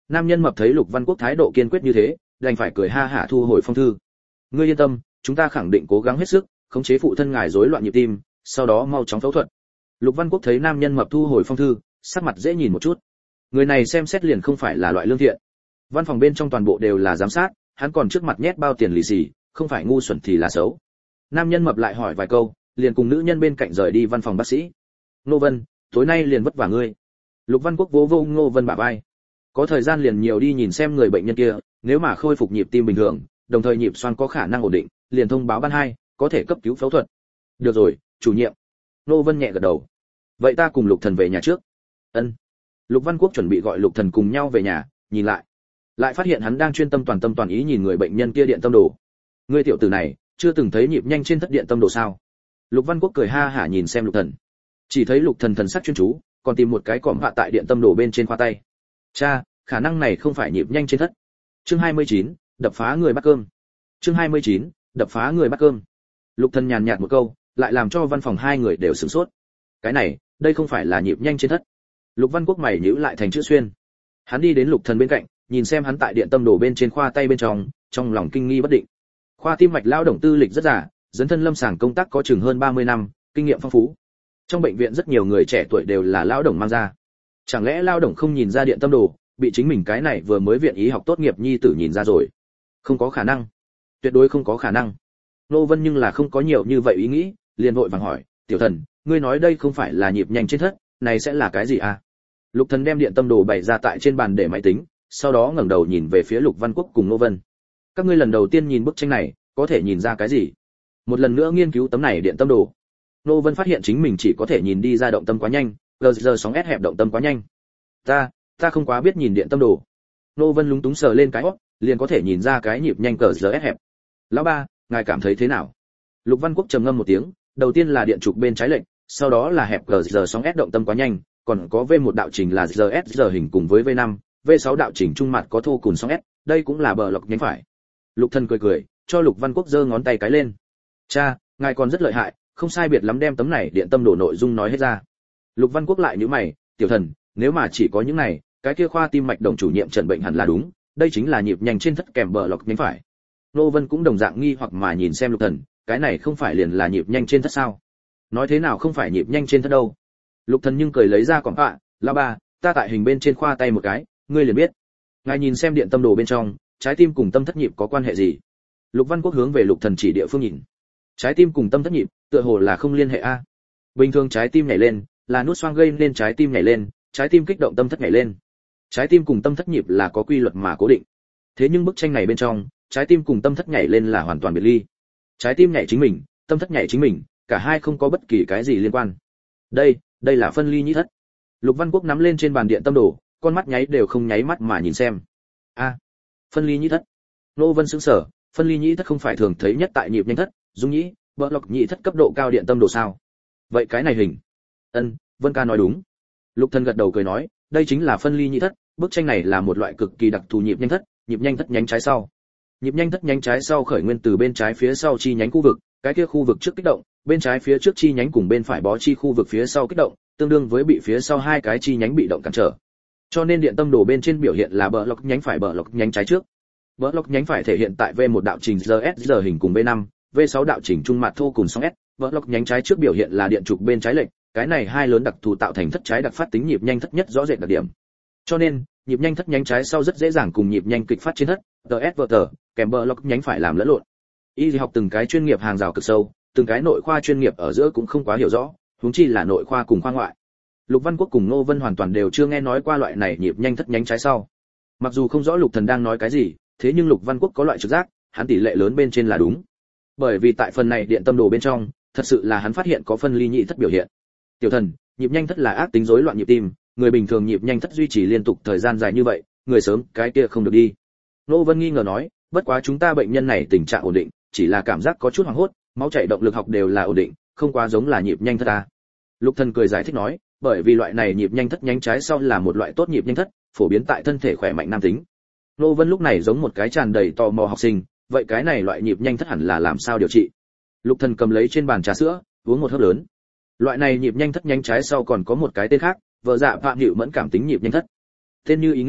Nam nhân mập thấy Lục Văn Quốc thái độ kiên quyết như thế, đành phải cười ha hả thu hồi phong thư. Ngươi yên tâm, chúng ta khẳng định cố gắng hết sức, khống chế phụ thân ngài rối loạn nhịp tim, sau đó mau chóng phẫu thuật. Lục Văn Quốc thấy nam nhân mập thu hồi phong thư, sắc mặt dễ nhìn một chút. Người này xem xét liền không phải là loại lương thiện. Văn phòng bên trong toàn bộ đều là giám sát, hắn còn trước mặt nhét bao tiền lì xì, không phải ngu xuẩn thì là xấu. Nam nhân mập lại hỏi vài câu, liền cùng nữ nhân bên cạnh rời đi văn phòng bác sĩ. Ngô Vân, tối nay liền vất vả ngươi. Lục Văn Quốc vỗ vỗ Ngô Vân bả vai. Có thời gian liền nhiều đi nhìn xem người bệnh nhân kia, nếu mà khôi phục nhịp tim bình thường, đồng thời nhịp xoang có khả năng ổn định, liền thông báo ban 2, có thể cấp cứu phẫu thuật. Được rồi, chủ nhiệm. Ngô Vân nhẹ gật đầu. Vậy ta cùng Lục Thần về nhà trước. Ân. Lục Văn Quốc chuẩn bị gọi Lục Thần cùng nhau về nhà, nhìn lại phát hiện hắn đang chuyên tâm toàn ý nhìn người bệnh nhân kia điện tâm đồ. Ngươi tiểu tử này, chưa từng thấy nhịp nhanh trên thất điện tâm đồ sao? Lục Văn Quốc cười ha hả nhìn xem Lục Thần. Chỉ thấy Lục Thần thần sắc chuyên chú, còn tìm một cái cọm hạ tại điện tâm đồ bên trên khoa tay. Cha, khả năng này không phải nhịp nhanh trên thất. Chương 29, đập phá người bắt cơm. Chương 29, đập phá người bắt cơm. Lục Thần nhàn nhạt một câu, lại làm cho văn phòng hai người đều sửng sốt. Cái này, đây không phải là nhịp nhanh trên thất. Lục Văn Quốc mày nhíu lại thành chữ xuyên. Hắn đi đến Lục Thần bên cạnh, nhìn xem hắn tại điện tâm đồ bên trên khoa tay bên trong lòng kinh nghi bất định. Khoa tim mạch lao động tư lịch rất giả, dấn thân lâm sàng công tác có chừng hơn 30 năm, kinh nghiệm phong phú. Trong bệnh viện rất nhiều người trẻ tuổi đều là lao động mang ra. Chẳng lẽ lao động không nhìn ra điện tâm đồ, bị chính mình cái này vừa mới viện y học tốt nghiệp nhi tử nhìn ra rồi? Không có khả năng, tuyệt đối không có khả năng. Nô Vân nhưng là không có nhiều như vậy ý nghĩ, liền vội vàng hỏi, tiểu thần, ngươi nói đây không phải là nhịp nhanh trên thất, này sẽ là cái gì à? Lục Thần đem điện tâm đồ bày ra tại trên bàn để máy tính, sau đó ngẩng đầu nhìn về phía Lục Văn Quốc cùng Nô Vân. Các ngươi lần đầu tiên nhìn bức tranh này, có thể nhìn ra cái gì? Một lần nữa nghiên cứu tấm này điện tâm đồ. Nô Vân phát hiện chính mình chỉ có thể nhìn đi ra động tâm quá nhanh, giờ sóng S hẹp động tâm quá nhanh. Ta không quá biết nhìn điện tâm đồ. Nô Vân lúng túng sờ lên cái hót, liền có thể nhìn ra cái nhịp nhanh giờ S hẹp. Lão ba, ngài cảm thấy thế nào? Lục Văn Quốc trầm ngâm một tiếng, đầu tiên là điện trục bên trái lệch, sau đó là hẹp giờ sóng S động tâm quá nhanh, còn có V1 đạo trình là giờ hình cùng với V5, V6 đạo trình trung mặt có thô cùn sóng S, đây cũng là bờ lọc nhánh phải. Lục Thần cười, cho Lục Văn Quốc giơ ngón tay cái lên. Cha, ngài còn rất lợi hại, không sai biệt lắm đem tấm này điện tâm đồ nội dung nói hết ra. Lục Văn Quốc lại nhíu mày, tiểu thần, nếu mà chỉ có những này, cái kia khoa tim mạch đồng chủ nhiệm Trần bệnh hẳn là đúng, đây chính là nhịp nhanh trên thất kèm bờ lọc nhánh phải. Nô Vân cũng đồng dạng nghi hoặc mà nhìn xem Lục Thần, cái này không phải liền là nhịp nhanh trên thất sao? Nói thế nào không phải nhịp nhanh trên thất đâu? Lục Thần nhưng cười lấy ra quảng họa, la ba, ta tại hình bên trên khoa tay một cái, ngươi liền biết. Ngài nhìn xem điện tâm đồ bên trong, trái tim cùng tâm thất nhịp có quan hệ gì? Lục Văn Quốc hướng về Lục Thần chỉ địa phương nhìn. Trái tim cùng tâm thất nhịp, tựa hồ là không liên hệ a. Bình thường trái tim nhảy lên, là nút xoang gây nên trái tim nhảy lên, trái tim kích động tâm thất nhảy lên. Trái tim cùng tâm thất nhịp là có quy luật mà cố định. Thế nhưng bức tranh này bên trong, trái tim cùng tâm thất nhảy lên là hoàn toàn biệt ly. Trái tim nhảy chính mình, tâm thất nhảy chính mình, cả hai không có bất kỳ cái gì liên quan. Đây là phân ly nhĩ thất. Lục Văn Quốc nắm lên trên bàn điện tâm đồ, con mắt nháy đều không nháy mắt mà nhìn xem. A, phân ly nhĩ thất. Nô Vân sững sờ, phân ly nhĩ thất không phải thường thấy nhất tại nhịp nhanh thất, dung nhĩ, bờ lọc nhĩ thất cấp độ cao điện tâm đồ sao? Vậy cái này hình. Ân, Vân ca nói đúng. Lục Thần gật đầu cười nói, đây chính là phân ly nhĩ thất, bức tranh này là một loại cực kỳ đặc thù nhịp nhanh thất nhánh trái sau. Nhịp nhanh thất nhánh trái sau khởi nguyên từ bên trái phía sau chi nhánh khu vực, cái kia khu vực trước kích động, bên trái phía trước chi nhánh cùng bên phải bó chi khu vực phía sau kích động, tương đương với bị phía sau hai cái chi nhánh bị động cản trở. Cho nên điện tâm đồ bên trên biểu hiện là bờ lọc nhánh phải bờ lọc nhánh trái trước. Bờ lọc nhánh phải thể hiện tại V1 đạo trình giờ hình cùng V5, V6 đạo trình trung mặt thô cùng sóng S, bờ lọc nhánh trái trước biểu hiện là điện trục bên trái lệch, cái này hai lớn đặc thù tạo thành thất trái đặc phát tính nhịp nhanh thất nhất rõ rệt đặc điểm. Cho nên, nhịp nhanh thất nhánh trái sau rất dễ dàng cùng nhịp nhanh kịch phát trên thất, TSVT, kèm bờ lọc nhánh phải làm lẫn lộn. Y học từng cái chuyên nghiệp hàng rào cực sâu, từng cái nội khoa chuyên nghiệp ở giữa cũng không quá hiểu rõ, huống chi là nội khoa cùng khoa ngoại. Lục Văn Quốc cùng Ngô Vân hoàn toàn đều chưa nghe nói qua loại này nhịp nhanh thất nhánh trái sau. Mặc dù không rõ Lục Thần đang nói cái gì, thế nhưng Lục Văn Quốc có loại trực giác, hắn tỷ lệ lớn bên trên là đúng. Bởi vì tại phần này điện tâm đồ bên trong, thật sự là hắn phát hiện có phân ly nhị thất biểu hiện. Tiểu thần, nhịp nhanh thất là ác tính rối loạn nhịp tim, người bình thường nhịp nhanh thất duy trì liên tục thời gian dài như vậy, người sớm cái kia không được đi. Ngô Vân nghi ngờ nói, bất quá chúng ta bệnh nhân này tình trạng ổn định, chỉ là cảm giác có chút hoảng hốt, máu chảy động lực học đều là ổn định, không quá giống là nhịp nhanh thất ta. Lục Thần cười giải thích nói, bởi vì loại này nhịp nhanh thất nhánh trái sau là một loại tốt nhịp nhanh thất, phổ biến tại thân thể khỏe mạnh nam tính. Nô Vân lúc này giống một cái tràn đầy tò mò học sinh, vậy cái này loại nhịp nhanh thất hẳn là làm sao điều trị? Lục Thần cầm lấy trên bàn trà sữa, uống một hớp lớn. Loại này nhịp nhanh thất nhánh trái sau còn có một cái tên khác, vợ dạ phạm hiệu mẫn cảm tính nhịp nhanh thất. Tên như ý nghĩa,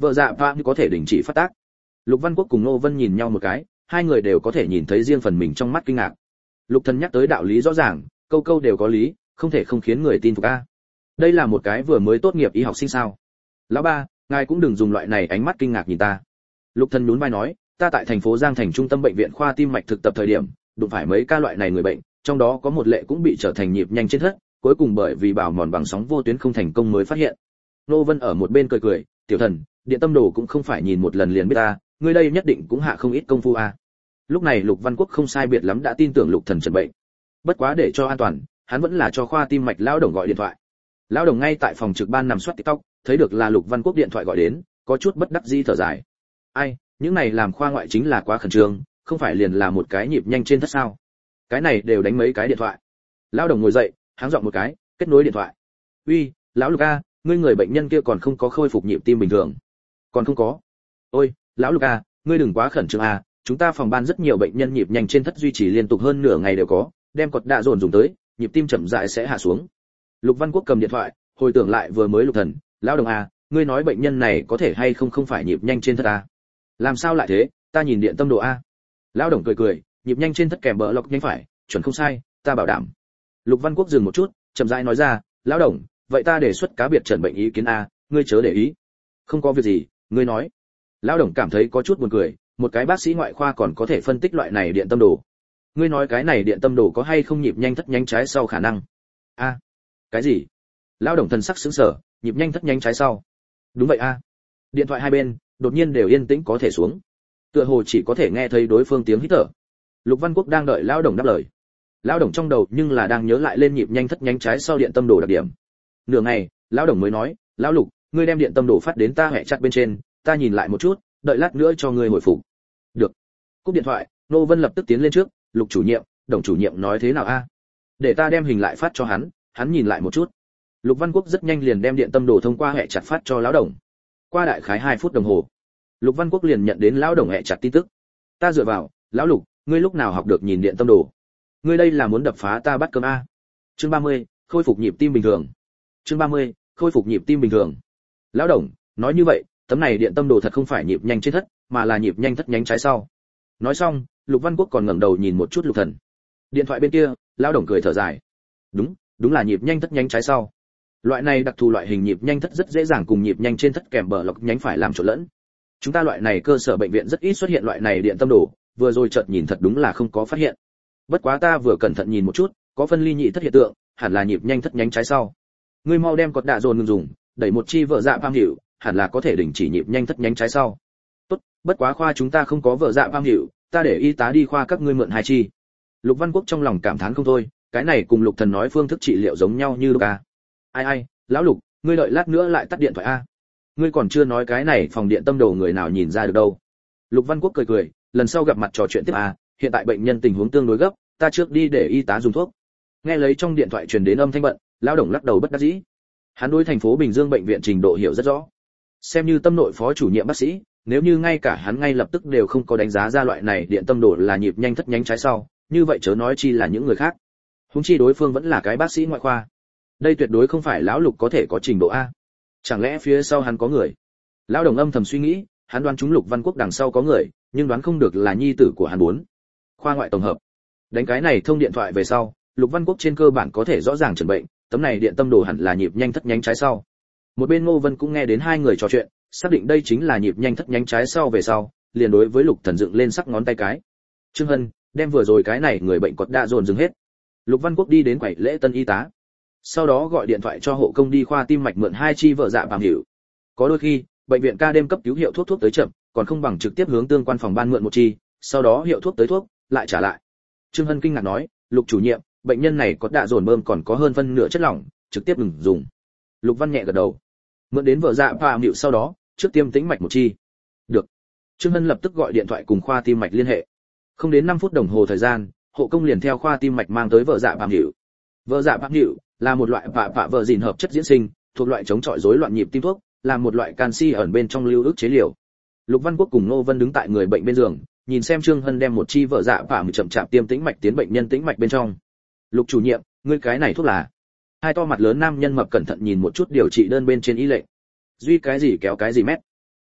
vợ dạ phạm có thể đình chỉ phát tác. Lục Văn Quốc cùng Ngô Vân nhìn nhau một cái, hai người đều có thể nhìn thấy riêng phần mình trong mắt kinh ngạc. Lục Thần nhắc tới đạo lý rõ ràng, câu câu đều có lý, không thể không khiến người tin phục a. Đây là một cái vừa mới tốt nghiệp y học sinh sao? Lão ba, ngài cũng đừng dùng loại này ánh mắt kinh ngạc nhìn ta. Lục Thần nhún vai nói, ta tại thành phố Giang Thành trung tâm bệnh viện khoa tim mạch thực tập thời điểm, đụng phải mấy ca loại này người bệnh, trong đó có một lệ cũng bị trở thành nhịp nhanh trên thất, cuối cùng bởi vì bảo mòn bằng sóng vô tuyến không thành công mới phát hiện. Nô Vân ở một bên cười cười, tiểu thần, điện tâm đồ cũng không phải nhìn một lần liền biết ta, ngươi đây nhất định cũng hạ không ít công phu a. Lúc này Lục Văn Quốc không sai biệt lắm đã tin tưởng Lục Thần chẩn bệnh. Bất quá để cho an toàn, hắn vẫn là cho khoa tim mạch lão đồng gọi điện thoại. Lão đồng ngay tại phòng trực ban nằm soát TikTok, thấy được là Lục Văn Quốc điện thoại gọi đến, có chút bất đắc dĩ thở dài. Ai, những này làm khoa ngoại chính là quá khẩn trương, không phải liền là một cái nhịp nhanh trên thất sao? Cái này đều đánh mấy cái điện thoại. Lão đồng ngồi dậy, háng giọng một cái, kết nối điện thoại. Uy, lão Lục a, ngươi người bệnh nhân kia còn không có khôi phục nhịp tim bình thường. Còn không có. Ôi, lão Lục a, ngươi đừng quá khẩn trương a, chúng ta phòng ban rất nhiều bệnh nhân nhịp nhanh trên thất duy trì liên tục hơn nửa ngày đều có, đem cột đạ dồn dùng tới, nhịp tim chậm rãi sẽ hạ xuống. Lục Văn Quốc cầm điện thoại, hồi tưởng lại vừa mới Lục Thần, lão đồng a, ngươi nói bệnh nhân này có thể hay không phải nhịp nhanh trên thất a? Làm sao lại thế, ta nhìn điện tâm đồ a. Lão đồng cười cười, nhịp nhanh trên thất kèm bờ lọc nhanh phải, chuẩn không sai, ta bảo đảm. Lục Văn Quốc dừng một chút, chậm rãi nói ra, lão đồng, vậy ta đề xuất cá biệt chẩn bệnh ý kiến a, ngươi chớ để ý. Không có việc gì, ngươi nói. Lão đồng cảm thấy có chút buồn cười, một cái bác sĩ ngoại khoa còn có thể phân tích loại này điện tâm đồ. Ngươi nói cái này điện tâm đồ có hay không nhịp nhanh thất nhánh trái sau khả năng? A, cái gì? Lão đồng thần sắc sững sờ, nhịp nhanh thất nhánh trái sau. Đúng vậy a. Điện thoại hai bên đột nhiên đều yên tĩnh có thể xuống. Tựa hồ chỉ có thể nghe thấy đối phương tiếng hít thở. Lục Văn Quốc đang đợi lão đồng đáp lời. Lão đồng trong đầu nhưng là đang nhớ lại lên nhịp nhanh thất nhánh trái sau điện tâm đồ đặc điểm. Nửa ngày, lão đồng mới nói, lão Lục, ngươi đem điện tâm đồ phát đến ta hệ chặt bên trên, ta nhìn lại một chút, đợi lát nữa cho ngươi hồi phục. Được. Cúp điện thoại, Nô Vân lập tức tiến lên trước, Lục chủ nhiệm, đồng chủ nhiệm nói thế nào a? Để ta đem hình lại phát cho hắn nhìn lại một chút. Lục Văn Quốc rất nhanh liền đem điện tâm đồ thông qua hệ chặt phát cho lão đồng. Qua đại khái 2 phút đồng hồ, Lục Văn Quốc liền nhận đến lão đồng hệ chặt tin tức. Ta dựa vào, lão Lục, ngươi lúc nào học được nhìn điện tâm đồ? Ngươi đây là muốn đập phá ta bát cơm a? Chương 30, khôi phục nhịp tim bình thường. Chương 30, khôi phục nhịp tim bình thường. Lão đồng, nói như vậy, tấm này điện tâm đồ thật không phải nhịp nhanh trên thất, mà là nhịp nhanh thất nhánh trái sau. Nói xong, Lục Văn Quốc còn ngẩng đầu nhìn một chút Lục Thần. Điện thoại bên kia, lão đồng cười thở dài. Đúng là nhịp nhanh thất nhánh trái sau. Loại này đặc thù loại hình nhịp nhanh thất rất dễ dàng cùng nhịp nhanh trên thất kèm bờ lọc nhánh phải làm trộn lẫn. Chúng ta loại này cơ sở bệnh viện rất ít xuất hiện loại này điện tâm đồ, vừa rồi chợt nhìn thật đúng là không có phát hiện. Bất quá ta vừa cẩn thận nhìn một chút, có phân ly nhị thất hiện tượng, hẳn là nhịp nhanh thất nhánh trái sau. Ngươi mau đem cột đạ dồn ngừng dùng, đẩy một chi vợ dạ pam hiệu, hẳn là có thể đình chỉ nhịp nhanh thất nhánh trái sau. Tốt, bất quá khoa chúng ta không có vợ dạ pam hiệu, ta để y tá đi khoa các ngươi mượn 2 chi. Lục Văn Quốc trong lòng cảm thán không thôi, cái này cùng Lục Thần nói phương thức trị liệu giống nhau như ca. Ai, lão Lục, ngươi đợi lát nữa lại tắt điện thoại a. Ngươi còn chưa nói cái này phòng điện tâm đồ người nào nhìn ra được đâu. Lục Văn Quốc cười cười, lần sau gặp mặt trò chuyện tiếp a, hiện tại bệnh nhân tình huống tương đối gấp, ta trước đi để y tá dùng thuốc. Nghe lấy trong điện thoại truyền đến âm thanh bận, lão đồng lắc đầu bất đắc dĩ. Hắn đối thành phố Bình Dương bệnh viện trình độ hiểu rất rõ. Xem như tâm nội phó chủ nhiệm bác sĩ, nếu như ngay cả hắn ngay lập tức đều không có đánh giá ra loại này điện tâm đồ là nhịp nhanh thất nhánh trái sau, như vậy chớ nói chi là những người khác. Huống chi đối phương vẫn là cái bác sĩ ngoại khoa. Đây tuyệt đối không phải lão Lục có thể có trình độ a. Chẳng lẽ phía sau hắn có người? Lão đồng âm thầm suy nghĩ, hắn đoán chúng Lục Văn Quốc đằng sau có người, nhưng đoán không được là nhi tử của hắn muốn. Khoa ngoại tổng hợp. Đánh cái này thông điện thoại về sau, Lục Văn Quốc trên cơ bản có thể rõ ràng chẩn bệnh, tấm này điện tâm đồ hẳn là nhịp nhanh thất nhánh trái sau. Một bên Ngô Vân cũng nghe đến hai người trò chuyện, xác định đây chính là nhịp nhanh thất nhánh trái sau về sau, liền đối với Lục Thần dựng lên sắc ngón tay cái. Trương Hân, đem vừa rồi cái này người bệnh cột đạ dồn dừng hết. Lục Văn Quốc đi đến quầy lễ tân y tá, sau đó gọi điện thoại cho hộ công đi khoa tim mạch mượn 2 chi vợ dạ bàm hiệu. Có đôi khi, bệnh viện ca đêm cấp cứu hiệu thuốc tới chậm, còn không bằng trực tiếp hướng tương quan phòng ban mượn một chi, sau đó hiệu thuốc tới thuốc, lại trả lại. Trương Hân kinh ngạc nói, Lục chủ nhiệm, bệnh nhân này có đạ dồn bơm còn có hơn phân nửa chất lỏng, trực tiếp đừng dùng. Lục Văn nhẹ gật đầu. Mượn đến vợ dạ bàm hiệu sau đó, trước tiêm tĩnh mạch một chi. Được. Trương Hân lập tức gọi điện thoại cùng khoa tim mạch liên hệ. Không đến 5 phút đồng hồ thời gian, hộ công liền theo khoa tim mạch mang tới vợ dạ bàm hiệu. Vợ dạ bàm hiệu là một loại vợ dìn hợp chất diễn sinh, thuộc loại chống chọi rối loạn nhịp tim thuốc, là một loại canxi ẩn bên trong lưu ức chế liều. Lục Văn Quốc cùng Ngô Vân đứng tại người bệnh bên giường, nhìn xem Trương Hân đem một chi vợ dạ bàm chậm chạp tiêm tĩnh mạch tiến bệnh nhân tĩnh mạch bên trong. Lục chủ nhiệm, ngươi cái này thuốc là? Hai to mặt lớn nam nhân mập cẩn thận nhìn một chút điều trị đơn bên trên y lệnh. Duy cái gì kéo cái gì mét.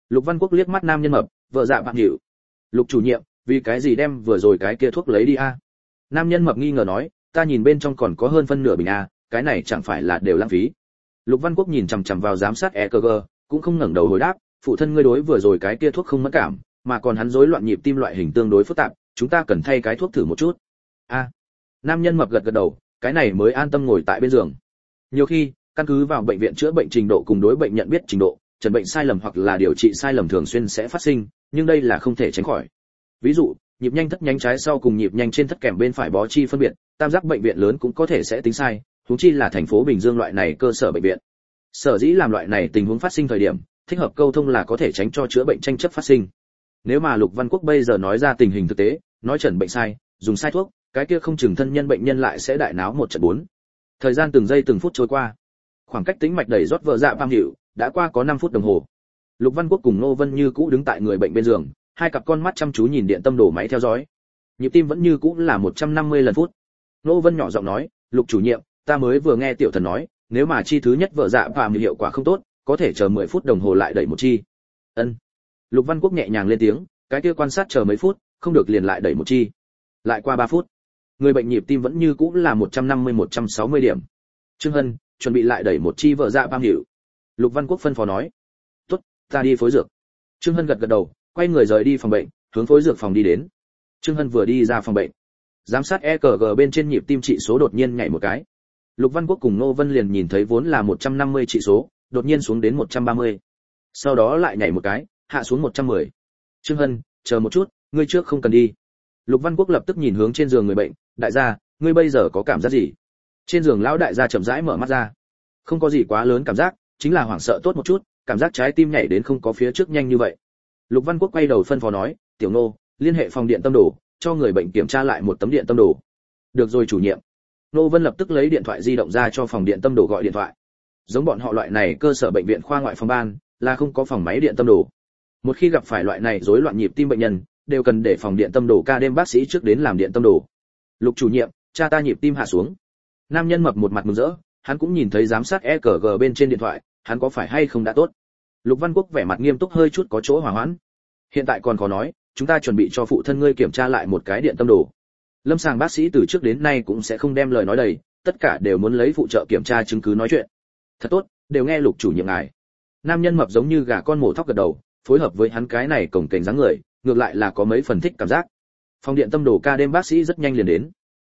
Lục Văn Quốc liếc mắt nam nhân mập, vợ dạ bạn hiểu. Lục chủ nhiệm, vì cái gì đem vừa rồi cái kia thuốc lấy đi a? Nam nhân mập nghi ngờ nói, ta nhìn bên trong còn có hơn phân nửa bình a, cái này chẳng phải là đều lãng phí. Lục Văn Quốc nhìn chằm chằm vào giám sát EKG, cũng không ngẩng đầu hồi đáp, phụ thân ngươi đối vừa rồi cái kia thuốc không mẫn cảm, mà còn hắn rối loạn nhịp tim loại hình tương đối phức tạp, chúng ta cần thay cái thuốc thử một chút. A. Nam nhân mập gật gật đầu, cái này mới an tâm ngồi tại bên giường. Nhiều khi, căn cứ vào bệnh viện chữa bệnh trình độ cùng đối bệnh nhận biết trình độ, chẩn bệnh sai lầm hoặc là điều trị sai lầm thường xuyên sẽ phát sinh, nhưng đây là không thể tránh khỏi. Ví dụ, nhịp nhanh thất nhánh trái sau cùng nhịp nhanh trên thất kèm bên phải bó chi phân biệt, tam giác bệnh viện lớn cũng có thể sẽ tính sai, huống chi là thành phố Bình Dương loại này cơ sở bệnh viện. Sở dĩ làm loại này tình huống phát sinh thời điểm, thích hợp câu thông là có thể tránh cho chữa bệnh tranh chấp phát sinh. Nếu mà Lục Văn Quốc bây giờ nói ra tình hình thực tế, nói chẩn bệnh sai, dùng sai thuốc, cái kia không chừng thân nhân bệnh nhân lại sẽ đại náo một trận bốn. Thời gian từng giây từng phút trôi qua, khoảng cách tĩnh mạch đẩy rót vợ dạ băng hiệu đã qua có 5 phút đồng hồ. Lục Văn Quốc cùng Ngô Vân như cũ đứng tại người bệnh bên giường, hai cặp con mắt chăm chú nhìn điện tâm đồ máy theo dõi. Nhịp tim vẫn như cũ là 150 lần phút. Ngô Vân nhỏ giọng nói, Lục chủ nhiệm, ta mới vừa nghe tiểu thần nói, nếu mà chi thứ nhất vợ dạ và hiệu quả không tốt, có thể chờ 10 phút đồng hồ lại đẩy một chi. Ân. Lục Văn Quốc nhẹ nhàng lên tiếng, cái kia quan sát chờ mấy phút, không được liền lại đẩy một chi. Lại qua 3 phút, người bệnh nhịp tim vẫn như cũ là 150-160 điểm. Trương Hân, chuẩn bị lại đẩy một chi vợ dạ băng hiệu. Lục Văn Quốc phân phó nói. Tốt, ta đi phối dược. Trương Hân gật gật đầu, quay người rời đi phòng bệnh, hướng phối dược phòng đi đến. Trương Hân vừa đi ra phòng bệnh, giám sát EKG bên trên nhịp tim trị số đột nhiên nhảy một cái. Lục Văn Quốc cùng Ngô Vân liền nhìn thấy vốn là 150 trị số, đột nhiên xuống đến 130. Sau đó lại nhảy một cái, hạ xuống 110. Trương Hân, chờ một chút, ngươi trước không cần đi. Lục Văn Quốc lập tức nhìn hướng trên giường người bệnh, đại gia, ngươi bây giờ có cảm giác gì? Trên giường lão đại gia chậm rãi mở mắt ra. Không có gì quá lớn cảm giác, chính là hoảng sợ tốt một chút, cảm giác trái tim nhảy đến không có phía trước nhanh như vậy. Lục Văn Quốc quay đầu phân phó nói, tiểu Ngô, liên hệ phòng điện tâm đồ, cho người bệnh kiểm tra lại một tấm điện tâm đồ. Được rồi chủ nhiệm. Ngô Vân lập tức lấy điện thoại di động ra cho phòng điện tâm đồ gọi điện thoại. Giống bọn họ loại này cơ sở bệnh viện khoa ngoại phòng ban, là không có phòng máy điện tâm đồ. Một khi gặp phải loại này rối loạn nhịp tim bệnh nhân, đều cần để phòng điện tâm đồ ca đêm bác sĩ trước đến làm điện tâm đồ. Lục chủ nhiệm, cha ta nhịp tim hạ xuống. Nam nhân mập một mặt mừng rỡ, hắn cũng nhìn thấy giám sát EKG bên trên điện thoại, hắn có phải hay không đã tốt. Lục Văn Quốc vẻ mặt nghiêm túc hơi chút có chỗ hòa hoãn. Hiện tại còn khó nói, chúng ta chuẩn bị cho phụ thân ngươi kiểm tra lại một cái điện tâm đồ. Lâm sàng bác sĩ từ trước đến nay cũng sẽ không đem lời nói đầy, tất cả đều muốn lấy phụ trợ kiểm tra chứng cứ nói chuyện. Thật tốt, đều nghe Lục chủ nhiệm ngài. Nam nhân mập giống như gà con mổ thóc gật đầu, phối hợp với hắn cái này cổng kềnh dáng người, ngược lại là có mấy phần thích cảm giác. Phòng điện tâm đồ ca đêm bác sĩ rất nhanh liền đến.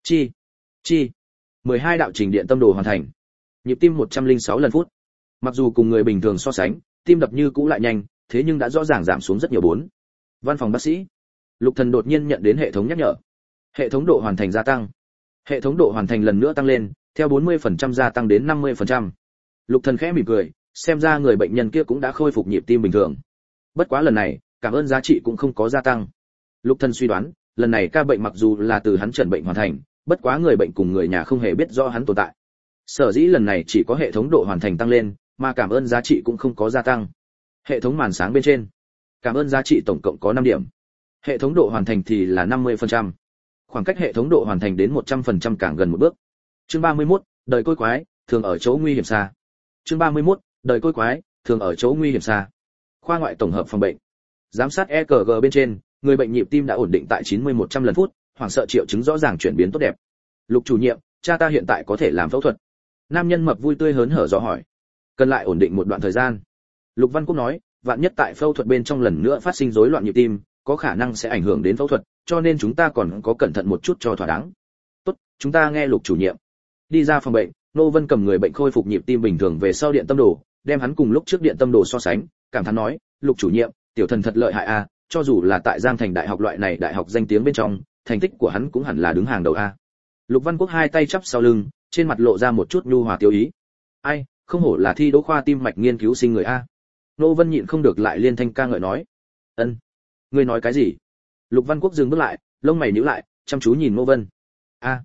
Chi 12 đạo trình điện tâm đồ hoàn thành. Nhịp tim 106 lần phút. Mặc dù cùng người bình thường so sánh, tim đập như cũ lại nhanh, thế nhưng đã rõ ràng giảm xuống rất nhiều bốn. Văn phòng bác sĩ. Lục Thần đột nhiên nhận đến hệ thống nhắc nhở. Hệ thống độ hoàn thành gia tăng. Hệ thống độ hoàn thành lần nữa tăng lên, theo 40% gia tăng đến 50%. Lục Thần khẽ mỉm cười, xem ra người bệnh nhân kia cũng đã khôi phục nhịp tim bình thường. Bất quá lần này, cảm ơn giá trị cũng không có gia tăng. Lục Thần suy đoán, lần này ca bệnh mặc dù là từ hắn chẩn bệnh hoàn thành, bất quá người bệnh cùng người nhà không hề biết rõ hắn tồn tại. Sở dĩ lần này chỉ có hệ thống độ hoàn thành tăng lên, mà cảm ơn giá trị cũng không có gia tăng. Hệ thống màn sáng bên trên, cảm ơn giá trị tổng cộng có 5 điểm. Hệ thống độ hoàn thành thì là 50%. Khoảng cách hệ thống độ hoàn thành đến 100% càng gần một bước. Chương 31, đời côi quái, thường ở chỗ nguy hiểm xa. Chương 31, đời côi quái, thường ở chỗ nguy hiểm xa. Khoa ngoại tổng hợp phòng bệnh. Giám sát EKG bên trên, người bệnh nhịp tim đã ổn định tại 90-100 lần phút, hoảng sợ triệu chứng rõ ràng chuyển biến tốt đẹp. Lục chủ nhiệm, cha ta hiện tại có thể làm phẫu thuật. Nam nhân mập vui tươi hớn hở dò hỏi. Cần lại ổn định một đoạn thời gian. Lục Văn Quốc nói, vạn nhất tại phẫu thuật bên trong lần nữa phát sinh rối loạn nhịp tim, có khả năng sẽ ảnh hưởng đến phẫu thuật, cho nên chúng ta còn có cẩn thận một chút cho thỏa đáng. Tốt, chúng ta nghe Lục chủ nhiệm. Đi ra phòng bệnh, Nô Vân cầm người bệnh khôi phục nhịp tim bình thường về sau điện tâm đồ, đem hắn cùng lúc trước điện tâm đồ so sánh, cảm thán nói, Lục chủ nhiệm, tiểu thần thật lợi hại a, cho dù là tại Giang Thành đại học loại này đại học danh tiếng bên trong, thành tích của hắn cũng hẳn là đứng hàng đầu a. Lục Văn Quốc hai tay chắp sau lưng, trên mặt lộ ra một chút nhu hòa tiêu ý. Ai, không hổ là thi đỗ khoa tim mạch nghiên cứu sinh người a. Nô Vân nhịn không được lại liên thanh ca ngợi nói. Ân, ngươi nói cái gì? Lục Văn Quốc dừng bước lại, lông mày nhíu lại, chăm chú nhìn Nô Vân. A,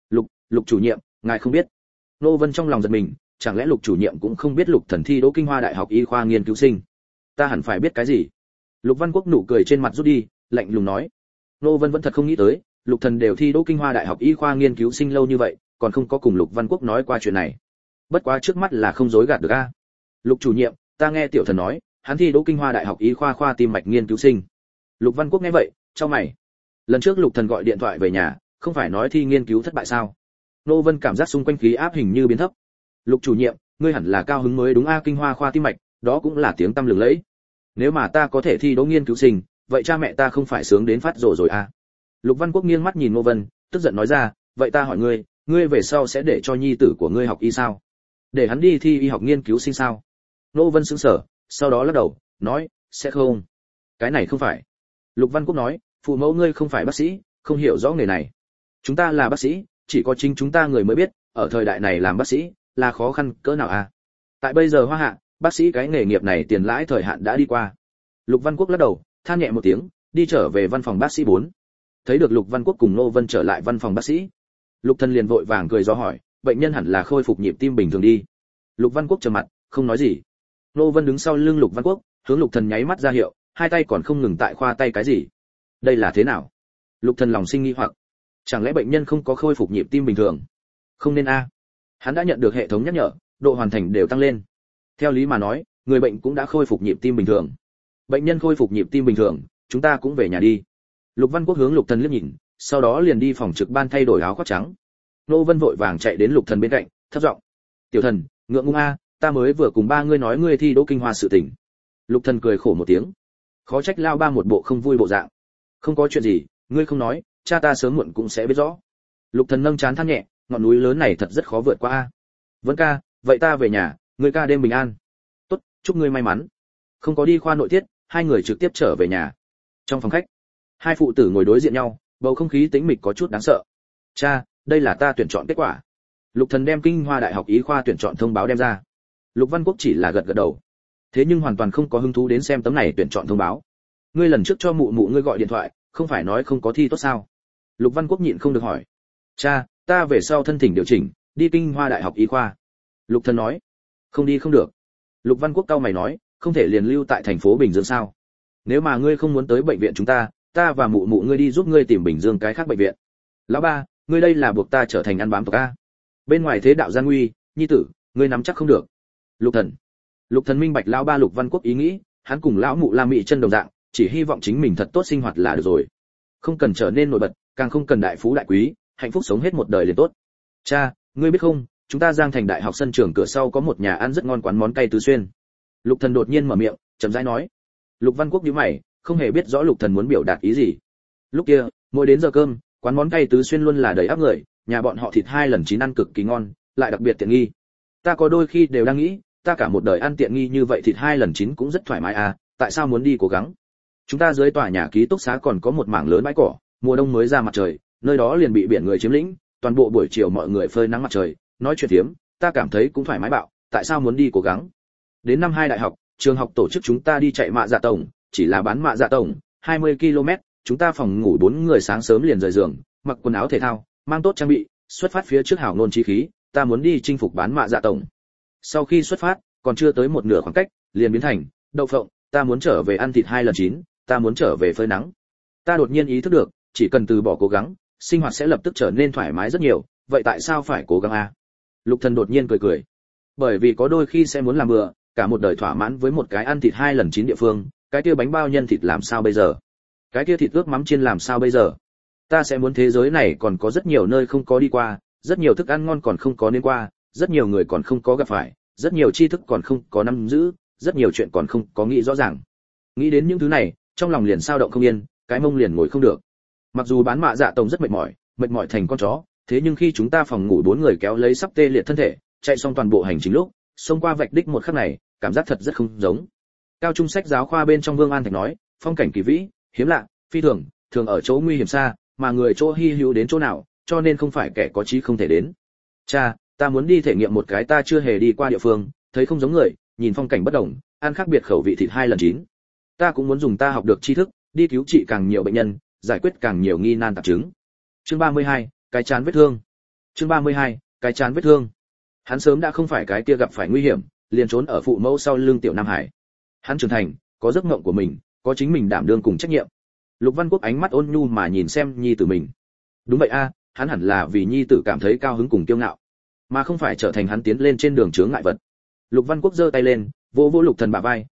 Lục chủ nhiệm, ngài không biết? Nô Vân trong lòng giật mình, chẳng lẽ Lục chủ nhiệm cũng không biết Lục Thần thi đỗ Kinh Hoa đại học y khoa nghiên cứu sinh? Ta hẳn phải biết cái gì? Lục Văn Quốc nụ cười trên mặt rút đi, lạnh lùng nói. Nô Vân vẫn thật không nghĩ tới, Lục Thần đều thi đỗ Kinh Hoa đại học y khoa nghiên cứu sinh lâu như vậy, còn không có cùng Lục Văn Quốc nói qua chuyện này. Bất quá trước mắt là không dối gạt được a. Lục chủ nhiệm, ta nghe tiểu thần nói, hắn thi đỗ Kinh Hoa Đại học Y khoa khoa tim mạch nghiên cứu sinh. Lục Văn Quốc nghe vậy, chau mày. Lần trước Lục Thần gọi điện thoại về nhà, không phải nói thi nghiên cứu thất bại sao? Nô Vân cảm giác xung quanh khí áp hình như biến thấp. Lục chủ nhiệm, ngươi hẳn là cao hứng mới đúng a, Kinh Hoa khoa tim mạch, đó cũng là tiếng tăm lừng lẫy. Nếu mà ta có thể thi đỗ nghiên cứu sinh, vậy cha mẹ ta không phải sướng đến phát rồ rồi a. Lục Văn Quốc nghiêng mắt nhìn Nô Vân, tức giận nói ra, vậy ta hỏi ngươi, ngươi về sau sẽ để cho nhi tử của ngươi học y sao? Để hắn đi thi y học nghiên cứu sinh sao? Nô Vân sững sờ, sau đó lắc đầu, nói, sẽ không. Cái này không phải. Lục Văn Quốc nói, phụ mẫu ngươi không phải bác sĩ, không hiểu rõ nghề này. Chúng ta là bác sĩ, chỉ có chính chúng ta người mới biết, ở thời đại này làm bác sĩ là khó khăn cỡ nào à? Tại bây giờ Hoa Hạ, bác sĩ cái nghề nghiệp này tiền lãi thời hạn đã đi qua. Lục Văn Quốc lắc đầu, than nhẹ một tiếng, đi trở về văn phòng bác sĩ 4. Thấy được Lục Văn Quốc cùng Nô Vân trở lại văn phòng bác sĩ, Lục Thần liền vội vàng cười do hỏi, bệnh nhân hẳn là khôi phục nhịp tim bình thường đi. Lục Văn Quốc trầm mặt, không nói gì. Nô Vân đứng sau lưng Lục Văn Quốc, hướng Lục Thần nháy mắt ra hiệu, hai tay còn không ngừng tại khoa tay cái gì. Đây là thế nào? Lục Thần lòng sinh nghi hoặc. Chẳng lẽ bệnh nhân không có khôi phục nhịp tim bình thường? Không nên a. Hắn đã nhận được hệ thống nhắc nhở, độ hoàn thành đều tăng lên. Theo lý mà nói, người bệnh cũng đã khôi phục nhịp tim bình thường. Bệnh nhân khôi phục nhịp tim bình thường, chúng ta cũng về nhà đi. Lục Văn Quốc hướng Lục Thần liếc nhìn, sau đó liền đi phòng trực ban thay đổi áo khoác trắng. Nô Vân vội vàng chạy đến Lục Thần bên cạnh, thấp giọng: "Tiểu Thần, ngượng ngùng a, ta mới vừa cùng ba ngươi nói ngươi thi đỗ Kinh Hoa sự tình." Lục Thần cười khổ một tiếng, khó trách lao ba một bộ không vui bộ dạng. "Không có chuyện gì, ngươi không nói, cha ta sớm muộn cũng sẽ biết rõ." Lục Thần nâng chán than nhẹ, ngọn núi lớn này thật rất khó vượt qua a. "Vân ca, vậy ta về nhà, ngươi ca đêm bình an." "Tốt, chúc ngươi may mắn." Không có đi khoa nội tiết, hai người trực tiếp trở về nhà. Trong phòng khách, hai phụ tử ngồi đối diện nhau, bầu không khí tĩnh mịch có chút đáng sợ. "Cha, đây là ta tuyển chọn kết quả." Lục Thần đem Kinh Hoa Đại học Y khoa tuyển chọn thông báo đem ra. Lục Văn Quốc chỉ là gật gật đầu, thế nhưng hoàn toàn không có hứng thú đến xem tấm này tuyển chọn thông báo. "Ngươi lần trước cho mụ mụ ngươi gọi điện thoại, không phải nói không có thi tốt sao?" Lục Văn Quốc nhịn không được hỏi. "Cha, ta về sau thân thỉnh điều chỉnh, đi Kinh Hoa Đại học Y khoa." Lục Thần nói. "Không đi không được." Lục Văn Quốc cau mày nói, "Không thể liền lưu tại thành phố Bình Dương sao? Nếu mà ngươi không muốn tới bệnh viện chúng ta, ta và mụ mụ ngươi đi giúp ngươi tìm Bình Dương cái khác bệnh viện." "Lão ba, ngươi đây là buộc ta trở thành ăn bám tộc a. Bên ngoài thế đạo gian nguy, nhi tử, ngươi nắm chắc không được." Lục Thần minh bạch lão ba Lục Văn Quốc ý nghĩ, hắn cùng lão mụ La Mị chân đồng dạng, chỉ hy vọng chính mình thật tốt sinh hoạt là được rồi. Không cần trở nên nổi bật, càng không cần đại phú đại quý, hạnh phúc sống hết một đời liền tốt. "Cha, ngươi biết không, chúng ta Giang Thành Đại học sân trường cửa sau có một nhà ăn rất ngon quán món cay tứ xuyên." Lục Thần đột nhiên mở miệng, chậm rãi nói. Lục Văn Quốc nhíu mày, không hề biết rõ Lục Thần muốn biểu đạt ý gì. Lúc kia, mỗi đến giờ cơm, quán món cay tứ xuyên luôn là đầy ắp người, nhà bọn họ thịt 2 lần 9 ăn cực kỳ ngon, lại đặc biệt tiện nghi. Ta có đôi khi đều đang nghĩ, ta cả một đời ăn tiện nghi như vậy thịt 2 lần 9 cũng rất thoải mái à, tại sao muốn đi cố gắng? Chúng ta dưới tòa nhà ký túc xá còn có một mảng lớn bãi cỏ, mùa đông mới ra mặt trời, nơi đó liền bị biển người chiếm lĩnh, toàn bộ buổi chiều mọi người phơi nắng mặt trời, nói chuyện thiếm, ta cảm thấy cũng thoải mái bạo, tại sao muốn đi cố gắng? Đến năm 2 đại học, trường học tổ chức chúng ta đi chạy mạ dạ tổng, chỉ là bán mạ dạ tổng, 20 km, chúng ta phòng ngủ 4 người sáng sớm liền rời giường, mặc quần áo thể thao, mang tốt trang bị, xuất phát phía trước hảo ngôn chí khí, ta muốn đi chinh phục bán mạ dạ tổng. Sau khi xuất phát, còn chưa tới một nửa khoảng cách, liền biến thành đậu phộng, ta muốn trở về ăn thịt 2 lần 9, ta muốn trở về phơi nắng. Ta đột nhiên ý thức được, chỉ cần từ bỏ cố gắng, sinh hoạt sẽ lập tức trở nên thoải mái rất nhiều, vậy tại sao phải cố gắng a? Lục Thần đột nhiên cười cười. Bởi vì có đôi khi sẽ muốn làm bừa, cả một đời thỏa mãn với một cái ăn thịt 2 lần 9 địa phương, cái kia bánh bao nhân thịt làm sao bây giờ? Cái kia thịt ướp mắm chiên làm sao bây giờ? Ta sẽ muốn thế giới này còn có rất nhiều nơi không có đi qua, rất nhiều thức ăn ngon còn không có nên qua, rất nhiều người còn không có gặp phải, rất nhiều tri thức còn không có nắm giữ, rất nhiều chuyện còn không có nghĩ rõ ràng. Nghĩ đến những thứ này, trong lòng liền sao động không yên, cái mông liền ngồi không được. Mặc dù bán mạ dạ tổng rất mệt mỏi thành con chó, thế nhưng khi chúng ta phòng ngủ 4 người kéo lấy sắp tê liệt thân thể, chạy xong toàn bộ hành trình lúc, xông qua vạch đích một khắc này, cảm giác thật rất không giống. Cao trung sách giáo khoa bên trong Vương An Thạch nói, phong cảnh kỳ vĩ, hiếm lạ, phi thường, thường ở chỗ nguy hiểm xa, mà người chỗ hi hữu đến chỗ nào, cho nên không phải kẻ có trí không thể đến. Cha, ta muốn đi thể nghiệm một cái ta chưa hề đi qua địa phương, thấy không giống người, nhìn phong cảnh bất đồng, ăn khác biệt khẩu vị thịt 2 lần 9. Ta cũng muốn dùng ta học được tri thức, đi cứu trị càng nhiều bệnh nhân, giải quyết càng nhiều nghi nan tạp chứng. Chương 32, cái chán vết thương. Chương 32, cái chán vết thương. Hắn sớm đã không phải cái kia gặp phải nguy hiểm, liền trốn ở phụ mẫu sau lưng tiểu Nam Hải. Hắn trưởng thành, có giấc mộng của mình, có chính mình đảm đương cùng trách nhiệm. Lục Văn Quốc ánh mắt ôn nhu mà nhìn xem nhi tử mình. Đúng vậy a, hắn hẳn là vì nhi tử cảm thấy cao hứng cùng kiêu ngạo, mà không phải trở thành hắn tiến lên trên đường chướng ngại vật. Lục Văn Quốc giơ tay lên, vỗ vỗ Lục Thần bả vai,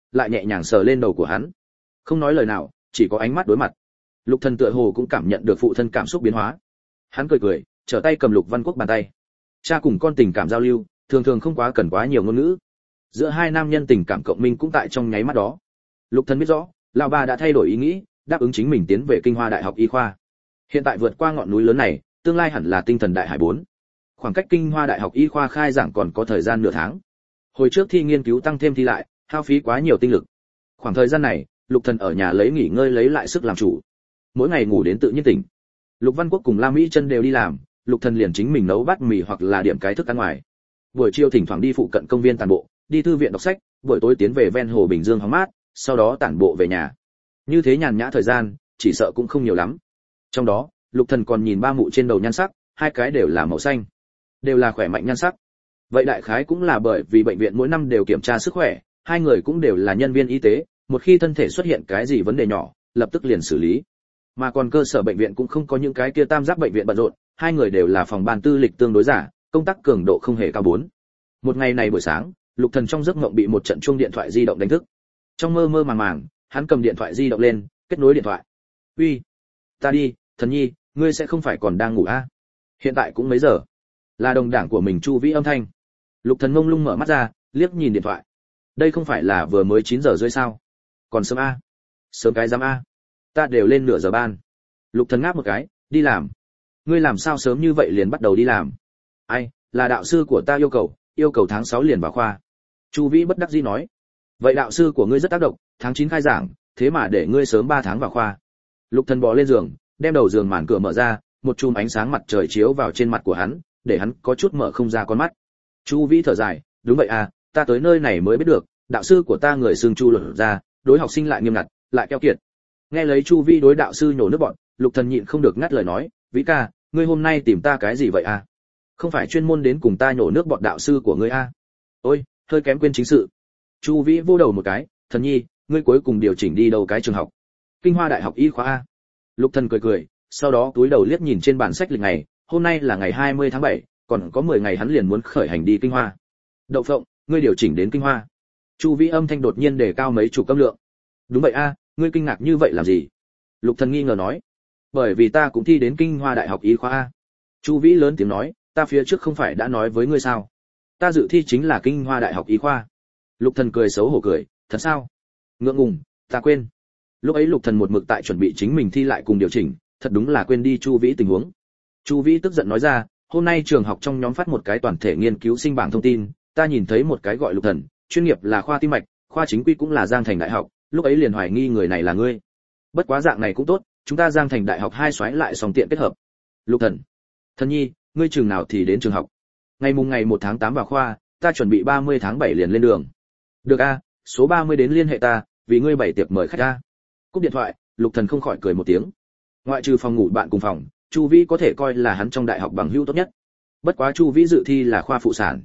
lại nhẹ nhàng sờ lên đầu của hắn. Không nói lời nào, chỉ có ánh mắt đối mặt. Lục Thần tựa hồ cũng cảm nhận được phụ thân cảm xúc biến hóa. Hắn cười cười, trở tay cầm Lục Văn Quốc bàn tay. Cha cùng con tình cảm giao lưu, thường thường không quá cần quá nhiều ngôn ngữ. Giữa hai nam nhân tình cảm cộng minh cũng tại trong nháy mắt đó. Lục Thần biết rõ, lão bà đã thay đổi ý nghĩ, đáp ứng chính mình tiến về Kinh Hoa Đại học Y khoa. Hiện tại vượt qua ngọn núi lớn này, tương lai hẳn là tinh thần đại hải 4. Khoảng cách Kinh Hoa Đại học Y khoa khai giảng còn có thời gian nửa tháng. Hồi trước thi nghiên cứu tăng thêm thi lại, hao phí quá nhiều tinh lực. Khoảng thời gian này, Lục Thần ở nhà lấy nghỉ ngơi lấy lại sức làm chủ. Mỗi ngày ngủ đến tự nhiên tỉnh. Lục Văn Quốc cùng La Mỹ Chân đều đi làm, Lục Thần liền chính mình nấu bát mì hoặc là điểm cái thức ăn ngoài. Buổi chiều thỉnh thoảng đi phụ cận công viên tản bộ, đi thư viện đọc sách, buổi tối tiến về ven hồ Bình Dương hóng mát, sau đó tản bộ về nhà. Như thế nhàn nhã thời gian, chỉ sợ cũng không nhiều lắm. Trong đó, Lục Thần còn nhìn ba mụ trên đầu nhan sắc, hai cái đều là màu xanh, đều là khỏe mạnh nhan sắc. Vậy đại khái cũng là bởi vì bệnh viện mỗi năm đều kiểm tra sức khỏe, hai người cũng đều là nhân viên y tế, một khi thân thể xuất hiện cái gì vấn đề nhỏ, lập tức liền xử lý. Mà còn cơ sở bệnh viện cũng không có những cái kia tam giác bệnh viện bận rộn, hai người đều là phòng ban tư lịch tương đối giả, công tác cường độ không hề cao 4. Một ngày này buổi sáng, Lục Thần trong giấc mộng bị một trận chuông điện thoại di động đánh thức. Trong mơ mơ màng màng, hắn cầm điện thoại di động lên, kết nối điện thoại. "Uy, ta đi, Thần Nhi, ngươi sẽ không phải còn đang ngủ a? Hiện tại cũng mấy giờ?" Là đồng đảng của mình Chu Vĩ âm thanh. Lục Thần mông lung mở mắt ra, liếc nhìn điện thoại. Đây không phải là vừa mới 9 giờ rưỡi sao? Còn sớm a? Sớm cái dám a? Ta đều lên nửa giờ ban. Lục Thần ngáp một cái, đi làm. Ngươi làm sao sớm như vậy liền bắt đầu đi làm? Ai, là đạo sư của ta yêu cầu tháng 6 liền vào khoa. Chu Vĩ bất đắc dĩ nói. Vậy đạo sư của ngươi rất tác động, tháng 9 khai giảng, thế mà để ngươi sớm 3 tháng vào khoa. Lục Thần bò lên giường, đem đầu giường màn cửa mở ra, một chùm ánh sáng mặt trời chiếu vào trên mặt của hắn, để hắn có chút mở không ra con mắt. Chu Vĩ thở dài, đúng vậy à, ta tới nơi này mới biết được, đạo sư của ta người xưng Chu Luật ra, đối học sinh lại nghiêm ngặt, lại keo kiệt. Nghe lấy Chu Vĩ đối đạo sư nhổ nước bọn, Lục Thần nhịn không được ngắt lời nói, Vĩ ca, ngươi hôm nay tìm ta cái gì vậy à? Không phải chuyên môn đến cùng ta nhổ nước bọn đạo sư của ngươi à? Ôi, hơi kém quên chính sự. Chu Vĩ vô đầu một cái, Thần Nhi, ngươi cuối cùng điều chỉnh đi đâu cái trường học? Kinh Hoa Đại học Y khoa a. Lục Thần cười cười, sau đó túi đầu liếc nhìn trên bản sách lịch ngày, hôm nay là ngày 20 tháng 7, còn có 10 ngày hắn liền muốn khởi hành đi Kinh Hoa. Đậu Phộng, ngươi điều chỉnh đến Kinh Hoa. Chu Vĩ âm thanh đột nhiên đề cao mấy chục âm lượng. Đúng vậy a, ngươi kinh ngạc như vậy làm gì? Lục Thần nghi ngờ nói. Bởi vì ta cũng thi đến Kinh Hoa Đại học Y khoa a. Chu Vĩ lớn tiếng nói, ta phía trước không phải đã nói với ngươi sao? Ta dự thi chính là Kinh Hoa Đại học Y khoa. Lục Thần cười xấu hổ cười, thật sao? Ngượng ngùng, ta quên. Lúc ấy Lục Thần một mực tại chuẩn bị chính mình thi lại cùng điều chỉnh, thật đúng là quên đi Chu Vĩ tình huống. Chu Vĩ tức giận nói ra, hôm nay trường học trong nhóm phát một cái toàn thể nghiên cứu sinh bảng thông tin, ta nhìn thấy một cái gọi Lục Thần, chuyên nghiệp là khoa tim mạch, khoa chính quy cũng là Giang Thành Đại học, lúc ấy liền hoài nghi người này là ngươi. Bất quá dạng này cũng tốt, chúng ta Giang Thành Đại học hai xoáy lại song tiện kết hợp. Lục Thần, Thần Nhi, ngươi trường nào thì đến trường học? Ngày 1 tháng 8 vào khoa, ta chuẩn bị 30 tháng 7 liền lên đường. Được a, số 30 đến liên hệ ta, vì ngươi bày tiệc mời khách a. Cúp điện thoại, Lục Thần không khỏi cười một tiếng. Ngoại trừ phòng ngủ bạn cùng phòng, Chu Vĩ có thể coi là hắn trong đại học bằng hữu tốt nhất. Bất quá Chu Vĩ dự thi là khoa phụ sản.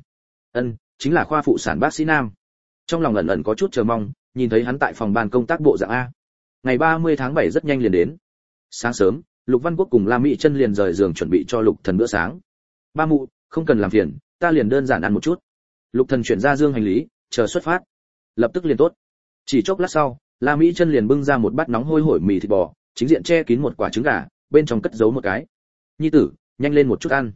Chính là khoa phụ sản bác sĩ nam. Trong lòng ẩn ẩn có chút chờ mong, nhìn thấy hắn tại phòng ban công tác bộ dạng a. Ngày 30 tháng 7 rất nhanh liền đến. Sáng sớm, Lục Văn Quốc cùng La Mỹ Chân liền rời giường chuẩn bị cho Lục Thần bữa sáng. Ba mụ, không cần làm phiền, ta liền đơn giản ăn một chút. Lục Thần chuyển ra dương hành lý, chờ xuất phát. Lập tức liền tốt. Chỉ chốc lát sau, La Mỹ Chân liền bưng ra một bát nóng hôi hổi mì thịt bò, chính diện che kín một quả trứng gà, bên trong cất giấu một cái. Nhi tử, nhanh lên một chút ăn.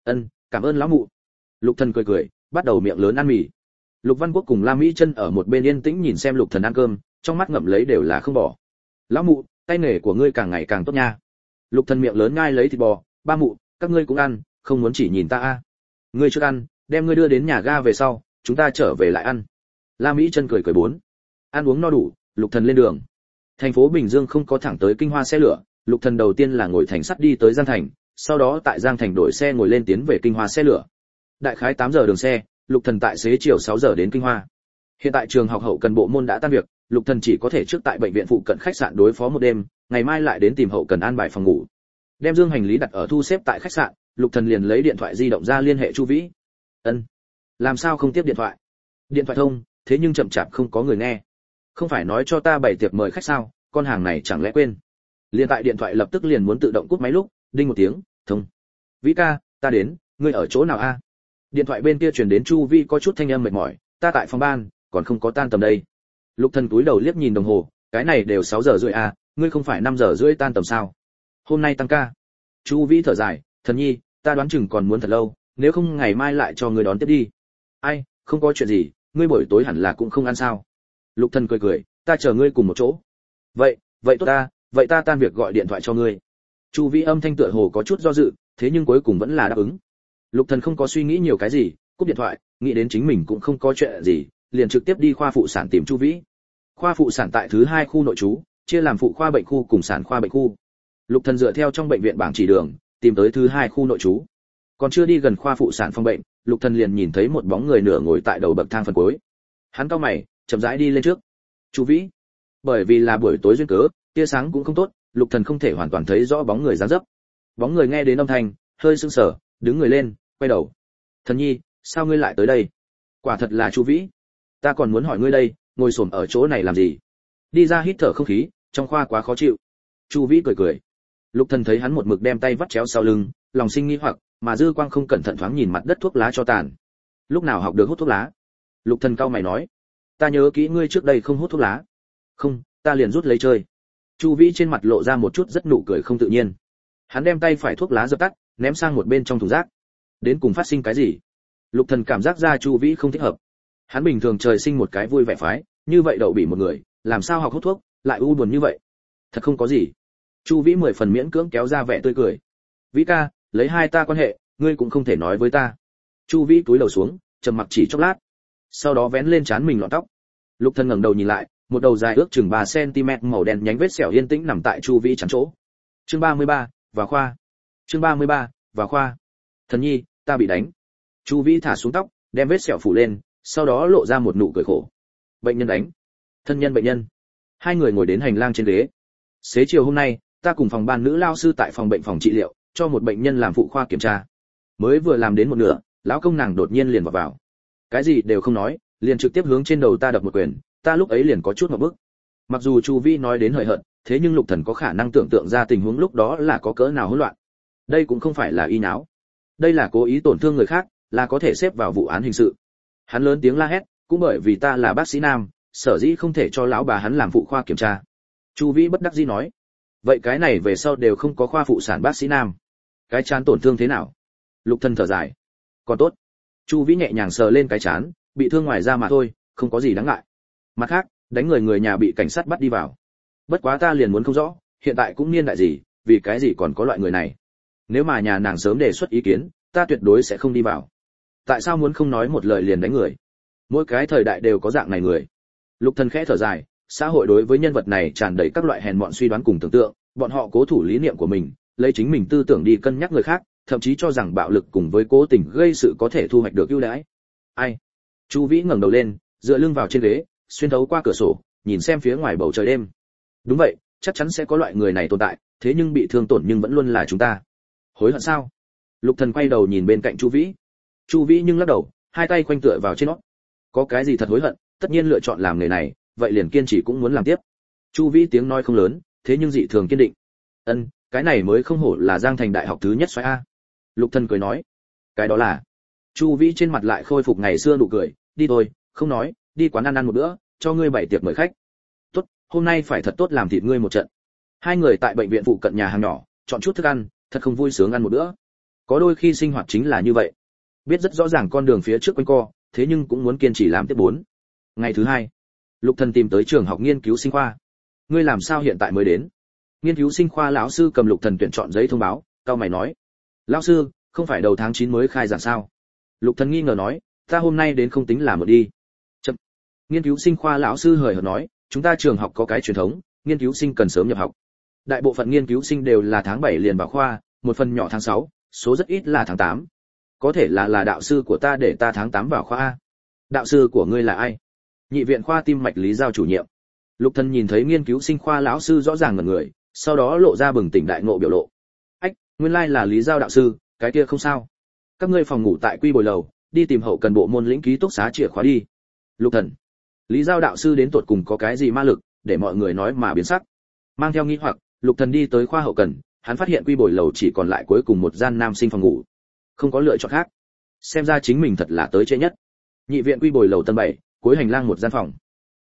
Cảm ơn lão mụ. Lục Thần cười cười, bắt đầu miệng lớn ăn mì. Lục Văn Quốc cùng La Mỹ Chân ở một bên yên tĩnh nhìn xem Lục Thần ăn cơm, trong mắt ngậm lấy đều là không bỏ. Lão mụ, tay nghề của ngươi càng ngày càng tốt nha. Lục Thần miệng lớn ngai lấy thịt bò, ba mụ, các ngươi cũng ăn, không muốn chỉ nhìn ta a. Ngươi chưa ăn, đem ngươi đưa đến nhà ga về sau, chúng ta trở về lại ăn. La Mỹ Chân cười cười 4. Ăn uống no đủ, Lục Thần lên đường. Thành phố Bình Dương không có thẳng tới Kinh Hoa xe lửa, Lục Thần đầu tiên là ngồi thành sắt đi tới Giang Thành, sau đó tại Giang Thành đổi xe ngồi lên tiến về Kinh Hoa xe lửa. Đại khái 8 giờ đường xe, Lục Thần tại xế chiều 6 giờ đến Kinh Hoa. Hiện tại trường học hậu cần bộ môn đã tan việc, Lục Thần chỉ có thể trước tại bệnh viện phụ cận khách sạn đối phó một đêm, ngày mai lại đến tìm hậu cần an bài phòng ngủ. Đem dương hành lý đặt ở thu xếp tại khách sạn, Lục Thần liền lấy điện thoại di động ra liên hệ Chu Vĩ. Làm sao không tiếp điện thoại? Điện thoại thông, thế nhưng chậm chạp không có người nghe. Không phải nói cho ta bày tiệc mời khách sao, con hàng này chẳng lẽ quên? Liên tại điện thoại lập tức liền muốn tự động cúp máy lúc, đinh một tiếng, thông. Vĩ ca, ta đến, ngươi ở chỗ nào a? Điện thoại bên kia truyền đến Chu Vĩ có chút thanh âm mệt mỏi, ta tại phòng ban, còn không có tan tầm đây. Lục Thần túi đầu liếc nhìn đồng hồ, cái này đều 6 giờ rưỡi à, ngươi không phải 5 giờ rưỡi tan tầm sao? Hôm nay tăng ca. Chu Vĩ thở dài, Thần Nhi, ta đoán chừng còn muốn thật lâu, nếu không ngày mai lại cho ngươi đón tiếp đi. Ai, không có chuyện gì, ngươi buổi tối hẳn là cũng không ăn sao? Lục Thần cười cười, ta chờ ngươi cùng một chỗ. Vậy tốt ta, vậy ta tan việc gọi điện thoại cho ngươi. Chu Vĩ âm thanh tựa hồ có chút do dự, thế nhưng cuối cùng vẫn là đáp ứng. Lục Thần không có suy nghĩ nhiều cái gì, cúp điện thoại, nghĩ đến chính mình cũng không có chuyện gì, liền trực tiếp đi khoa phụ sản tìm Chu Vĩ. Khoa phụ sản tại thứ 2 khu nội trú, chia làm phụ khoa bệnh khu cùng sản khoa bệnh khu. Lục Thần dựa theo trong bệnh viện bảng chỉ đường, tìm tới thứ 2 khu nội trú. Còn chưa đi gần khoa phụ sản phòng bệnh, Lục Thần liền nhìn thấy một bóng người nửa ngồi tại đầu bậc thang phần cuối. Hắn cau mày, chậm rãi đi lên trước. Chu Vĩ. Bởi vì là buổi tối duyên cớ, tia sáng cũng không tốt, Lục Thần không thể hoàn toàn thấy rõ bóng người dáng dấp. Bóng người nghe đến âm thanh, hơi sững sờ, đứng người lên, quay đầu. Thần Nhi, sao ngươi lại tới đây? Quả thật là Chu Vĩ. Ta còn muốn hỏi ngươi đây, ngồi xổm ở chỗ này làm gì? Đi ra hít thở không khí, trong khoa quá khó chịu. Chu Vĩ cười cười. Lục Thần thấy hắn một mực đem tay vắt chéo sau lưng, lòng sinh nghi hoặc, mà dư quang không cẩn thận thoáng nhìn mặt đất thuốc lá cho tàn. Lúc nào học được hút thuốc lá? Lục Thần cau mày nói. Ta nhớ kỹ ngươi trước đây không hút thuốc lá. Không, ta liền rút lấy chơi. Chu Vĩ trên mặt lộ ra một chút rất nụ cười không tự nhiên. Hắn đem tay phải thuốc lá dập tắt, ném sang một bên trong thùng rác. Đến cùng phát sinh cái gì? Lục Thần cảm giác ra Chu Vĩ không thích hợp. Hắn bình thường trời sinh một cái vui vẻ phái, như vậy đậu bị một người, làm sao học hút thuốc, lại u buồn như vậy? Thật không có gì. Chu Vĩ 10 phần miễn cưỡng kéo ra vẻ tươi cười. Vĩ ca, lấy hai ta quan hệ, ngươi cũng không thể nói với ta. Chu Vĩ cúi đầu xuống, trầm mặc chỉ chốc lát, sau đó vén lên trán mình lọn tóc. Lục Thần ngẩng đầu nhìn lại, một đầu dài ước chừng 3 cm màu đen nhánh vết sẹo yên tĩnh nằm tại Chu Vĩ trán chỗ. Chương 33, vào khoa. Chương 33, vào khoa. Thần Nhi, ta bị đánh. Chu Vĩ thả xuống tóc, đem vết sẹo phủ lên, sau đó lộ ra một nụ cười khổ. Bệnh nhân đánh. Thân nhân bệnh nhân. Hai người ngồi đến hành lang trên ghế. Xế chiều hôm nay, ta cùng phòng ban nữ lao sư tại phòng bệnh phòng trị liệu, cho một bệnh nhân làm phụ khoa kiểm tra. Mới vừa làm đến một nửa, lão công nàng đột nhiên liền vào. Cái gì đều không nói, liền trực tiếp hướng trên đầu ta đập một quyền, ta lúc ấy liền có chút ngộp bức. Mặc dù Chu Vĩ nói đến hời hợt, thế nhưng Lục Thần có khả năng tưởng tượng ra tình huống lúc đó là có cỡ nào hỗn loạn. Đây cũng không phải là y nháo, đây là cố ý tổn thương người khác, là có thể xếp vào vụ án hình sự. Hắn lớn tiếng la hét, cũng bởi vì ta là bác sĩ nam, sở dĩ không thể cho lão bà hắn làm phụ khoa kiểm tra. Chu Vĩ bất đắc dĩ nói, vậy cái này về sau đều không có khoa phụ sản bác sĩ nam, cái chán tổn thương thế nào? Lục Thần thở dài, còn tốt. Chu Vĩ nhẹ nhàng sờ lên cái chán, bị thương ngoài da mà thôi, không có gì đáng ngại. Mặt khác, đánh người nhà bị cảnh sát bắt đi vào. Bất quá ta liền muốn không rõ, hiện tại cũng niên đại gì, vì cái gì còn có loại người này? Nếu mà nhà nàng sớm đề xuất ý kiến, ta tuyệt đối sẽ không đi vào. Tại sao muốn không nói một lời liền đánh người? Mỗi cái thời đại đều có dạng này người. Lục Thần khẽ thở dài, xã hội đối với nhân vật này tràn đầy các loại hèn mọn suy đoán cùng tưởng tượng, bọn họ cố thủ lý niệm của mình, lấy chính mình tư tưởng đi cân nhắc người khác, thậm chí cho rằng bạo lực cùng với cố tình gây sự có thể thu hoạch được ưu đãi. Ai? Chu Vĩ ngẩng đầu lên, dựa lưng vào trên ghế, xuyên thấu qua cửa sổ, nhìn xem phía ngoài bầu trời đêm. Đúng vậy, chắc chắn sẽ có loại người này tồn tại, thế nhưng bị thương tổn nhưng vẫn luôn là chúng ta. Hối hận sao? Lục Thần quay đầu nhìn bên cạnh Chu Vĩ. Chu Vĩ nhưng lắc đầu, hai tay khoanh tựa vào trên nó. Có cái gì thật hối hận, tất nhiên lựa chọn làm nghề này, vậy liền kiên trì cũng muốn làm tiếp. Chu Vĩ tiếng nói không lớn, thế nhưng dị thường kiên định. Cái này mới không hổ là Giang Thành đại học thứ nhất xoáy a. Lục Thần cười nói, cái đó là. Chu Vĩ trên mặt lại khôi phục ngày xưa nụ cười, đi thôi, không nói, đi quán ăn một bữa, cho ngươi bày tiệc mời khách. Tốt, hôm nay phải thật tốt làm thịt ngươi một trận. Hai người tại bệnh viện phụ cận nhà hàng nhỏ, chọn chút thức ăn, thật không vui sướng ăn một bữa. Có đôi khi sinh hoạt chính là như vậy. Biết rất rõ ràng con đường phía trước quanh co, thế nhưng cũng muốn kiên trì làm tiếp 4. Ngày thứ 2, Lục Thần tìm tới trường học nghiên cứu sinh khoa. Ngươi làm sao hiện tại mới đến? Nghiên cứu sinh khoa lão sư cầm Lục Thần tuyển chọn giấy thông báo, cao mày nói. Lão sư, không phải đầu tháng 9 mới khai giảng sao? Lục Thần nghi ngờ nói, ta hôm nay đến không tính là một đi. Chậm. Nghiên cứu sinh khoa lão sư hời hợt nói, chúng ta trường học có cái truyền thống, nghiên cứu sinh cần sớm nhập học. Đại bộ phận nghiên cứu sinh đều là tháng 7 liền vào khoa, một phần nhỏ tháng 6, số rất ít là tháng 8. Có thể là đạo sư của ta để ta tháng 8 vào khoa A. Đạo sư của ngươi là ai? Nhị viện khoa tim mạch Lý Giao chủ nhiệm. Lục Thần nhìn thấy nghiên cứu sinh khoa lão sư rõ ràng ngẩn người, sau đó lộ ra bừng tỉnh đại ngộ biểu lộ. Ách, nguyên lai là Lý Giao đạo sư, cái kia không sao. Các ngươi phòng ngủ tại Quy Bồi lầu, đi tìm hậu cần bộ môn lĩnh ký túc xá chìa khóa đi. Lục Thần, Lý Giao đạo sư đến tột cùng có cái gì ma lực, để mọi người nói mà biến sắc. Mang theo nghi hoặc, Lục Thần đi tới khoa hậu cần, hắn phát hiện Quy Bồi lầu chỉ còn lại cuối cùng một gian nam sinh phòng ngủ. Không có lựa chọn khác. Xem ra chính mình thật là tới trễ nhất. Nhị viện Quy Bồi lầu tầng 7, cuối hành lang một gian phòng.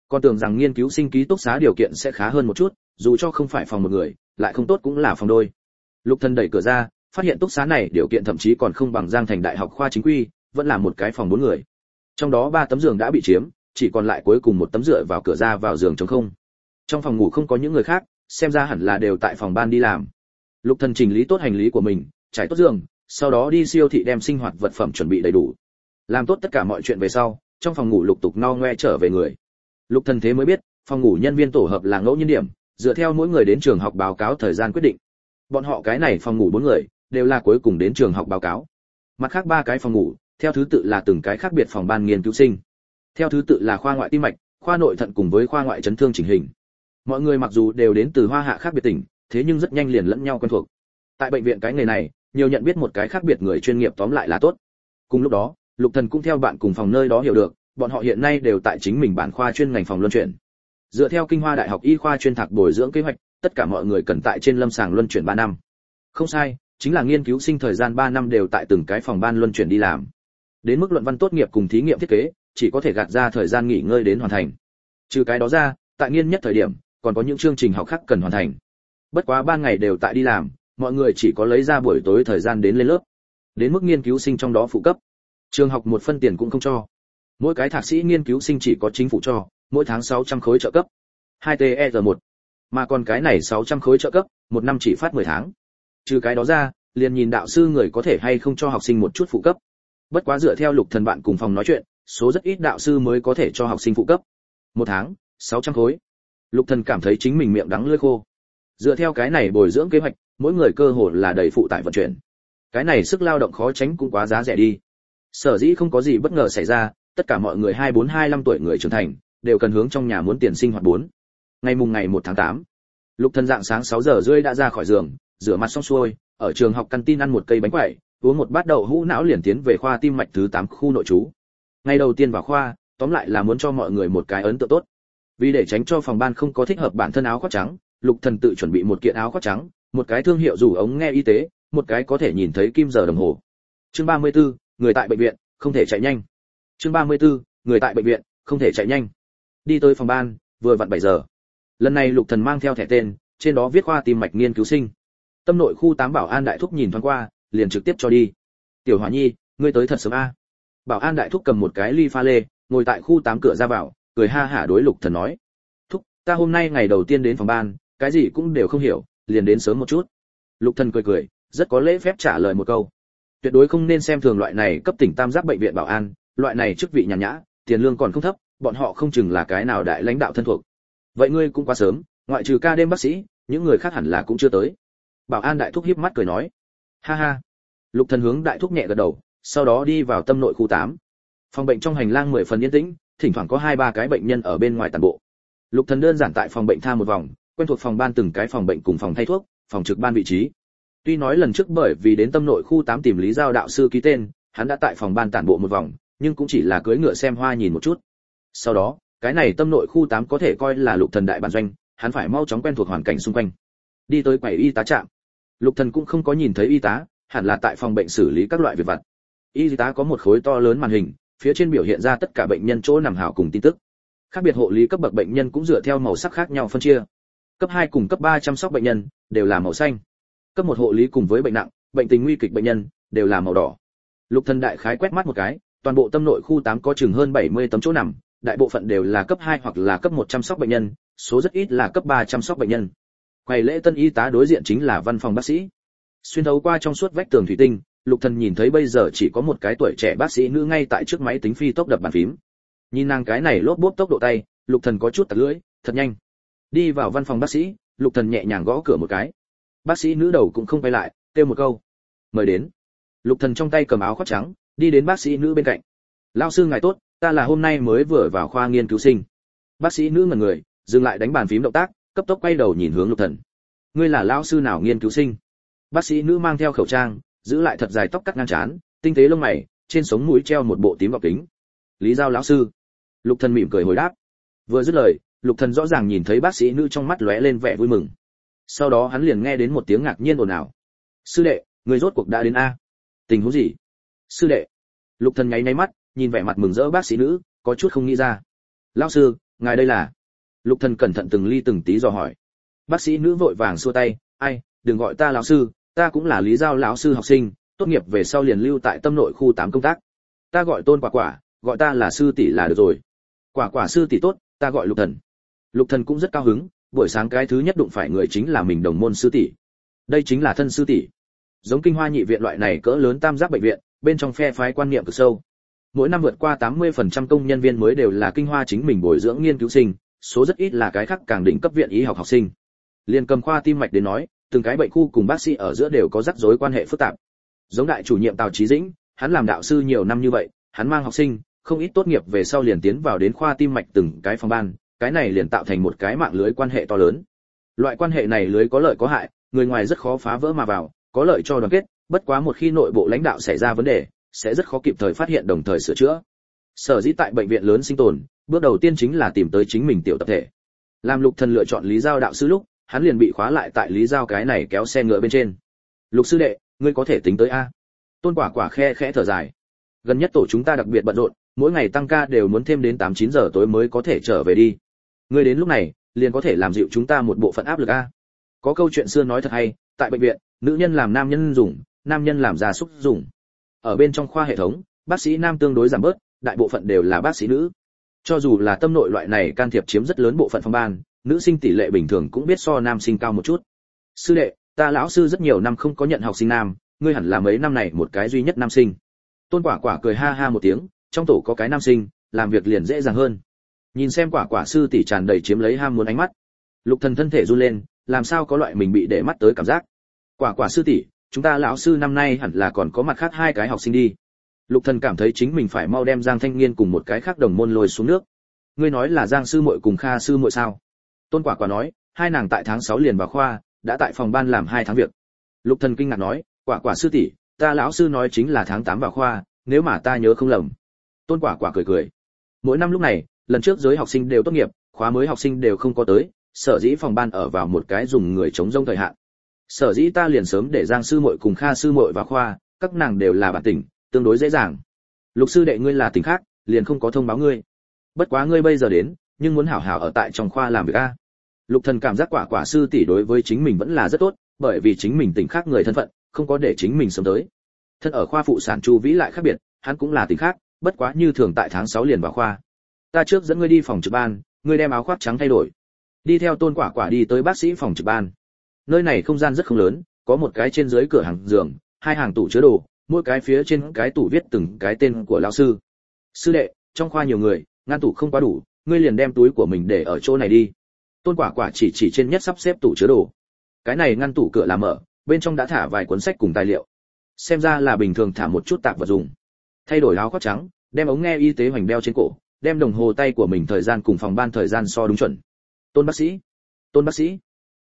Con tưởng rằng nghiên cứu sinh ký túc xá điều kiện sẽ khá hơn một chút, dù cho không phải phòng một người, lại không tốt cũng là phòng đôi. Lục Thần đẩy cửa ra, phát hiện túc xá này điều kiện thậm chí còn không bằng Giang Thành Đại học khoa chính quy, vẫn là một cái phòng 4 người. Trong đó 3 tấm giường đã bị chiếm, chỉ còn lại cuối cùng một tấm dựa vào cửa ra vào giường trống không. Trong phòng ngủ không có những người khác, xem ra hẳn là đều tại phòng ban đi làm. Lục Thần chỉnh lý tốt hành lý của mình, trải tốt giường, sau đó đi siêu thị đem sinh hoạt vật phẩm chuẩn bị đầy đủ. Làm tốt tất cả mọi chuyện về sau, trong phòng ngủ lục tục no ngoe trở về người. Lục Thần thế mới biết, phòng ngủ nhân viên tổ hợp là ngẫu nhiên điểm, dựa theo mỗi người đến trường học báo cáo thời gian quyết định. Bọn họ cái này phòng ngủ 4 người, đều là cuối cùng đến trường học báo cáo. Mặt khác 3 cái phòng ngủ, theo thứ tự là từng cái khác biệt phòng ban nghiên cứu sinh. Theo thứ tự là khoa ngoại tim mạch, khoa nội thận cùng với khoa ngoại chấn thương chỉnh hình. Mọi người mặc dù đều đến từ Hoa Hạ khác biệt tỉnh, thế nhưng rất nhanh liền lẫn nhau quen thuộc. Tại bệnh viện cái nghề này, nhiều nhận biết một cái khác biệt người chuyên nghiệp tóm lại là tốt. Cùng lúc đó, Lục Thần cũng theo bạn cùng phòng nơi đó hiểu được, bọn họ hiện nay đều tại chính mình bản khoa chuyên ngành phòng luân chuyển. Dựa theo Kinh Hoa Đại học y khoa chuyên thạc bồi dưỡng kế hoạch, tất cả mọi người cần tại trên lâm sàng luân chuyển 3 năm. Không sai, chính là nghiên cứu sinh thời gian 3 năm đều tại từng cái phòng ban luân chuyển đi làm. Đến mức luận văn tốt nghiệp cùng thí nghiệm thiết kế, chỉ có thể gạt ra thời gian nghỉ ngơi đến hoàn thành. Trừ cái đó ra, tại nghiên nhất thời điểm, còn có những chương trình học khác cần hoàn thành. Bất quá 3 ngày đều tại đi làm, mọi người chỉ có lấy ra buổi tối thời gian đến lên lớp. Đến mức nghiên cứu sinh trong đó phụ cấp, trường học một phân tiền cũng không cho. Mỗi cái thạc sĩ nghiên cứu sinh chỉ có chính phủ cho, mỗi tháng 600 khối trợ cấp. 2TR1. Mà còn cái này 600 khối trợ cấp, một năm chỉ phát 10 tháng. Trừ cái đó ra, liền nhìn đạo sư người có thể hay không cho học sinh một chút phụ cấp. Bất quá dựa theo Lục Thần bạn cùng phòng nói chuyện, số rất ít đạo sư mới có thể cho học sinh phụ cấp. Một tháng, 600 khối. Lục Thần cảm thấy chính mình miệng đắng lưỡi khô. Dựa theo cái này bồi dưỡng kế hoạch, mỗi người cơ hồ là đầy phụ tải vận chuyển. Cái này sức lao động khó tránh cũng quá giá rẻ đi. Sở dĩ không có gì bất ngờ xảy ra, tất cả mọi người 24-25 tuổi người trưởng thành, đều cần hướng trong nhà muốn tiền sinh hoạt 4. Ngày 1 tháng 8, Lục Thần dạng sáng 6 giờ rưỡi đã ra khỏi giường, rửa mặt xong xuôi, ở trường học canteen ăn một cây bánh quẩy, uống một bát đậu hũ não liền tiến về khoa tim mạch thứ 8 khu nội trú. Ngày đầu tiên vào khoa, tóm lại là muốn cho mọi người một cái ấn tượng tốt. Vì để tránh cho phòng ban không có thích hợp bản thân áo khoác trắng, Lục Thần tự chuẩn bị một kiện áo khoác trắng, một cái thương hiệu rủ ống nghe y tế, một cái có thể nhìn thấy kim giờ đồng hồ. Chương 34, người tại bệnh viện, không thể chạy nhanh. Chương 34, người tại bệnh viện, không thể chạy nhanh. Đi tới phòng ban, vừa vặn 7 giờ. Lần này Lục Thần mang theo thẻ tên, trên đó viết khoa tim mạch nghiên cứu sinh. Tâm nội khu 8 bảo an đại thúc nhìn thoáng qua, liền trực tiếp cho đi. Tiểu Hỏa Nhi, ngươi tới thật sớm a. Bảo an đại thúc cầm một cái ly pha lê, ngồi tại khu 8 cửa ra vào, cười ha hả đối Lục Thần nói: "Thúc, ta hôm nay ngày đầu tiên đến phòng ban, cái gì cũng đều không hiểu, liền đến sớm một chút." Lục Thần cười cười, rất có lễ phép trả lời một câu. Tuyệt đối không nên xem thường loại này cấp tỉnh tam giác bệnh viện bảo an, loại này chức vị nhàn nhã, tiền lương còn không thấp, bọn họ không chừng là cái nào đại lãnh đạo thân thuộc. Vậy ngươi cũng quá sớm, ngoại trừ ca đêm bác sĩ, những người khác hẳn là cũng chưa tới. Bảo an đại thúc híp mắt cười nói. Ha ha. Lục Thần hướng đại thúc nhẹ gật đầu, sau đó đi vào tâm nội khu 8. Phòng bệnh trong hành lang 10 phần yên tĩnh, thỉnh thoảng có 2-3 cái bệnh nhân ở bên ngoài tản bộ. Lục Thần đơn giản tại phòng bệnh tha một vòng, quen thuộc phòng ban từng cái phòng bệnh cùng phòng thay thuốc, phòng trực ban vị trí. Tuy nói lần trước bởi vì đến tâm nội khu 8 tìm Lý Giao đạo sư ký tên, hắn đã tại phòng ban tản bộ một vòng, nhưng cũng chỉ là cưỡi ngựa xem hoa nhìn một chút. Sau đó, cái này tâm nội khu 8 có thể coi là Lục Thần đại bản doanh, hắn phải mau chóng quen thuộc hoàn cảnh xung quanh. Đi tới quầy y tá trạm. Lục Thần cũng không có nhìn thấy y tá, hẳn là tại phòng bệnh xử lý các loại việc vặt. Y tá có một khối to lớn màn hình, phía trên biểu hiện ra tất cả bệnh nhân chỗ nằm hảo cùng tin tức. Khác biệt hộ lý cấp bậc bệnh nhân cũng dựa theo màu sắc khác nhau phân chia. Cấp 2 cùng cấp 3 chăm sóc bệnh nhân đều là màu xanh. Cấp 1 hộ lý cùng với bệnh nặng, bệnh tình nguy kịch bệnh nhân đều là màu đỏ. Lục Thần đại khái quét mắt một cái, toàn bộ tâm nội khu 8 có chừng hơn 70 tấm chỗ nằm, đại bộ phận đều là cấp 2 hoặc là cấp 1 chăm sóc bệnh nhân, số rất ít là cấp 3 chăm sóc bệnh nhân. Quầy lễ tân y tá đối diện chính là văn phòng bác sĩ. Xuyên thấu qua trong suốt vách tường thủy tinh, Lục Thần nhìn thấy bây giờ chỉ có một cái tuổi trẻ bác sĩ nữ ngay tại trước máy tính phi tốc đập bàn phím. Nhìn nàng cái này lốp bốp tốc độ tay, Lục Thần có chút tặc lưỡi, thật nhanh. Đi vào văn phòng bác sĩ, Lục Thần nhẹ nhàng gõ cửa một cái. Bác sĩ nữ đầu cũng không quay lại, kêu một câu: "Mời đến." Lục Thần trong tay cầm áo khoác trắng, đi đến bác sĩ nữ bên cạnh. "Lão sư ngài tốt, ta là hôm nay mới vừa vào khoa nghiên cứu sinh." Bác sĩ nữ ngẩn người, dừng lại đánh bàn phím động tác, cấp tốc quay đầu nhìn hướng Lục Thần. "Ngươi là lão sư nào nghiên cứu sinh?" Bác sĩ nữ mang theo khẩu trang, giữ lại thật dài tóc cắt ngang trán, tinh tế lông mày, trên sống mũi treo một bộ tím gọng kính. "Lý Giao lão sư." Lục Thần mỉm cười hồi đáp. Vừa dứt lời, Lục Thần rõ ràng nhìn thấy bác sĩ nữ trong mắt lóe lên vẻ vui mừng. Sau đó hắn liền nghe đến một tiếng ngạc nhiên ồn ào. "Sư đệ, người rốt cuộc đã đến a? Tình huống gì?" "Sư đệ." Lục Thần nháy nháy mắt, nhìn vẻ mặt mừng rỡ bác sĩ nữ, có chút không nghĩ ra. "Lão sư, Ngài đây là? Lục Thần cẩn thận từng ly từng tí dò hỏi. Bác sĩ nữ vội vàng xua tay, ai, đừng gọi ta lão sư, ta cũng là Lý Giao lão sư học sinh, tốt nghiệp về sau liền lưu tại Tâm Nội khu 8 công tác. Ta gọi Tôn Quả Quả, gọi ta là sư tỷ là được rồi. Quả Quả sư tỷ tốt, ta gọi Lục Thần. Lục Thần cũng rất cao hứng, buổi sáng cái thứ nhất đụng phải người chính là mình đồng môn sư tỷ. Đây chính là thân sư tỷ. Giống Kinh Hoa Nhị viện loại này cỡ lớn tam giác bệnh viện, bên trong phe phái quan niệm cực sâu. Mỗi năm vượt qua 80% công nhân viên mới đều là Kinh Hoa chính mình bồi dưỡng nghiên cứu sinh, số rất ít là cái khác càng đỉnh cấp viện y học học sinh. Liên cầm khoa tim mạch đến nói, từng cái bệnh khu cùng bác sĩ ở giữa đều có rắc rối quan hệ phức tạp. Giống đại chủ nhiệm Tào Chí Dĩnh, hắn làm đạo sư nhiều năm như vậy, hắn mang học sinh, không ít tốt nghiệp về sau liền tiến vào đến khoa tim mạch từng cái phòng ban, cái này liền tạo thành một cái mạng lưới quan hệ to lớn. Loại quan hệ này lưới có lợi có hại, người ngoài rất khó phá vỡ mà vào, có lợi cho đoàn kết, bất quá một khi nội bộ lãnh đạo xảy ra vấn đề, sẽ rất khó kịp thời phát hiện đồng thời sửa chữa. Sở dĩ tại bệnh viện lớn sinh tồn, bước đầu tiên chính là tìm tới chính mình tiểu tập thể. Làm Lục Thần lựa chọn Lý Giao đạo sư lúc, hắn liền bị khóa lại tại Lý Giao cái này kéo xe ngựa bên trên. Lục sư đệ, ngươi có thể tính tới a? Tôn Quả Quả khe khẽ thở dài. Gần nhất tổ chúng ta đặc biệt bận rộn, mỗi ngày tăng ca đều muốn thêm đến 8-9 giờ tối mới có thể trở về đi. Ngươi đến lúc này, liền có thể làm dịu chúng ta một bộ phận áp lực a. Có câu chuyện xưa nói thật hay, tại bệnh viện, nữ nhân làm nam nhân dùng, nam nhân làm gia súc dùng. Ở bên trong khoa hệ thống, bác sĩ nam tương đối giảm bớt, đại bộ phận đều là bác sĩ nữ. Cho dù là tâm nội loại này can thiệp chiếm rất lớn bộ phận phòng ban, nữ sinh tỷ lệ bình thường cũng biết so nam sinh cao một chút. Sư đệ, ta lão sư rất nhiều năm không có nhận học sinh nam, ngươi hẳn là mấy năm này một cái duy nhất nam sinh. Tôn Quả Quả cười ha ha một tiếng, trong tổ có cái nam sinh, làm việc liền dễ dàng hơn. Nhìn xem Quả Quả sư tỷ tràn đầy chiếm lấy ham muốn ánh mắt, Lục Thần thân thể run lên, làm sao có loại mình bị để mắt tới cảm giác. Quả Quả sư tỷ, chúng ta lão sư năm nay hẳn là còn có mặt khác hai cái học sinh đi. Lục Thần cảm thấy chính mình phải mau đem Giang Thanh Nghiên cùng một cái khác đồng môn lôi xuống nước. Ngươi nói là Giang sư muội cùng Kha sư muội sao? Tôn Quả Quả nói, hai nàng tại tháng 6 liền vào khoa, đã tại phòng ban làm 2 tháng việc. Lục Thần kinh ngạc nói, Quả Quả sư tỷ, ta lão sư nói chính là tháng 8 vào khoa, nếu mà ta nhớ không lầm. Tôn Quả Quả cười cười. Mỗi năm lúc này, lần trước giới học sinh đều tốt nghiệp, khóa mới học sinh đều không có tới, sở dĩ phòng ban ở vào một cái dùng người chống rông thời hạn. Sở dĩ ta liền sớm để Giang sư muội cùng Kha sư muội vào khoa, các nàng đều là bản tỉnh, tương đối dễ dàng. Lục sư đệ ngươi là tỉnh khác, liền không có thông báo ngươi. Bất quá ngươi bây giờ đến, nhưng muốn hảo hảo ở tại trong khoa làm việc a. Lục Thần cảm giác Quả Quả sư tỷ đối với chính mình vẫn là rất tốt, bởi vì chính mình tỉnh khác người thân phận, không có để chính mình sớm tới. Thân ở khoa phụ sản Chu Vĩ lại khác biệt, hắn cũng là tỉnh khác, bất quá như thường tại tháng 6 liền vào khoa. Ta trước dẫn ngươi đi phòng trực ban, ngươi đem áo khoác trắng thay đổi. Đi theo Tôn Quả Quả đi tới bác sĩ phòng trực ban. Nơi này không gian rất không lớn, có một cái trên dưới cửa hàng giường, 2 hàng tủ chứa đồ, mỗi cái phía trên cái tủ viết từng cái tên của lão sư. Sư đệ, trong khoa nhiều người, ngăn tủ không quá đủ, ngươi liền đem túi của mình để ở chỗ này đi. Tôn Quả Quả chỉ trên nhất sắp xếp tủ chứa đồ. Cái này ngăn tủ cửa là mở, bên trong đã thả vài cuốn sách cùng tài liệu. Xem ra là bình thường thả một chút tạp vật dùng. Thay đổi áo khoác trắng, đem ống nghe y tế hoành đeo trên cổ, đem đồng hồ tay của mình thời gian cùng phòng ban thời gian so đúng chuẩn. Tôn bác sĩ.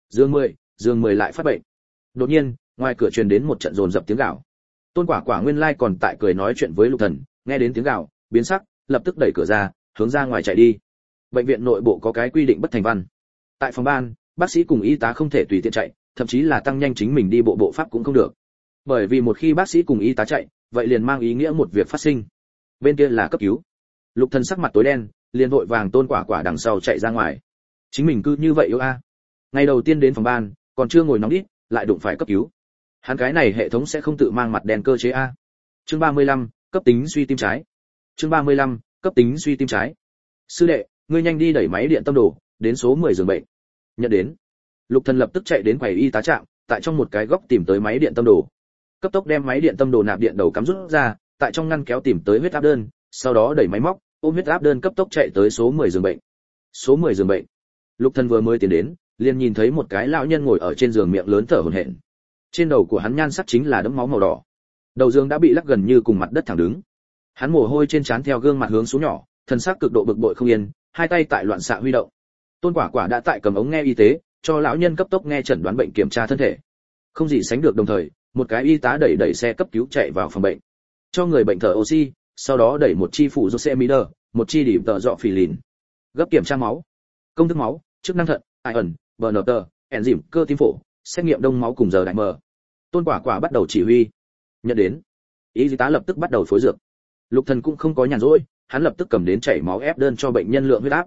Giường 10 lại phát bệnh. Đột nhiên, ngoài cửa truyền đến một trận dồn dập tiếng gào. Tôn Quả Quả nguyên lai còn tại cười nói chuyện với Lục Thần, nghe đến tiếng gào, biến sắc, lập tức đẩy cửa ra, hướng ra ngoài chạy đi. Bệnh viện nội bộ có cái quy định bất thành văn. Tại phòng ban, bác sĩ cùng y tá không thể tùy tiện chạy, thậm chí là tăng nhanh chính mình đi bộ pháp cũng không được. Bởi vì một khi bác sĩ cùng y tá chạy, vậy liền mang ý nghĩa một việc phát sinh. Bên kia là cấp cứu. Lục Thần sắc mặt tối đen, liền vội vàng Tôn Quả Quả đằng sau chạy ra ngoài. Chính mình cứ như vậy yếu a. Ngày đầu tiên đến phòng ban, còn chưa ngồi nóng đít, lại đụng phải cấp cứu. Hắn cái này hệ thống sẽ không tự mang mặt đen cơ chế a. Chương 35, cấp tính suy tim trái. Chương 35, cấp tính suy tim trái. Sư đệ, ngươi nhanh đi đẩy máy điện tâm đồ, đến số 10 giường bệnh. Nhận đến. Lục Thần lập tức chạy đến quầy y tá trạm, tại trong một cái góc tìm tới máy điện tâm đồ. Cấp tốc đem máy điện tâm đồ nạp điện đầu cắm rút ra, tại trong ngăn kéo tìm tới huyết áp đơn, sau đó đẩy máy móc, ôm huyết áp đơn cấp tốc chạy tới số 10 giường bệnh. Số 10 giường bệnh. Lục Thần vừa mới tiến đến, liền nhìn thấy một cái lão nhân ngồi ở trên giường miệng lớn thở hổn hển. Trên đầu của hắn nhan sắc chính là đẫm máu màu đỏ. Đầu giường đã bị lắc gần như cùng mặt đất thẳng đứng. Hắn mồ hôi trên trán theo gương mặt hướng xuống nhỏ, thân xác cực độ bực bội không yên, hai tay tại loạn xạ huy động. Tôn Quả Quả đã tại cầm ống nghe y tế, cho lão nhân cấp tốc nghe chẩn đoán bệnh kiểm tra thân thể. Không gì sánh được đồng thời, một cái y tá đẩy xe cấp cứu chạy vào phòng bệnh, cho người bệnh thở oxy, sau đó đẩy một chi phụ Josemider, một chi điểm tợ dọ phì lìn. Gấp kiểm tra máu, công thức máu, chức năng thận, iron, BNT, enzyme, cơ tim phổi, xét nghiệm đông máu cùng giờ đại mờ. Tôn Quả Quả bắt đầu chỉ huy. Nhận đến, y tá lập tức bắt đầu phối dược. Lục Thần cũng không có nhàn rỗi, hắn lập tức cầm đến chảy máu ép đơn cho bệnh nhân lượng huyết áp.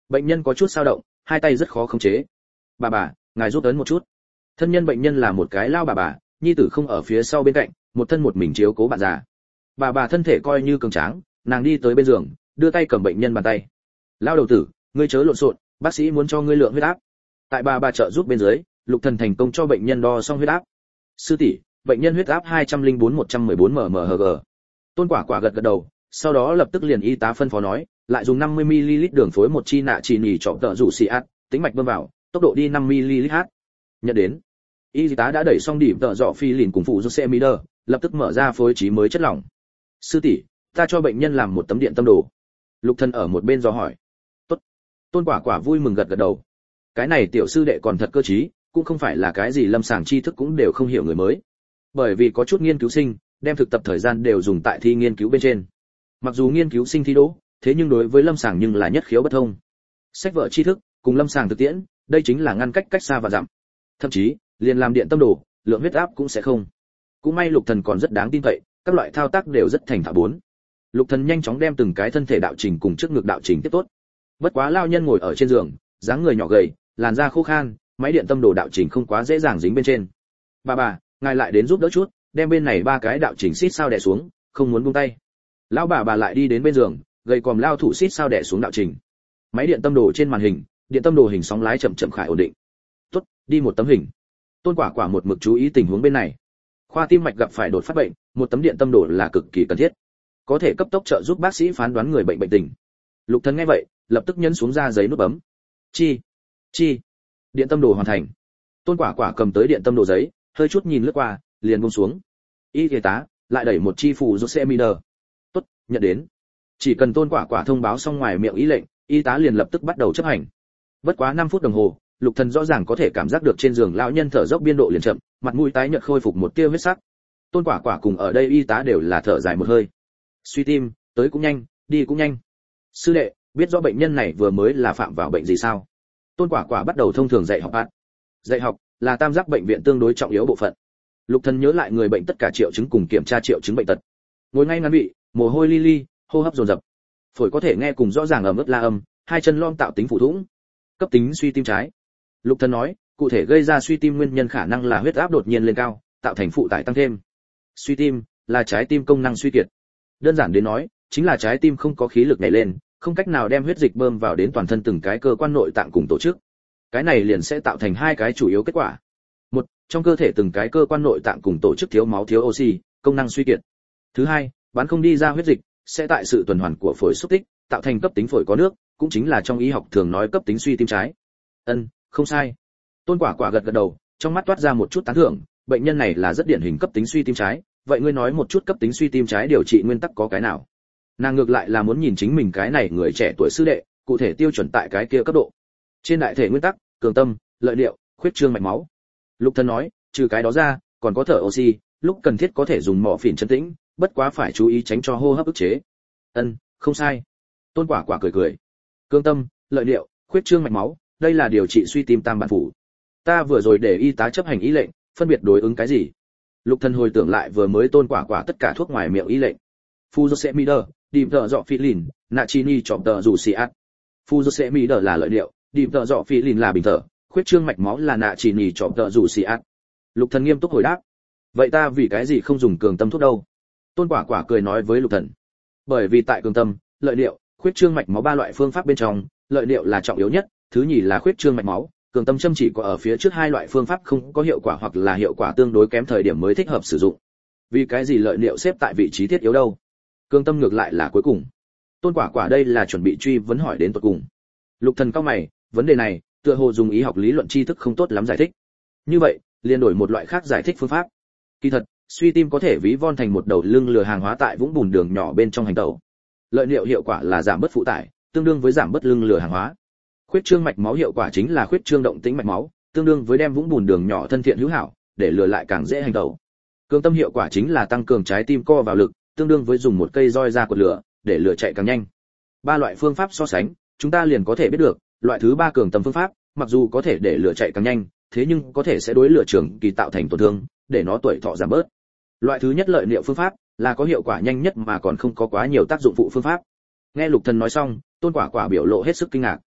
Bệnh nhân có chút dao động, hai tay rất khó khống chế. Bà, ngài giúp ấn một chút. Thân nhân bệnh nhân là một cái lao bà, nhi tử không ở phía sau bên cạnh, một thân một mình chiếu cố bạn già. Bà thân thể coi như cường tráng, nàng đi tới bên giường, đưa tay cầm bệnh nhân bàn tay. Lao đầu tử, ngươi chớ lộn xộn, bác sĩ muốn cho ngươi lượng huyết áp. Tại bà trợ giúp bên dưới, Lục Thần thành công cho bệnh nhân đo xong huyết áp. Sư tỷ, bệnh nhân huyết áp 204/114 mmHg. Tôn Quả Quả gật gật đầu, sau đó lập tức liền y tá phân phó nói, lại dùng 50 ml đường phối một chi nạ chỉ nỉ trọng tợ rủ xì át, tĩnh mạch bơm vào, tốc độ đi 5 ml h. Nhận đến. Y tá đã đẩy xong điểm tợ dọ phi lìn cùng phụ Jose Mider, lập tức mở ra phối trí mới chất lỏng. Sư tỷ, ta cho bệnh nhân làm một tấm điện tâm đồ. Lục Thần ở một bên dò hỏi. Tốt. Tôn Quả Quả vui mừng gật gật đầu. Cái này tiểu sư đệ còn thật cơ trí, cũng không phải là cái gì lâm sàng tri thức cũng đều không hiểu người mới. Bởi vì có chút nghiên cứu sinh, đem thực tập thời gian đều dùng tại thi nghiên cứu bên trên. Mặc dù nghiên cứu sinh thi đỗ, thế nhưng đối với lâm sàng nhưng là nhất khiếu bất thông. Sách vở tri thức cùng lâm sàng thực tiễn, đây chính là ngăn cách xa và dặm. Thậm chí, liền làm điện tâm đồ, lượng huyết áp cũng sẽ không. Cũng may Lục Thần còn rất đáng tin cậy, các loại thao tác đều rất thành thạo bốn. Lục Thần nhanh chóng đem từng cái thân thể đạo trình cùng trước ngực đạo trình tiếp tốt. Bất quá lao nhân ngồi ở trên giường, dáng người nhỏ gầy, làn da khô khan, máy điện tâm đồ đạo trình không quá dễ dàng dính bên trên. Bà, ngài lại đến giúp đỡ chút, đem bên này ba cái đạo trình xít sao đè xuống, không muốn buông tay. Lão bà lại đi đến bên giường, gầy còm lao thủ xít sao đè xuống đạo trình. Máy điện tâm đồ trên màn hình, điện tâm đồ hình sóng lái chậm chậm khải ổn định. Tốt, đi một tấm hình. Tôn Quả Quả một mực chú ý tình huống bên này. Khoa tim mạch gặp phải đột phát bệnh, một tấm điện tâm đồ là cực kỳ cần thiết, có thể cấp tốc trợ giúp bác sĩ phán đoán người bệnh bệnh tình. Lục Thần nghe vậy, lập tức nhấn xuống ra giấy nút bấm. Chi, điện tâm đồ hoàn thành. Tôn Quả Quả cầm tới điện tâm đồ giấy, hơi chút nhìn lướt qua, liền buông xuống. Y tá lại đẩy một chi phù Jose Mider. Tốt, nhận đến. Chỉ cần Tôn Quả Quả thông báo xong ngoài miệng ý lệnh, y tá liền lập tức bắt đầu chấp hành. Bất quá 5 phút đồng hồ, Lục Thần rõ ràng có thể cảm giác được trên giường lão nhân thở dốc biên độ liền chậm, mặt mũi tái nhợt khôi phục một tia huyết sắc. Tôn Quả Quả cùng ở đây y tá đều là thở dài một hơi. Suy tim, tới cũng nhanh, đi cũng nhanh. Sư đệ, biết rõ bệnh nhân này vừa mới là phạm vào bệnh gì sao? Tôn Quả Quả bắt đầu thông thường dạy học bạn. Dạy học là tam giác bệnh viện tương đối trọng yếu bộ phận. Lục Thần nhớ lại người bệnh tất cả triệu chứng cùng kiểm tra triệu chứng bệnh tật. Ngồi ngay ngắn vị, mồ hôi li li, hô hấp dồn dập. Phổi có thể nghe cùng rõ ràng ẩm ướt la âm, hai chân lom tạo tính phủ thủng. Cấp tính suy tim trái. Lục Thần nói, cụ thể gây ra suy tim nguyên nhân khả năng là huyết áp đột nhiên lên cao, tạo thành phụ tải tăng thêm. Suy tim là trái tim công năng suy kiệt. Đơn giản đến nói, chính là trái tim không có khí lực nhảy lên, không cách nào đem huyết dịch bơm vào đến toàn thân từng cái cơ quan nội tạng cùng tổ chức. Cái này liền sẽ tạo thành hai cái chủ yếu kết quả. Một, trong cơ thể từng cái cơ quan nội tạng cùng tổ chức thiếu máu thiếu oxy, công năng suy kiệt. Thứ hai, bắn không đi ra huyết dịch, sẽ tại sự tuần hoàn của phổi xúc tích, tạo thành cấp tính phổi có nước, cũng chính là trong y học thường nói cấp tính suy tim trái. Không sai. Tôn Quả Quả gật gật đầu, trong mắt toát ra một chút tán thưởng, bệnh nhân này là rất điển hình cấp tính suy tim trái, vậy ngươi nói một chút cấp tính suy tim trái điều trị nguyên tắc có cái nào? Nàng ngược lại là muốn nhìn chính mình cái này người trẻ tuổi sư đệ, cụ thể tiêu chuẩn tại cái kia cấp độ. Trên đại thể nguyên tắc, cường tâm, lợi điệu, khuyết trương mạch máu. Lục Thần nói, trừ cái đó ra, còn có thở oxy, lúc cần thiết có thể dùng mỏ phỉn chân tĩnh, bất quá phải chú ý tránh cho hô hấp ức chế. Không sai. Tôn Quả Quả cười cười. Cường tâm, lợi điệu, khuyết trương mạch máu, đây là điều trị suy tim tam bản phủ. Ta vừa rồi để y tá chấp hành ý lệnh, phân biệt đối ứng cái gì? Lục Thần hồi tưởng lại vừa mới Tôn Quả Quả tất cả thuốc ngoài miệng ý lệnh. Fujosemida, điểm tợ dọ phi lìn, nachini chọc tợ rủ xì át. Fujosemida là lợi điệu, điểm tợ dọ phi lìn là bình thở, khuyết trương mạch máu là nachini chọc tợ rủ xì át. Lục Thần nghiêm túc hồi đáp. Vậy ta vì cái gì không dùng cường tâm thuốc đâu? Tôn Quả Quả cười nói với Lục Thần. Bởi vì tại cường tâm, lợi điệu, khuyết trương mạch máu ba loại phương pháp bên trong, lợi điệu là trọng yếu nhất, thứ nhì là khuyết trương mạch máu, cường tâm châm chỉ có ở phía trước hai loại phương pháp không có hiệu quả hoặc là hiệu quả tương đối kém thời điểm mới thích hợp sử dụng. Vì cái gì lợi điệu xếp tại vị trí thiết yếu đâu? Cường tâm ngược lại là cuối cùng. Tôn Quả Quả đây là chuẩn bị truy vấn hỏi đến tận cùng. Lục Thần cao mày, vấn đề này, tựa hồ dùng y học lý luận tri thức không tốt lắm giải thích. Như vậy, liền đổi một loại khác giải thích phương pháp. Kỳ thật, suy tim có thể ví von thành một đầu lưng lừa hàng hóa tại vũng bùn đường nhỏ bên trong hành tẩu. Lợi điệu hiệu quả là giảm bớt phụ tải, tương đương với giảm bớt lưng lừa hàng hóa. Khuyết trương mạch máu hiệu quả chính là khuyết trương động tĩnh mạch máu, tương đương với đem vũng bùn đường nhỏ thân thiện hữu hảo, để lừa lại càng dễ hành tẩu. Cường tâm hiệu quả chính là tăng cường trái tim co vào lực, tương đương với dùng một cây roi ra quật lửa, để lửa chạy càng nhanh. Ba loại phương pháp so sánh, chúng ta liền có thể biết được, loại thứ ba cường tâm phương pháp, mặc dù có thể để lửa chạy càng nhanh, thế nhưng có thể sẽ đối lửa trường kỳ tạo thành tổn thương, để nó tuổi thọ giảm bớt. Loại thứ nhất lợi niệu phương pháp là có hiệu quả nhanh nhất mà còn không có quá nhiều tác dụng phụ phương pháp. Nghe Lục Thần nói xong, Tôn Quả Quả biểu lộ hết sức kinh ngạc.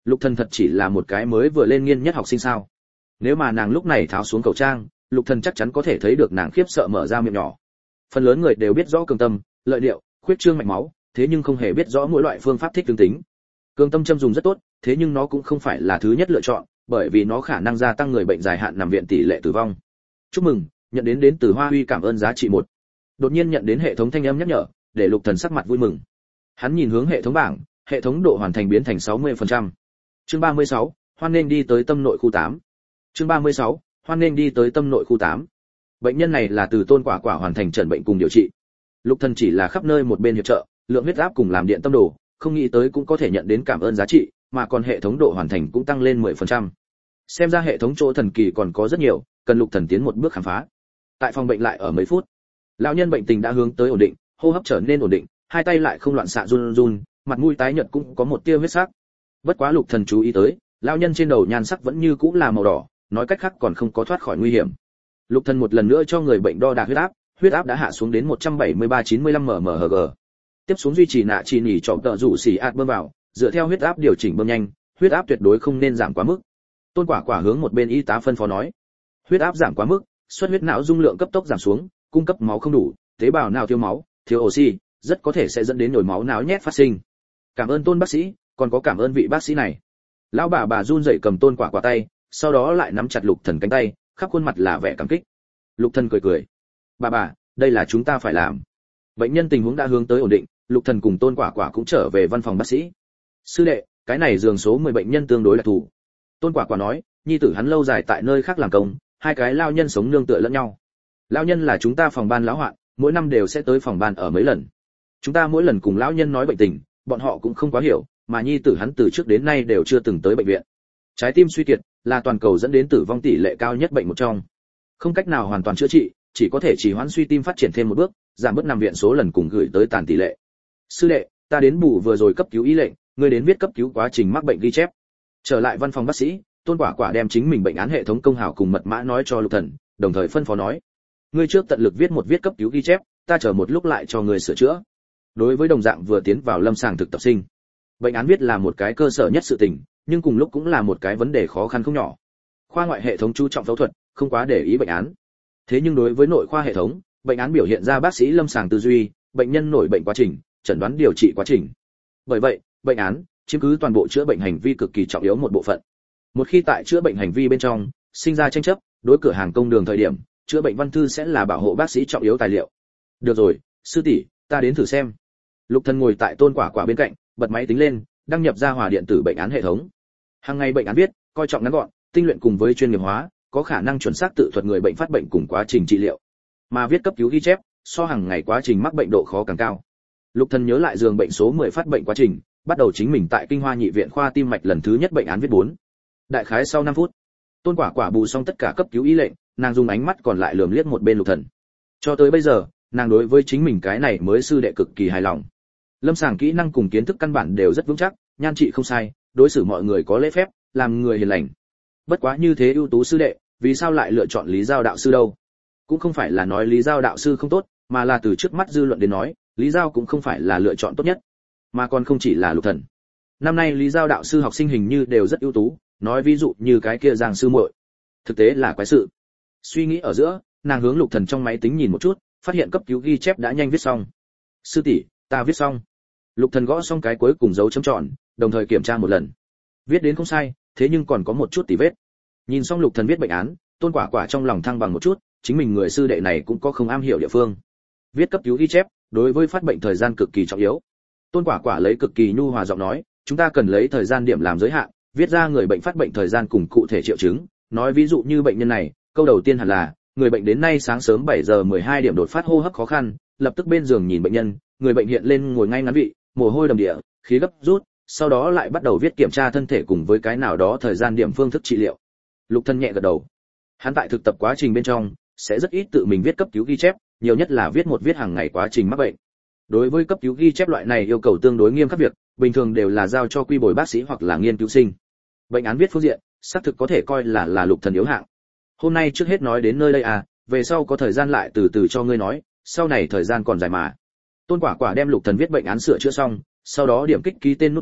Lục Thần thật chỉ là một cái mới vừa lên nghiên nhất học sinh sao? Nếu mà nàng lúc này tháo xuống khẩu trang, Lục Thần chắc chắn có thể thấy được nàng khiếp sợ mở ra miệng nhỏ. Phần lớn người đều biết rõ cường tâm, lợi điệu, khuyết trương mạch máu, thế nhưng không hề biết rõ mỗi loại phương pháp thích tương tính. Cường tâm châm dùng rất tốt, thế nhưng nó cũng không phải là thứ nhất lựa chọn, bởi vì nó khả năng gia tăng người bệnh dài hạn nằm viện tỷ lệ tử vong. Chúc mừng, nhận đến từ Hoa Huy cảm ơn giá trị 1. Đột nhiên nhận đến hệ thống thanh âm nhắc nhở, để Lục Thần sắc mặt vui mừng. Hắn nhìn hướng hệ thống bảng, hệ thống độ hoàn thành biến thành 60%. Chương 36, hoan nên đi tới tâm nội khu 8. Chương 36, hoan nên đi tới tâm nội khu 8. Bệnh nhân này là từ Tôn Quả Quả hoàn thành chẩn bệnh cùng điều trị. Lục Thần chỉ là khắp nơi một bên hiệp trợ, lượng huyết áp cùng làm điện tâm đồ, không nghĩ tới cũng có thể nhận đến cảm ơn giá trị, mà còn hệ thống độ hoàn thành cũng tăng lên 10%. Xem ra hệ thống chỗ thần kỳ còn có rất nhiều, cần Lục Thần tiến một bước khám phá. Tại phòng bệnh lại ở mấy phút, lão nhân bệnh tình đã hướng tới ổn định, hô hấp trở nên ổn định, hai tay lại không loạn xạ run run, mặt mũi tái nhợt cũng có một tia huyết sắc. Bất quá Lục Thần chú ý tới, lão nhân trên đầu nhan sắc vẫn như cũ là màu đỏ, nói cách khác còn không có thoát khỏi nguy hiểm. Lục Thần một lần nữa cho người bệnh đo đạc huyết áp đã hạ xuống đến 173/95 mmHg. Tiếp xuống duy trì nạ chi nỉ trọng tợ rủ xỉ ạt bơm vào, dựa theo huyết áp điều chỉnh bơm nhanh, huyết áp tuyệt đối không nên giảm quá mức. Tôn Quả Quả hướng một bên y tá phân phó nói, huyết áp giảm quá mức, xuất huyết não dung lượng cấp tốc giảm xuống, cung cấp máu không đủ, tế bào não thiếu máu, thiếu oxy, rất có thể sẽ dẫn đến nhồi máu não nhét phát sinh. Cảm ơn Tôn bác sĩ, còn có cảm ơn vị bác sĩ này. Lão bà run rẩy cầm Tôn Quả Quả tay, sau đó lại nắm chặt Lục Thần cánh tay, khắp khuôn mặt là vẻ cảm kích. Lục Thần cười cười, bà, đây là chúng ta phải làm. Bệnh nhân tình huống đã hướng tới ổn định, Lục Thần cùng Tôn Quả Quả cũng trở về văn phòng bác sĩ. Sư đệ, cái này giường số 10 bệnh nhân tương đối đặc thù. Tôn Quả Quả nói, nhi tử hắn lâu dài tại nơi khác làm công, hai cái lao nhân sống nương tựa lẫn nhau. Lao nhân là chúng ta phòng ban lão hoạn, mỗi năm đều sẽ tới phòng ban ở mấy lần. Chúng ta mỗi lần cùng lão nhân nói bệnh tình, bọn họ cũng không quá hiểu, mà nhi tử hắn từ trước đến nay đều chưa từng tới bệnh viện. Trái tim suy kiệt là toàn cầu dẫn đến tử vong tỷ lệ cao nhất bệnh một trong. Không cách nào hoàn toàn chữa trị, chỉ có thể trì hoãn suy tim phát triển thêm một bước, giảm bớt nằm viện số lần cùng gửi tới tàn tỷ lệ. Sư đệ, ta đến bù vừa rồi cấp cứu ý lệnh, ngươi đến viết cấp cứu quá trình mắc bệnh ghi chép. Trở lại văn phòng bác sĩ, Tôn Quả Quả đem chính mình bệnh án hệ thống công hào cùng mật mã nói cho Lục Thần, đồng thời phân phó nói, ngươi trước tận lực viết một viết cấp cứu ghi chép, ta chờ một lúc lại cho ngươi sửa chữa. Đối với đồng dạng vừa tiến vào lâm sàng thực tập sinh, bệnh án viết là một cái cơ sở nhất sự tình, nhưng cùng lúc cũng là một cái vấn đề khó khăn không nhỏ. Khoa ngoại hệ thống chú trọng phẫu thuật, không quá để ý bệnh án. Thế nhưng đối với nội khoa hệ thống, bệnh án biểu hiện ra bác sĩ lâm sàng tư duy, bệnh nhân nổi bệnh quá trình, chẩn đoán điều trị quá trình. Bởi vậy, bệnh án chiếm cứ toàn bộ chữa bệnh hành vi cực kỳ trọng yếu một bộ phận. Một khi tại chữa bệnh hành vi bên trong sinh ra tranh chấp, đối cửa hàng công đường thời điểm, chữa bệnh văn thư sẽ là bảo hộ bác sĩ trọng yếu tài liệu. Được rồi, sư tỷ, ta đến thử xem. Lục Thần ngồi tại Tôn Quả Quả bên cạnh, bật máy tính lên, đăng nhập ra hòa điện tử bệnh án hệ thống. Hàng ngày bệnh án viết, coi trọng ngắn gọn, tinh luyện cùng với chuyên nghiệp hóa, có khả năng chuẩn xác tự thuật người bệnh phát bệnh cùng quá trình trị liệu. Mà viết cấp cứu ghi chép, so hàng ngày quá trình mắc bệnh độ khó càng cao. Lục Thần nhớ lại giường bệnh số 10 phát bệnh quá trình, bắt đầu chính mình tại Kinh Hoa Nhị viện khoa tim mạch lần thứ nhất bệnh án viết 4. Đại khái sau 5 phút, Tôn Quả Quả bù xong tất cả cấp cứu ý lệnh, nàng dùng ánh mắt còn lại lườm liếc một bên Lục Thần. Cho tới bây giờ, nàng đối với chính mình cái này mới sư đệ cực kỳ hài lòng. Lâm sàng kỹ năng cùng kiến thức căn bản đều rất vững chắc, nhan trị không sai, đối xử mọi người có lễ phép, làm người hiền lành. Bất quá như thế ưu tú sư đệ, vì sao lại lựa chọn Lý Giao đạo sư đâu? Cũng không phải là nói Lý Giao đạo sư không tốt, mà là từ trước mắt dư luận đến nói, Lý Giao cũng không phải là lựa chọn tốt nhất, mà còn không chỉ là Lục Thần. Năm nay Lý Giao đạo sư học sinh hình như đều rất ưu tú, nói ví dụ như cái kia Giang sư muội, thực tế là quái sự. Suy nghĩ ở giữa, nàng hướng Lục Thần trong máy tính nhìn một chút, phát hiện cấp cứu ghi chép đã nhanh viết xong. Sư tỷ, ta viết xong. Lục Thần gõ xong cái cuối cùng dấu chấm tròn, đồng thời kiểm tra một lần. Viết đến không sai, thế nhưng còn có một chút tỉ vết. Nhìn xong Lục Thần viết bệnh án, Tôn Quả Quả trong lòng thăng bằng một chút, chính mình người sư đệ này cũng có không am hiểu địa phương. Viết cấp cứu ghi chép, đối với phát bệnh thời gian cực kỳ trọng yếu. Tôn Quả Quả lấy cực kỳ nhu hòa giọng nói, chúng ta cần lấy thời gian điểm làm giới hạn, viết ra người bệnh phát bệnh thời gian cùng cụ thể triệu chứng, nói ví dụ như bệnh nhân này, câu đầu tiên hẳn là, người bệnh đến nay sáng sớm 7 giờ 12 điểm đột phát hô hấp khó khăn, lập tức bên giường nhìn bệnh nhân, người bệnh hiện lên ngồi ngay ngắn vị, mồ hôi đầm đìa, khí gấp rút, sau đó lại bắt đầu viết kiểm tra thân thể cùng với cái nào đó thời gian điểm phương thức trị liệu. Lục Thần nhẹ gật đầu. Hắn tại thực tập quá trình bên trong sẽ rất ít tự mình viết cấp cứu ghi chép, nhiều nhất là viết hàng ngày quá trình mắc bệnh. Đối với cấp cứu ghi chép loại này yêu cầu tương đối nghiêm khắc việc, bình thường đều là giao cho quy bồi bác sĩ hoặc là nghiên cứu sinh. Bệnh án viết phương diện, xác thực có thể coi là Lục Thần yếu hạng. Hôm nay trước hết nói đến nơi đây à, về sau có thời gian lại từ từ cho ngươi nói, sau này thời gian còn dài mà. Tôn Quả Quả đem Lục Thần viết bệnh án sửa chữa xong, sau đó điểm kích ký tên nút bấm,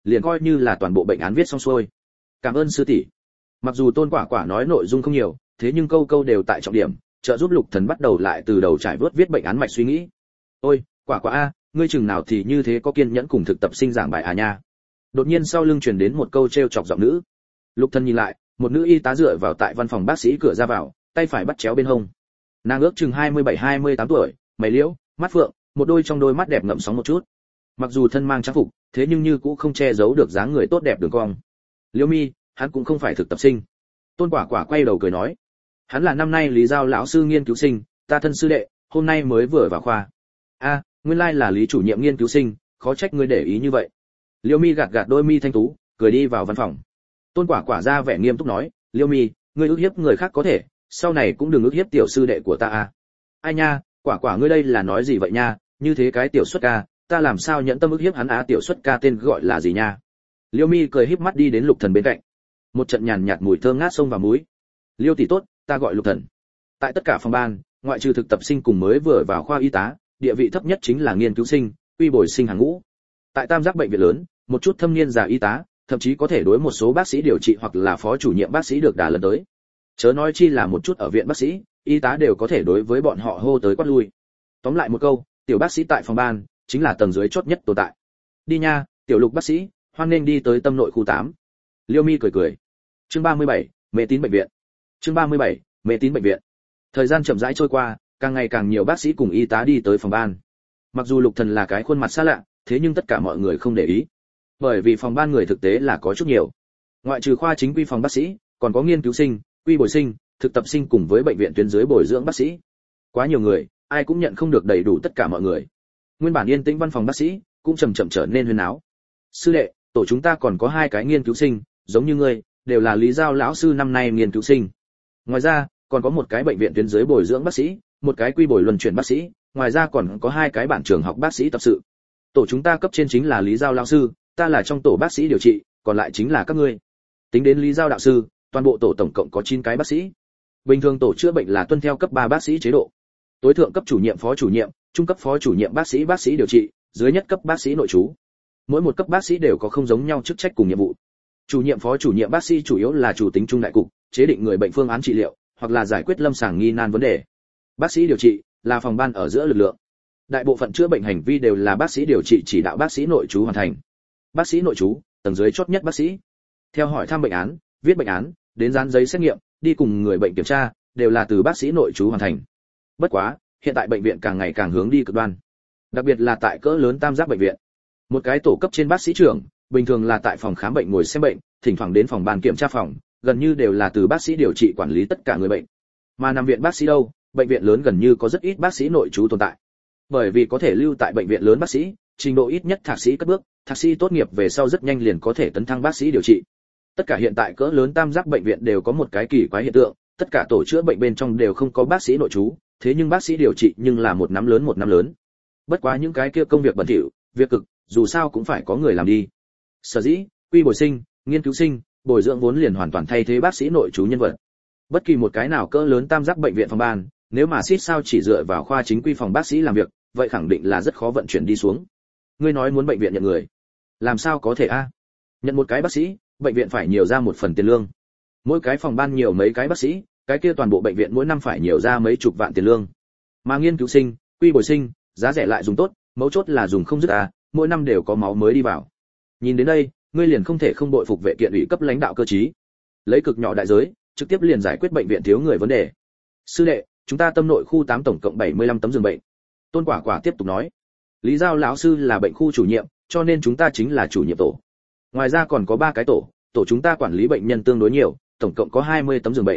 liền coi như là toàn bộ bệnh án viết xong xuôi. Cảm ơn sư tỷ. Mặc dù Tôn Quả Quả nói nội dung không nhiều, thế nhưng câu câu đều tại trọng điểm, trợ giúp Lục Thần bắt đầu lại từ đầu trải vớt viết bệnh án mạch suy nghĩ. Ôi, Quả Quả a, ngươi chừng nào thì như thế có kiên nhẫn cùng thực tập sinh giảng bài à nha. Đột nhiên sau lưng truyền đến một câu trêu chọc giọng nữ. Lục Thần nhìn lại, một nữ y tá dựa vào tại văn phòng bác sĩ cửa ra vào, tay phải bắt chéo bên hông. Nàng ước chừng 27-28 tuổi, mày liễu, mắt phượng, một đôi trong đôi mắt đẹp ngậm sóng một chút. Mặc dù thân mang trang phục, thế nhưng như cũng không che giấu được dáng người tốt đẹp đường cong. Liễu Mi, hắn cũng không phải thực tập sinh. Tôn Quả Quả quay đầu cười nói, hắn là năm nay Lý Giao lão sư nghiên cứu sinh, ta thân sư đệ, hôm nay mới vừa vào khoa. A, nguyên lai là Lý chủ nhiệm nghiên cứu sinh, khó trách ngươi để ý như vậy. Liễu Mi gạt gạt đôi mi thanh tú, cười đi vào văn phòng. Tôn Quả Quả ra vẻ nghiêm túc nói, Liễu Mi, ngươi ức hiếp người khác có thể, sau này cũng đừng ức hiếp tiểu sư đệ của ta a. Ai nha, Quả Quả ngươi đây là nói gì vậy nha, như thế cái tiểu xuất ca, ta làm sao nhẫn tâm ức hiếp hắn á, tiểu xuất ca tên gọi là gì nha. Liễu Mi cười híp mắt đi đến Lục Thần bên cạnh. Một trận nhàn nhạt mùi thơm ngát xông vào mũi. Liêu tỷ tốt, ta gọi Lục Thần. Tại tất cả phòng ban, ngoại trừ thực tập sinh cùng mới vừa vào khoa y tá, địa vị thấp nhất chính là nghiên cứu sinh, quy bồi sinh hàng ngũ. Tại tam giác bệnh viện lớn, một chút thâm niên già y tá, thậm chí có thể đối một số bác sĩ điều trị hoặc là phó chủ nhiệm bác sĩ được đả lần tới. Chớ nói chi là một chút ở viện bác sĩ, y tá đều có thể đối với bọn họ hô tới quát lui. Tóm lại một câu, tiểu bác sĩ tại phòng ban chính là tầng dưới chót nhất tồn tại. Đi nha, tiểu Lục bác sĩ, hoan nên đi tới tâm nội khu 8. Liêu Mi cười cười. Chương 37, mê tín bệnh viện. Chương 37, mê tín bệnh viện. Thời gian chậm rãi trôi qua, càng ngày càng nhiều bác sĩ cùng y tá đi tới phòng ban. Mặc dù Lục Thần là cái khuôn mặt xa lạ, thế nhưng tất cả mọi người không để ý, bởi vì phòng ban người thực tế là có chút nhiều. Ngoại trừ khoa chính quy phòng bác sĩ, còn có nghiên cứu sinh, quy bồi sinh, thực tập sinh cùng với bệnh viện tuyến dưới bồi dưỡng bác sĩ. Quá nhiều người, ai cũng nhận không được đầy đủ tất cả mọi người. Nguyên bản yên tĩnh văn phòng bác sĩ cũng chậm chậm trở nên huyên náo. Sư đệ, tổ chúng ta còn có 2 cái nghiên cứu sinh, giống như ngươi, đều là Lý Giao lão sư năm nay nghiên cứu sinh. Ngoài ra, còn có một cái bệnh viện tuyến dưới bồi dưỡng bác sĩ, một cái quy bồi luân chuyển bác sĩ, ngoài ra còn có 2 cái bản trường học bác sĩ tập sự. Tổ chúng ta cấp trên chính là Lý Giao lão sư, ta là trong tổ bác sĩ điều trị, còn lại chính là các ngươi. Tính đến Lý Giao đạo sư, toàn bộ tổ tổng cộng có 9 cái bác sĩ. Bình thường tổ chữa bệnh là tuân theo cấp 3 bác sĩ chế độ. Tối thượng cấp chủ nhiệm phó chủ nhiệm, trung cấp phó chủ nhiệm bác sĩ điều trị, dưới nhất cấp bác sĩ nội trú. Mỗi một cấp bác sĩ đều có không giống nhau chức trách cùng nhiệm vụ. Chủ nhiệm phó chủ nhiệm bác sĩ chủ yếu là chủ tính trung đại cục, chế định người bệnh phương án trị liệu, hoặc là giải quyết lâm sàng nghi nan vấn đề. Bác sĩ điều trị là phòng ban ở giữa lực lượng. Đại bộ phận chữa bệnh hành vi đều là bác sĩ điều trị chỉ đạo bác sĩ nội trú hoàn thành. Bác sĩ nội trú, tầng dưới chót nhất bác sĩ. Theo hỏi thăm bệnh án, viết bệnh án, đến dán giấy xét nghiệm, đi cùng người bệnh kiểm tra, đều là từ bác sĩ nội trú hoàn thành. Bất quá, hiện tại bệnh viện càng ngày càng hướng đi cực đoan. Đặc biệt là tại cỡ lớn tam giác bệnh viện. Một cái tổ cấp trên bác sĩ trưởng, bình thường là tại phòng khám bệnh ngồi xem bệnh, thỉnh thoảng đến phòng ban kiểm tra phòng, gần như đều là từ bác sĩ điều trị quản lý tất cả người bệnh. Mà nằm viện bác sĩ đâu, bệnh viện lớn gần như có rất ít bác sĩ nội trú tồn tại. Bởi vì có thể lưu tại bệnh viện lớn bác sĩ, trình độ ít nhất thạc sĩ cất bước, thạc sĩ tốt nghiệp về sau rất nhanh liền có thể tấn thăng bác sĩ điều trị. Tất cả hiện tại cỡ lớn tam giác bệnh viện đều có một cái kỳ quái hiện tượng, tất cả tổ chữa bệnh bên trong đều không có bác sĩ nội trú, thế nhưng bác sĩ điều trị nhưng là một nắm lớn. Bất quá những cái kia công việc bẩn thỉu, việc cực, dù sao cũng phải có người làm đi. Sở dĩ, quy bồi sinh, nghiên cứu sinh, bồi dưỡng vốn liền hoàn toàn thay thế bác sĩ nội trú nhân vật. Bất kỳ một cái nào cỡ lớn tam giác bệnh viện phòng ban, nếu mà xít sao chỉ dựa vào khoa chính quy phòng bác sĩ làm việc, vậy khẳng định là rất khó vận chuyển đi xuống. Ngươi nói muốn bệnh viện nhận người, làm sao có thể a? Nhận một cái bác sĩ, bệnh viện phải nhiều ra một phần tiền lương. Mỗi cái phòng ban nhiều mấy cái bác sĩ, cái kia toàn bộ bệnh viện mỗi năm phải nhiều ra mấy chục vạn tiền lương. Mà nghiên cứu sinh, quy bồi sinh, giá rẻ lại dùng tốt, mấu chốt là dùng không dứt à, mỗi năm đều có máu mới đi vào. Nhìn đến đây, ngươi liền không thể không bội phục vệ kiện ủy cấp lãnh đạo cơ trí, lấy cực nhỏ đại giới, trực tiếp liền giải quyết bệnh viện thiếu người vấn đề. Sư đệ, chúng ta tâm nội khu 8 tổng cộng 75 tấm giường bệnh. Tôn Quả Quả tiếp tục nói, Lý Giao lão sư là bệnh khu chủ nhiệm, cho nên chúng ta chính là chủ nhiệm tổ. Ngoài ra còn có 3 cái tổ chúng ta quản lý bệnh nhân tương đối nhiều, tổng cộng có 20 tấm giường bệnh.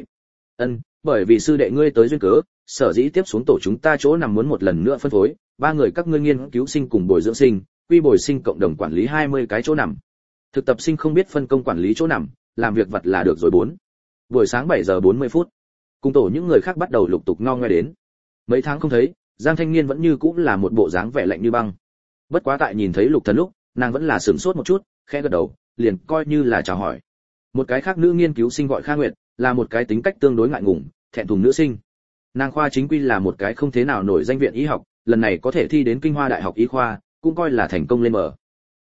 Bởi vì sư đệ ngươi tới duyên cớ, sở dĩ tiếp xuống tổ chúng ta chỗ nằm muốn một lần nữa phân phối, 3 người các ngươi nghiên cứu sinh cùng bồi dưỡng sinh, quy bồi sinh cộng đồng quản lý 20 cái chỗ nằm. Thực tập sinh không biết phân công quản lý chỗ nằm, làm việc vặt là được rồi 4. Buổi sáng 7 giờ 40 phút, cùng tổ những người khác bắt đầu lục tục ngo ngoe đến. Mấy tháng không thấy, Giang Thanh Niên vẫn như cũ là một bộ dáng vẻ lạnh như băng. Bất quá tại nhìn thấy Lục Thần lúc, nàng vẫn là sửng sốt một chút, khẽ gật đầu, liền coi như là chào hỏi. Một cái khác nữ nghiên cứu sinh gọi Kha Nguyệt, là một cái tính cách tương đối ngại ngùng, thẹn thùng nữ sinh. Nàng khoa chính quy là một cái không thế nào nổi danh viện y học, lần này có thể thi đến Kinh Hoa Đại học y khoa, cũng coi là thành công lên mở.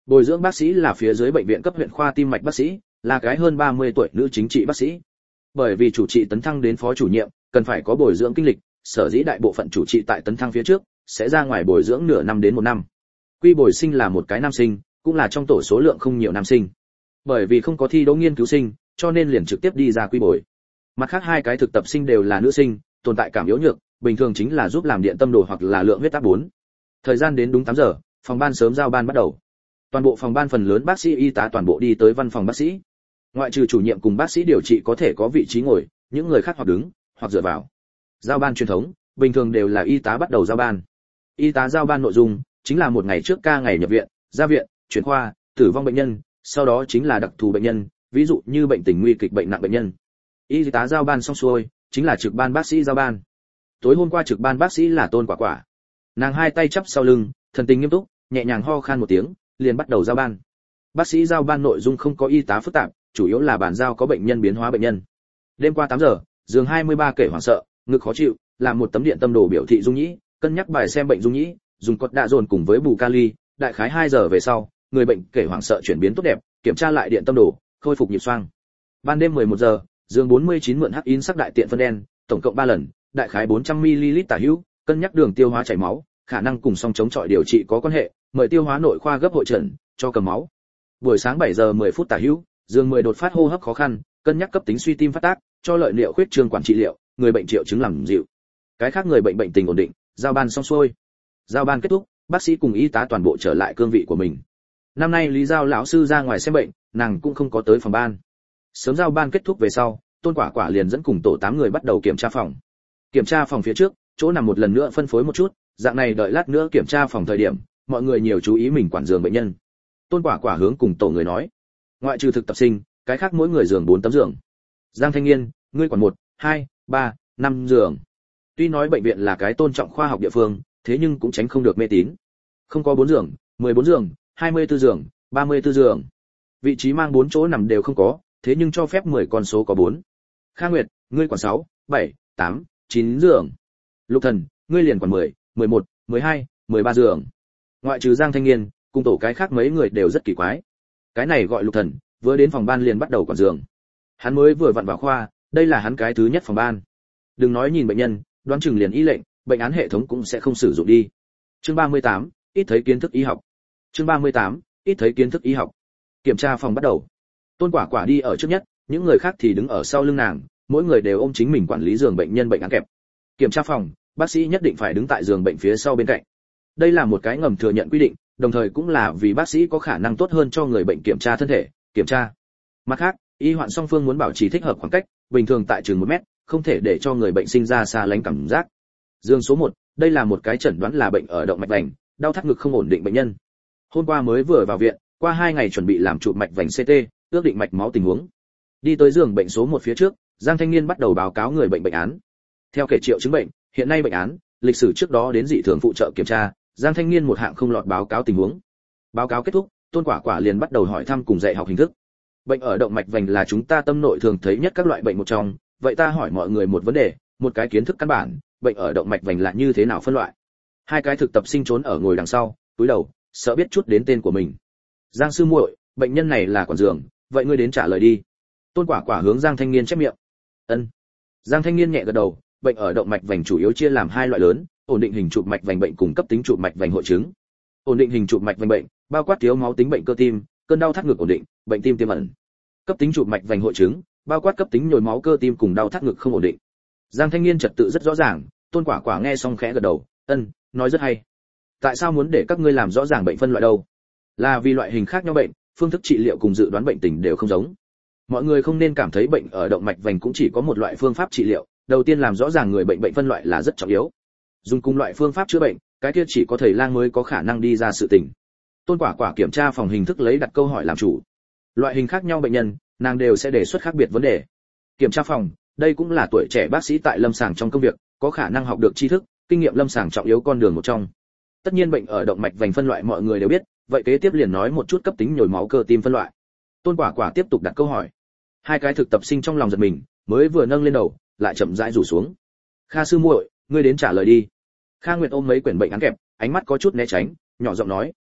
Bồi dưỡng bác sĩ là phía dưới bệnh viện cấp huyện khoa tim mạch bác sĩ, là cái hơn 30 tuổi nữ chính trị bác sĩ. Bởi vì chủ trị tấn thăng đến phó chủ nhiệm, cần phải có bồi dưỡng kinh lịch, sở dĩ đại bộ phận chủ trị tại tấn thăng phía trước sẽ ra ngoài bồi dưỡng nửa năm đến 1 năm. Quy bồi sinh là một cái nam sinh, cũng là trong tổ số lượng không nhiều nam sinh. Bởi vì không có thi đỗ nghiên cứu sinh, cho nên liền trực tiếp đi ra quy bồi. Mặt khác hai cái thực tập sinh đều là nữ sinh, tồn tại cảm yếu nhược, bình thường chính là giúp làm điện tâm đồ hoặc là lượng huyết áp 4. Thời gian đến đúng 8 giờ, phòng ban sớm giao ban bắt đầu. Toàn bộ phòng ban phần lớn bác sĩ y tá toàn bộ đi tới văn phòng bác sĩ. Ngoại trừ chủ nhiệm cùng bác sĩ điều trị có thể có vị trí ngồi, những người khác hoặc đứng, hoặc dựa vào. Giao ban truyền thống, bình thường đều là y tá bắt đầu giao ban. Y tá giao ban nội dung chính là một ngày trước ca ngày nhập viện, ra viện, chuyển khoa, tử vong bệnh nhân, sau đó chính là đặc thù bệnh nhân, ví dụ như bệnh tình nguy kịch bệnh nặng bệnh nhân. Y tá giao ban xong xuôi, chính là trực ban bác sĩ giao ban. Tối hôm qua trực ban bác sĩ là Tôn Quả Quả. Nàng hai tay chắp sau lưng, thần tình nghiêm túc, nhẹ nhàng ho khan một tiếng, liền bắt đầu giao ban. Bác sĩ giao ban nội dung không có y tá phức tạp, chủ yếu là bàn giao có bệnh nhân biến hóa bệnh nhân. Đêm qua 8 giờ, giường 23 kể hoảng sợ, ngực khó chịu, làm một tấm điện tâm đồ biểu thị dung nhĩ, cân nhắc bài xem bệnh dung nhĩ, dùng cột đạ dồn cùng với bù kali, đại khái 2 giờ về sau, người bệnh kể hoảng sợ chuyển biến tốt đẹp, kiểm tra lại điện tâm đồ, khôi phục nhịp xoang. Ban đêm 11 giờ, giường 49 mượn hắc in sắc đại tiện phân đen, tổng cộng 3 lần, đại khái 400 ml tả hữu, cân nhắc đường tiêu hóa chảy máu, khả năng cùng song chống chọi điều trị có quan hệ, mời tiêu hóa nội khoa gấp hội trần, cho cầm máu. Buổi sáng 7 giờ 10 phút tả hữu, giường 10 đột phát hô hấp khó khăn, cân nhắc cấp tính suy tim phát tác, cho lợi liệu khuyết trương quản trị liệu, người bệnh triệu chứng làm dịu. Cái khác người bệnh bệnh tình ổn định, giao ban xong xuôi. Giao ban kết thúc, bác sĩ cùng y tá toàn bộ trở lại cương vị của mình. Năm nay Lý Giao lão sư ra ngoài xem bệnh, nàng cũng không có tới phòng ban. Sớm giao ban kết thúc về sau, Tôn Quả Quả liền dẫn cùng tổ 8 người bắt đầu kiểm tra phòng. Kiểm tra phòng phía trước, chỗ nằm một lần nữa phân phối một chút, dạng này đợi lát nữa kiểm tra phòng thời điểm, mọi người nhiều chú ý mình quản giường bệnh nhân. Tôn Quả Quả hướng cùng tổ người nói, ngoại trừ thực tập sinh, cái khác mỗi người giường 4 tấm giường. Giang Thanh Nghiên, ngươi quản 1, 2, 3, 5 giường. Tuy nói bệnh viện là cái tôn trọng khoa học địa phương, thế nhưng cũng tránh không được mê tín. Không có 4 giường, 14 giường, 24 giường, 34 giường. Vị trí mang 4 chỗ nằm đều không có, thế nhưng cho phép 10 con số có 4. Kha Nguyệt, ngươi quản 6, 7, 8, 9 giường. Lục Thần, ngươi liền quản 10, 11, 12, 13 giường. Ngoại trừ Giang Thanh Nghiên, cùng tổ cái khác mấy người đều rất kỳ quái. Cái này gọi Lục Thần, vừa đến phòng ban liền bắt đầu quản giường. Hắn mới vừa vặn vào khoa, đây là hắn cái thứ nhất phòng ban. Đừng nói nhìn bệnh nhân, đoán chừng liền y lệnh, bệnh án hệ thống cũng sẽ không sử dụng đi. Chương 38, ít thấy kiến thức y học. Chương 38, ít thấy kiến thức y học. Kiểm tra phòng bắt đầu. Tôn Quả Quả đi ở trước nhất, những người khác thì đứng ở sau lưng nàng, mỗi người đều ôm chính mình quản lý giường bệnh nhân bệnh án kẹp. Kiểm tra phòng, bác sĩ nhất định phải đứng tại giường bệnh phía sau bên cạnh. Đây là một cái ngầm thừa nhận quy định, đồng thời cũng là vì bác sĩ có khả năng tốt hơn cho người bệnh kiểm tra thân thể, kiểm tra. Mặt khác, y hoạn song phương muốn bảo trì thích hợp khoảng cách, bình thường tại chừng 1 mét, không thể để cho người bệnh sinh ra xa lánh cảm giác. Giường số 1, đây là một cái chẩn đoán là bệnh ở động mạch vành, đau thắt ngực không ổn định bệnh nhân. Hôm qua mới vừa vào viện, qua 2 ngày chuẩn bị làm chụp mạch vành CT, ước định mạch máu tình huống. Đi tới giường bệnh số 1 phía trước, Giang Thanh Nghiên bắt đầu báo cáo người bệnh bệnh án. Theo kể triệu chứng bệnh, hiện nay bệnh án, lịch sử trước đó đến dị thường phụ trợ kiểm tra, Giang Thanh Nghiên một hạng không lọt báo cáo tình huống. Báo cáo kết thúc, Tôn Quả Quả liền bắt đầu hỏi thăm cùng dạy học hình thức. Bệnh ở động mạch vành là chúng ta tâm nội thường thấy nhất các loại bệnh một trong, vậy ta hỏi mọi người một vấn đề, một cái kiến thức căn bản, bệnh ở động mạch vành là như thế nào phân loại? Hai cái thực tập sinh trốn ở ngồi đằng sau, cúi đầu, sợ biết chút đến tên của mình. Giang sư muội, bệnh nhân này là quản giường, vậy ngươi đến trả lời đi. Tôn Quả Quả hướng Giang Thanh Nghiên chép miệng. Ân. Giang Thanh Nghiên nhẹ gật đầu, bệnh ở động mạch vành chủ yếu chia làm 2 loại lớn, ổn định hình chụp mạch vành bệnh cùng cấp tính chụp mạch vành hội chứng. Ổn định hình chụp mạch vành bệnh, bao quát thiếu máu tính bệnh cơ tim, cơn đau thắt ngực ổn định, bệnh tim tiềm ẩn. Cấp tính chụp mạch vành hội chứng, bao quát cấp tính nhồi máu cơ tim cùng đau thắt ngực không ổn định. Giang Thanh Nghiên trật tự rất rõ ràng, Tôn Quả Quả nghe xong khẽ gật đầu, ân, nói rất hay. Tại sao muốn để các ngươi làm rõ ràng bệnh phân loại đâu? Là vì loại hình khác nhau bệnh, phương thức trị liệu cùng dự đoán bệnh tình đều không giống. Mọi người không nên cảm thấy bệnh ở động mạch vành cũng chỉ có một loại phương pháp trị liệu, đầu tiên làm rõ ràng người bệnh bệnh phân loại là rất trọng yếu. Dùng cùng loại phương pháp chữa bệnh, cái kia chỉ có thầy lang mới có khả năng đi ra sự tình. Tôn Quả Quả kiểm tra phòng hình thức lấy đặt câu hỏi làm chủ. Loại hình khác nhau bệnh nhân, nàng đều sẽ đề xuất khác biệt vấn đề. Kiểm tra phòng, đây cũng là tuổi trẻ bác sĩ tại lâm sàng trong công việc, có khả năng học được tri thức, kinh nghiệm lâm sàng trọng yếu con đường một trong. Tất nhiên bệnh ở động mạch vành phân loại mọi người đều biết, vậy kế tiếp liền nói một chút cấp tính nhồi máu cơ tim phân loại. Tôn Quả Quả tiếp tục đặt câu hỏi. Hai cái thực tập sinh trong lòng giật mình, mới vừa nâng lên đầu, lại chậm rãi rủ xuống. Kha sư muội, ngươi đến trả lời đi. Kha Nguyệt ôm mấy quyển bệnh án kẹp, ánh mắt có chút né tránh, nhỏ giọng nói,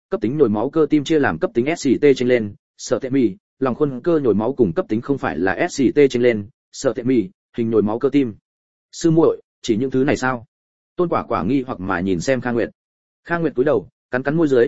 cấp tính nhồi máu cơ tim chia làm cấp tính SCT trên lên, sợ tệ mì, lòng khuôn cơ nhồi máu cùng cấp tính không phải là SCT trên lên, sợ tệ mì, hình nhồi máu cơ tim. Sư muội, chỉ những thứ này sao? Tôn Quả Quả nghi hoặc mà nhìn xem Kha Nguyệt. Kha Nguyệt cúi đầu, cắn cắn môi dưới,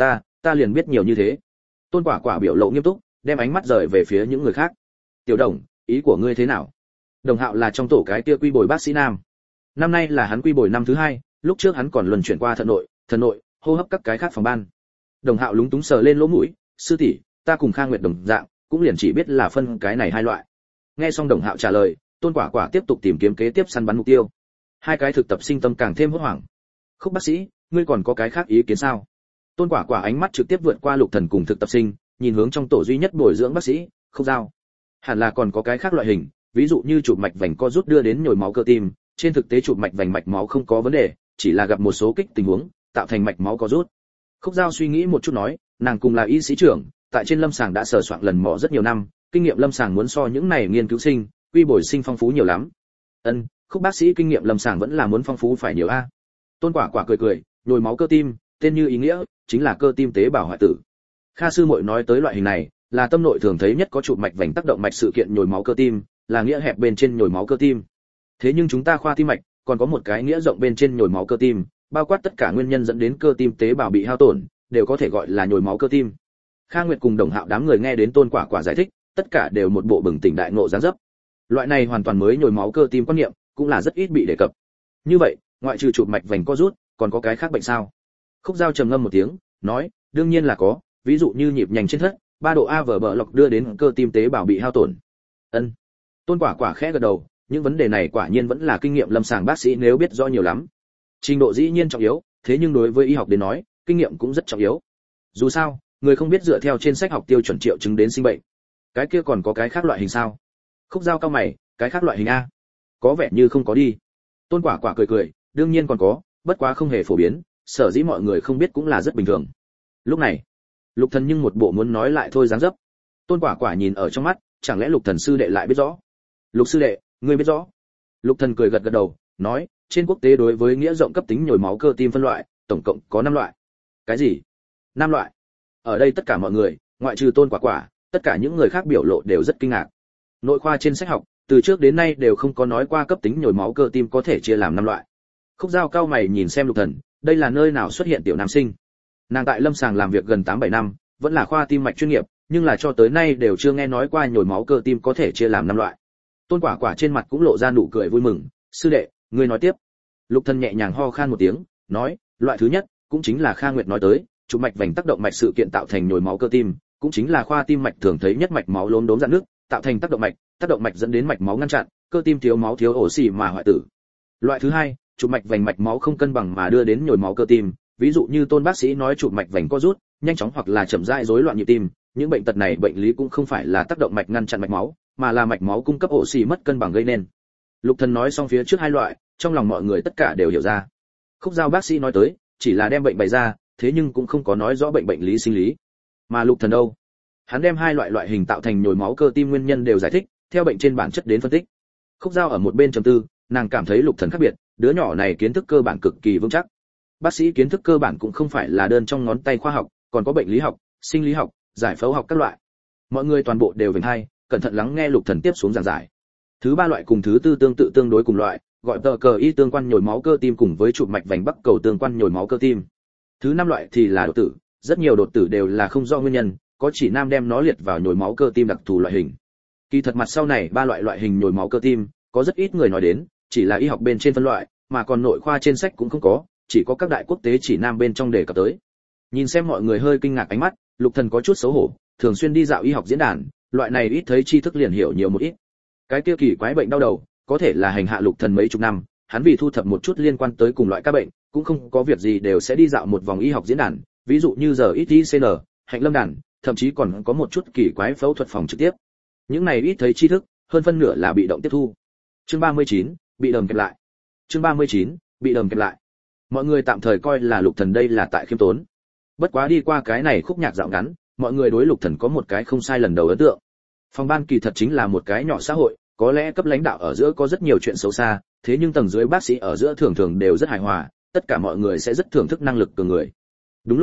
ta liền biết nhiều như thế. Tôn Quả Quả biểu lộ nghiêm túc, đem ánh mắt rời về phía những người khác. Tiểu Đồng, ý của ngươi thế nào? Đồng Hạo là trong tổ cái kia quy bồi bác sĩ nam. Năm nay là hắn quy bồi năm thứ 2, lúc trước hắn còn luân chuyển qua thần nội, hô hấp các cái khác phòng ban. Đồng Hạo lúng túng sờ lên lỗ mũi, sư tỷ, ta cùng Kha Nguyệt đồng dạng, cũng liền chỉ biết là phân cái này hai loại. Nghe xong Đồng Hạo trả lời, Tôn Quả Quả tiếp tục tìm kiếm kế tiếp săn bắn mục tiêu. Hai cái thực tập sinh tâm càng thêm hốt hoảng. Khúc bác sĩ, ngươi còn có cái khác ý kiến sao? Tôn Quả Quả ánh mắt trực tiếp vượt qua Lục Thần cùng thực tập sinh, nhìn hướng trong tổ duy nhất bồi dưỡng bác sĩ, Khúc Giao. Hẳn là còn có cái khác loại hình, ví dụ như chụp mạch vành co rút đưa đến nhồi máu cơ tim, trên thực tế chụp mạch vành mạch máu không có vấn đề, chỉ là gặp một số kích tình huống, tạo thành mạch máu co rút. Khúc Giao suy nghĩ một chút nói, nàng cùng là y sĩ trưởng, tại trên lâm sàng đã sờ soạn lần mò rất nhiều năm, kinh nghiệm lâm sàng muốn so những này nghiên cứu sinh, quy bồi sinh phong phú nhiều lắm. Ân, Khúc bác sĩ kinh nghiệm lâm sàng vẫn là muốn phong phú phải nhiều a. Tôn Quả Quả cười, nhồi máu cơ tim, tên như ý nghĩa, chính là cơ tim tế bào hoại tử. Kha sư muội nói tới loại hình này, là tâm nội thường thấy nhất có chụp mạch vành tác động mạch sự kiện nhồi máu cơ tim, là nghĩa hẹp bên trên nhồi máu cơ tim. Thế nhưng chúng ta khoa tim mạch còn có một cái nghĩa rộng bên trên nhồi máu cơ tim, bao quát tất cả nguyên nhân dẫn đến cơ tim tế bào bị hao tổn, đều có thể gọi là nhồi máu cơ tim. Kha Nguyệt cùng Đồng Hạo đám người nghe đến Tôn Quả Quả giải thích, tất cả đều một bộ bừng tỉnh đại ngộ dáng dấp. Loại này hoàn toàn mới nhồi máu cơ tim quan niệm, cũng là rất ít bị đề cập. Như vậy, ngoại trừ chụp mạch vành co rút, còn có cái khác bệnh sao? Khúc Giao trầm ngâm một tiếng, nói, đương nhiên là có, ví dụ như nhịp nhanh trên thất, 3 độ AV bờ lọc đưa đến cơ tim tế bào bị hao tổn. Ân. Tôn Quả Quả khẽ gật đầu, những vấn đề này quả nhiên vẫn là kinh nghiệm lâm sàng bác sĩ nếu biết rõ nhiều lắm. Trình độ dĩ nhiên trọng yếu, thế nhưng đối với y học đến nói, kinh nghiệm cũng rất trọng yếu. Dù sao, người không biết dựa theo trên sách học tiêu chuẩn triệu chứng đến sinh bệnh. Cái kia còn có cái khác loại hình sao? Khúc Giao cao mày, cái khác loại hình a? Có vẻ như không có đi. Tôn Quả Quả cười, đương nhiên còn có, bất quá không hề phổ biến, sở dĩ mọi người không biết cũng là rất bình thường. Lúc này, Lục Thần nhưng một bộ muốn nói lại thôi dáng dấp. Tôn Quả Quả nhìn ở trong mắt, chẳng lẽ Lục Thần sư đệ lại biết rõ? Lục sư đệ, ngươi biết rõ? Lục Thần cười gật gật đầu, nói, trên quốc tế đối với nghĩa rộng cấp tính nhồi máu cơ tim phân loại, tổng cộng có 5 loại. Cái gì? 5 loại? Ở đây tất cả mọi người, ngoại trừ Tôn Quả Quả, tất cả những người khác biểu lộ đều rất kinh ngạc. Nội khoa trên sách học, từ trước đến nay đều không có nói qua cấp tính nhồi máu cơ tim có thể chia làm 5 loại. Khúc Giao cao mày nhìn xem Lục Thần, đây là nơi nào xuất hiện tiểu nam sinh? Nàng tại lâm sàng làm việc gần 8-7 năm, vẫn là khoa tim mạch chuyên nghiệp, nhưng là cho tới nay đều chưa nghe nói qua nhồi máu cơ tim có thể chia làm 5 loại. Tôn Quả Quả trên mặt cũng lộ ra nụ cười vui mừng, sư đệ, ngươi nói tiếp. Lục Thần nhẹ nhàng ho khan một tiếng, nói, loại thứ nhất, cũng chính là Kha Nguyệt nói tới, chụp mạch vành tác động mạch sự kiện tạo thành nhồi máu cơ tim, cũng chính là khoa tim mạch thường thấy nhất mạch máu lốm đốm rạn nước, tạo thành tác động mạch dẫn đến mạch máu ngăn chặn, cơ tim thiếu máu thiếu oxy mà hoại tử. Loại thứ hai, chụp mạch vành mạch máu không cân bằng mà đưa đến nhồi máu cơ tim, ví dụ như Tôn bác sĩ nói chụp mạch vành co rút, nhanh chóng hoặc là chậm rãi rối loạn nhịp tim, những bệnh tật này bệnh lý cũng không phải là tác động mạch ngăn chặn mạch máu, mà là mạch máu cung cấp oxy mất cân bằng gây nên. Lục Thần nói xong phía trước hai loại, trong lòng mọi người tất cả đều hiểu ra. Khúc Giao bác sĩ nói tới, chỉ là đem bệnh bày ra, thế nhưng cũng không có nói rõ bệnh lý sinh lý. Mà Lục Thần đâu? Hắn đem hai loại hình tạo thành nhồi máu cơ tim nguyên nhân đều giải thích, theo bệnh trên bản chất đến phân tích. Khúc Giao ở một bên trầm tư, nàng cảm thấy Lục Thần khác biệt, đứa nhỏ này kiến thức cơ bản cực kỳ vững chắc. Bác sĩ kiến thức cơ bản cũng không phải là đơn trong ngón tay khoa học, còn có bệnh lý học, sinh lý học, giải phẫu học các loại. Mọi người toàn bộ đều vểnh hai, cẩn thận lắng nghe Lục Thần tiếp xuống giảng giải. Thứ 3 loại cùng thứ 4 tương đối cùng loại, gọi tờ cờ y tương quan nhồi máu cơ tim cùng với chụp mạch vành bắc cầu tương quan nhồi máu cơ tim. Thứ 5 loại thì là đột tử, rất nhiều đột tử đều là không do nguyên nhân, có chỉ nam đem nó liệt vào nhồi máu cơ tim đặc thù loại hình. Kỳ thật mặt sau này 3 loại hình nhồi máu cơ tim, có rất ít người nói đến, chỉ là y học bên trên phân loại, mà còn nội khoa trên sách cũng không có, chỉ có các đại quốc tế chỉ nam bên trong đề cập tới. Nhìn xem mọi người hơi kinh ngạc ánh mắt, Lục Thần có chút xấu hổ, thường xuyên đi dạo y học diễn đàn, loại này ít thấy tri thức liền hiểu nhiều một ít. Cái kia kỳ quái bệnh đau đầu, có thể là hành hạ Lục Thần mấy chục năm, hắn vì thu thập một chút liên quan tới cùng loại các bệnh, cũng không có việc gì đều sẽ đi dạo một vòng y học diễn đàn, ví dụ như giờ ITCN, hạnh lâm đàn, thậm chí còn có một chút kỳ quái phẫu thuật phòng trực tiếp. Những này ít thấy tri thức, hơn phân nửa là bị động tiếp thu. Chương 39, bị đờm kẹp lại. Chương 39, bị đờm kẹp lại. Mọi người tạm thời coi là Lục Thần đây là tại khiêm tốn. Bất quá đi qua cái này khúc nhạc dạo ngắn, mọi người đối Lục Thần có một cái không sai lần đầu ấn tượng. Phòng ban kỳ thật chính là một cái nhỏ xã hội, có lẽ cấp lãnh đạo ở giữa có rất nhiều chuyện xấu xa, thế nhưng tầng dưới bác sĩ ở giữa thường thường đều rất hài hòa, tất cả mọi người sẽ rất thưởng thức năng lực của người. Đúng lúc này,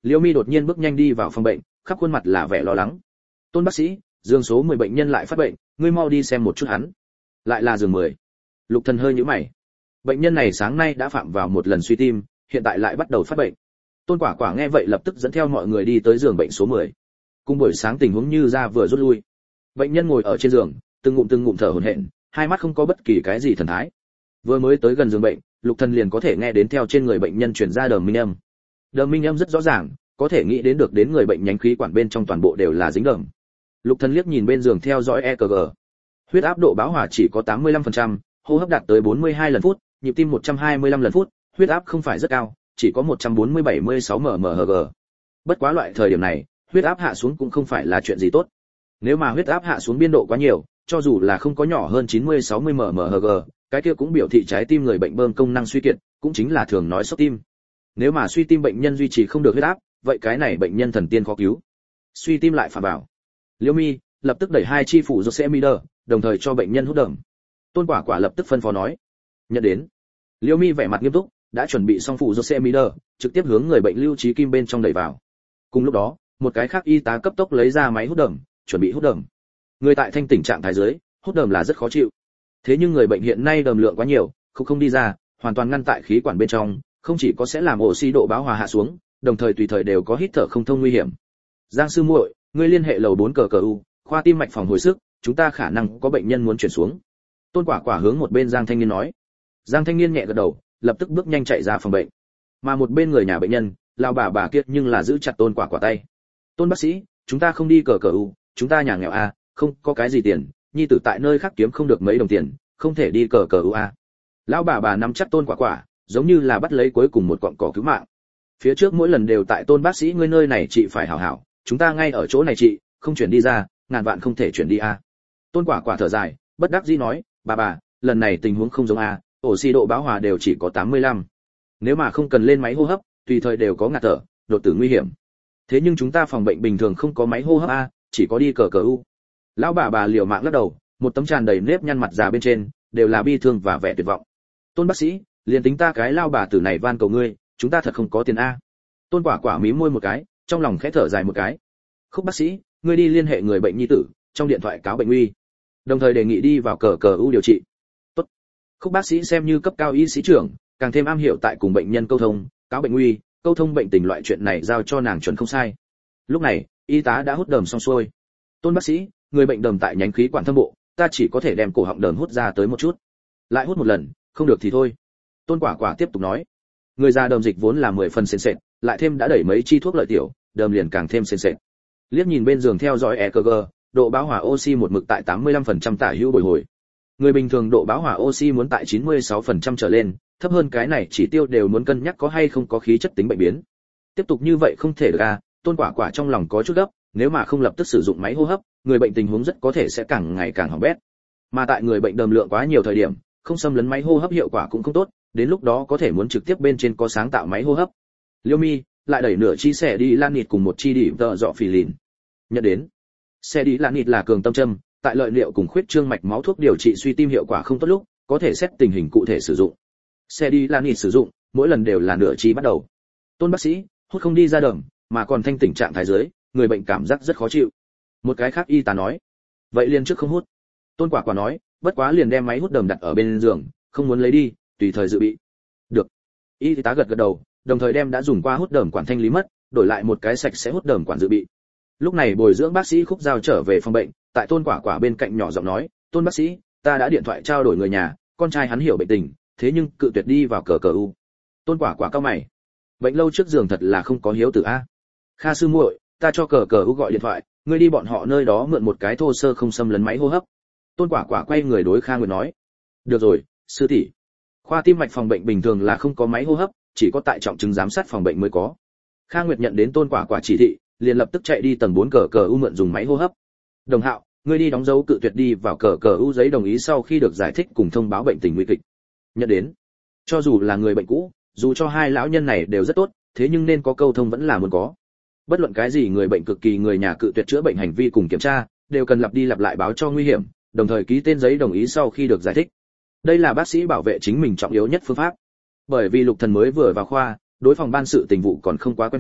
Liễu Mi đột nhiên bước nhanh đi vào phòng bệnh, khắp khuôn mặt là vẻ lo lắng. Tôn bác sĩ, giường số 10 bệnh nhân lại phát bệnh, ngươi mau đi xem một chút hắn. Lại là giường 10. Lục Thần hơi nhíu mày. Bệnh nhân này sáng nay đã phạm vào một lần suy tim, hiện tại lại bắt đầu phát bệnh. Tôn Quả Quả nghe vậy lập tức dẫn theo mọi người đi tới giường bệnh số 10. Cùng buổi sáng tình huống như ra vừa rút lui. Bệnh nhân ngồi ở trên giường, từng ngụm thở hổn hển, hai mắt không có bất kỳ cái gì thần thái. Vừa mới tới gần giường bệnh, Lục Thần liền có thể nghe đến theo trên người bệnh nhân truyền ra đờm minh âm. Đờm minh âm rất rõ ràng, có thể nghĩ đến được đến người bệnh nhánh khí quản bên trong toàn bộ đều là dính đờm. Lục Thần liếc nhìn bên giường theo dõi EKG. Huyết áp độ bão hòa chỉ có 85%, hô hấp đạt tới 42 lần phút, nhịp tim 125 lần phút, huyết áp không phải rất cao, chỉ có 140/76 mmHg. Bất quá loại thời điểm này, huyết áp hạ xuống cũng không phải là chuyện gì tốt. Nếu mà huyết áp hạ xuống biên độ quá nhiều, cho dù là không có nhỏ hơn 90-60 mmHg, cái kia cũng biểu thị trái tim người bệnh bơm công năng suy kiệt, cũng chính là thường nói sốc tim. Nếu mà suy tim bệnh nhân duy trì không được huyết áp, vậy cái này bệnh nhân thần tiên khó cứu. Suy tim lại phản bảo. Liễu Mi lập tức đẩy hai chi phủ Josemider, đồng thời cho bệnh nhân hút đờm. Tôn Quả Quả lập tức phân phó nói. Nhận đến. Liễu Mi vẻ mặt nghiêm túc, đã chuẩn bị xong phủ Josemider, trực tiếp hướng người bệnh lưu trí kim bên trong đẩy vào. Cùng lúc đó, một cái khác y tá cấp tốc lấy ra máy hút đờm, chuẩn bị hút đờm. Người tại thanh tỉnh trạng thái dưới, hút đờm là rất khó chịu. Thế nhưng người bệnh hiện nay đờm lượng quá nhiều, không đi ra, hoàn toàn ngăn tại khí quản bên trong, không chỉ có sẽ làm oxy độ bão hòa hạ xuống, đồng thời tùy thời đều có hít thở không thông nguy hiểm. Giang sư muội, ngươi liên hệ lầu 4 CCU, khoa tim mạch phòng hồi sức, chúng ta khả năng có bệnh nhân muốn chuyển xuống. Tôn Quả Quả hướng một bên Giang Thanh Niên nói. Giang Thanh Niên nhẹ gật đầu, lập tức bước nhanh chạy ra phòng bệnh. Mà một bên người nhà bệnh nhân, lão bà kia nhưng là giữ chặt Tôn Quả Quả tay. Tôn bác sĩ, chúng ta không đi CCU, chúng ta nhà nghèo a, không có cái gì tiền, nhi tử tại nơi khác kiếm không được mấy đồng tiền, không thể đi CCU a. Lão bà nắm chắc Tôn Quả Quả, giống như là bắt lấy cuối cùng một cọng cỏ cứu mạng. Phía trước mỗi lần đều tại Tôn bác sĩ ngươi nơi này chị phải hảo hảo, chúng ta ngay ở chỗ này chị, không chuyển đi ra, ngàn vạn không thể chuyển đi a. Tôn Quả Quả thở dài, bất đắc dĩ nói, bà, lần này tình huống không giống a, oxy độ bão hòa đều chỉ có 85. Nếu mà không cần lên máy hô hấp, tùy thời đều có ngạt thở, đột tử nguy hiểm. Thế nhưng chúng ta phòng bệnh bình thường không có máy hô hấp a, chỉ có đi CCU. Lão bà liều mạng lắc đầu, một tấm tràn đầy nếp nhăn mặt già bên trên, đều là bi thương và vẻ tuyệt vọng. Tôn bác sĩ, liền tính ta cái lao bà tử này van cầu ngươi, chúng ta thật không có tiền a. Tôn Quả Quả mím môi một cái, trong lòng khẽ thở dài một cái. Khúc bác sĩ, ngươi đi liên hệ người bệnh nhi tử, trong điện thoại cáo bệnh nguy, đồng thời đề nghị đi vào CCU điều trị. Tốt. Khúc bác sĩ xem như cấp cao y sĩ trưởng, càng thêm am hiểu tại cùng bệnh nhân câu thông, cáo bệnh nguy, câu thông bệnh tình loại chuyện này giao cho nàng chuẩn không sai. Lúc này, y tá đã hút đờm xong xuôi. Tôn bác sĩ, người bệnh đờm tại nhánh khí quản thâm bộ, ta chỉ có thể đem cổ họng đờm hút ra tới một chút. Lại hút một lần, không được thì thôi. Tôn Quả Quả tiếp tục nói. Người già đờm dịch vốn là 10 phần sền sệt, lại thêm đã đẩy mấy chi thuốc lợi tiểu, đờm liền càng thêm sền sệt. Liếc nhìn bên giường theo dõi EKG, độ bão hòa oxy một mực tại 85% tả hữu bồi hồi. Người bình thường độ bão hòa oxy muốn tại 96% trở lên, thấp hơn cái này chỉ tiêu đều muốn cân nhắc có hay không có khí chất tính bệnh biến. Tiếp tục như vậy không thể được a. Tôn Quả Quả trong lòng có chút gấp, nếu mà không lập tức sử dụng máy hô hấp, người bệnh tình huống rất có thể sẽ càng ngày càng hỏng bét. Mà tại người bệnh đờm lượng quá nhiều thời điểm, không xâm lấn máy hô hấp hiệu quả cũng không tốt, đến lúc đó có thể muốn trực tiếp bên trên có sáng tạo máy hô hấp. Liễu Mi lại đẩy nửa chi xe đi lan nịt cùng một chi đi tợ dọ phì lìn. Nhận đến, xe đi lan nịt là cường tâm châm, tại lợi liệu cùng khuyết trương mạch máu thuốc điều trị suy tim hiệu quả không tốt lúc, có thể xét tình hình cụ thể sử dụng. Xe đi lan nịt sử dụng, mỗi lần đều là nửa chi bắt đầu. Tôn bác sĩ, hút không đi ra đờm, mà còn thanh tỉnh trạng thái dưới, người bệnh cảm giác rất khó chịu. Một cái khác y tá nói, vậy liền trước không hút. Tôn Quả Quả nói, bất quá liền đem máy hút đờm đặt ở bên giường, không muốn lấy đi, tùy thời dự bị. Được. Y tá gật đầu, đồng thời đem đã dùng qua hút đờm quản thanh lý mất, đổi lại một cái sạch sẽ hút đờm quản dự bị. Lúc này bồi dưỡng bác sĩ Khúc Giao trở về phòng bệnh, tại Tôn Quả Quả bên cạnh nhỏ giọng nói, Tôn bác sĩ, ta đã điện thoại trao đổi người nhà, con trai hắn hiểu bệnh tình, thế nhưng cự tuyệt đi vào CCU. Tôn Quả Quả cao mày, bệnh lâu trước giường thật là không có hiếu tử a. Kha sư muội, ta cho CCU gọi điện thoại, ngươi đi bọn họ nơi đó mượn một cái thô sơ không xâm lấn máy hô hấp. Tôn Quả Quả quay người đối Kha Nguyệt nói, được rồi, sư tỷ. Khoa tim mạch phòng bệnh bình thường là không có máy hô hấp, chỉ có tại trọng chứng giám sát phòng bệnh mới có. Kha Nguyệt nhận đến Tôn Quả Quả chỉ thị, liền lập tức chạy đi tầng 4 CCU mượn dùng máy hô hấp. Đồng Hạo, ngươi đi đóng dấu cự tuyệt đi vào CCU giấy đồng ý sau khi được giải thích cùng thông báo bệnh tình nguy kịch. Nhận đến, cho dù là người bệnh cũ, dù cho hai lão nhân này đều rất tốt, thế nhưng nên có câu thông vẫn là muốn có. Bất luận cái gì người bệnh cực kỳ người nhà cự tuyệt chữa bệnh hành vi cùng kiểm tra, đều cần lặp đi lặp lại báo cho nguy hiểm, đồng thời ký tên giấy đồng ý sau khi được giải thích. Đây là bác sĩ bảo vệ chính mình trọng yếu nhất phương pháp. Bởi vì Lục Thần mới vừa vào khoa, đối phòng ban sự tình vụ còn không quá quen thuộc,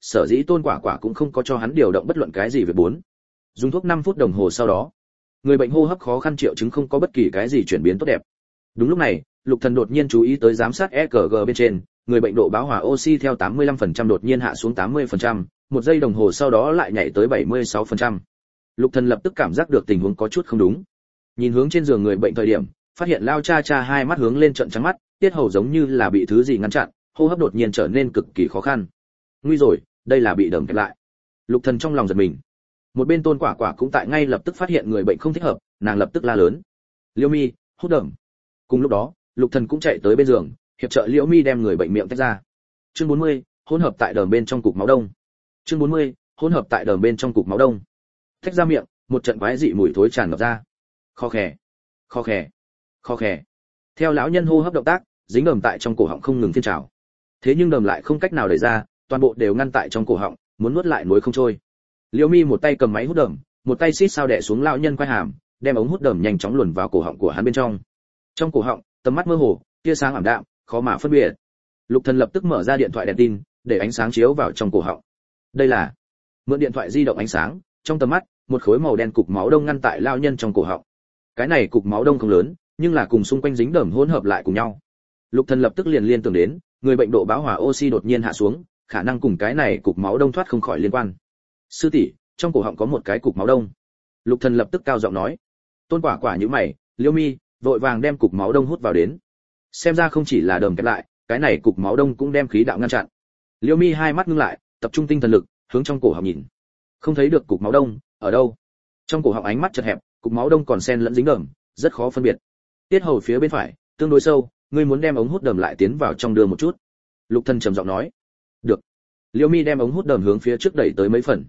sở dĩ Tôn Quả Quả cũng không có cho hắn điều động bất luận cái gì về bốn. Dùng thuốc 5 phút đồng hồ sau đó, người bệnh hô hấp khó khăn triệu chứng không có bất kỳ cái gì chuyển biến tốt đẹp. Đúng lúc này, Lục Thần đột nhiên chú ý tới giám sát EKG bên trên, người bệnh độ bão hòa oxy theo 85% đột nhiên hạ xuống 80%, một giây đồng hồ sau đó lại nhảy tới 76%. Lục Thần lập tức cảm giác được tình huống có chút không đúng. Nhìn hướng trên giường người bệnh thời điểm, phát hiện Lao Cha Cha hai mắt hướng lên trợn trắng mắt, tiết hầu giống như là bị thứ gì ngăn chặn, hô hấp đột nhiên trở nên cực kỳ khó khăn. Nguy rồi, đây là bị đờm kẹp lại. Lục Thần trong lòng giật mình. Một bên Tôn Quả Quả cũng tại ngay lập tức phát hiện người bệnh không thích hợp, nàng lập tức la lớn: Liễu Mi, hút đờm. Cùng lúc đó, Lục Thần cũng chạy tới bên giường, hiệp trợ Liễu Mi đem người bệnh miệng tách ra. Chương 40, hỗn hợp tại đờm bên trong cục máu đông. Chương 40, hỗn hợp tại đờm bên trong cục máu đông. Tách ra miệng, một trận quái dị mùi thối tràn ngập ra. Kho khè, kho khè, kho khè. Theo lão nhân hô hấp động tác, dính đờm tại trong cổ họng không ngừng phiên trào. Thế nhưng đờm lại không cách nào đẩy ra, toàn bộ đều ngăn tại trong cổ họng, muốn nuốt lại nuốt không trôi. Liễu Mi một tay cầm máy hút đờm, một tay xít sao đè xuống lão nhân quai hàm, đem ống hút đờm nhanh chóng luồn vào cổ họng của hắn bên trong. Trong cổ họng, tầm mắt mơ hồ, tia sáng ảm đạm, khó mà phân biệt. Lục Thần lập tức mở ra điện thoại đèn tin, để ánh sáng chiếu vào trong cổ họng. Đây là mượn điện thoại di động ánh sáng, trong tầm mắt, một khối màu đen cục máu đông ngăn tại lão nhân trong cổ họng. Cái này cục máu đông không lớn, nhưng là cùng xung quanh dính đờm hỗn hợp lại cùng nhau. Lục Thần lập tức liền liên tưởng đến, người bệnh độ bão hòa oxy đột nhiên hạ xuống, khả năng cùng cái này cục máu đông thoát không khỏi liên quan. Sư tỷ, trong cổ họng có một cái cục máu đông. Lục Thần lập tức cao giọng nói. Tôn Quả Quả nhíu mày, Liễu Mi vội vàng đem cục máu đông hút vào đến. Xem ra không chỉ là đờm kẹp lại, cái này cục máu đông cũng đem khí đạo ngăn chặn. Liễu Mi hai mắt ngưng lại, tập trung tinh thần lực, hướng trong cổ họng nhìn. Không thấy được cục máu đông ở đâu. Trong cổ họng ánh mắt chật hẹp, cục máu đông còn xen lẫn dính đờm, rất khó phân biệt. Tiết hầu phía bên phải, tương đối sâu, ngươi muốn đem ống hút đờm lại tiến vào trong đưa một chút. Lục Thần trầm giọng nói. Được. Liễu Mi đem ống hút đờm hướng phía trước đẩy tới mấy phần.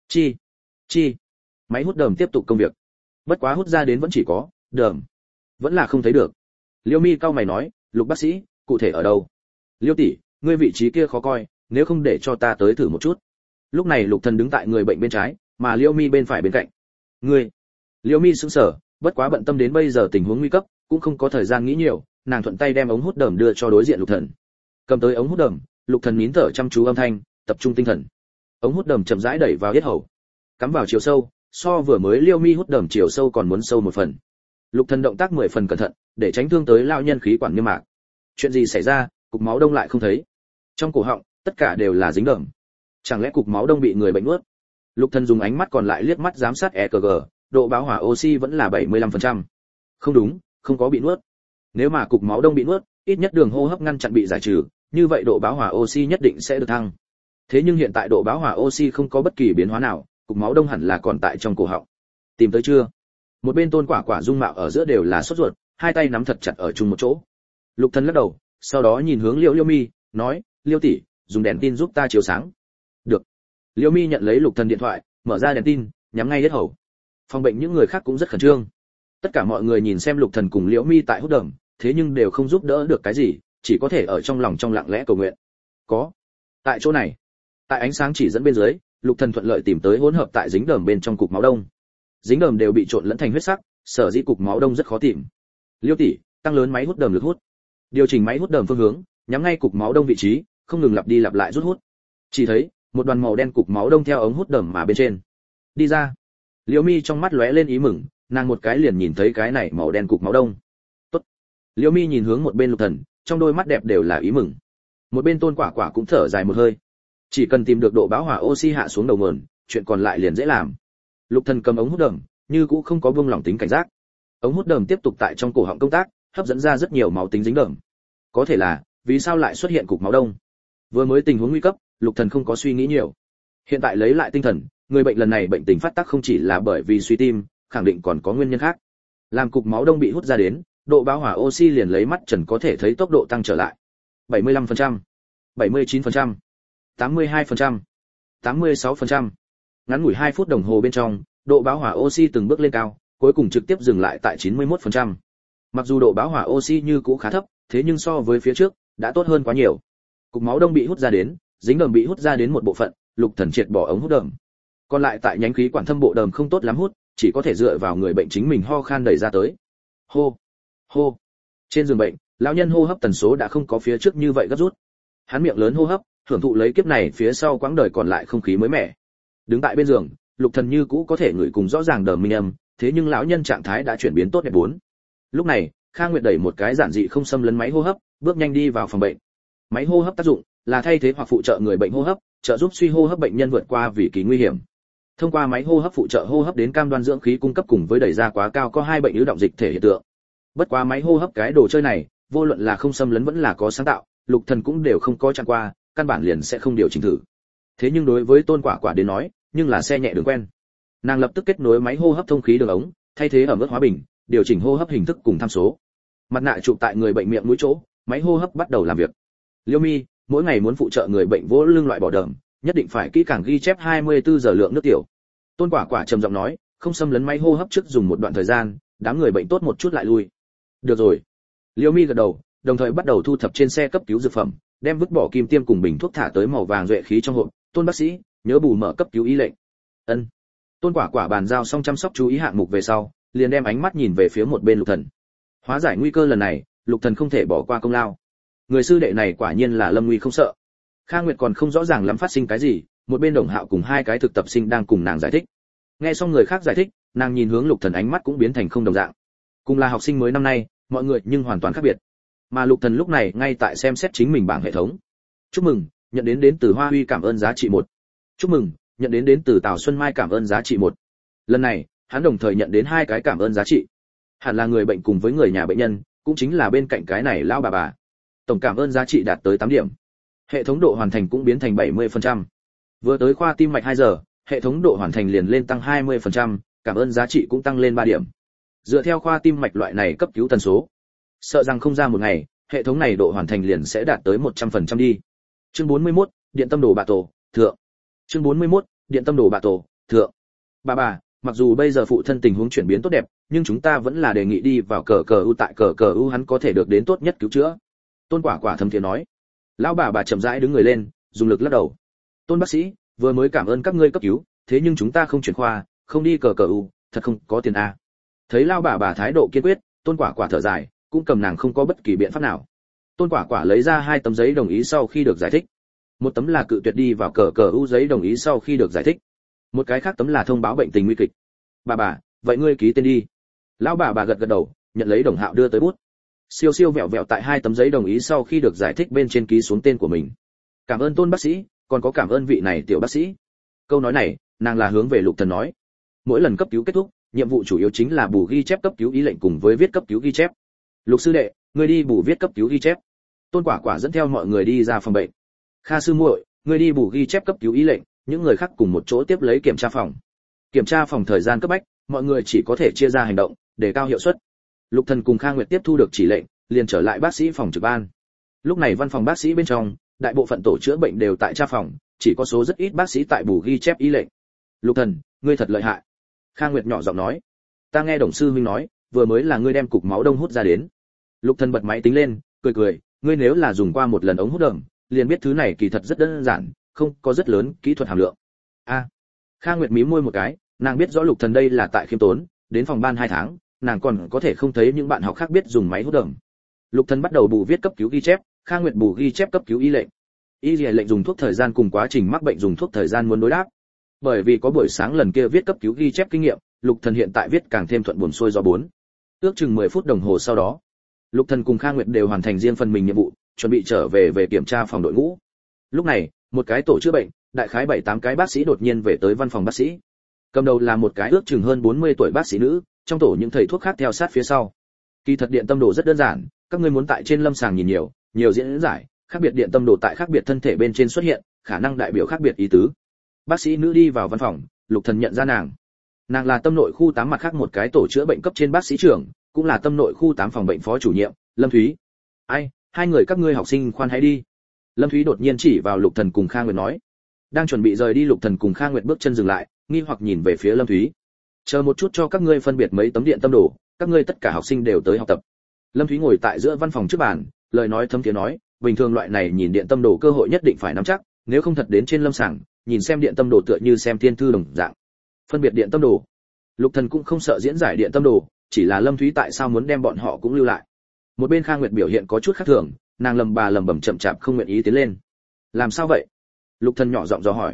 Chi. Máy hút đờm tiếp tục công việc. Bất quá hút ra đến vẫn chỉ có đờm, vẫn là không thấy được. Liễu Mi cau mày nói, Lục bác sĩ, cụ thể ở đâu? Liễu tỷ, ngươi vị trí kia khó coi, nếu không để cho ta tới thử một chút. Lúc này Lục Thần đứng tại người bệnh bên trái, mà Liễu Mi bên phải bên cạnh. Ngươi? Liễu Mi sững sờ, bất quá bận tâm đến bây giờ tình huống nguy cấp, cũng không có thời gian nghĩ nhiều, nàng thuận tay đem ống hút đờm đưa cho đối diện Lục Thần. Cầm tới ống hút đờm, Lục Thần nín thở chăm chú âm thanh, tập trung tinh thần. Ống hút đờm chậm rãi đẩy vào yết hầu, cắm vào chiều sâu, so vừa mới Liễu Mi hút đờm chiều sâu còn muốn sâu một phần. Lục Thần động tác 10 phần cẩn thận, để tránh thương tới lão nhân khí quản niêm mạc. Chuyện gì xảy ra, cục máu đông lại không thấy. Trong cổ họng, tất cả đều là dính đờm. Chẳng lẽ cục máu đông bị người bệnh nuốt? Lục Thần dùng ánh mắt còn lại liếc mắt giám sát EKG, độ bão hòa oxy vẫn là 75%. Không đúng, không có bị nuốt. Nếu mà cục máu đông bị nuốt, ít nhất đường hô hấp ngăn chặn bị giải trừ, như vậy độ bão hòa oxy nhất định sẽ được thăng. Thế nhưng hiện tại độ bão hòa oxy không có bất kỳ biến hóa nào, cục máu đông hẳn là còn tại trong cổ họng. Tìm tới chưa? Một bên Tôn Quả Quả dung mạo ở giữa đều là sốt ruột, hai tay nắm thật chặt ở chung một chỗ. Lục Thần lắc đầu, sau đó nhìn hướng Liễu Mi, nói, Liễu tỷ, dùng đèn tin giúp ta chiếu sáng. Được. Liễu Mi nhận lấy Lục Thần điện thoại, mở ra đèn tin, nhắm ngay hết hầu. Phòng bệnh những người khác cũng rất khẩn trương. Tất cả mọi người nhìn xem Lục Thần cùng Liễu Mi tại hút đờm, thế nhưng đều không giúp đỡ được cái gì, chỉ có thể ở trong lòng trong lặng lẽ cầu nguyện. Có. Tại chỗ này, tại ánh sáng chỉ dẫn bên dưới, Lục Thần thuận lợi tìm tới hỗn hợp tại dính đờm bên trong cục máu đông. Dính đờm đều bị trộn lẫn thành huyết sắc, sở dĩ cục máu đông rất khó tìm. Liễu tỷ, tăng lớn máy hút đờm lực hút. Điều chỉnh máy hút đờm phương hướng, nhắm ngay cục máu đông vị trí, không ngừng lặp đi lặp lại rút hút. Chỉ thấy, một đoàn màu đen cục máu đông theo ống hút đờm mà bên trên đi ra. Liễu Mi trong mắt lóe lên ý mừng, nàng một cái liền nhìn thấy cái này màu đen cục máu đông. Tốt. Liễu Mi nhìn hướng một bên Lục Thần, trong đôi mắt đẹp đều là ý mừng. Một bên Tôn Quả Quả cũng thở dài một hơi. Chỉ cần tìm được độ bão hòa oxy hạ xuống đầu nguồn, chuyện còn lại liền dễ làm. Lục Thần cầm ống hút đờm, như cũng không có buông lỏng tính cảnh giác. Ống hút đờm tiếp tục tại trong cổ họng công tác, hấp dẫn ra rất nhiều máu tính dính đờm. Có thể là, vì sao lại xuất hiện cục máu đông? Vừa mới tình huống nguy cấp, Lục Thần không có suy nghĩ nhiều. Hiện tại lấy lại tinh thần, người bệnh lần này bệnh tình phát tác không chỉ là bởi vì suy tim, khẳng định còn có nguyên nhân khác. Làm cục máu đông bị hút ra đến, độ bão hòa oxy liền lấy mắt trần có thể thấy tốc độ tăng trở lại. 75%, 79%, 82%, 86%. Ngắn ngủi 2 phút đồng hồ bên trong, độ bão hòa oxy từng bước lên cao, cuối cùng trực tiếp dừng lại tại 91%. Mặc dù độ bão hòa oxy như cũ khá thấp, thế nhưng so với phía trước, đã tốt hơn quá nhiều. Cục máu đông bị hút ra đến, dính đờm bị hút ra đến một bộ phận, Lục Thần triệt bỏ ống hút đờm. Còn lại tại nhánh khí quản thâm bộ đờm không tốt lắm hút, chỉ có thể dựa vào người bệnh chính mình ho khan đẩy ra tới. Hô, hô. Trên giường bệnh, lão nhân hô hấp tần số đã không có phía trước như vậy gấp rút. Hắn miệng lớn hô hấp, hưởng thụ lấy kiếp này phía sau quãng đời còn lại không khí mới mẻ. Đứng tại bên giường, Lục Thần như cũ có thể ngửi cùng rõ ràng đờ minh âm, thế nhưng lão nhân trạng thái đã chuyển biến tốt đẹp bốn. Lúc này, Khang Nguyệt đẩy một cái giản dị không xâm lấn máy hô hấp, bước nhanh đi vào phòng bệnh. Máy hô hấp tác dụng là thay thế hoặc phụ trợ người bệnh hô hấp, trợ giúp suy hô hấp bệnh nhân vượt qua vì kỳ nguy hiểm. Thông qua máy hô hấp phụ trợ hô hấp đến cam đoan dưỡng khí cung cấp cùng với đẩy ra quá cao có hai bệnh ứ động dịch thể hiện tượng. Bất quá máy hô hấp cái đồ chơi này, vô luận là không xâm lấn vẫn là có sáng tạo, Lục Thần cũng đều không có chạm qua, căn bản liền sẽ không điều chỉnh thử. Thế nhưng đối với Tôn Quả Quả đến nói, nhưng là xe nhẹ đường quen. Nàng lập tức kết nối máy hô hấp thông khí đường ống, thay thế ở mức hóa bình, điều chỉnh hô hấp hình thức cùng tham số. Mặt nạ chụp tại người bệnh miệng mũi chỗ, máy hô hấp bắt đầu làm việc. Liêu Mi, mỗi ngày muốn phụ trợ người bệnh vỗ lưng loại bỏ đờm, nhất định phải kỹ càng ghi chép 24 giờ lượng nước tiểu. Tôn Quả Quả trầm giọng nói, không xâm lấn máy hô hấp trước dùng một đoạn thời gian, đám người bệnh tốt một chút lại lui. Được rồi. Liêu Mi gật đầu, đồng thời bắt đầu thu thập trên xe cấp cứu dược phẩm, đem vứt bỏ kim tiêm cùng bình thuốc thả tới màu vàng duệ khí trong hộp. Tôn bác sĩ, nhớ bù mở cấp cứu y lệnh. Ân. Tôn Quả Quả bàn giao xong chăm sóc chú ý hạng mục về sau, liền đem ánh mắt nhìn về phía một bên Lục Thần. Hóa giải nguy cơ lần này, Lục Thần không thể bỏ qua công lao. Người sư đệ này quả nhiên là lâm nguy không sợ. Khang Nguyệt còn không rõ ràng lắm phát sinh cái gì, một bên Đồng Hạo cùng hai cái thực tập sinh đang cùng nàng giải thích. Nghe xong người khác giải thích, nàng nhìn hướng Lục Thần ánh mắt cũng biến thành không đồng dạng. Cùng là học sinh mới năm nay, mọi người nhưng hoàn toàn khác biệt. Mà Lục Thần lúc này ngay tại xem xét chính mình bảng hệ thống. Chúc mừng, nhận đến từ Hoa Huy cảm ơn giá trị 1. Chúc mừng, nhận đến từ Tào Xuân Mai cảm ơn giá trị 1. Lần này, hắn đồng thời nhận đến hai cái cảm ơn giá trị. Hẳn là người bệnh cùng với người nhà bệnh nhân, cũng chính là bên cạnh cái này lão bà. Tổng cảm ơn giá trị đạt tới 8 điểm. Hệ thống độ hoàn thành cũng biến thành 70%. Vừa tới khoa tim mạch 2 giờ, hệ thống độ hoàn thành liền lên tăng 20%, cảm ơn giá trị cũng tăng lên 3 điểm. Dựa theo khoa tim mạch loại này cấp cứu tần số, sợ rằng không ra một ngày, hệ thống này độ hoàn thành liền sẽ đạt tới 100% đi. Chương 41, điện tâm đồ bạ tổ, thượng. Chương 41, điện tâm đồ bạ tổ, thượng. Bà, mặc dù bây giờ phụ thân tình huống chuyển biến tốt đẹp, nhưng chúng ta vẫn là đề nghị đi vào cờ u tại cờ u hắn có thể được đến tốt nhất cứu chữa. Tôn Quả Quả thầm thiện nói. Lão bà chậm rãi đứng người lên, dùng lực lắc đầu. Tôn bác sĩ, vừa mới cảm ơn các ngươi cấp cứu, thế nhưng chúng ta không chuyển khoa, không đi cờ u, thật không có tiền a. Thấy lão bà thái độ kiên quyết, Tôn Quả Quả thở dài, cũng cầm nàng không có bất kỳ biện pháp nào. Tôn Quả Quả lấy ra 2 tấm giấy đồng ý sau khi được giải thích. Một tấm là cự tuyệt đi vào cờ u giấy đồng ý sau khi được giải thích. Một cái khác tấm là thông báo bệnh tình nguy kịch. Bà, vậy ngươi ký tên đi. Lão bà gật đầu, nhận lấy Đồng Hạo đưa tới bút. Siêu vẹo vẹo tại 2 tấm giấy đồng ý sau khi được giải thích bên trên ký xuống tên của mình. Cảm ơn Tôn bác sĩ, còn có cảm ơn vị này tiểu bác sĩ. Câu nói này, nàng là hướng về Lục Thần nói. Mỗi lần cấp cứu kết thúc, nhiệm vụ chủ yếu chính là bù ghi chép cấp cứu ý lệnh cùng với viết cấp cứu ghi chép. Lục sư đệ, ngươi đi bù viết cấp cứu ghi chép. Tôn Quả Quả dẫn theo mọi người đi ra phòng bệnh. Kha sư muội, ngươi đi bù ghi chép cấp cứu ý lệnh, những người khác cùng một chỗ tiếp lấy kiểm tra phòng. Kiểm tra phòng thời gian cấp bách, mọi người chỉ có thể chia ra hành động, để cao hiệu suất. Lục Thần cùng Khang Nguyệt tiếp thu được chỉ lệnh, liền trở lại bác sĩ phòng trực ban. Lúc này văn phòng bác sĩ bên trong, đại bộ phận tổ chữa bệnh đều tại tra phòng, chỉ có số rất ít bác sĩ tại bù ghi chép ý lệnh. Lục Thần, ngươi thật lợi hại. Khang Nguyệt nhỏ giọng nói. Ta nghe đồng sư huynh nói, vừa mới là ngươi đem cục máu đông hút ra đến. Lục Thần bật máy tính lên, cười, ngươi nếu là dùng qua một lần ống hút đờm, liền biết thứ này kỳ thật rất đơn giản, không có rất lớn kỹ thuật hàm lượng. Khang Nguyệt mím môi một cái, nàng biết rõ Lục Thần đây là tại khiêm tốn, đến phòng ban 2 tháng, nàng còn có thể không thấy những bạn học khác biết dùng máy hút đờm. Lục Thần bắt đầu bù viết cấp cứu ghi chép, Khang Nguyệt bù ghi chép cấp cứu y lệnh. Y lệnh dùng thuốc thời gian cùng quá trình mắc bệnh dùng thuốc thời gian muốn đối đáp. Bởi vì có buổi sáng lần kia viết cấp cứu ghi chép kinh nghiệm, Lục Thần hiện tại viết càng thêm thuận buồm xuôi gió 4. Ước chừng 10 phút đồng hồ sau đó, Lục Thần cùng Khang Nguyệt đều hoàn thành riêng phần mình nhiệm vụ, chuẩn bị trở về kiểm tra phòng đội ngũ. Lúc này, một cái tổ chữa bệnh, đại khái 7-8 cái bác sĩ đột nhiên về tới văn phòng bác sĩ. Cầm đầu là một cái ước chừng hơn 40 tuổi bác sĩ nữ, trong tổ những thầy thuốc khác theo sát phía sau. Kỳ thật điện tâm đồ rất đơn giản, các ngươi muốn tại trên lâm sàng nhìn nhiều diễn giải, khác biệt điện tâm đồ tại khác biệt thân thể bên trên xuất hiện, khả năng đại biểu khác biệt ý tứ. Bác sĩ nữ đi vào văn phòng, Lục Thần nhận ra nàng. Nàng là tâm nội khu 8 mặt khác một cái tổ chữa bệnh cấp trên bác sĩ trưởng, cũng là tâm nội khu 8 phòng bệnh phó chủ nhiệm, Lâm Thúy. Ai, hai người các ngươi học sinh khoan hãy đi. Lâm Thúy đột nhiên chỉ vào Lục Thần cùng Khang Nguyệt nói. Đang chuẩn bị rời đi, Lục Thần cùng Khang Nguyệt bước chân dừng lại, nghi hoặc nhìn về phía Lâm Thúy. Chờ một chút cho các ngươi phân biệt mấy tấm điện tâm đồ, các ngươi tất cả học sinh đều tới học tập. Lâm Thúy ngồi tại giữa văn phòng trước bàn, lời nói thấm thiế nói, bình thường loại này nhìn điện tâm đồ cơ hội nhất định phải nắm chắc, nếu không thật đến trên lâm sàng, nhìn xem điện tâm đồ tựa như xem thiên thư đồng dạng. Phân biệt điện tâm đồ. Lục Thần cũng không sợ diễn giải điện tâm đồ, chỉ là Lâm Thúy tại sao muốn đem bọn họ cũng lưu lại. Một bên Khang Nguyệt biểu hiện có chút khác thường, nàng lầm bầm chậm chạp không nguyện ý tiến lên. Làm sao vậy? Lục Thần nhỏ giọng dò hỏi.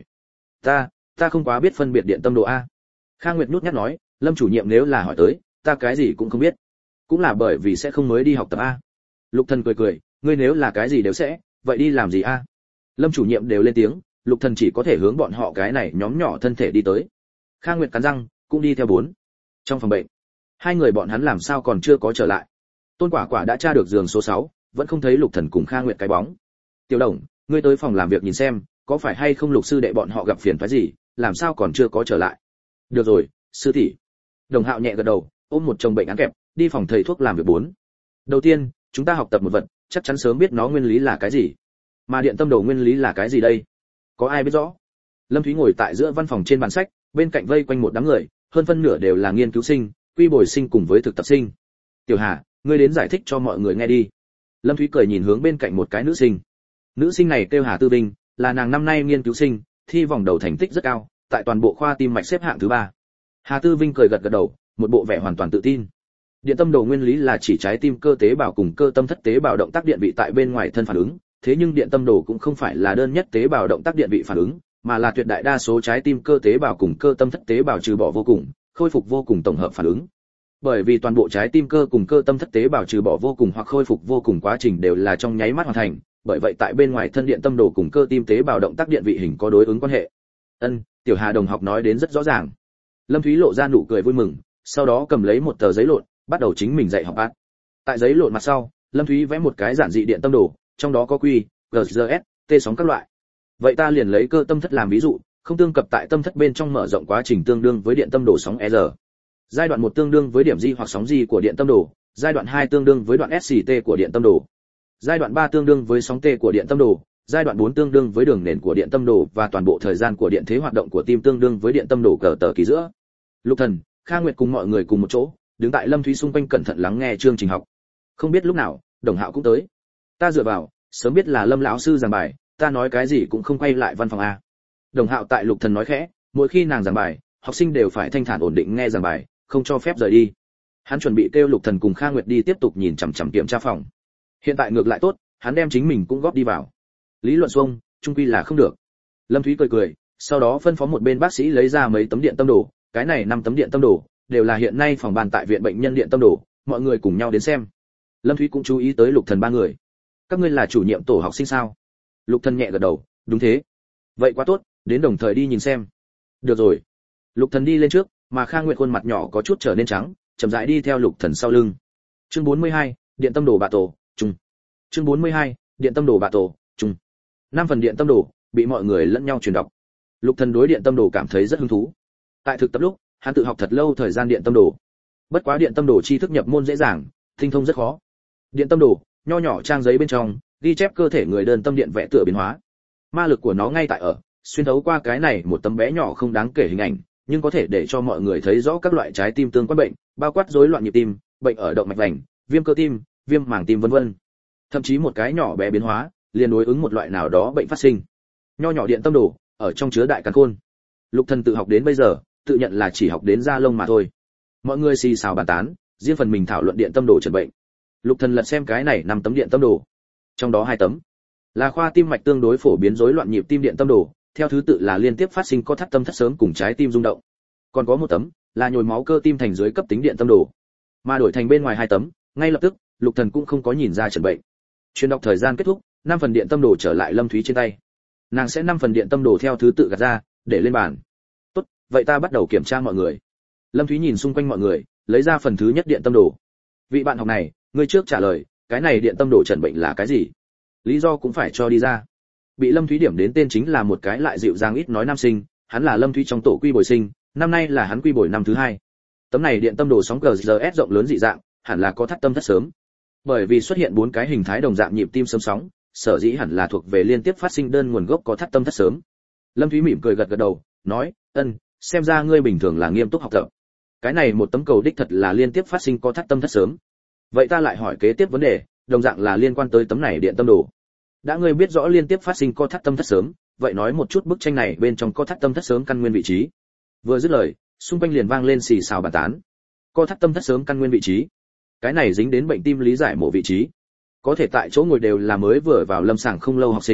Ta không quá biết phân biệt điện tâm đồ a. Kha Nguyệt nhút nhát nói, Lâm chủ nhiệm nếu là hỏi tới, ta cái gì cũng không biết. Cũng là bởi vì sẽ không mới đi học tập a. Lục Thần cười, ngươi nếu là cái gì đều sẽ, vậy đi làm gì a? Lâm chủ nhiệm đều lên tiếng, Lục Thần chỉ có thể hướng bọn họ cái này nhóm nhỏ thân thể đi tới. Kha Nguyệt cắn răng, cũng đi theo bốn. Trong phòng bệnh, hai người bọn hắn làm sao còn chưa có trở lại. Tôn Quả Quả đã tra được giường số 6, vẫn không thấy Lục Thần cùng Kha Nguyệt cái bóng. Tiểu Đồng, ngươi tới phòng làm việc nhìn xem, có phải hay không Lục sư đệ bọn họ gặp phiền phức gì, làm sao còn chưa có trở lại. Được rồi, sư tỷ. Đồng Hạo nhẹ gật đầu, ôm một chồng bệnh án kẹp, đi phòng thầy thuốc làm việc bốn. Đầu tiên, chúng ta học tập một vật, chắc chắn sớm biết nó nguyên lý là cái gì. Mà điện tâm đồ nguyên lý là cái gì đây? Có ai biết rõ? Lâm Thúy ngồi tại giữa văn phòng trên bàn sách, bên cạnh vây quanh một đám người, hơn phân nửa đều là nghiên cứu sinh, quy bồi sinh cùng với thực tập sinh. Tiểu Hà, ngươi đến giải thích cho mọi người nghe đi. Lâm Thúy cười nhìn hướng bên cạnh một cái nữ sinh. Nữ sinh này kêu Hà Tư Vinh, là nàng năm nay nghiên cứu sinh, thi vòng đầu thành tích rất cao, tại toàn bộ khoa tim mạch xếp hạng thứ 3. Hà Tư Vinh cười gật gật đầu, một bộ vẻ hoàn toàn tự tin. Điện tâm đồ nguyên lý là chỉ trái tim cơ tế bào cùng cơ tâm thất tế bào động tác điện vị tại bên ngoài thân phản ứng, thế nhưng điện tâm đồ cũng không phải là đơn nhất tế bào động tác điện vị phản ứng, mà là tuyệt đại đa số trái tim cơ tế bào cùng cơ tâm thất tế bào trừ bỏ vô cùng, khôi phục vô cùng tổng hợp phản ứng. Bởi vì toàn bộ trái tim cơ cùng cơ tâm thất tế bào trừ bỏ vô cùng hoặc khôi phục vô cùng quá trình đều là trong nháy mắt hoàn thành, bởi vậy tại bên ngoài thân điện tâm đồ cùng cơ tim tế bào động tác điện vị hình có đối ứng quan hệ. Tiểu Hà đồng học nói đến rất rõ ràng. Lâm Thúy lộ ra nụ cười vui mừng, sau đó cầm lấy một tờ giấy lộn, bắt đầu chính mình dạy học át. Tại giấy lộn mặt sau, Lâm Thúy vẽ một cái giản dị điện tâm đồ, trong đó có Q, GS, T sóng các loại. Vậy ta liền lấy cơ tâm thất làm ví dụ, không tương cập tại tâm thất bên trong mở rộng quá trình tương đương với điện tâm đồ sóng R. Giai đoạn 1 tương đương với điểm G hoặc sóng G của điện tâm đồ, giai đoạn 2 tương đương với đoạn SCT của điện tâm đồ. Giai đoạn 3 tương đương với sóng T của điện tâm đồ, giai đoạn 4 tương đương với đường nền của điện tâm đồ và toàn bộ thời gian của điện thế hoạt động của tim tương đương với điện tâm đồ cờ tờ kỳ giữa. Lục Thần, Kha Nguyệt cùng mọi người cùng một chỗ, đứng tại Lâm Thúy xung quanh cẩn thận lắng nghe chương trình học. Không biết lúc nào, Đồng Hạo cũng tới. Ta dựa vào, sớm biết là Lâm lão sư giảng bài, ta nói cái gì cũng không quay lại văn phòng a. Đồng Hạo tại Lục Thần nói khẽ, mỗi khi nàng giảng bài, học sinh đều phải thanh thản ổn định nghe giảng bài, không cho phép rời đi. Hắn chuẩn bị kêu Lục Thần cùng Kha Nguyệt đi tiếp tục nhìn chằm chằm kiểm tra phòng. Hiện tại ngược lại tốt, hắn đem chính mình cũng góp đi vào. Lý luận xuông, chung quy là không được. Lâm Thúy cười, sau đó phân phó một bên bác sĩ lấy ra mấy tấm điện tâm đồ, cái này 5 tấm điện tâm đồ, đều là hiện nay phòng bàn tại viện bệnh nhân điện tâm đồ, mọi người cùng nhau đến xem. Lâm Thúy cũng chú ý tới Lục Thần ba người. Các ngươi là chủ nhiệm tổ học sinh sao? Lục Thần nhẹ gật đầu, đúng thế. Vậy quá tốt, đến đồng thời đi nhìn xem. Được rồi. Lục Thần đi lên trước, mà Kha Nguyệt khuôn mặt nhỏ có chút trở nên trắng, chậm rãi đi theo Lục Thần sau lưng. Chương 42, điện tâm đồ bạ tổ, chung. Chương 42, điện tâm đồ bạ tổ, chung. 5 phần điện tâm đồ bị mọi người lẫn nhau truyền đọc. Lục Thần đối điện tâm đồ cảm thấy rất hứng thú. Tại thực tập lúc, hắn tự học thật lâu thời gian điện tâm đồ. Bất quá điện tâm đồ tri thức nhập môn dễ dàng, tinh thông rất khó. Điện tâm đồ, nho nhỏ trang giấy bên trong, ghi chép cơ thể người đơn tâm điện vẽ tựa biến hóa. Ma lực của nó ngay tại ở, xuyên thấu qua cái này một tấm bé nhỏ không đáng kể hình ảnh, nhưng có thể để cho mọi người thấy rõ các loại trái tim tương quan bệnh, bao quát rối loạn nhịp tim, bệnh ở động mạch vành, viêm cơ tim, viêm màng tim vân vân. Thậm chí một cái nhỏ bé biến hóa, liền đối ứng một loại nào đó bệnh phát sinh. Nho nhỏ điện tâm đồ, ở trong chứa đại càn khôn. Lục Thần tự học đến bây giờ, tự nhận là chỉ học đến da lông mà thôi. Mọi người xì xào bàn tán, riêng phần mình thảo luận điện tâm đồ chẩn bệnh. Lục Thần lật xem cái này 5 tấm điện tâm đồ. Trong đó 2 tấm là khoa tim mạch tương đối phổ biến rối loạn nhịp tim điện tâm đồ, theo thứ tự là liên tiếp phát sinh co thắt tâm thất sớm cùng trái tim rung động. Còn có 1 tấm là nhồi máu cơ tim thành dưới cấp tính điện tâm đồ. Mà đổi thành bên ngoài 2 tấm, ngay lập tức, Lục Thần cũng không có nhìn ra chẩn bệnh. Truyền đọc thời gian kết thúc, 5 phần điện tâm đồ trở lại Lâm Thúy trên tay. Nàng sẽ 5 phần điện tâm đồ theo thứ tự gạt ra, để lên bàn. Tốt, vậy ta bắt đầu kiểm tra mọi người. Lâm Thúy nhìn xung quanh mọi người, lấy ra phần thứ nhất điện tâm đồ. Vị bạn học này, ngươi trước trả lời, cái này điện tâm đồ chẩn bệnh là cái gì? Lý do cũng phải cho đi ra. Bị Lâm Thúy điểm đến tên chính là một cái lại dịu dàng ít nói nam sinh, hắn là Lâm Thúy trong tổ quy bồi sinh, năm nay là hắn quy bồi năm thứ 2. Tấm này điện tâm đồ sóng GS rộng lớn dị dạng, hẳn là có thắt tâm thất sớm. Bởi vì xuất hiện 4 cái hình thái đồng dạng nhịp tim sớm sóng, sở dĩ hẳn là thuộc về liên tiếp phát sinh đơn nguồn gốc có thắt tâm thất sớm. Lâm Thúy mỉm cười gật gật đầu, nói, xem ra ngươi bình thường là nghiêm túc học tập. Cái này một tấm cầu đích thật là liên tiếp phát sinh có thắt tâm thất sớm. Vậy ta lại hỏi kế tiếp vấn đề, đồng dạng là liên quan tới tấm này điện tâm đồ. Đã ngươi biết rõ liên tiếp phát sinh co thắt tâm thất sớm, vậy nói một chút bức tranh này bên trong co thắt tâm thất sớm căn nguyên vị trí. Vừa dứt lời, xung quanh liền vang lên xì xào bàn tán. Co thắt tâm thất sớm căn nguyên vị trí. Cái này dính đến bệnh tim lý giải mổ vị trí. Có thể tại chỗ ngồi đều là mới vừa vào lâm sàng không lâu học sinh,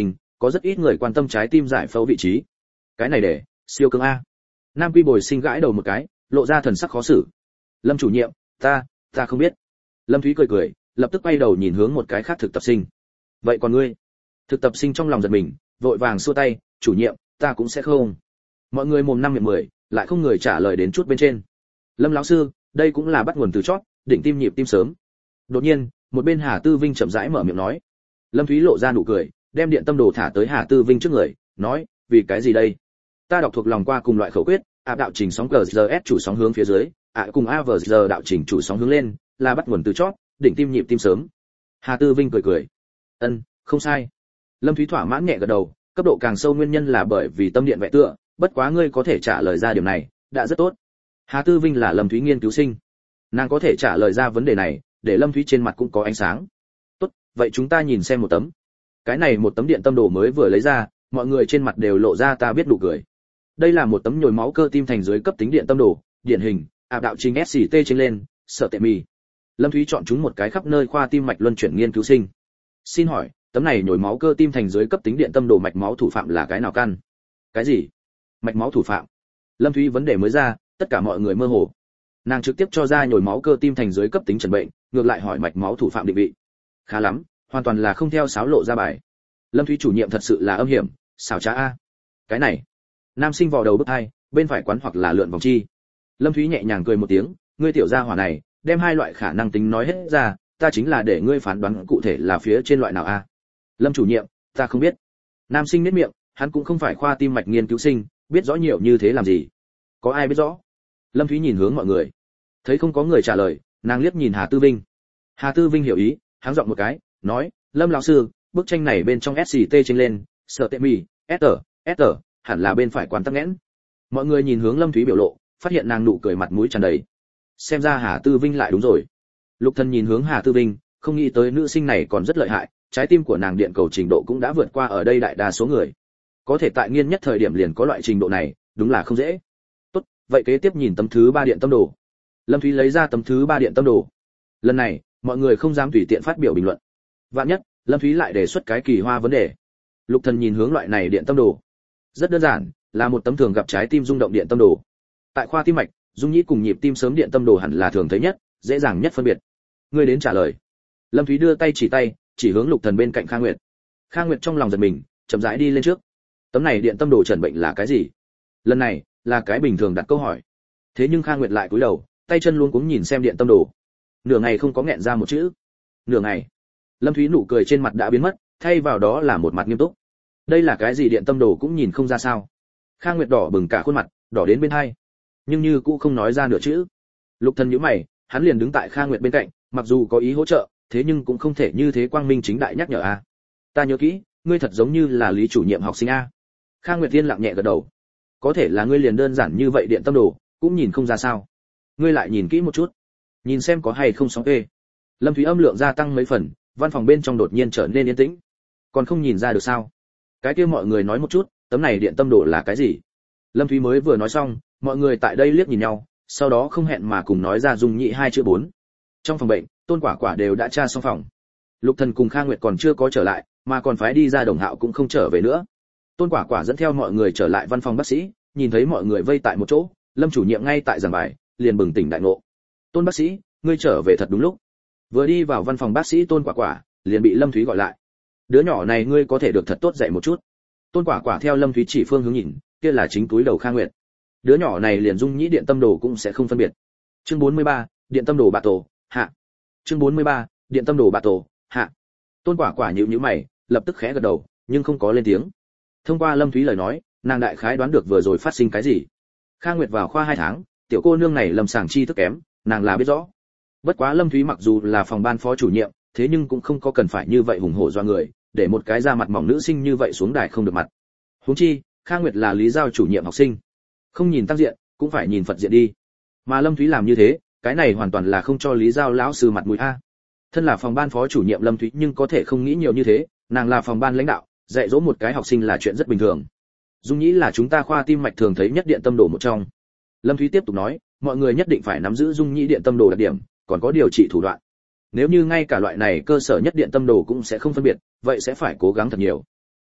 có rất ít người quan tâm trái tim giải phẫu vị trí. Cái này để siêu cương a. Nam Quy Bồi Sinh gãi đầu một cái, lộ ra thần sắc khó xử. Lâm chủ nhiệm, ta không biết. Lâm Thúy cười cười, lập tức quay đầu nhìn hướng một cái khác thực tập sinh. Vậy còn ngươi? Thực tập sinh trong lòng giật mình, vội vàng xua tay, chủ nhiệm, ta cũng sẽ không. Mọi người mồm năm miệng mười, lại không người trả lời đến chút bên trên. Lâm lão sư, đây cũng là bắt nguồn từ chót, định tim nhịp tim sớm. Đột nhiên, một bên Hà Tư Vinh chậm rãi mở miệng nói. Lâm Thúy lộ ra nụ cười, đem điện tâm đồ thả tới Hà Tư Vinh trước người, nói, vì cái gì đây? Ta đọc thuộc lòng qua cùng loại khẩu quyết, đạo trình sóng GRS chủ sóng hướng phía dưới, cùng AVG đạo trình chủ sóng hướng lên, là bắt nguồn từ chót, định tim nhịp tim sớm. Hà Tư Vinh cười cười. Không sai. Lâm Thúy thỏa mãn nhẹ gật đầu, cấp độ càng sâu nguyên nhân là bởi vì tâm điện vẽ tựa, bất quá ngươi có thể trả lời ra điểm này, đã rất tốt. Hà Tư Vinh là Lâm Thúy nghiên cứu sinh, nàng có thể trả lời ra vấn đề này, để Lâm Thúy trên mặt cũng có ánh sáng. Tốt, vậy chúng ta nhìn xem một tấm. Cái này một tấm điện tâm đồ mới vừa lấy ra, mọi người trên mặt đều lộ ra ta biết nụ cười. Đây là một tấm nhồi máu cơ tim thành dưới cấp tính điện tâm đồ, điển hình, đạo trình SCT trên lên, sợ tệ mì. Lâm Thúy chọn chúng một cái khắp nơi khoa tim mạch luân chuyển nghiên cứu sinh. Xin hỏi, tấm này nhồi máu cơ tim thành dưới cấp tính điện tâm đồ mạch máu thủ phạm là cái nào căn? Cái gì? Mạch máu thủ phạm? Lâm Thúy vấn đề mới ra, tất cả mọi người mơ hồ. Nàng trực tiếp cho ra nhồi máu cơ tim thành dưới cấp tính trần bệnh, ngược lại hỏi mạch máu thủ phạm định vị. Khá lắm, hoàn toàn là không theo sáo lộ ra bài. Lâm Thúy chủ nhiệm thật sự là âm hiểm, xảo trá a. Cái này, nam sinh vào đầu bức hai, bên phải quán hoặc là lượn vòng chi. Lâm Thúy nhẹ nhàng cười một tiếng, ngươi tiểu gia hỏa này, đem hai loại khả năng tính nói hết ra, ta chính là để ngươi phán đoán cụ thể là phía trên loại nào a. Lâm chủ nhiệm, ta không biết. Nam sinh nhếch miệng, hắn cũng không phải khoa tim mạch nghiên cứu sinh, biết rõ nhiều như thế làm gì? Có ai biết rõ? Lâm Thúy nhìn hướng mọi người, thấy không có người trả lời, nàng liếc nhìn Hà Tư Vinh. Hà Tư Vinh hiểu ý, háng giọng một cái, nói, Lâm lão sư, bức tranh này bên trong SCT trên lên, sợ tệ mì, SR, hẳn là bên phải quán tắc nghẽn. Mọi người nhìn hướng Lâm Thúy biểu lộ, phát hiện nàng nụ cười mặt mũi tràn đầy. Xem ra Hà Tư Vinh lại đúng rồi. Lục Thần nhìn hướng Hà Tư Vinh, không nghĩ tới nữ sinh này còn rất lợi hại, trái tim của nàng điện cầu trình độ cũng đã vượt qua ở đây đại đa số người. Có thể tại nghiên nhất thời điểm liền có loại trình độ này, đúng là không dễ. Tốt, vậy kế tiếp nhìn tấm thứ 3 điện tâm đồ. Lâm Thúy lấy ra tấm thứ 3 điện tâm đồ. Lần này, mọi người không dám tùy tiện phát biểu bình luận. Vạn nhất, Lâm Thúy lại đề xuất cái kỳ hoa vấn đề. Lục Thần nhìn hướng loại này điện tâm đồ. Rất đơn giản, là một tấm thường gặp trái tim rung động điện tâm đồ. Tại khoa tim mạch, dung nhĩ cùng nhịp tim sớm điện tâm đồ hẳn là thường thấy nhất, dễ dàng nhất phân biệt. Ngươi đến trả lời. Lâm Thúy đưa tay chỉ hướng Lục Thần bên cạnh Kha Nguyệt. Kha Nguyệt trong lòng giật mình, chậm rãi đi lên trước. Tấm này điện tâm đồ trần bệnh là cái gì? Lần này, là cái bình thường đặt câu hỏi. Thế nhưng Kha Nguyệt lại cúi đầu, tay chân luống cuống nhìn xem điện tâm đồ. Nửa ngày không có nghẹn ra một chữ. Nửa ngày. Lâm Thúy nụ cười trên mặt đã biến mất, thay vào đó là một mặt nghiêm túc. Đây là cái gì điện tâm đồ cũng nhìn không ra sao. Kha Nguyệt đỏ bừng cả khuôn mặt, đỏ đến bên hai, nhưng như cũng không nói ra nửa chữ. Lục Thần nhíu mày, hắn liền đứng tại Kha Nguyệt bên cạnh, mặc dù có ý hỗ trợ, thế nhưng cũng không thể như thế quang minh chính đại nhắc nhở a. Ta nhớ kỹ, ngươi thật giống như là Lý chủ nhiệm học sinh a. Kha Nguyệt Tiên lặng nhẹ gật đầu. Có thể là ngươi liền đơn giản như vậy điện tâm đồ, cũng nhìn không ra sao. Ngươi lại nhìn kỹ một chút, nhìn xem có hay không sóng ê. Lâm Thúy âm lượng gia tăng mấy phần, văn phòng bên trong đột nhiên trở nên yên tĩnh. Còn không nhìn ra được sao? Cái kia mọi người nói một chút, tấm này điện tâm đồ là cái gì? Lâm Thúy mới vừa nói xong, mọi người tại đây liếc nhìn nhau, sau đó không hẹn mà cùng nói ra dung nhị 2 chữ 4. Trong phòng bệnh, Tôn Quả Quả đều đã tra xong phòng. Lục Thần cùng Kha Nguyệt còn chưa có trở lại, mà còn phái đi ra Đồng Hạo cũng không trở về nữa. Tôn Quả Quả dẫn theo mọi người trở lại văn phòng bác sĩ, nhìn thấy mọi người vây tại một chỗ, Lâm chủ nhiệm ngay tại giảng bài, liền bừng tỉnh đại ngộ. Tôn bác sĩ, ngươi trở về thật đúng lúc. Vừa đi vào văn phòng bác sĩ Tôn Quả Quả, liền bị Lâm Thúy gọi lại. Đứa nhỏ này ngươi có thể được thật tốt dạy một chút. Tôn Quả Quả theo Lâm Thúy chỉ phương hướng nhìn, kia là chính túi đầu Kha Nguyệt. Đứa nhỏ này liền dung nhĩ điện tâm đồ cũng sẽ không phân biệt. Chương 43, điện tâm đồ bạ tổ, hạ. Chương 43, điện tâm đồ bạ tổ, hạ. Tôn Quả Quả nhíu nhíu mày, lập tức khẽ gật đầu, nhưng không có lên tiếng. Thông qua Lâm Thúy lời nói, nàng đại khái đoán được vừa rồi phát sinh cái gì. Kha Nguyệt vào khoa 2 tháng, tiểu cô nương này lâm sàng tri thức kém, nàng là biết rõ. Bất quá Lâm Thúy mặc dù là phòng ban phó chủ nhiệm, thế nhưng cũng không có cần phải như vậy hùng hổ do người, để một cái da mặt mỏng nữ sinh như vậy xuống đài không được mặt. Huống chi, Kha Nguyệt là Lý Giao chủ nhiệm học sinh, không nhìn tăng diện, cũng phải nhìn Phật diện đi. Mà Lâm Thúy làm như thế, cái này hoàn toàn là không cho Lý Giao lão sư mặt mũi a. Thân là phòng ban phó chủ nhiệm Lâm Thúy nhưng có thể không nghĩ nhiều như thế, nàng là phòng ban lãnh đạo, dạy dỗ một cái học sinh là chuyện rất bình thường. Dung nhĩ là chúng ta khoa tim mạch thường thấy nhất điện tâm đồ một trong. Lâm Thúy tiếp tục nói, mọi người nhất định phải nắm giữ dung nhĩ điện tâm đồ đặc điểm, còn có điều trị thủ đoạn. Nếu như ngay cả loại này cơ sở nhất điện tâm đồ cũng sẽ không phân biệt, vậy sẽ phải cố gắng thật nhiều.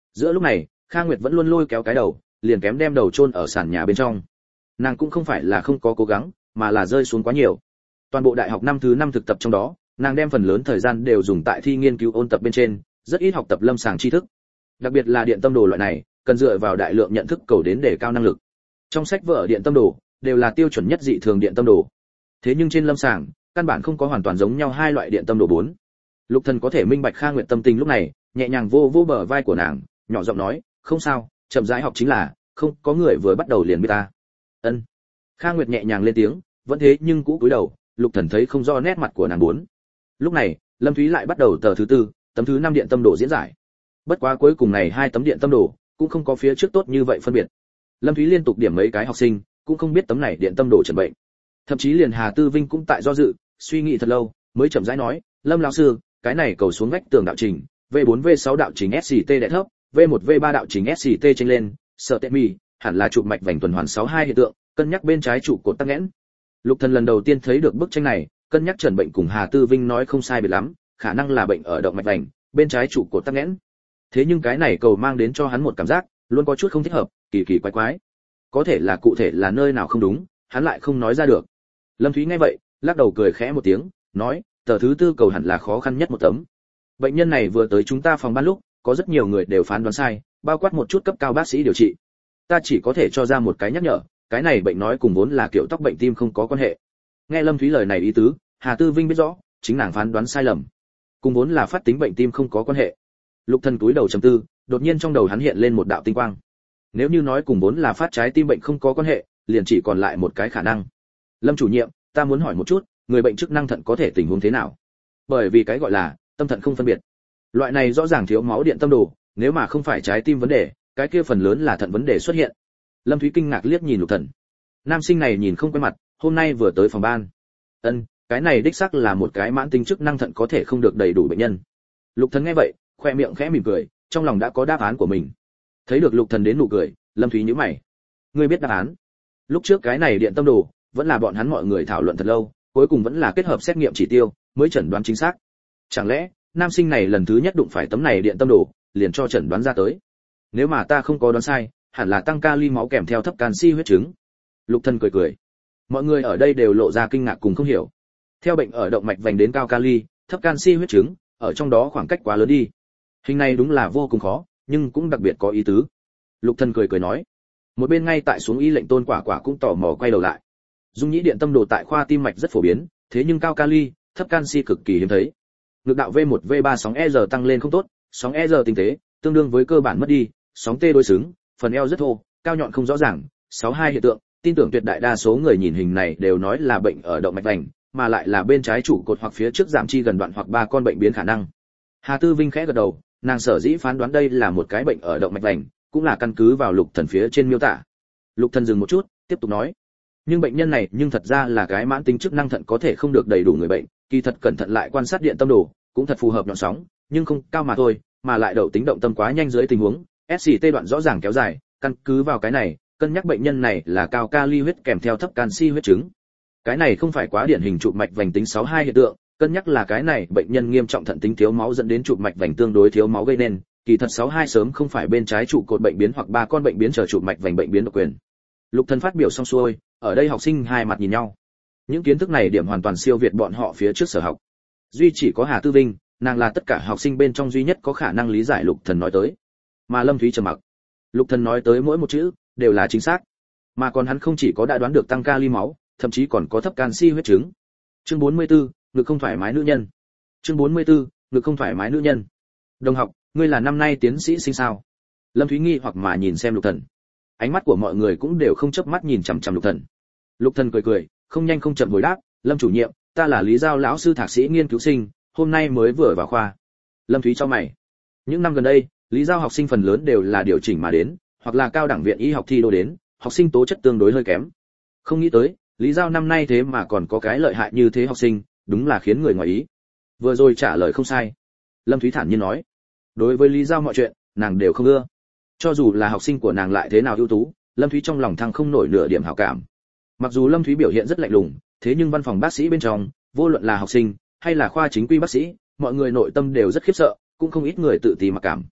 Giữa lúc này, Kha Nguyệt vẫn luôn lôi kéo cái đầu, liền kém đem đầu chôn ở sàn nhà bên trong. Nàng cũng không phải là không có cố gắng, mà là rơi xuống quá nhiều. Toàn bộ đại học năm thứ 5 thực tập trong đó, nàng đem phần lớn thời gian đều dùng tại thi nghiên cứu ôn tập bên trên, rất ít học tập lâm sàng tri thức. Đặc biệt là điện tâm đồ loại này, cần dựa vào đại lượng nhận thức cầu đến để cao năng lực. Trong sách vở điện tâm đồ đều là tiêu chuẩn nhất dị thường điện tâm đồ. Thế nhưng trên lâm sàng, căn bản không có hoàn toàn giống nhau hai loại điện tâm đồ 4. Lục Thần có thể minh bạch Kha Nguyệt tâm tình lúc này, nhẹ nhàng vô vô bờ vai của nàng, nhỏ giọng nói, "Không sao, chậm rãi học chính là, không có người vừa bắt đầu liền biết ta." Ân. Kha Nguyệt nhẹ nhàng lên tiếng, vẫn thế nhưng cũ cúi đầu, Lục Thần thấy không rõ nét mặt của nàng 4. Lúc này, Lâm Thúy lại bắt đầu tờ thứ 4, tấm thứ 5 điện tâm đồ diễn giải. Bất quá cuối cùng này hai tấm điện tâm đồ cũng không có phía trước tốt như vậy phân biệt. Lâm Thúy liên tục điểm mấy cái học sinh, cũng không biết tấm này điện tâm đồ chẩn bệnh. Thậm chí liền Hà Tư Vinh cũng tại do dự, suy nghĩ thật lâu, mới chậm rãi nói, "Lâm lão sư, cái này cầu xuống vách tường đạo trình, V4 V6 đạo trình SCT đè thấp, V1 V3 đạo trình SCT chênh lên, sợ tệ mì, hẳn là chụp mạch vành tuần hoàn 62 hiện tượng, cân nhắc bên trái trụ cột tắc nghẽn." Lục Thần lần đầu tiên thấy được bức tranh này, cân nhắc chẩn bệnh cùng Hà Tư Vinh nói không sai biệt lắm, khả năng là bệnh ở động mạch vành, bên trái trụ cột tắc nghẽn. Thế nhưng cái này cầu mang đến cho hắn một cảm giác, luôn có chút không thích hợp, kỳ kỳ quái quái. Có thể là cụ thể là nơi nào không đúng, hắn lại không nói ra được. Lâm Thúy nghe vậy, lắc đầu cười khẽ một tiếng, nói, tờ thứ 4 cầu hẳn là khó khăn nhất một tấm. Bệnh nhân này vừa tới chúng ta phòng ban lúc, có rất nhiều người đều phán đoán sai, bao quát một chút cấp cao bác sĩ điều trị. Ta chỉ có thể cho ra một cái nhắc nhở, cái này bệnh nói cùng vốn là kiểu tóc bệnh tim không có quan hệ. Nghe Lâm Thúy lời này ý tứ, Hà Tư Vinh biết rõ, chính nàng phán đoán sai lầm. Cùng vốn là phát tính bệnh tim không có quan hệ. Lục Thần cúi đầu trầm tư, đột nhiên trong đầu hắn hiện lên một đạo tinh quang. Nếu như nói cùng vốn là phát trái tim bệnh không có quan hệ, liền chỉ còn lại một cái khả năng. Lâm chủ nhiệm, ta muốn hỏi một chút, người bệnh chức năng thận có thể tình huống thế nào? Bởi vì cái gọi là tâm thận không phân biệt. Loại này rõ ràng thiếu máu điện tâm đồ, nếu mà không phải trái tim vấn đề, cái kia phần lớn là thận vấn đề xuất hiện. Lâm Thúy kinh ngạc liếc nhìn Lục Thần. Nam sinh này nhìn không quen mặt, hôm nay vừa tới phòng ban. Ân, cái này đích xác là một cái mãn tính chức năng thận có thể không được đầy đủ bệnh nhân. Lục Thần nghe vậy, khoe miệng khẽ mỉm cười, trong lòng đã có đáp án của mình. Thấy được Lục Thần đến nụ cười, Lâm Thúy nhíu mày. Ngươi biết đáp án? Lúc trước cái này điện tâm đồ, vẫn là bọn hắn mọi người thảo luận thật lâu, cuối cùng vẫn là kết hợp xét nghiệm chỉ tiêu, mới chẩn đoán chính xác. Chẳng lẽ, nam sinh này lần thứ nhất đụng phải tấm này điện tâm đồ, liền cho chẩn đoán ra tới? Nếu mà ta không có đoán sai, hẳn là tăng kali máu kèm theo thấp canxi huyết chứng. Lục Thần cười cười. Mọi người ở đây đều lộ ra kinh ngạc cùng không hiểu. Theo bệnh ở động mạch vành đến cao kali, thấp canxi huyết chứng, ở trong đó khoảng cách quá lớn đi. Hình này đúng là vô cùng khó, nhưng cũng đặc biệt có ý tứ. Lục Thần cười cười nói. Một bên ngay tại xuống y lệnh Tôn Quả Quả cũng tò mò quay đầu lại. Dung nhĩ điện tâm đồ tại khoa tim mạch rất phổ biến, thế nhưng cao kali, thấp canxi cực kỳ hiếm thấy. Ngược đạo V1 V3 sóng ER tăng lên không tốt, sóng ER tinh tế, tương đương với cơ bản mất đi, sóng T đối xứng, phần eo rất thô, cao nhọn không rõ ràng, 62 hiện tượng, tin tưởng tuyệt đại đa số người nhìn hình này đều nói là bệnh ở động mạch vành, mà lại là bên trái trụ cột hoặc phía trước giảm chi gần đoạn hoặc ba con bệnh biến khả năng. Hà Tư Vinh khẽ gật đầu, nàng sở dĩ phán đoán đây là một cái bệnh ở động mạch vành, cũng là căn cứ vào Lục Thần phía trên miêu tả. Lục Thần dừng một chút, tiếp tục nói, nhưng bệnh nhân này nhưng thật ra là cái mãn tính chức năng thận có thể không được đầy đủ người bệnh, kỳ thật cẩn thận lại quan sát điện tâm đồ, cũng thật phù hợp nhọn sóng, nhưng không cao mà thôi, mà lại đậu tính động tâm quá nhanh dưới tình huống, SCT đoạn rõ ràng kéo dài, căn cứ vào cái này, cân nhắc bệnh nhân này là cao kali huyết kèm theo thấp canxi huyết chứng. Cái này không phải quá điển hình chụp mạch vành tính 62 hiện tượng, cân nhắc là cái này bệnh nhân nghiêm trọng thận tính thiếu máu dẫn đến chụp mạch vành tương đối thiếu máu gây nên, kỳ thật 62 sớm không phải bên trái trụ cột bệnh biến hoặc ba con bệnh biến chờ chụp mạch vành bệnh biến độc quyền. Lục Thần phát biểu xong xuôi, ở đây học sinh hai mặt nhìn nhau. Những kiến thức này điểm hoàn toàn siêu việt bọn họ phía trước sở học. Duy chỉ có Hà Tư Vinh, nàng là tất cả học sinh bên trong duy nhất có khả năng lý giải Lục Thần nói tới. Mà Lâm Thúy trầm mặc. Lục Thần nói tới mỗi một chữ đều là chính xác, mà còn hắn không chỉ có đã đoán được tăng kali máu, thậm chí còn có thấp canxi huyết chứng. Chương 44, ngực không thoải mái nữ nhân. Chương 44, ngực không thoải mái nữ nhân. Đồng học, ngươi là năm nay tiến sĩ sinh sao? Lâm Thúy nghi hoặc mà nhìn xem Lục Thần. Ánh mắt của mọi người cũng đều không chớp mắt nhìn chằm chằm Lục Thần. Lục Thần cười cười, không nhanh không chậm hồi đáp, Lâm chủ nhiệm, ta là Lý Giao lão sư thạc sĩ nghiên cứu sinh, hôm nay mới vừa vào khoa. Lâm Thúy chau mày. Những năm gần đây, Lý Giao học sinh phần lớn đều là điều chỉnh mà đến, hoặc là cao đẳng viện y học thi đỗ đến, học sinh tố chất tương đối hơi kém. Không nghĩ tới, Lý Giao năm nay thế mà còn có cái lợi hại như thế học sinh, đúng là khiến người ngoài ý. Vừa rồi trả lời không sai. Lâm Thúy thản nhiên nói. Đối với Lý Giao mọi chuyện, nàng đều không ưa. Cho dù là học sinh của nàng lại thế nào ưu tú, Lâm Thúy trong lòng thăng không nổi nửa điểm hảo cảm. Mặc dù Lâm Thúy biểu hiện rất lạnh lùng, thế nhưng văn phòng bác sĩ bên trong, vô luận là học sinh hay là khoa chính quy bác sĩ, mọi người nội tâm đều rất khiếp sợ, cũng không ít người tự ti mặc cảm.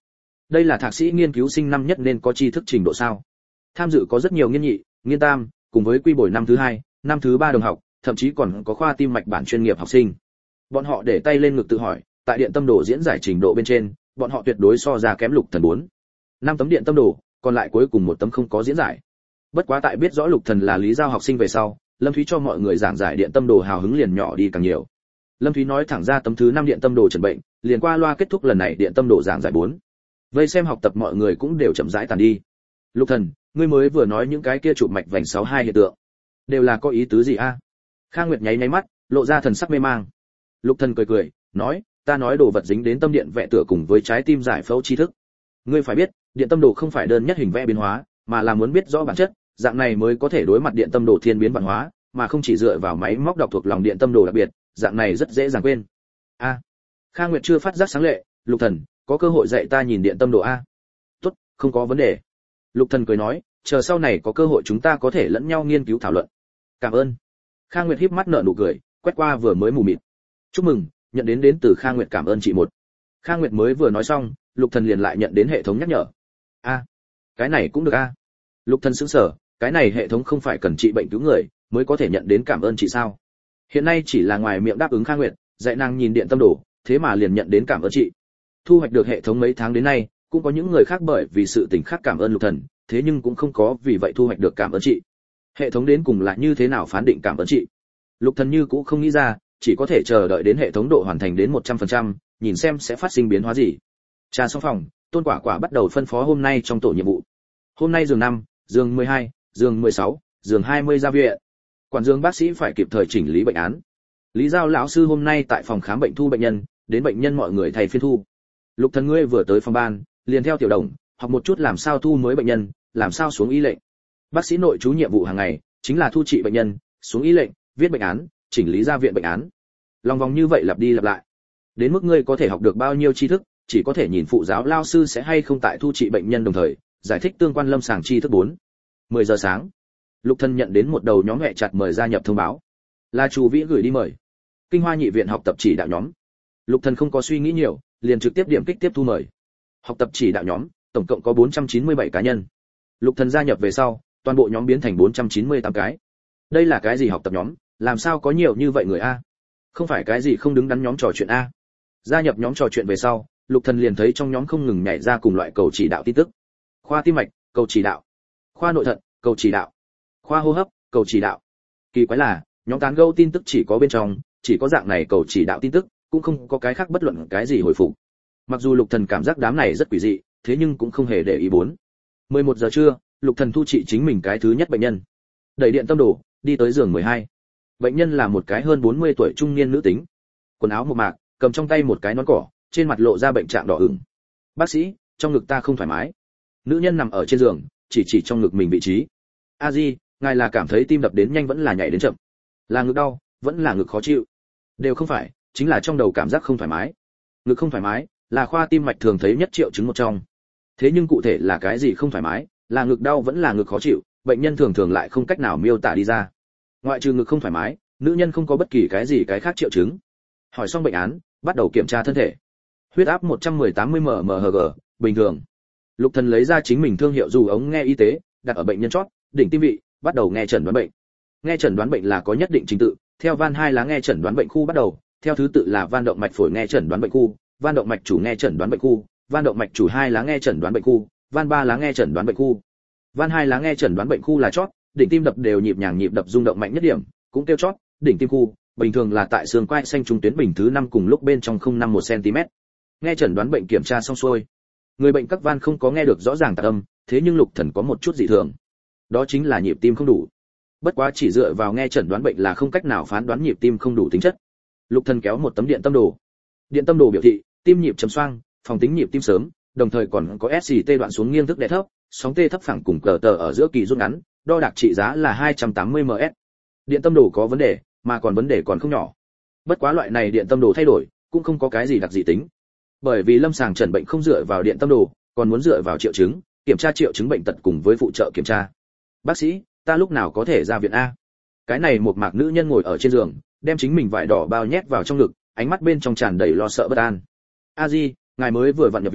Đây là thạc sĩ nghiên cứu sinh năm nhất nên có tri thức trình độ sao? Tham dự có rất nhiều nghiên nhị, nghiên tam, cùng với quy bồi năm thứ 2, năm thứ 3 đồng học, thậm chí còn có khoa tim mạch bản chuyên nghiệp học sinh. Bọn họ để tay lên ngực tự hỏi, tại điện tâm đồ diễn giải trình độ bên trên, bọn họ tuyệt đối so ra kém Lục Thần 4. 5 tấm điện tâm đồ, còn lại cuối cùng một tấm không có diễn giải. Bất quá tại biết rõ Lục Thần là Lý Giao học sinh về sau, Lâm Thúy cho mọi người giảng giải điện tâm đồ hào hứng liền nhỏ đi càng nhiều. Lâm Thúy nói thẳng ra tấm thứ 5 điện tâm đồ trần bệnh, liền qua loa kết thúc lần này điện tâm đồ giảng giải 4. Vây xem học tập mọi người cũng đều chậm rãi tàn đi. Lục Thần, ngươi mới vừa nói những cái kia chụp mạch vành 62 hiện tượng, đều là có ý tứ gì a? Khang Nguyệt nháy nháy mắt, lộ ra thần sắc mê mang. Lục Thần cười cười, nói, ta nói đồ vật dính đến tâm điện vẽ tựa cùng với trái tim giải phẫu tri thức. Ngươi phải biết, điện tâm đồ không phải đơn nhất hình vẽ biến hóa, mà là muốn biết rõ bản chất, dạng này mới có thể đối mặt điện tâm đồ thiên biến vạn hóa, mà không chỉ dựa vào máy móc đọc thuộc lòng điện tâm đồ đặc biệt, dạng này rất dễ dàng quên. A. Khang Nguyệt chưa phát giác sáng lệ, Lục Thần, có cơ hội dạy ta nhìn điện tâm đồ a? Tốt, không có vấn đề. Lục Thần cười nói, chờ sau này có cơ hội chúng ta có thể lẫn nhau nghiên cứu thảo luận. Cảm ơn. Khang Nguyệt híp mắt nở nụ cười, quét qua vừa mới mù mịt. Chúc mừng, nhận đến từ Khang Nguyệt cảm ơn chị một. Khang Nguyệt mới vừa nói xong, Lục Thần liền lại nhận đến hệ thống nhắc nhở. A, cái này cũng được a. Lục Thần sững sờ, cái này hệ thống không phải cần trị bệnh cứu người mới có thể nhận đến cảm ơn chị sao? Hiện nay chỉ là ngoài miệng đáp ứng Khang Nguyệt, dạy nàng nhìn điện tâm đồ, thế mà liền nhận đến cảm ơn chị. Thu hoạch được hệ thống mấy tháng đến nay, cũng có những người khác bởi vì sự tình khác cảm ơn Lục Thần, thế nhưng cũng không có vì vậy thu hoạch được cảm ơn chị. Hệ thống đến cùng là như thế nào phán định cảm ơn chị? Lục Thần như cũng không nghĩ ra, chỉ có thể chờ đợi đến hệ thống độ hoàn thành đến 100%, nhìn xem sẽ phát sinh biến hóa gì. Trà xong phòng, Tôn Quả Quả bắt đầu phân phó hôm nay trong tổ nhiệm vụ. Hôm nay giường 5, giường 12, giường 16, giường 20 ra viện. Quản giường bác sĩ phải kịp thời chỉnh lý bệnh án. Lý Giao lão sư hôm nay tại phòng khám bệnh thu bệnh nhân, đến bệnh nhân mọi người thay phiên thu. Lục Thần ngươi vừa tới phòng ban, liền theo tiểu đồng, học một chút làm sao thu mới bệnh nhân, làm sao xuống y lệnh. Bác sĩ nội trú nhiệm vụ hàng ngày chính là thu trị bệnh nhân, xuống y lệnh, viết bệnh án, chỉnh lý ra viện bệnh án. Lòng vòng như vậy lặp đi lặp lại. Đến mức ngươi có thể học được bao nhiêu tri thức, chỉ có thể nhìn phụ giáo lao sư sẽ hay không tại thu trị bệnh nhân đồng thời giải thích tương quan lâm sàng tri thức 4. 10 giờ sáng, Lục Thần nhận đến một đầu nhóm hẹ chặt mời gia nhập thông báo. Là Chu Vĩ gửi đi mời. Kinh Hoa nhị viện học tập chỉ đạo nhóm. Lục Thần không có suy nghĩ nhiều, liền trực tiếp điểm kích tiếp thu mời. Học tập chỉ đạo nhóm, tổng cộng có 497 cá nhân. Lục Thần gia nhập về sau, toàn bộ nhóm biến thành 498 cái. Đây là cái gì học tập nhóm, làm sao có nhiều như vậy người a? Không phải cái gì không đứng đắn nhóm trò chuyện a? Gia nhập nhóm trò chuyện về sau, Lục Thần liền thấy trong nhóm không ngừng nhảy ra cùng loại cầu chỉ đạo tin tức. Khoa tim mạch, cầu chỉ đạo. Khoa nội thận, cầu chỉ đạo. Khoa hô hấp, cầu chỉ đạo. Kỳ quái là, nhóm tán gẫu tin tức chỉ có bên trong, chỉ có dạng này cầu chỉ đạo tin tức, cũng không có cái khác bất luận cái gì hồi phục. Mặc dù Lục Thần cảm giác đám này rất quỷ dị, thế nhưng cũng không hề để ý 4. 11 giờ trưa, Lục Thần thu trị chính mình cái thứ nhất bệnh nhân. Đẩy điện tâm đồ, đi tới giường 12. Bệnh nhân là một cái hơn 40 tuổi trung niên nữ tính. Quần áo mộc mạc, cầm trong tay một cái nón cỏ, trên mặt lộ ra bệnh trạng đỏ ửng. Bác sĩ, trong ngực ta không thoải mái. Nữ nhân nằm ở trên giường, chỉ trong ngực mình vị trí. A Di, ngài là cảm thấy tim đập đến nhanh vẫn là nhảy đến chậm? Là ngực đau, vẫn là ngực khó chịu? Đều không phải, chính là trong đầu cảm giác không thoải mái. Ngực không thoải mái là khoa tim mạch thường thấy nhất triệu chứng một trong. Thế nhưng cụ thể là cái gì không thoải mái, là ngực đau vẫn là ngực khó chịu, bệnh nhân thường lại không cách nào miêu tả đi ra. Ngoại trừ ngực không thoải mái, nữ nhân không có bất kỳ cái gì cái khác triệu chứng. Hỏi xong bệnh án, bắt đầu kiểm tra thân thể. Huyết áp 110/80 mmHg, bình thường. Lục Thần lấy ra chính mình thương hiệu dù ống nghe y tế, đặt ở bệnh nhân chót, đỉnh tim vị, bắt đầu nghe chẩn đoán bệnh. Nghe chẩn đoán bệnh là có nhất định trình tự, theo van 2 lá nghe chẩn đoán bệnh khu bắt đầu, theo thứ tự là van động mạch phổi nghe chẩn đoán bệnh khu, van động mạch chủ nghe chẩn đoán bệnh khu, van động mạch chủ 2 lá nghe chẩn đoán bệnh khu, van 3 lá nghe chẩn đoán bệnh khu. Van 2 lá nghe chẩn đoán bệnh khu là chót, đỉnh tim đập đều nhịp nhàng nhịp đập rung động mạnh nhất điểm, cũng kêu chót, đỉnh tim khu, bình thường là tại xương quai xanh trung tuyến bình thứ 5 cùng lúc bên trong 051 cm. Nghe chẩn đoán bệnh kiểm tra xong xuôi. Người bệnh các van không có nghe được rõ ràng tạp âm, thế nhưng Lục Thần có một chút dị thường. Đó chính là nhịp tim không đủ. Bất quá chỉ dựa vào nghe chẩn đoán bệnh là không cách nào phán đoán nhịp tim không đủ tính chất. Lục Thần kéo một tấm điện tâm đồ. Điện tâm đồ biểu thị tim nhịp chấm xoang, phòng tính nhịp tim sớm, đồng thời còn có SCT đoạn xuống nghiêng thức đè thấp, sóng T thấp phẳng cùng cờ tờ ở giữa kỳ rút ngắn, đo đạc trị giá là 280 ms. Điện tâm đồ có vấn đề, mà còn vấn đề còn không nhỏ. Bất quá loại này điện tâm đồ thay đổi, cũng không có cái gì đặc dị tính. Bởi vì lâm sàng chẩn bệnh không dựa vào điện tâm đồ, còn muốn dựa vào triệu chứng, kiểm tra triệu chứng bệnh tật cùng với phụ trợ kiểm tra. Bác sĩ, ta lúc nào có thể ra viện a? Cái này một mạc nữ nhân ngồi ở trên giường, đem chính mình vải đỏ bao nhét vào trong ngực, ánh mắt bên trong tràn đầy lo sợ bất an. A Di, ngài mới vừa vặn nhập viện,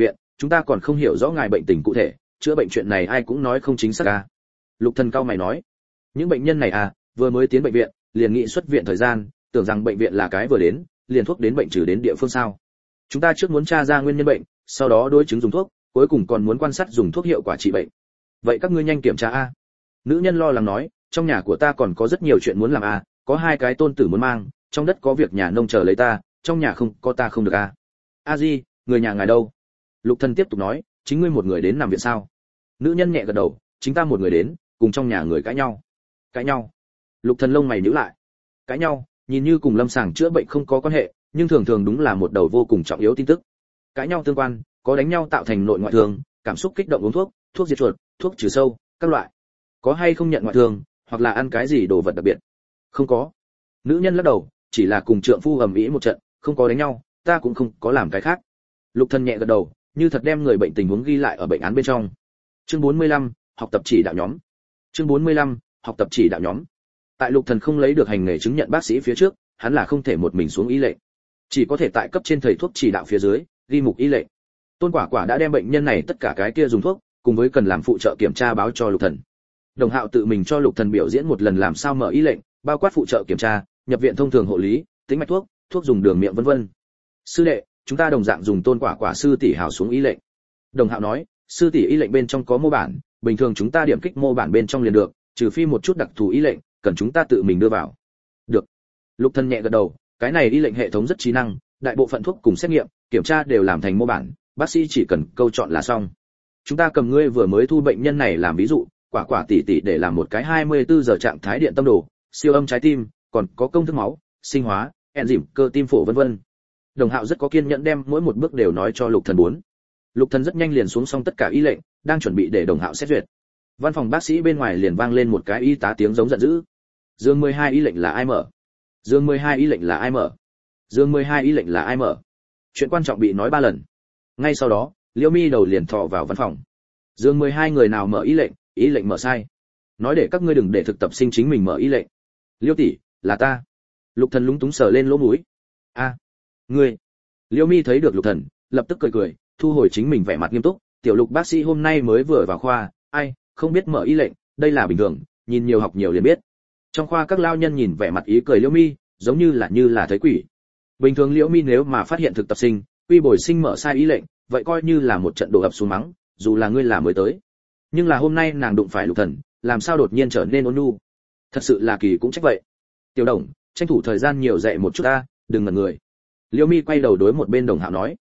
chúng ta còn không hiểu rõ ngài bệnh tình cụ thể, chữa bệnh chuyện này ai cũng nói không chính xác à. Lục Thần cao mày nói, những bệnh nhân này à, vừa mới tiến bệnh viện, liền nghị xuất viện thời gian, tưởng rằng bệnh viện là cái vừa đến, liền thuốc đến bệnh trừ đến địa phương sao? Chúng ta trước muốn tra ra nguyên nhân bệnh, sau đó đối chứng dùng thuốc, cuối cùng còn muốn quan sát dùng thuốc hiệu quả trị bệnh. Vậy các ngươi nhanh kiểm tra a. Nữ nhân lo lắng nói, trong nhà của ta còn có rất nhiều chuyện muốn làm a, có 2 cái tôn tử muốn mang, trong đất có việc nhà nông chờ lấy ta, trong nhà không có ta không được a. A Di, người nhà ngài đâu? Lục Thần tiếp tục nói, chính ngươi một người đến nằm viện sao? Nữ nhân nhẹ gật đầu, chính ta một người đến, cùng trong nhà người cãi nhau. Cãi nhau? Lục Thần lông mày nhíu lại. Cãi nhau, nhìn như cùng lâm sàng chữa bệnh không có quan hệ, nhưng thường thường đúng là một đầu vô cùng trọng yếu tin tức. Cãi nhau tương quan, có đánh nhau tạo thành nội ngoại thương, cảm xúc kích động uống thuốc, thuốc diệt chuột, thuốc trừ sâu, các loại. Có hay không nhận ngoại thương, hoặc là ăn cái gì đồ vật đặc biệt? Không có. Nữ nhân lắc đầu, chỉ là cùng trượng phu ầm ĩ một trận, không có đánh nhau, ta cũng không có làm cái khác. Lục Thần nhẹ gật đầu, như thật đem người bệnh tình huống ghi lại ở bệnh án bên trong. Chương 45, học tập chỉ đạo nhóm. Chương 45, học tập chỉ đạo nhóm. Tại Lục Thần không lấy được hành nghề chứng nhận bác sĩ phía trước, hắn là không thể một mình xuống y lệnh, chỉ có thể tại cấp trên thầy thuốc chỉ đạo phía dưới, ghi mục y lệnh. Tôn Quả Quả đã đem bệnh nhân này tất cả cái kia dùng thuốc, cùng với cần làm phụ trợ kiểm tra báo cho Lục Thần. Đồng Hạo tự mình cho Lục Thần biểu diễn một lần làm sao mở y lệnh, bao quát phụ trợ kiểm tra, nhập viện thông thường hộ lý, tính mạch thuốc, thuốc dùng đường miệng vân vân. Sư đệ, chúng ta đồng dạng dùng Tôn Quả Quả sư tỷ hảo xuống y lệnh. Đồng Hạo nói, sư tỷ y lệnh bên trong có mô bản, bình thường chúng ta điểm kích mô bản bên trong liền được, trừ phi một chút đặc thù y lệnh, cần chúng ta tự mình đưa vào. Được. Lục Thần nhẹ gật đầu, cái này y lệnh hệ thống rất trí năng, đại bộ phận thuốc cùng xét nghiệm, kiểm tra đều làm thành mô bản, bác sĩ chỉ cần câu chọn là xong. Chúng ta cầm ngươi vừa mới thu bệnh nhân này làm ví dụ, Quả Quả tỷ tỷ để làm một cái 24 giờ trạng thái điện tâm đồ, siêu âm trái tim, còn có công thức máu, sinh hóa, enzyme, cơ tim phổi vân vân. Đồng Hạo rất có kiên nhẫn đem mỗi một bước đều nói cho Lục Thần muốn. Lục Thần rất nhanh liền xuống xong tất cả y lệnh, đang chuẩn bị để Đồng Hạo xét duyệt. Văn phòng bác sĩ bên ngoài liền vang lên một cái y tá tiếng giống giận dữ. Dương 12 y lệnh là ai mở? Dương 12 y lệnh là ai mở? Dương 12 y lệnh là ai mở? Chuyện quan trọng bị nói 3 lần. Ngay sau đó, Liễu Mi đầu liền thò vào văn phòng. Dương 12 người nào mở y lệnh mở sai. Nói để các ngươi đừng để thực tập sinh chính mình mở y lệnh. Liễu tỷ, là ta. Lục Thần lúng túng sờ lên lỗ mũi. A, ngươi. Liễu Mi thấy được Lục Thần, lập tức cười cười, thu hồi chính mình vẻ mặt nghiêm túc, tiểu Lục bác sĩ hôm nay mới vừa vào khoa, ai, không biết mở y lệnh, đây là bình thường, nhìn nhiều học nhiều liền biết. Trong khoa các lao nhân nhìn vẻ mặt ý cười Liễu Mi, giống như là thấy quỷ. Bình thường Liễu Mi nếu mà phát hiện thực tập sinh, quy bồi sinh mở sai ý lệnh, vậy coi như là một trận đổ ập xuống mắng, dù là ngươi là mới tới. Nhưng là hôm nay nàng đụng phải Lục Thần, làm sao đột nhiên trở nên ôn nhu? Thật sự là kỳ cũng trách vậy. Tiểu Đồng, tranh thủ thời gian nhiều dạy một chút ta, đừng ngẩn người. Liễu Mi quay đầu đối một bên Đồng Hạo nói.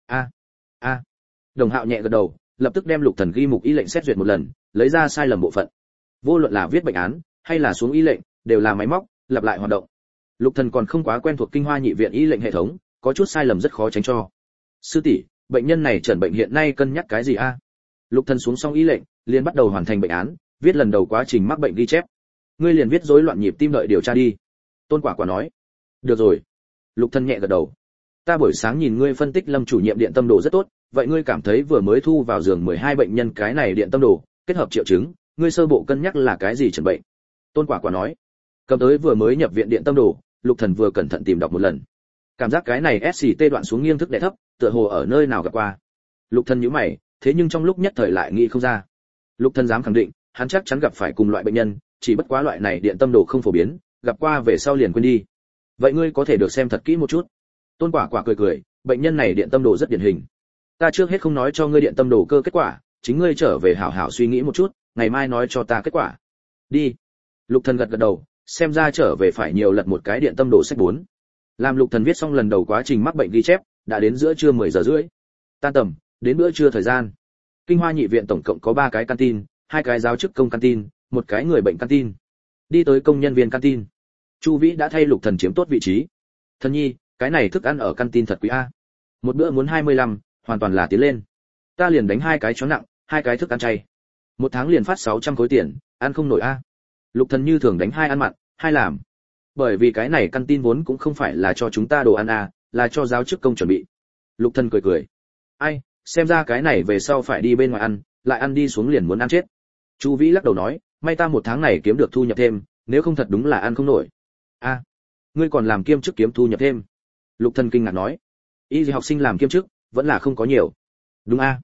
A. Đồng Hạo nhẹ gật đầu, lập tức đem Lục Thần ghi mục y lệnh xét duyệt một lần, lấy ra sai lầm bộ phận. Vô luận là viết bệnh án hay là xuống y lệnh, đều là máy móc, lặp lại hoạt động. Lục Thần còn không quá quen thuộc Kinh Hoa Nhị viện y lệnh hệ thống, có chút sai lầm rất khó tránh cho. Sư tỷ, bệnh nhân này chẩn bệnh hiện nay cân nhắc cái gì a? Lục Thần xuống xong y lệnh, liền bắt đầu hoàn thành bệnh án, viết lần đầu quá trình mắc bệnh ghi chép. Ngươi liền viết rối loạn nhịp tim đợi điều tra đi. Tôn Quả Quả nói. Được rồi. Lục Thần nhẹ gật đầu. Ta buổi sáng nhìn ngươi phân tích Lâm chủ nhiệm điện tâm đồ rất tốt, vậy ngươi cảm thấy vừa mới thu vào giường 12 bệnh nhân cái này điện tâm đồ, kết hợp triệu chứng, ngươi sơ bộ cân nhắc là cái gì chẩn bệnh? Tôn Quả Quả nói. Cầm tới vừa mới nhập viện điện tâm đồ, Lục Thần vừa cẩn thận tìm đọc một lần. Cảm giác cái này SCT đoạn xuống nghiêng thức đè thấp, tựa hồ ở nơi nào gặp qua. Lục Thần nhíu mày, thế nhưng trong lúc nhất thời lại nghĩ không ra. Lục Thần dám khẳng định, hắn chắc chắn gặp phải cùng loại bệnh nhân, chỉ bất quá loại này điện tâm đồ không phổ biến, gặp qua về sau liền quên đi. Vậy ngươi có thể được xem thật kỹ một chút. Tôn Quả Quả cười cười, bệnh nhân này điện tâm đồ rất điển hình. Ta trước hết không nói cho ngươi điện tâm đồ cơ kết quả, chính ngươi trở về hảo hảo suy nghĩ một chút, ngày mai nói cho ta kết quả. Đi. Lục Thần gật gật đầu, xem ra trở về phải nhiều lật một cái điện tâm đồ sách 4. Làm Lục Thần viết xong lần đầu quá trình mắc bệnh ghi chép, đã đến giữa trưa 10 giờ rưỡi. Tan tầm, đến bữa trưa thời gian. Kinh Hoa Nhị viện tổng cộng có 3 cái canteen, 2 cái giáo chức công canteen, 1 cái người bệnh canteen. Đi tới công nhân viên canteen. Chu Vĩ đã thay Lục Thần chiếm tốt vị trí. Thần nhi, cái này thức ăn ở canteen thật quý a. Một bữa muốn 25, hoàn toàn là tiến lên. Ta liền đánh 2 cái chó nặng, 2 cái thức ăn chay. Một tháng liền phát 600 khối tiền, ăn không nổi a. Lục Thần như thường đánh 2 ăn mặn, 2 làm. Bởi vì cái này canteen vốn cũng không phải là cho chúng ta đồ ăn a, là cho giáo chức công chuẩn bị. Lục Thần cười cười. Ai, xem ra cái này về sau phải đi bên ngoài ăn, lại ăn đi xuống liền muốn ăn chết. Chu Vĩ lắc đầu nói, may ta một tháng này kiếm được thu nhập thêm, nếu không thật đúng là ăn không nổi. A, ngươi còn làm kiêm chức kiếm thu nhập thêm? Lục Thần kinh ngạc nói. Y học sinh làm kiêm chức, vẫn là không có nhiều. Đúng a,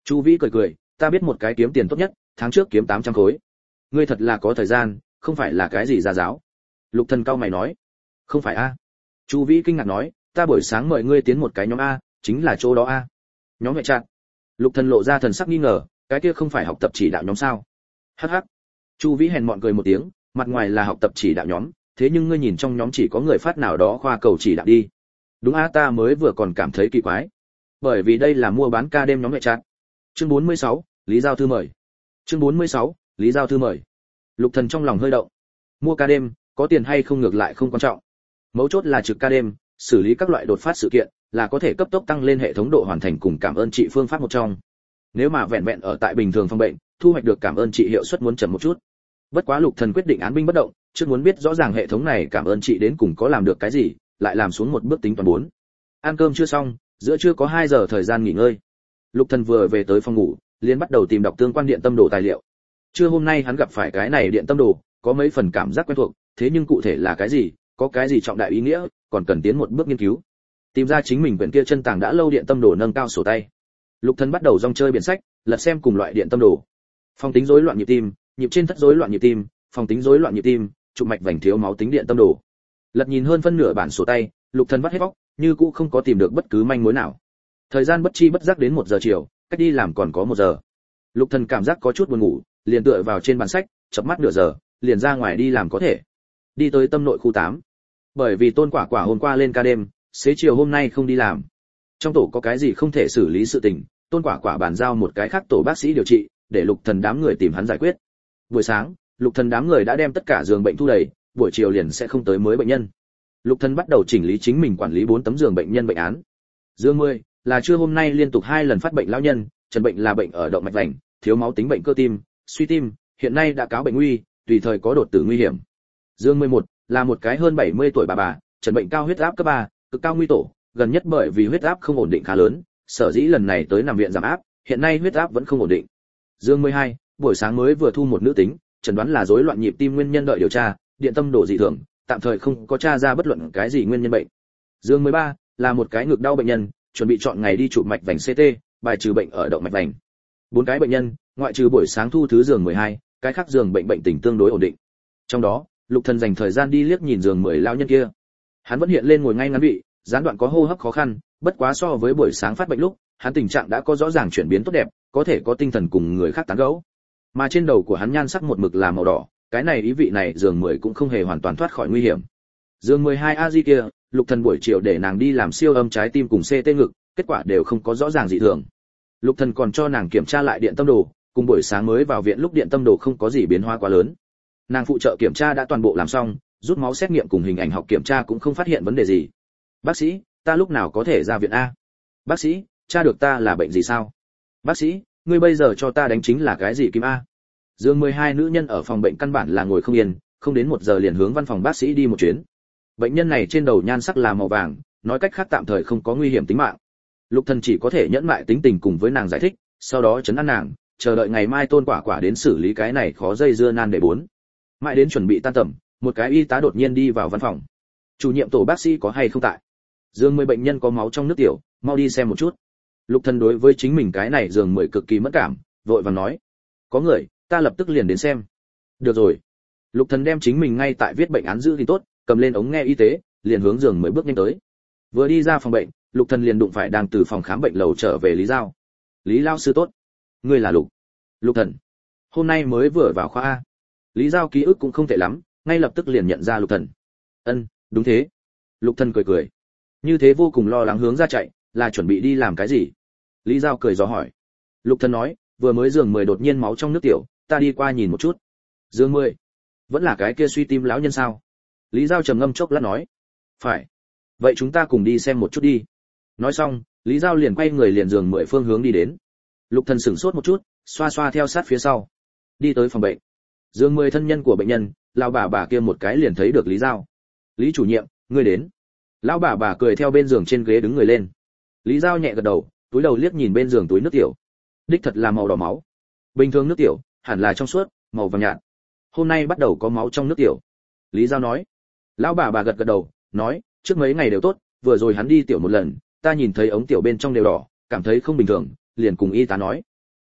Chu Vĩ cười cười, ta biết một cái kiếm tiền tốt nhất, tháng trước kiếm 800 khối. Ngươi thật là có thời gian, không phải là cái gì gia giáo. Lục Thần cao mày nói. Không phải a. Chu Vĩ kinh ngạc nói, ta buổi sáng mời ngươi tiến một cái nhóm a, chính là chỗ đó a. Nhóm mẹ chặt. Lục Thần lộ ra thần sắc nghi ngờ, cái kia không phải học tập chỉ đạo nhóm sao? Hắc hắc. Chu Vĩ hèn mọn cười một tiếng, mặt ngoài là học tập chỉ đạo nhóm, thế nhưng ngươi nhìn trong nhóm chỉ có người phát nào đó khoa cầu chỉ đạo đi. Đúng a, ta mới vừa còn cảm thấy kỳ quái. Bởi vì đây là mua bán ca đêm nhóm mẹ chặt. Chương 46, Lý Giao thư mời. Chương 46, Lý Giao thư mời. Lục Thần trong lòng hơi động. Mua ca đêm, có tiền hay không ngược lại không quan trọng. Mấu chốt là trực ca đêm, xử lý các loại đột phát sự kiện, là có thể cấp tốc tăng lên hệ thống độ hoàn thành cùng cảm ơn trị phương pháp một trong. Nếu mà vẹn vẹn ở tại bình thường phòng bệnh, thu hoạch được cảm ơn trị hiệu suất muốn chậm một chút. Bất quá Lục Thần quyết định án binh bất động, trước muốn biết rõ ràng hệ thống này cảm ơn trị đến cùng có làm được cái gì, lại làm xuống một bước tính toán 4. Ăn cơm chưa xong, giữa trưa có 2 giờ thời gian nghỉ ngơi. Lục Thần vừa về tới phòng ngủ, liền bắt đầu tìm đọc tương quan điện tâm đồ tài liệu. Trưa hôm nay hắn gặp phải cái này điện tâm đồ, có mấy phần cảm giác quen thuộc, thế nhưng cụ thể là cái gì, có cái gì trọng đại ý nghĩa, còn cần tiến một bước nghiên cứu. Tìm ra chính mình quyển kia chân tàng đã lâu điện tâm đồ nâng cao sổ tay. Lục Thần bắt đầu rong chơi biển sách, lật xem cùng loại điện tâm đồ. Phòng tính rối loạn nhịp tim, nhịp trên thất rối loạn nhịp tim, phòng tính rối loạn nhịp tim, trục mạch vành thiếu máu tính điện tâm đồ. Lật nhìn hơn phân nửa bản sổ tay, Lục Thần vắt hết óc, như cũ không có tìm được bất cứ manh mối nào. Thời gian bất chi bất giác đến 1 giờ chiều, cách đi làm còn có 1 giờ. Lục Thần cảm giác có chút buồn ngủ, liền tựa vào trên bàn sách, chợp mắt nửa giờ, liền ra ngoài đi làm có thể. Đi tới Tâm Nội khu 8. Bởi vì Tôn Quả Quả hôm qua lên ca đêm, xế chiều hôm nay không đi làm. Trong tổ có cái gì không thể xử lý sự tình, Tôn Quả Quả bàn giao một cái khác tổ bác sĩ điều trị, để Lục Thần đám người tìm hắn giải quyết. Buổi sáng, Lục Thần đám người đã đem tất cả giường bệnh thu đầy, buổi chiều liền sẽ không tới mới bệnh nhân. Lục Thần bắt đầu chỉnh lý chính mình quản lý 4 tấm giường bệnh nhân bệnh án. Dương 10 là trưa hôm nay liên tục 2 lần phát bệnh lão nhân, trần bệnh là bệnh ở động mạch vành, thiếu máu tính bệnh cơ tim, suy tim, hiện nay đã cáo bệnh nguy, tùy thời có đột tử nguy hiểm. Dương 11 là một cái hơn 70 tuổi bà, trần bệnh cao huyết áp cấp 3, cực cao nguy tổ, gần nhất bởi vì huyết áp không ổn định khá lớn, sở dĩ lần này tới nằm viện giảm áp, hiện nay huyết áp vẫn không ổn định. Dương 12, buổi sáng mới vừa thu một nữ tính, chẩn đoán là rối loạn nhịp tim nguyên nhân đợi điều tra, điện tâm đồ dị thường, tạm thời không có tra ra bất luận cái gì nguyên nhân bệnh. Dương 13 là một cái ngực đau bệnh nhân, chuẩn bị chọn ngày đi chụp mạch vành CT, bài trừ bệnh ở động mạch vành. 4 cái bệnh nhân, ngoại trừ buổi sáng thu thứ giường 12, cái khác giường bệnh bệnh tình tương đối ổn định. Trong đó, Lục Thần dành thời gian đi liếc nhìn giường 10 lão nhân kia. Hắn vẫn hiện lên ngồi ngay ngắn vị, gián đoạn có hô hấp khó khăn, bất quá so với buổi sáng phát bệnh lúc, hắn tình trạng đã có rõ ràng chuyển biến tốt đẹp, có thể có tinh thần cùng người khác tán gẫu. Mà trên đầu của hắn nhan sắc một mực là màu đỏ, cái này ý vị này giường 10 cũng không hề hoàn toàn thoát khỏi nguy hiểm. Giường 12 A Di kia, Lục Thần buổi chiều để nàng đi làm siêu âm trái tim cùng CT ngực, kết quả đều không có rõ ràng dị thường. Lục Thần còn cho nàng kiểm tra lại điện tâm đồ, cùng buổi sáng mới vào viện lúc điện tâm đồ không có gì biến hóa quá lớn. Nàng phụ trợ kiểm tra đã toàn bộ làm xong, rút máu xét nghiệm cùng hình ảnh học kiểm tra cũng không phát hiện vấn đề gì. Bác sĩ, ta lúc nào có thể ra viện a? Bác sĩ, tra được ta là bệnh gì sao? Bác sĩ, ngươi bây giờ cho ta đánh chính là cái gì kim a? Dương 12 nữ nhân ở phòng bệnh căn bản là ngồi không yên, không đến 1 giờ liền hướng văn phòng bác sĩ đi một chuyến. Bệnh nhân này trên đầu nhan sắc là màu vàng, nói cách khác tạm thời không có nguy hiểm tính mạng. Lục Thần chỉ có thể nhẫn mại tính tình cùng với nàng giải thích, sau đó trấn an nàng, chờ đợi ngày mai Tôn Quả Quả đến xử lý cái này khó dây dưa nan đề 4. Mãi đến chuẩn bị tan tầm, một cái y tá đột nhiên đi vào văn phòng. Chủ nhiệm tổ bác sĩ có hay không tại? Giường 10 bệnh nhân có máu trong nước tiểu, mau đi xem một chút. Lục Thần đối với chính mình cái này giường 10 cực kỳ mất cảm, vội vàng nói: "Có người, ta lập tức liền đến xem." "Được rồi." Lục Thần đem chính mình ngay tại viết bệnh án giữ gìn tốt, cầm lên ống nghe y tế, liền hướng giường 10 bước nhanh tới. Vừa đi ra phòng bệnh, Lục Thần liền đụng phải đang từ phòng khám bệnh lầu trở về Lý Giao. "Lý lão sư tốt, ngươi là Lục?" "Lục Thần, hôm nay mới vừa vào khoa a." Lý Giao ký ức cũng không tệ lắm, ngay lập tức liền nhận ra Lục Thần. "Ân, đúng thế." Lục Thần cười cười. Như thế vô cùng lo lắng hướng ra chạy, là chuẩn bị đi làm cái gì? Lý Giao cười dò hỏi. Lục Thần nói, vừa mới giường 10 đột nhiên máu trong nước tiểu, ta đi qua nhìn một chút. Giường 10? Vẫn là cái kia suy tim lão nhân sao? Lý Giao trầm ngâm chốc lát nói. Phải. Vậy chúng ta cùng đi xem một chút đi. Nói xong, Lý Giao liền quay người liền giường 10 phương hướng đi đến. Lục Thần sửng sốt một chút, xoa xoa theo sát phía sau. Đi tới phòng bệnh. Giường 10 thân nhân của bệnh nhân, lão bà kia một cái liền thấy được Lý Giao. Lý chủ nhiệm, ngươi đến. Lão bà cười theo bên giường trên ghế đứng người lên. Lý Giao nhẹ gật đầu, túi đầu liếc nhìn bên giường túi nước tiểu. Đích thật là màu đỏ máu. Bình thường nước tiểu hẳn là trong suốt, màu vàng nhạt. Hôm nay bắt đầu có máu trong nước tiểu. Lý Giao nói. Lão bà gật gật đầu, nói, trước mấy ngày đều tốt, vừa rồi hắn đi tiểu một lần, ta nhìn thấy ống tiểu bên trong đều đỏ, cảm thấy không bình thường, liền cùng y tá nói.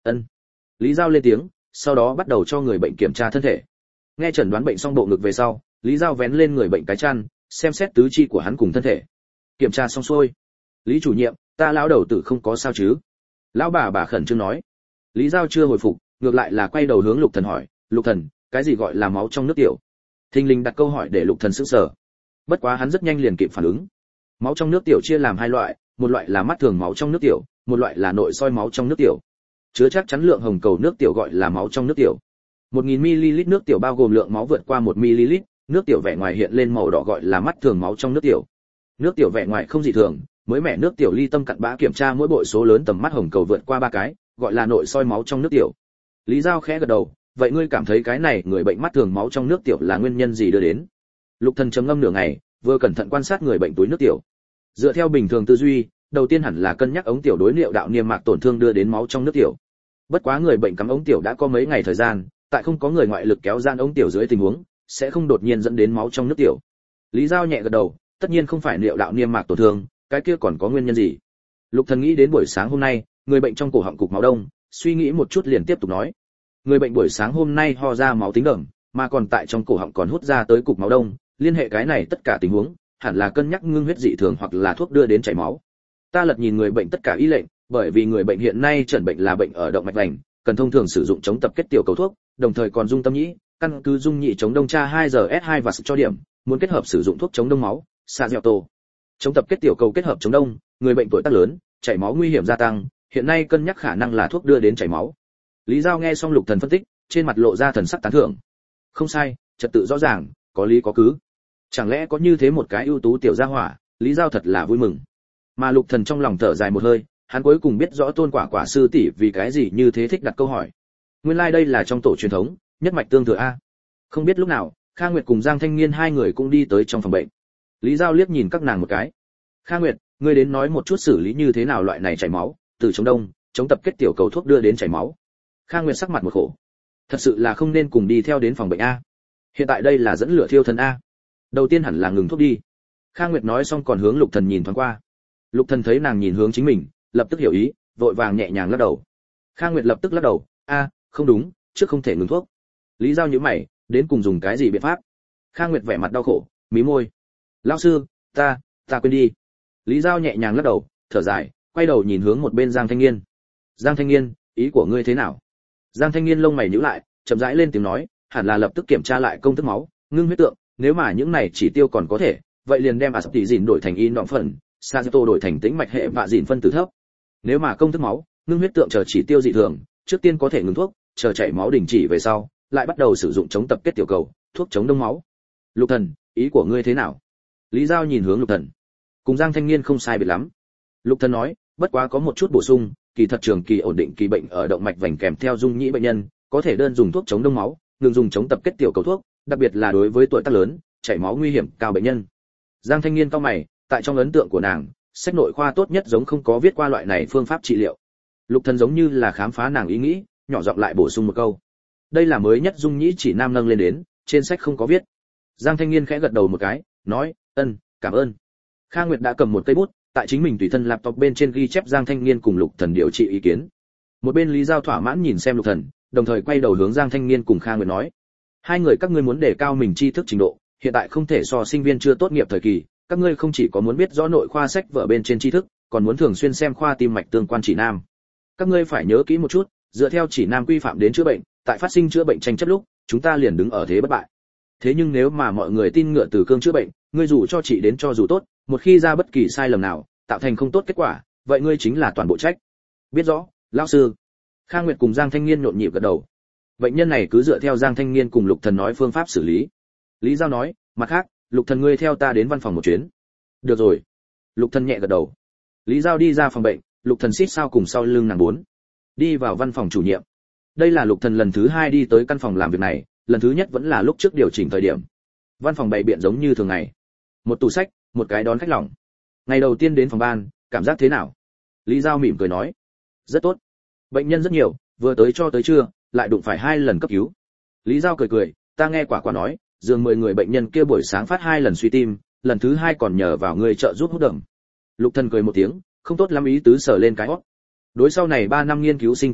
Ân. Lý Giao lên tiếng, sau đó bắt đầu cho người bệnh kiểm tra thân thể. Nghe chẩn đoán bệnh xong bộ ngực về sau, Lý Giao vén lên người bệnh cái chăn, xem xét tứ chi của hắn cùng thân thể. Kiểm tra xong xuôi. Lý chủ nhiệm, ta lão đầu tử không có sao chứ? Lão bà khẩn trương nói. Lý Giao chưa hồi phục, ngược lại là quay đầu hướng Lục Thần hỏi, Lục Thần, cái gì gọi là máu trong nước tiểu? Thình lình đặt câu hỏi để Lục Thần sửng sở. Bất quá hắn rất nhanh liền kịp phản ứng. Máu trong nước tiểu chia làm hai loại, một loại là mắt thường máu trong nước tiểu, một loại là nội soi máu trong nước tiểu. Chứa chắc chắn lượng hồng cầu nước tiểu gọi là máu trong nước tiểu. 1000 ml nước tiểu bao gồm lượng máu vượt qua 1 ml, nước tiểu vẻ ngoài hiện lên màu đỏ gọi là mắt thường máu trong nước tiểu. Nước tiểu vẻ ngoài không dị thường, mới mẻ nước tiểu ly tâm cặn bã kiểm tra mỗi bội số lớn tầm mắt hồng cầu vượt qua 3 cái, gọi là nội soi máu trong nước tiểu. Lý Giao khẽ gật đầu, vậy ngươi cảm thấy cái này người bệnh mắt thường máu trong nước tiểu là nguyên nhân gì đưa đến? Lục Thần trầm ngâm nửa ngày, vừa cẩn thận quan sát người bệnh túi nước tiểu. Dựa theo bình thường tư duy, đầu tiên hẳn là cân nhắc ống tiểu đối niệu đạo niêm mạc tổn thương đưa đến máu trong nước tiểu. Bất quá người bệnh cắm ống tiểu đã có mấy ngày thời gian, tại không có người ngoại lực kéo giãn ống tiểu dưới tình huống, sẽ không đột nhiên dẫn đến máu trong nước tiểu. Lý Giao nhẹ gật đầu, tất nhiên không phải niệu đạo niêm mạc tổn thương, cái kia còn có nguyên nhân gì? Lục Thần nghĩ đến buổi sáng hôm nay, người bệnh trong cổ họng cục máu đông, suy nghĩ một chút liền tiếp tục nói. Người bệnh buổi sáng hôm nay ho ra máu tính đậm, mà còn tại trong cổ họng còn hút ra tới cục máu đông, liên hệ cái này tất cả tình huống, hẳn là cân nhắc ngưng huyết dị thường hoặc là thuốc đưa đến chảy máu. Ta lật nhìn người bệnh tất cả y lệnh, bởi vì người bệnh hiện nay chẩn bệnh là bệnh ở động mạch vành, cần thông thường sử dụng chống tập kết tiểu cầu thuốc, đồng thời còn dung tâm nhĩ, căn cứ dung nhị chống đông tra 2GS2 và cho điểm, muốn kết hợp sử dụng thuốc chống đông máu, xạ dẻo tô. Chống tập kết tiểu cầu kết hợp chống đông, người bệnh tuổi tác lớn, chảy máu nguy hiểm gia tăng, hiện nay cân nhắc khả năng là thuốc đưa đến chảy máu. Lý Giao nghe xong Lục Thần phân tích, trên mặt lộ ra thần sắc tán thưởng. Không sai, trật tự rõ ràng, có lý có cứ. Chẳng lẽ có như thế một cái ưu tú tiểu gia hỏa, Lý Giao thật là vui mừng. Mà Lục Thần trong lòng thở dài một hơi, hắn cuối cùng biết rõ Tôn Quả sư tỷ vì cái gì như thế thích đặt câu hỏi. Nguyên lai đây là trong tổ truyền thống, nhất mạch tương thừa a. Không biết lúc nào, Kha Nguyệt cùng Giang Thanh Nghiên hai người cũng đi tới trong phòng bệnh. Lý Giao liếc nhìn các nàng một cái. Kha Nguyệt, ngươi đến nói một chút xử lý như thế nào loại này chảy máu, từ chống đông, chống tập kết tiểu cầu thuốc đưa đến chảy máu. Kha Nguyệt sắc mặt một khổ. Thật sự là không nên cùng đi theo đến phòng bệnh a. Hiện tại đây là dẫn lửa thiêu thân a. Đầu tiên hẳn là ngừng thuốc đi. Kha Nguyệt nói xong còn hướng Lục Thần nhìn thoáng qua. Lục Thần thấy nàng nhìn hướng chính mình, lập tức hiểu ý, vội vàng nhẹ nhàng lắc đầu. Kha Nguyệt lập tức lắc đầu, không đúng, trước không thể ngừng thuốc. Lý Giao nhíu mày, đến cùng dùng cái gì biện pháp? Kha Nguyệt vẻ mặt đau khổ, mí môi. Lão sư, ta quên đi. Lý Giao nhẹ nhàng lắc đầu, thở dài, quay đầu nhìn hướng một bên Giang Thanh Nghiên. Giang Thanh Nghiên, ý của ngươi thế nào? Giang Thanh Nghiên lông mày nhíu lại, chậm rãi lên tiếng nói, hẳn là lập tức kiểm tra lại công thức máu, ngưng huyết tượng, nếu mà những này chỉ tiêu còn có thể, vậy liền đem aspirtin đổi thành in đoạn phần, sato đổi thành tĩnh mạch hệ và dìn phân tử thấp. Nếu mà công thức máu, ngưng huyết tượng chờ chỉ tiêu dị thường, trước tiên có thể ngừng thuốc, chờ chảy máu đình chỉ về sau, lại bắt đầu sử dụng chống tập kết tiểu cầu, thuốc chống đông máu. Lục Thần, ý của ngươi thế nào? Lý Giao nhìn hướng Lục Thần. Cùng Giang Thanh Nghiên không sai biệt lắm. Lục Thần nói, bất quá có một chút bổ sung, kỳ thật trường kỳ ổn định kỳ bệnh ở động mạch vành kèm theo dung nhĩ bệnh nhân, có thể đơn dùng thuốc chống đông máu, ngừng dùng chống tập kết tiểu cầu thuốc, đặc biệt là đối với tuổi tác lớn, chảy máu nguy hiểm cao bệnh nhân. Giang Thanh Nghiên cau mày, tại trong ấn tượng của nàng, sách nội khoa tốt nhất giống không có viết qua loại này phương pháp trị liệu. Lục Thần giống như là khám phá nàng ý nghĩ, nhỏ giọng lại bổ sung một câu. Đây là mới nhất dung nhĩ chỉ nam nâng lên đến, trên sách không có viết. Giang Thanh Nghiên khẽ gật đầu một cái, nói, cảm ơn. Kha Nguyệt đã cầm một cây bút, tại chính mình tùy thân laptop bên trên ghi chép Giang Thanh Nghiên cùng Lục Thần điều trị ý kiến. Một bên Lý Giao thỏa mãn nhìn xem Lục Thần, đồng thời quay đầu hướng Giang Thanh Nghiên cùng Kha Nguyệt nói, hai người các ngươi muốn đề cao mình tri thức trình độ, hiện tại không thể so sinh viên chưa tốt nghiệp thời kỳ, các ngươi không chỉ có muốn biết rõ nội khoa sách vở bên trên tri thức, còn muốn thường xuyên xem khoa tim mạch tương quan chỉ nam. Các ngươi phải nhớ kỹ một chút, dựa theo chỉ nam quy phạm đến chữa bệnh, tại phát sinh chữa bệnh tranh chấp lúc, chúng ta liền đứng ở thế bất bại. Thế nhưng nếu mà mọi người tin ngựa từ cương chữa bệnh, ngươi dù cho trị đến cho dù tốt, một khi ra bất kỳ sai lầm nào, tạo thành không tốt kết quả, vậy ngươi chính là toàn bộ trách. Biết rõ, lão sư. Kha Nguyệt cùng Giang Thanh Nghiên nhộn nhịp gật đầu. Bệnh nhân này cứ dựa theo Giang Thanh Nghiên cùng Lục Thần nói phương pháp xử lý. Lý Giao nói, mặt khác, Lục Thần ngươi theo ta đến văn phòng một chuyến. Được rồi. Lục Thần nhẹ gật đầu. Lý Giao đi ra phòng bệnh, Lục Thần xít sao cùng sau lưng nàng bốn. Đi vào văn phòng chủ nhiệm. Đây là Lục Thần lần thứ hai đi tới căn phòng làm việc này, lần thứ nhất vẫn là lúc trước điều chỉnh thời điểm. Văn phòng bày biện giống như thường ngày. Một tủ sách, một cái đón khách lỏng. Ngày đầu tiên đến phòng ban, cảm giác thế nào? Lý Giao mỉm cười nói, rất tốt. Bệnh nhân rất nhiều, vừa tới cho tới trưa, lại đụng phải 2 lần cấp cứu. Lý Giao cười, ta nghe quả nói, giường 10 người bệnh nhân kia buổi sáng phát 2 lần suy tim, lần thứ 2 còn nhờ vào người trợ giúp hút đầm. Lục Thần cười một tiếng, không tốt lắm ý tứ sờ lên cái hót. Đối sau này 3 năm nghiên cứu sinh cuộc đời,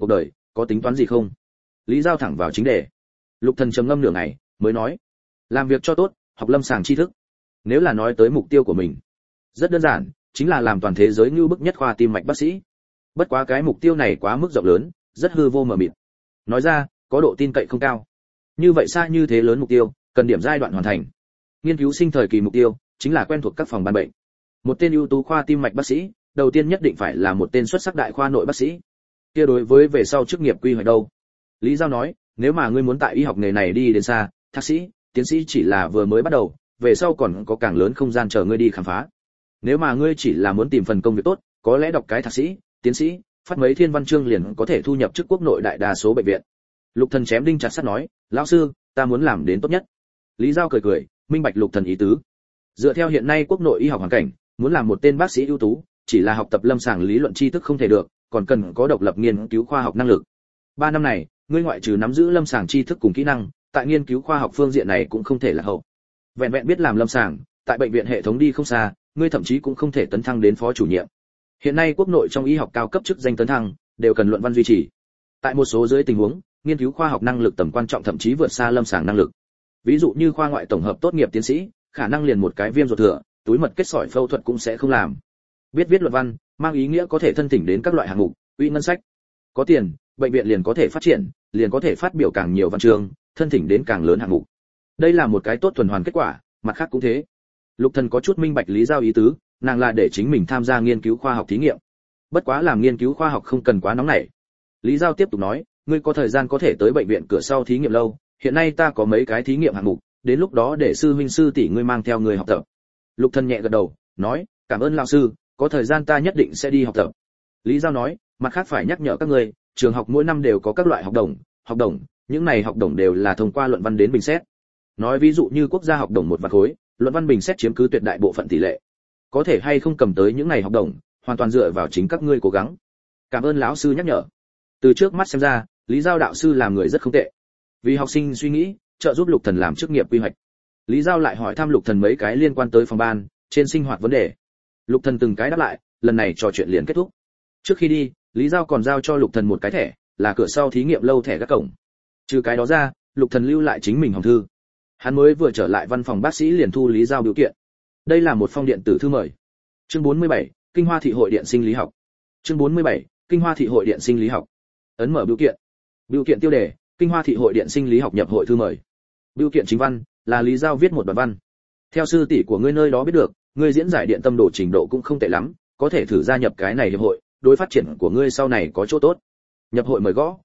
có tính toán gì không? Lý Giao thẳng vào chính đề. Lục Thần trầm ngâm nửa ngày, mới nói: làm việc cho tốt, học lâm sàng tri thức. Nếu là nói tới mục tiêu của mình, rất đơn giản, chính là làm toàn thế giới như bức nhất khoa tim mạch bác sĩ. Bất quá cái mục tiêu này quá mức rộng lớn, rất hư vô mờ mịt. Nói ra, có độ tin cậy không cao. Như vậy xa như thế lớn mục tiêu, cần điểm giai đoạn hoàn thành. Nghiên cứu sinh thời kỳ mục tiêu chính là quen thuộc các phòng ban bệnh. Một tên ưu tú khoa tim mạch bác sĩ, đầu tiên nhất định phải là một tên xuất sắc đại khoa nội bác sĩ. Kia đối với về sau chức nghiệp quy hoạch đâu? Lý Giao nói, nếu mà ngươi muốn tại y học nghề này đi đến xa, thạc sĩ, tiến sĩ chỉ là vừa mới bắt đầu, về sau còn có càng lớn không gian chờ ngươi đi khám phá. Nếu mà ngươi chỉ là muốn tìm phần công việc tốt, có lẽ đọc cái thạc sĩ, tiến sĩ, phát mấy thiên văn chương liền có thể thu nhập chức quốc nội đại đa số bệnh viện. Lục Thần chém đinh chặt sắt nói, lão sư, ta muốn làm đến tốt nhất. Lý Giao cười cười, minh bạch Lục Thần ý tứ. Dựa theo hiện nay quốc nội y học hoàn cảnh, muốn làm một tên bác sĩ ưu tú, chỉ là học tập lâm sàng lý luận tri thức không thể được, còn cần có độc lập nghiên cứu khoa học năng lực. 3 năm này, ngươi ngoại trừ nắm giữ lâm sàng tri thức cùng kỹ năng, tại nghiên cứu khoa học phương diện này cũng không thể là hậu. Vẹn vẹn biết làm lâm sàng, tại bệnh viện hệ thống đi không xa, ngươi thậm chí cũng không thể tấn thăng đến phó chủ nhiệm. Hiện nay quốc nội trong y học cao cấp chức danh tấn thăng đều cần luận văn duy trì. Tại một số dưới tình huống, nghiên cứu khoa học năng lực tầm quan trọng thậm chí vượt xa lâm sàng năng lực. Ví dụ như khoa ngoại tổng hợp tốt nghiệp tiến sĩ, khả năng liền một cái viêm ruột thừa, túi mật kết sỏi phẫu thuật cũng sẽ không làm. Biết viết luận văn, mang ý nghĩa có thể thân thỉnh đến các loại hạng mục, uy ngân sách. Có tiền, bệnh viện liền có thể phát triển, liền có thể phát biểu càng nhiều văn chương, thân thỉnh đến càng lớn hạng mục. Đây là một cái tốt tuần hoàn kết quả, mặt khác cũng thế. Lục Thần có chút minh bạch Lý Giao ý tứ, nàng là để chính mình tham gia nghiên cứu khoa học thí nghiệm. Bất quá làm nghiên cứu khoa học không cần quá nóng nảy. Lý Giao tiếp tục nói, ngươi có thời gian có thể tới bệnh viện cửa sau thí nghiệm lâu, hiện nay ta có mấy cái thí nghiệm hạng mục, đến lúc đó để sư huynh sư tỷ ngươi mang theo người học tập. Lục Thần nhẹ gật đầu, nói, cảm ơn lão sư, có thời gian ta nhất định sẽ đi học tập. Lý Giao nói, mặt khác phải nhắc nhở các ngươi, trường học mỗi năm đều có các loại học đồng, những này học đồng đều là thông qua luận văn đến bình xét. Nói ví dụ như quốc gia học đồng 1 vạn khối, luận văn bình xét chiếm cứ tuyệt đại bộ phận tỷ lệ. Có thể hay không cầm tới những này học đồng, hoàn toàn dựa vào chính các ngươi cố gắng. Cảm ơn lão sư nhắc nhở. Từ trước mắt xem ra, Lý Giao đạo sư làm người rất không tệ. Vì học sinh suy nghĩ, trợ giúp Lục Thần làm chức nghiệp quy hoạch. Lý Giao lại hỏi thăm Lục Thần mấy cái liên quan tới phòng ban, trên sinh hoạt vấn đề. Lục Thần từng cái đáp lại, lần này trò chuyện liền kết thúc. Trước khi đi, Lý Giao còn giao cho Lục Thần một cái thẻ, là cửa sau thí nghiệm lâu thẻ gác cổng. Trừ cái đó ra, Lục Thần lưu lại chính mình hòm thư. Hắn mới vừa trở lại văn phòng bác sĩ liền thu Lý Giao biểu kiện. Đây là một phong điện tử thư mời. Chương 47, Kinh Hoa thị hội điện sinh lý học. Chương 47, Kinh Hoa thị hội điện sinh lý học. Ấn mở biểu kiện. Biểu kiện tiêu đề, Kinh Hoa thị hội điện sinh lý học nhập hội thư mời. Biểu kiện chính văn là Lý Giao viết một đoạn văn. Theo sư tỷ của ngươi nơi đó biết được, ngươi diễn giải điện tâm đồ trình độ cũng không tệ lắm, có thể thử gia nhập cái này hiệp hội, đối phát triển của ngươi sau này có chỗ tốt. Nhập hội mời gõ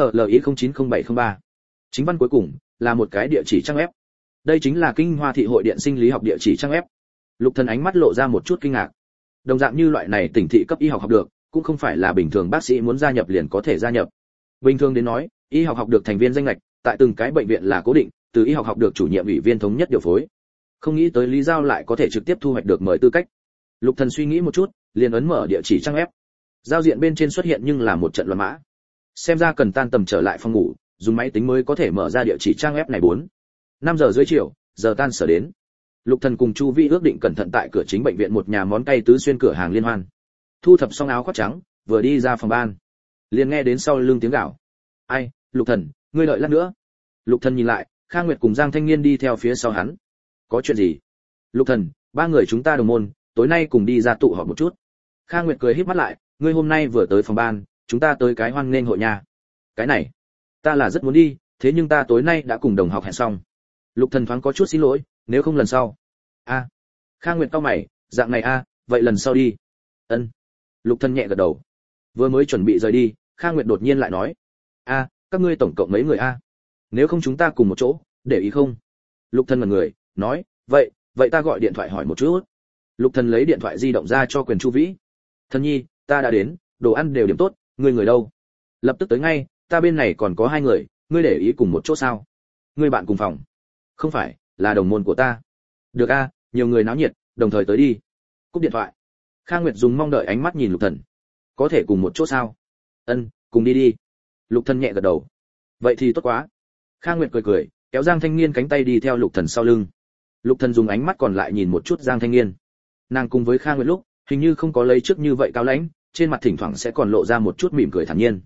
JHLI090703. Chính văn cuối cùng là một cái địa chỉ trang web. Đây chính là Kinh Hoa thị hội điện sinh lý học địa chỉ trang web. Lục Thần ánh mắt lộ ra một chút kinh ngạc. Đồng dạng như loại này tỉnh thị cấp y học học được, cũng không phải là bình thường bác sĩ muốn gia nhập liền có thể gia nhập. Bình thường đến nói, y học học được thành viên danh ngạch, tại từng cái bệnh viện là cố định, từ y học học được chủ nhiệm ủy viên thống nhất điều phối. Không nghĩ tới Lý Giao lại có thể trực tiếp thu hoạch được mời tư cách. Lục Thần suy nghĩ một chút, liền ấn mở địa chỉ trang web. Giao diện bên trên xuất hiện nhưng là một trận loạn mã. Xem ra cần tan tầm trở lại phòng ngủ, dùng máy tính mới có thể mở ra địa chỉ trang web này 5 giờ rưỡi chiều, giờ tan sở đến. Lục Thần cùng Chu Vi ước định cẩn thận tại cửa chính bệnh viện một nhà món cay tứ xuyên cửa hàng liên hoan. Thu thập xong áo khoác trắng, vừa đi ra phòng ban, liền nghe đến sau lưng tiếng gào. "Ai, Lục Thần, ngươi đợi lát nữa." Lục Thần nhìn lại, Kha Nguyệt cùng Giang Thanh Niên đi theo phía sau hắn. "Có chuyện gì?" "Lục Thần, 3 người chúng ta đồng môn, tối nay cùng đi ra tụ họp một chút." Kha Nguyệt cười híp mắt lại, "Ngươi hôm nay vừa tới phòng ban, chúng ta tới cái hoan nghênh hội nhà." "Cái này, ta là rất muốn đi, thế nhưng ta tối nay đã cùng đồng học hẹn xong." Lục Thần thoáng có chút xin lỗi, "Nếu không lần sau." "A." Kha Nguyệt cau mày, "Dạng này a, vậy lần sau đi." "Ân." Lục Thần nhẹ gật đầu. Vừa mới chuẩn bị rời đi, Kha Nguyệt đột nhiên lại nói, "A, các ngươi tổng cộng mấy người a? Nếu không chúng ta cùng một chỗ, để ý không?" Lục Thần ngẩn người, nói, vậy ta gọi điện thoại hỏi một chút." Lục Thần lấy điện thoại di động ra cho Quyền Chu Vĩ. "Thần nhi, ta đã đến, đồ ăn đều điểm tốt, ngươi người đâu?" "Lập tức tới ngay, ta bên này còn có 2 người, ngươi để ý cùng một chỗ sao?" "Ngươi bạn cùng phòng?" "Không phải, là đồng môn của ta." "Được a, nhiều người náo nhiệt, đồng thời tới đi." Cúp điện thoại. Kha Nguyệt dùng mong đợi ánh mắt nhìn Lục Thần. "Có thể cùng một chỗ sao?" "Ân, cùng đi đi." Lục Thần nhẹ gật đầu. "Vậy thì tốt quá." Kha Nguyệt cười cười, kéo Giang Thanh Niên cánh tay đi theo Lục Thần sau lưng. Lục Thần dùng ánh mắt còn lại nhìn một chút Giang Thanh Niên. Nàng cùng với Kha Nguyệt lúc, hình như không có lấy trước như vậy cao lãnh, trên mặt thỉnh thoảng sẽ còn lộ ra một chút mỉm cười thản nhiên.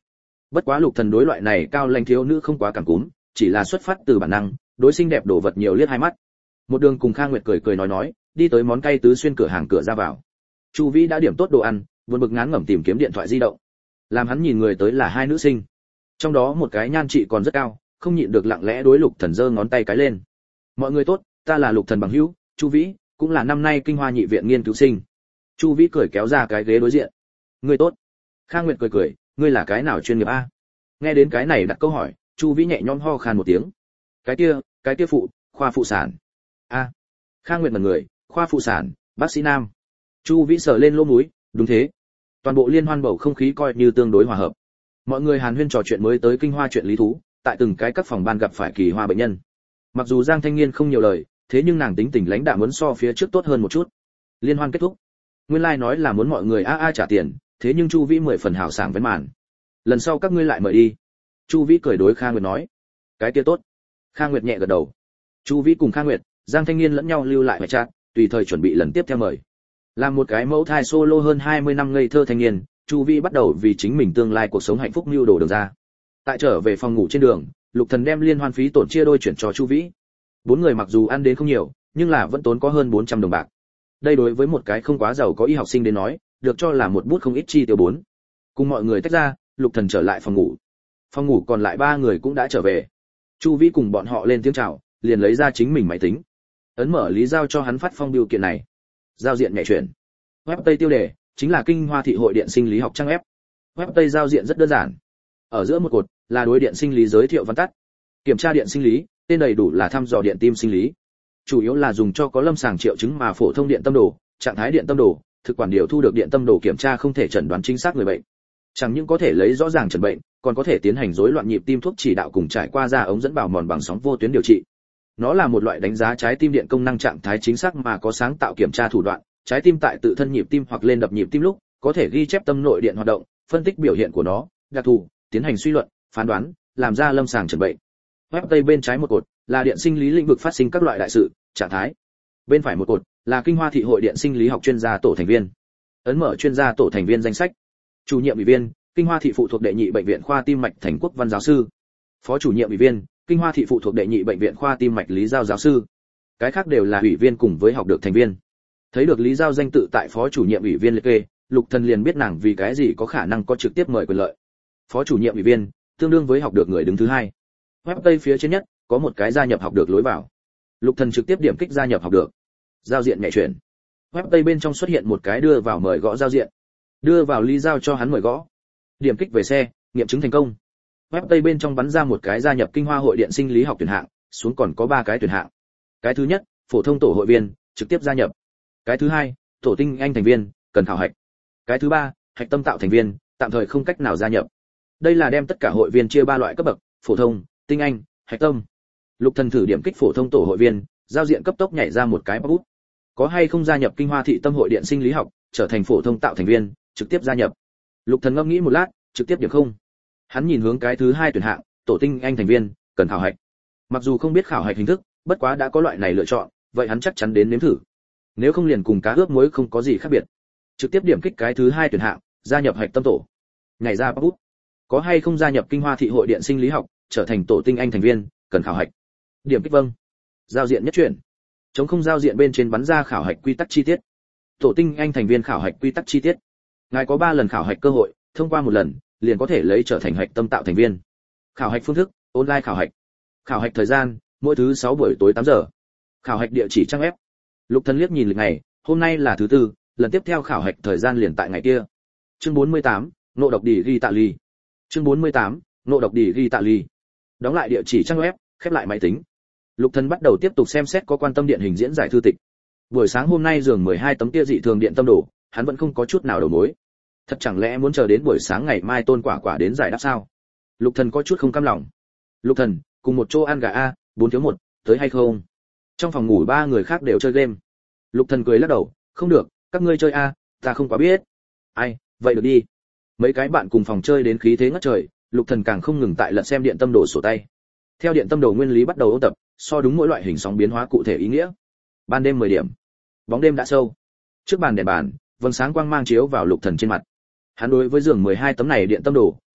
Bất quá Lục Thần đối loại này cao lãnh thiếu nữ không quá cảm cúm, chỉ là xuất phát từ bản năng, đối xinh đẹp đồ vật nhiều liếc hai mắt. Một đường cùng Khang Nguyệt cười cười nói, đi tới món cay tứ xuyên cửa hàng cửa ra vào. Chu Vĩ đã điểm tốt đồ ăn, buồn bực ngán ngẩm tìm kiếm điện thoại di động. Làm hắn nhìn người tới là hai nữ sinh. Trong đó một cái nhan trị còn rất cao, không nhịn được lặng lẽ đối Lục Thần giơ ngón tay cái lên. "Mọi người tốt, ta là Lục Thần bằng hữu, Chu Vĩ, cũng là năm nay Kinh Hoa Nhị viện nghiên cứu sinh." Chu Vĩ cười kéo ra cái ghế đối diện. "Ngươi tốt." Khang Nguyệt cười, "Ngươi là cái nào chuyên nghiệp a?" Nghe đến cái này đặt câu hỏi, Chu Vĩ nhẹ nhõm ho khan một tiếng. Cái kia phụ, khoa phụ sản." "A." Khang Nguyệt mặt người, "Khoa phụ sản, bác sĩ nam." Chu Vĩ sờ lên lỗ mũi, "Đúng thế." Toàn bộ liên hoan bầu không khí coi như tương đối hòa hợp. Mọi người hàn huyên trò chuyện mới tới Kinh Hoa chuyện lý thú, tại từng cái các phòng ban gặp phải kỳ hoa bệnh nhân. Mặc dù Giang Thanh Nghiên không nhiều lời, thế nhưng nàng tính tình lãnh đạm muốn so phía trước tốt hơn một chút. Liên hoan kết thúc. Nguyên lai nói là muốn mọi người trả tiền, thế nhưng Chu Vĩ 10 phần hào sảng với màn. "Lần sau các ngươi lại mời đi." Chu Vĩ cười đối Khang Nguyệt nói. "Cái kia tốt." Khang Nguyệt nhẹ gật đầu. Chu Vĩ cùng Khang Nguyệt, Giang Thanh Nghiên lẫn nhau lưu lại hoài chat, tùy thời chuẩn bị lần tiếp theo mời. Làm một cái mẫu thai solo hơn 20 năm ngây thơ thanh niên, Chu Vĩ bắt đầu vì chính mình tương lai cuộc sống hạnh phúc mưu đồ đường ra. Tại trở về phòng ngủ trên đường, Lục Thần đem liên hoan phí tổn chia đôi chuyển cho Chu Vĩ. Bốn người mặc dù ăn đến không nhiều, nhưng là vẫn tốn có hơn 400 đồng bạc. Đây đối với một cái không quá giàu có y học sinh đến nói, được cho là một bút không ít chi tiêu bốn. Cùng mọi người tách ra, Lục Thần trở lại phòng ngủ. Phòng ngủ còn lại ba người cũng đã trở về. Chu Vĩ cùng bọn họ lên tiếng chào, liền lấy ra chính mình máy tính. Ấn mở Lý Giao cho hắn phát phong biểu kiện này. Giao diện nhạy chuyển. Web Tây tiêu đề chính là Kinh Hoa Thị hội điện sinh lý học trang web. Web Tây giao diện rất đơn giản. Ở giữa một cột là đối điện sinh lý giới thiệu văn tắt. Kiểm tra điện sinh lý, tên đầy đủ là thăm dò điện tim sinh lý. Chủ yếu là dùng cho có lâm sàng triệu chứng mà phổ thông điện tâm đồ, trạng thái điện tâm đồ, thực quản điều thu được điện tâm đồ kiểm tra không thể chẩn đoán chính xác người bệnh. Chẳng những có thể lấy rõ ràng chẩn bệnh, còn có thể tiến hành rối loạn nhịp tim thuốc chỉ đạo cùng trải qua ra ống dẫn bào mòn bằng sóng vô tuyến điều trị. Nó là một loại đánh giá trái tim điện công năng trạng thái chính xác mà có sáng tạo kiểm tra thủ đoạn, trái tim tại tự thân nhịp tim hoặc lên đập nhịp tim lúc, có thể ghi chép tâm nội điện hoạt động, phân tích biểu hiện của nó, đặc thù, tiến hành suy luận, phán đoán, làm ra lâm sàng chẩn bệnh. Web Tây bên trái một cột là điện sinh lý lĩnh vực phát sinh các loại đại sự, trạng thái. Bên phải một cột là Kinh Hoa Thị hội điện sinh lý học chuyên gia tổ thành viên. Ấn mở chuyên gia tổ thành viên danh sách. Chủ nhiệm ủy viên, Kinh Hoa Thị phụ thuộc đệ nhị bệnh viện khoa tim mạch Thành Quốc Văn giáo sư. Phó chủ nhiệm ủy viên, Kinh Hoa Thị phụ thuộc đệ nhị bệnh viện khoa tim mạch Lý Giao giáo sư. Cái khác đều là ủy viên cùng với học được thành viên. Thấy được Lý Giao danh tự tại phó chủ nhiệm ủy viên liệt kê, Lục Thần liền biết nàng vì cái gì có khả năng có trực tiếp mời quyền lợi. Phó chủ nhiệm ủy viên, tương đương với học được người đứng thứ hai. Web Tây phía trên nhất có một cái gia nhập học được lối vào. Lục Thần trực tiếp điểm kích gia nhập học được. Giao diện nhảy chuyển. Web Tây bên trong xuất hiện một cái đưa vào mời gõ giao diện. Đưa vào Lý Giao cho hắn mời gõ. Điểm kích về xe, nghiệm chứng thành công. Web Tây bên trong bắn ra một cái gia nhập Kinh Hoa hội điện sinh lý học tuyển hạng, xuống còn có 3 cái tuyển hạng. Cái thứ nhất, phổ thông tổ hội viên, trực tiếp gia nhập. Cái thứ hai, tổ tinh anh thành viên, cần khảo hạch. Cái thứ ba, hạch tâm tạo thành viên, tạm thời không cách nào gia nhập. Đây là đem tất cả hội viên chia 3 loại cấp bậc, phổ thông, tinh anh, hạch tâm. Lục Thần thử điểm kích phổ thông tổ hội viên, giao diện cấp tốc nhảy ra một cái pop-up. Có hay không gia nhập Kinh Hoa Thị Tâm hội điện sinh lý học, trở thành phổ thông tạo thành viên, trực tiếp gia nhập. Lục Thần ngẫm nghĩ một lát, trực tiếp điểm không. Hắn nhìn hướng cái thứ hai tuyển hạng, tổ tinh anh thành viên, cần khảo hạch. Mặc dù không biết khảo hạch hình thức, bất quá đã có loại này lựa chọn, vậy hắn chắc chắn đến nếm thử. Nếu không liền cùng cá ướp muối không có gì khác biệt. Trực tiếp điểm kích cái thứ hai tuyển hạng, gia nhập hạch tâm tổ. Nhảy ra pop-up. Có hay không gia nhập Kinh Hoa Thị hội điện sinh lý học, trở thành tổ tinh anh thành viên, cần khảo hạch. Điểm kích vâng. Giao diện nhất chuyển. Chống không giao diện bên trên bắn ra khảo hạch quy tắc chi tiết. Tổ tinh anh thành viên khảo hạch quy tắc chi tiết. Ngài có 3 lần khảo hạch cơ hội, thông qua một lần, liền có thể lấy trở thành hạch tâm tạo thành viên. Khảo hạch phương thức, online khảo hạch. Khảo hạch thời gian, mỗi thứ 6 buổi tối 8 giờ. Khảo hạch địa chỉ trang web. Lục Thần liếc nhìn lịch ngày, hôm nay là thứ tư, lần tiếp theo khảo hạch thời gian liền tại ngày kia. Chương 48, ngộ độc đỉ ghi tạ ly. Chương 48, ngộ độc đỉ ghi tạ ly. Đóng lại địa chỉ trang web, khép lại máy tính. Lục Thần bắt đầu tiếp tục xem xét có quan tâm điện hình diễn giải thư tịch. Buổi sáng hôm nay giường 12 tấm kia dị thường điện tâm đồ, hắn vẫn không có chút nào đầu mối. Thật chẳng lẽ muốn chờ đến buổi sáng ngày mai Tôn Quả Quả đến giải đáp sao? Lục Thần có chút không cam lòng. Lục Thần, cùng một chỗ ăn gà a, 4 thiếu 1, tới hay không? Trong phòng ngủ 3 người khác đều chơi game. Lục Thần cười lắc đầu, không được, các ngươi chơi a, ta không quá biết. Ai, vậy được đi. Mấy cái bạn cùng phòng chơi đến khí thế ngất trời, Lục Thần càng không ngừng tại lật xem điện tâm đồ sổ tay. Theo điện tâm đồ nguyên lý bắt đầu ôn tập, so đúng mỗi loại hình sóng biến hóa cụ thể ý nghĩa. Ban đêm 10 điểm. Bóng đêm đã sâu. Trước bàn đèn bàn, vầng sáng quang mang chiếu vào Lục Thần trên mặt. Hắn đối với giường 12 tấm này điện tâm đồ,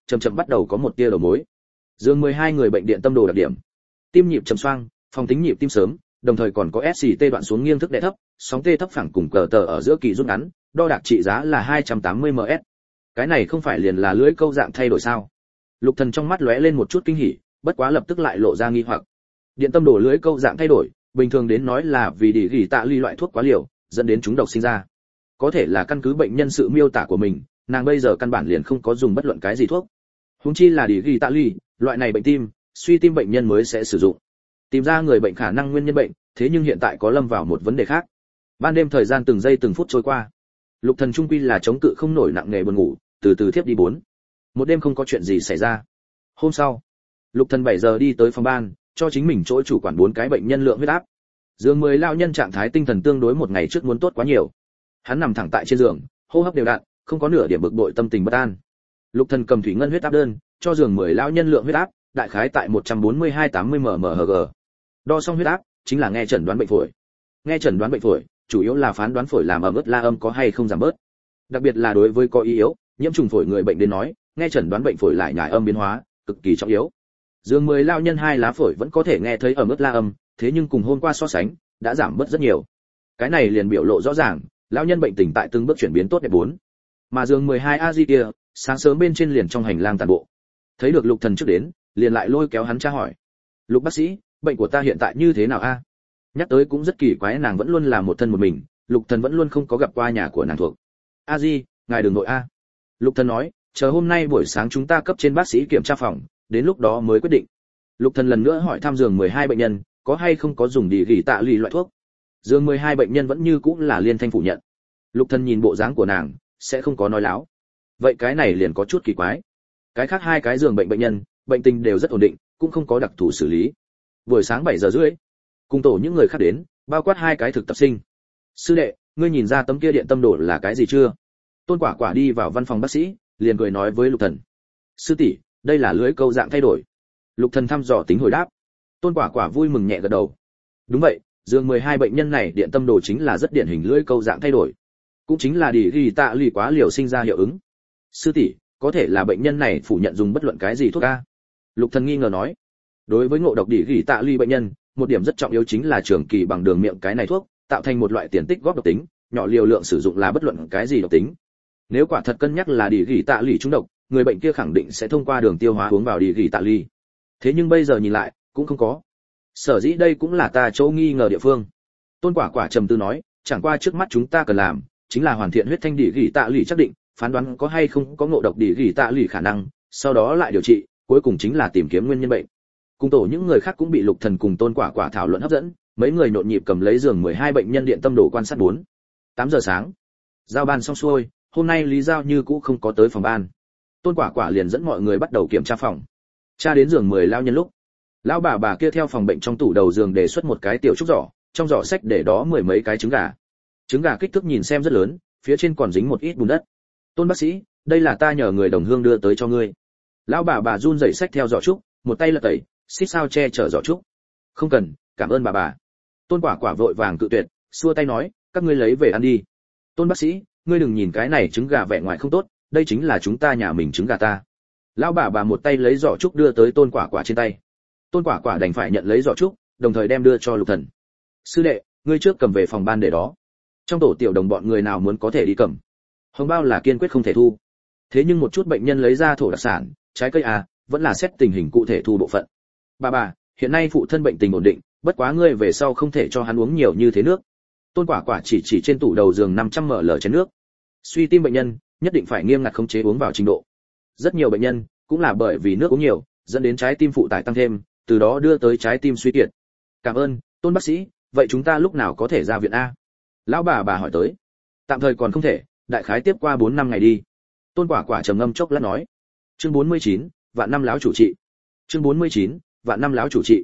chậm chậm bắt đầu có một tia đầu mối. Dương 12 người bệnh điện tâm đồ đặc điểm: tim nhịp chậm xoang, phòng tính nhịp tim sớm, đồng thời còn có SCT đoạn xuống nghiêng thức đè thấp, sóng tê thấp phẳng cùng cờ tờ ở giữa kỳ rút ngắn, đo đạc trị giá là 280 ms. Cái này không phải liền là lưỡi câu dạng thay đổi sao? Lục Thần trong mắt lóe lên một chút kinh hỉ, bất quá lập tức lại lộ ra nghi hoặc. Điện tâm đồ lưỡi câu dạng thay đổi, bình thường đến nói là vì đi gỉ tạ ly loại thuốc quá liều, dẫn đến chúng độc sinh ra. Có thể là căn cứ bệnh nhân sự miêu tả của mình, nàng bây giờ căn bản liền không có dùng bất luận cái gì thuốc. Huống chi là đi gỉ tạ ly, loại này bệnh tim, suy tim bệnh nhân mới sẽ sử dụng. Tìm ra người bệnh khả năng nguyên nhân bệnh, thế nhưng hiện tại có lâm vào một vấn đề khác. Ban đêm thời gian từng giây từng phút trôi qua. Lục Thần trung quy là chống cự không nổi nặng nề buồn ngủ, từ từ thiếp đi 4. Một đêm không có chuyện gì xảy ra. Hôm sau, Lục Thần 7 giờ đi tới phòng ban, cho chính mình chỗ chủ quản 4 cái bệnh nhân lượng huyết áp. Dương 10 lão nhân trạng thái tinh thần tương đối một ngày trước muốn tốt quá nhiều. Hắn nằm thẳng tại trên giường, hô hấp đều đặn, không có nửa điểm bực bội tâm tình bất an. Lục Thần cầm thủy ngân huyết áp đơn, cho giường 10 lão nhân lượng huyết áp, đại khái tại 142-80 mmHg. Đo xong huyết áp, chính là nghe chẩn đoán bệnh phổi. Nghe chẩn đoán bệnh phổi, chủ yếu là phán đoán phổi làm ẩm ướt la âm có hay không giảm bớt. Đặc biệt là đối với có ý yếu, nhiễm trùng phổi người bệnh đến nói, nghe chẩn đoán bệnh phổi lại nhải âm biến hóa, cực kỳ trọng yếu. Dương 10 lão nhân 2 lá phổi vẫn có thể nghe thấy ẩm ướt la âm, thế nhưng cùng hôm qua so sánh, đã giảm bớt rất nhiều. Cái này liền biểu lộ rõ ràng, lão nhân bệnh tình tại từng bước chuyển biến tốt đẹp 4. Mà Dương 12 a di kia, sáng sớm bên trên liền trong hành lang tàn bộ. Thấy được Lục Thần trước đến, liền lại lôi kéo hắn tra hỏi: "Lục bác sĩ, bệnh của ta hiện tại như thế nào a?" Nhắc tới cũng rất kỳ quái, nàng vẫn luôn là một thân một mình, Lục Thần vẫn luôn không có gặp qua nhà của nàng thuộc. "A di, ngài đừng nội a." Lục Thần nói, "Chờ hôm nay buổi sáng chúng ta cấp trên bác sĩ kiểm tra phòng, đến lúc đó mới quyết định." Lục Thần lần nữa hỏi thăm giường 12 bệnh nhân, có hay không có dùng đi gỉ tạ lì loại thuốc. Giường 12 bệnh nhân vẫn như cũ là liên thanh phủ nhận. Lục Thần nhìn bộ dáng của nàng, sẽ không có nói láo. Vậy cái này liền có chút kỳ quái. Cái khác 2 cái giường bệnh nhân, bệnh tình đều rất ổn định, cũng không có đặc thù xử lý. Buổi sáng 7 giờ rưỡi, cùng tổ những người khác đến, bao quát 2 cái thực tập sinh. "Sư đệ, ngươi nhìn ra tấm kia điện tâm đồ là cái gì chưa?" Tôn Quả Quả đi vào văn phòng bác sĩ, liền cười nói với Lục Thần: "Sư tỷ, đây là lưới câu dạng thay đổi." Lục Thần thăm dò tính hồi đáp. Tôn Quả Quả vui mừng nhẹ gật đầu. Đúng vậy, giường 12 bệnh nhân này điện tâm đồ chính là rất điển hình lưới câu dạng thay đổi, cũng chính là đi ghi tạ lì quá liều sinh ra hiệu ứng. Sư tỷ, có thể là bệnh nhân này phủ nhận dùng bất luận cái gì thuốc a? Lục Thần nghi ngờ nói. Đối với ngộ độc đi ghi tạ lì bệnh nhân, một điểm rất trọng yếu chính là trường kỳ bằng đường miệng cái này thuốc, tạo thành một loại tiền tích góp độc tính, nhỏ liều lượng sử dụng là bất luận cái gì độc tính. Nếu quả thật cân nhắc là đi ghi tạ lì trúng độc, người bệnh kia khẳng định sẽ thông qua đường tiêu hóa uống vào đi ghi tạ lì. Thế nhưng bây giờ nhìn lại, cũng không có. Sở dĩ đây cũng là ta chỗ nghi ngờ địa phương. Tôn Quả Quả trầm tư nói, chẳng qua trước mắt chúng ta cần làm chính là hoàn thiện huyết thanh đỉ gỉ tạ lì xác định, phán đoán có hay không có ngộ độc đỉ gỉ tạ lì khả năng, sau đó lại điều trị, cuối cùng chính là tìm kiếm nguyên nhân bệnh. Cùng tổ những người khác cũng bị Lục Thần cùng Tôn Quả Quả thảo luận hấp dẫn, mấy người nhộn nhịp cầm lấy giường 12 bệnh nhân điện tâm đồ quan sát 4. 8 giờ sáng. Giao ban xong xuôi, hôm nay Lý Giao như cũ không có tới phòng ban. Tôn Quả Quả liền dẫn mọi người bắt đầu kiểm tra phòng. Tra đến giường 10 lao nhân lúc, lão bà kia theo phòng bệnh trong tủ đầu giường đề xuất một cái tiểu trúc giỏ, trong giỏ sách để đó 10 mấy cái trứng gà. Trứng gà kích thước nhìn xem rất lớn, phía trên còn dính một ít bùn đất. "Tôn bác sĩ, đây là ta nhờ người đồng hương đưa tới cho ngươi." Lão bà run rẩy sách theo giỏ trúc, một tay lật tẩy, xích sao che chở giỏ trúc. "Không cần, cảm ơn bà." Tôn Quả Quả vội vàng cự tuyệt, xua tay nói, "Các ngươi lấy về ăn đi." "Tôn bác sĩ, ngươi đừng nhìn cái này trứng gà vẻ ngoài không tốt, đây chính là chúng ta nhà mình trứng gà ta." Lão bà một tay lấy giỏ trúc đưa tới Tôn Quả Quả trên tay. Tôn Quả Quả đành phải nhận lấy giỏ trúc, đồng thời đem đưa cho Lục Thần. "Sư đệ, ngươi trước cầm về phòng ban để đó. Trong tổ tiểu đồng bọn người nào muốn có thể đi cầm. Hồng bao là kiên quyết không thể thu. Thế nhưng một chút bệnh nhân lấy ra thổ đặc sản, trái cây vẫn là xét tình hình cụ thể thu bộ phận. Bà, hiện nay phụ thân bệnh tình ổn định, bất quá ngươi về sau không thể cho hắn uống nhiều như thế nước." Tôn Quả Quả chỉ trên tủ đầu giường 500 ml chén nước. Suy tim bệnh nhân, nhất định phải nghiêm ngặt khống chế uống vào trình độ. Rất nhiều bệnh nhân cũng là bởi vì nước uống nhiều, dẫn đến trái tim phụ tải tăng thêm, từ đó đưa tới trái tim suy kiệt. "Cảm ơn, Tôn bác sĩ, vậy chúng ta lúc nào có thể ra viện a?" Lão bà hỏi tới. "Tạm thời còn không thể, đại khái tiếp qua 4 năm ngày đi." Tôn Quả Quả trầm ngâm chốc lát nói. Chương 49, vạn năm lão chủ trị. Chương 49, vạn năm lão chủ trị.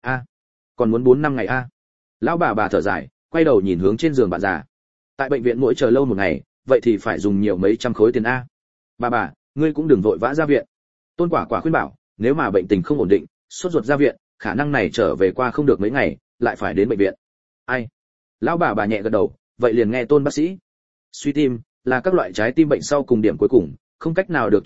Còn muốn 4 năm ngày a? Lão bà thở dài, quay đầu nhìn hướng trên giường bạn già. Tại bệnh viện mỗi chờ lâu một ngày, vậy thì phải dùng nhiều mấy trăm khối tiền a. Bà, ngươi cũng đừng vội vã ra viện." Tôn Quả Quả khuyên bảo, nếu mà bệnh tình không ổn định, sốt ruột ra viện, khả năng này trở về qua không được mấy ngày, lại phải đến bệnh viện. Ai? Lão bà nhẹ gật đầu, vậy liền nghe Tôn bác sĩ. Suy tim là các loại trái tim bệnh sau cùng điểm cuối cùng, không cách nào được chữa trị,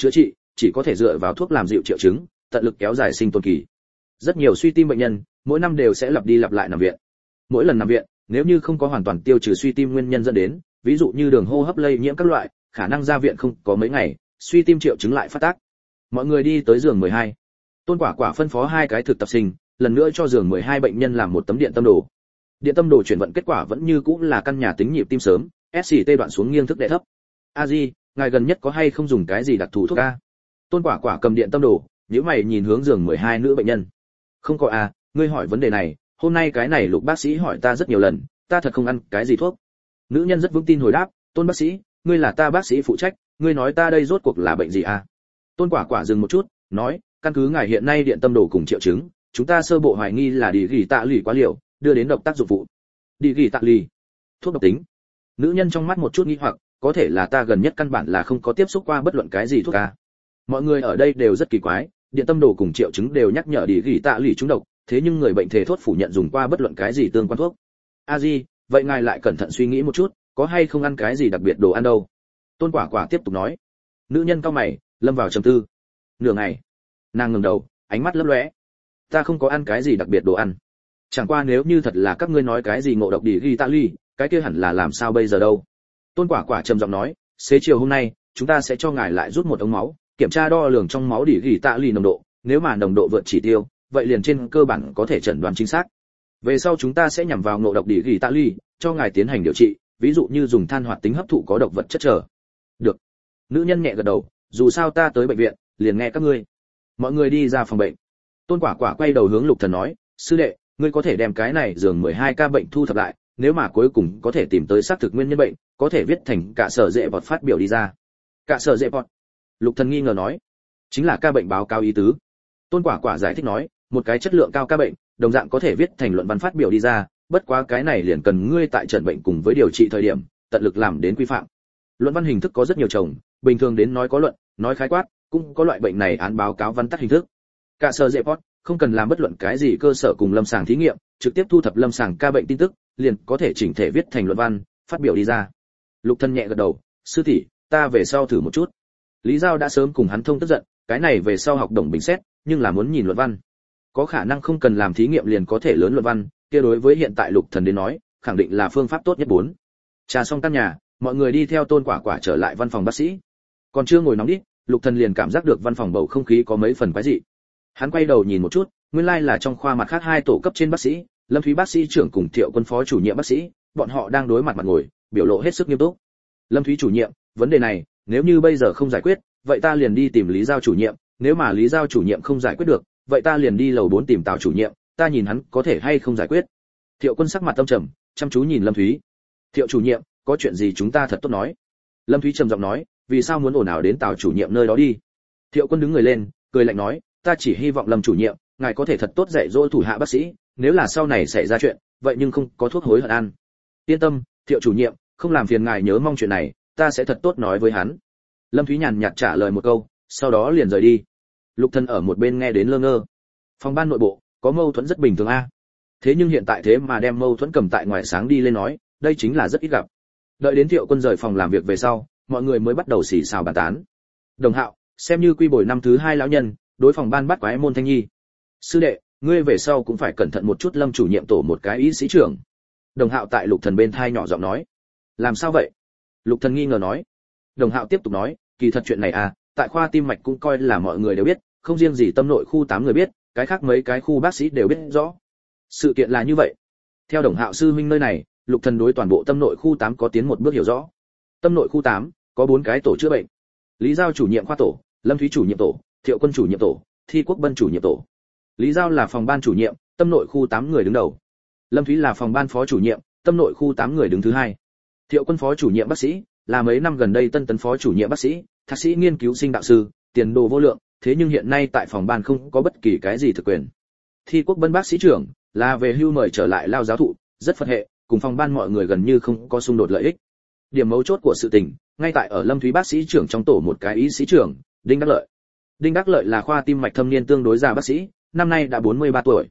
chỉ có thể dựa vào thuốc làm dịu triệu chứng, tận lực kéo dài sinh tồn kỳ. Rất nhiều suy tim bệnh nhân, mỗi năm đều sẽ lặp đi lặp lại nằm viện. Mỗi lần nằm viện, nếu như không có hoàn toàn tiêu trừ suy tim nguyên nhân dẫn đến, ví dụ như đường hô hấp lây nhiễm các loại, khả năng ra viện không có mấy ngày, suy tim triệu chứng lại phát tác. Mọi người đi tới giường 12. Tôn Quả Quả phân phó 2 cái thực tập sinh, lần nữa cho giường 12 bệnh nhân làm một tấm điện tâm đồ. Điện tâm đồ chuyển vận kết quả vẫn như cũ là căn nhà tính nhịp tim sớm, SCT đoạn xuống nghiêng thức đệ thấp. A Di, ngài gần nhất có hay không dùng cái gì đặc thù thuốc a? Tôn Quả Quả cầm điện tâm đồ, nhíu mày nhìn hướng giường 12 nữ bệnh nhân. Không có a, ngươi hỏi vấn đề này, hôm nay cái này Lục bác sĩ hỏi ta rất nhiều lần, ta thật không ăn cái gì thuốc. Nữ nhân rất vững tin hồi đáp, Tôn bác sĩ, ngươi là ta bác sĩ phụ trách, ngươi nói ta đây rốt cuộc là bệnh gì a? Tôn Quả Quả dừng một chút, nói, căn cứ ngài hiện nay điện tâm đồ cùng triệu chứng, chúng ta sơ bộ hoài nghi là đi gỉ tạ lì quá liều, đưa đến độc tác dụng phụ. Đi gỉ tạ lì, thuốc độc tính. Nữ nhân trong mắt một chút nghi hoặc, có thể là ta gần nhất căn bản là không có tiếp xúc qua bất luận cái gì thuốc a. Mọi người ở đây đều rất kỳ quái, điện tâm đồ cùng triệu chứng đều nhắc nhở đi gỉ tạ lì trúng độc, thế nhưng người bệnh thề thốt phủ nhận dùng qua bất luận cái gì tương quan thuốc. A Di, vậy ngài lại cẩn thận suy nghĩ một chút, có hay không ăn cái gì đặc biệt đồ ăn đâu? Tôn Quả Quả tiếp tục nói. Nữ nhân cau mày, lâm vào trầm tư. Nửa ngày, nàng ngẩng đầu, ánh mắt lấp lóe. Ta không có ăn cái gì đặc biệt đồ ăn. Chẳng qua nếu như thật là các ngươi nói cái gì ngộ độc đi ghi tạ ly, cái kia hẳn là làm sao bây giờ đâu? Tôn Quả Quả trầm giọng nói, xế chiều hôm nay, chúng ta sẽ cho ngài lại rút một ống máu, kiểm tra đo lường trong máu đi ghi tạ ly nồng độ, nếu mà nồng độ vượt chỉ tiêu, vậy liền trên cơ bản có thể chẩn đoán chính xác. Về sau chúng ta sẽ nhằm vào ngộ độc đi ghi tạ ly, cho ngài tiến hành điều trị, ví dụ như dùng than hoạt tính hấp thụ có độc vật chất trở. Được. Nữ nhân nhẹ gật đầu, dù sao ta tới bệnh viện, liền nghe các ngươi. Mọi người đi ra phòng bệnh. Tôn Quả Quả quay đầu hướng Lục Thần nói, sư đệ, ngươi có thể đem cái này giường 12 ca bệnh thu thập lại, nếu mà cuối cùng có thể tìm tới xác thực nguyên nhân bệnh, có thể viết thành cả sở dễ bọt phát biểu đi ra. Cả sở dễ bọt. Lục Thần nghi ngờ nói, chính là ca bệnh báo cáo ý tứ. Tôn Quả Quả giải thích nói, một cái chất lượng cao ca bệnh, đồng dạng có thể viết thành luận văn phát biểu đi ra, bất quá cái này liền cần ngươi tại chẩn bệnh cùng với điều trị thời điểm, tận lực làm đến quy phạm. Luận văn hình thức có rất nhiều chồng, bình thường đến nói có luận, nói khái quát, cũng có loại bệnh này án báo cáo văn tắt hình thức. Cả sở dễ bọt, không cần làm bất luận cái gì cơ sở cùng lâm sàng thí nghiệm, trực tiếp thu thập lâm sàng ca bệnh tin tức, liền có thể chỉnh thể viết thành luận văn, phát biểu đi ra. Lục Thân nhẹ gật đầu, sư tỷ, ta về sau thử một chút. Lý Giao đã sớm cùng hắn thông tức giận, cái này về sau học đồng bình xét, nhưng là muốn nhìn luận văn. Có khả năng không cần làm thí nghiệm liền có thể lớn luận văn, kia đối với hiện tại Lục Thần đến nói, khẳng định là phương pháp tốt nhất 4. Trà xong căn nhà, mọi người đi theo Tôn Quả Quả trở lại văn phòng bác sĩ. Còn chưa ngồi nóng đít, Lục Thần liền cảm giác được văn phòng bầu không khí có mấy phần quái dị. Hắn quay đầu nhìn một chút, nguyên lai là trong khoa mặt khác 2 tổ cấp trên bác sĩ, Lâm Thúy bác sĩ trưởng cùng Thiệu Quân phó chủ nhiệm bác sĩ, bọn họ đang đối mặt ngồi, biểu lộ hết sức nghiêm túc. Lâm Thúy chủ nhiệm, vấn đề này, nếu như bây giờ không giải quyết, vậy ta liền đi tìm Lý Giao chủ nhiệm, nếu mà Lý Giao chủ nhiệm không giải quyết được, vậy ta liền đi lầu 4 tìm Tào chủ nhiệm, ta nhìn hắn có thể hay không giải quyết. Thiệu Quân sắc mặt âm trầm, chăm chú nhìn Lâm Thúy. Thiệu chủ nhiệm, có chuyện gì chúng ta thật tốt nói. Lâm Thúy trầm giọng nói, vì sao muốn ồn ào đến Tào chủ nhiệm nơi đó đi. Thiệu Quân đứng người lên, cười lạnh nói, ta chỉ hy vọng Lâm chủ nhiệm, ngài có thể thật tốt dạy dỗ thủ hạ bác sĩ, nếu là sau này xảy ra chuyện, vậy nhưng không có thuốc hối hận ăn. Yên tâm, Thiệu chủ nhiệm, không làm phiền ngài nhớ mong chuyện này, ta sẽ thật tốt nói với hắn. Lâm Thúy nhàn nhạt trả lời một câu, sau đó liền rời đi. Lục Thân ở một bên nghe đến lơ ngơ. Phòng ban nội bộ có mâu thuẫn rất bình thường a. Thế nhưng hiện tại thế mà đem mâu thuẫn cầm tại ngoài sáng đi lên nói, đây chính là rất ít gặp. Đợi đến Thiệu Quân rời phòng làm việc về sau, mọi người mới bắt đầu xì xào bàn tán. Đồng Hạo, xem như quy bồi năm thứ 2 lão nhân, đối phòng ban bắt quái môn Thanh Nhi. Sư đệ, ngươi về sau cũng phải cẩn thận một chút, Lâm chủ nhiệm tổ một cái y sĩ trưởng. Đồng Hạo tại Lục Thần bên thai nhỏ giọng nói. Làm sao vậy? Lục Thần nghi ngờ nói. Đồng Hạo tiếp tục nói, kỳ thật chuyện này à, tại khoa tim mạch cũng coi là mọi người đều biết, không riêng gì tâm nội khu 8 người biết, cái khác mấy cái khu bác sĩ đều biết rõ. Sự kiện là như vậy. Theo Đồng Hạo sư huynh nơi này, Lục Thần đối toàn bộ tâm nội khu 8 có tiến một bước hiểu rõ. Tâm nội khu 8 có 4 cái tổ chữa bệnh. Lý Giao chủ nhiệm khoa tổ, Lâm Thúy chủ nhiệm tổ, Thiệu Quân chủ nhiệm tổ, Thi Quốc Bân chủ nhiệm tổ. Lý Giao là phòng ban chủ nhiệm, tâm nội khu 8 người đứng đầu. Lâm Thúy là phòng ban phó chủ nhiệm, tâm nội khu 8 người đứng thứ 2. Thiệu Quân phó chủ nhiệm bác sĩ, là mấy năm gần đây tân tấn phó chủ nhiệm bác sĩ, thạc sĩ nghiên cứu sinh đạo sư, tiền đồ vô lượng, thế nhưng hiện nay tại phòng ban không có bất kỳ cái gì thực quyền. Thi Quốc Bân bác sĩ trưởng, là về hưu mời trở lại lao giáo thụ, rất Phật hệ, cùng phòng ban mọi người gần như không có xung đột lợi ích. Điểm mấu chốt của sự tình, ngay tại ở Lâm Thúy bác sĩ trưởng trong tổ một cái y sĩ trưởng, Đinh Đắc Lợi. Đinh Đắc Lợi là khoa tim mạch thâm niên tương đối già bác sĩ, năm nay đã 43 tuổi.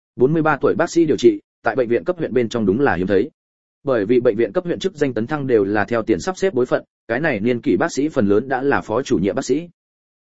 43 tuổi bác sĩ điều trị, tại bệnh viện cấp huyện bên trong đúng là hiếm thấy. Bởi vì bệnh viện cấp huyện chức danh tấn thăng đều là theo tiền sắp xếp bối phận, cái này niên kỷ bác sĩ phần lớn đã là phó chủ nhiệm bác sĩ.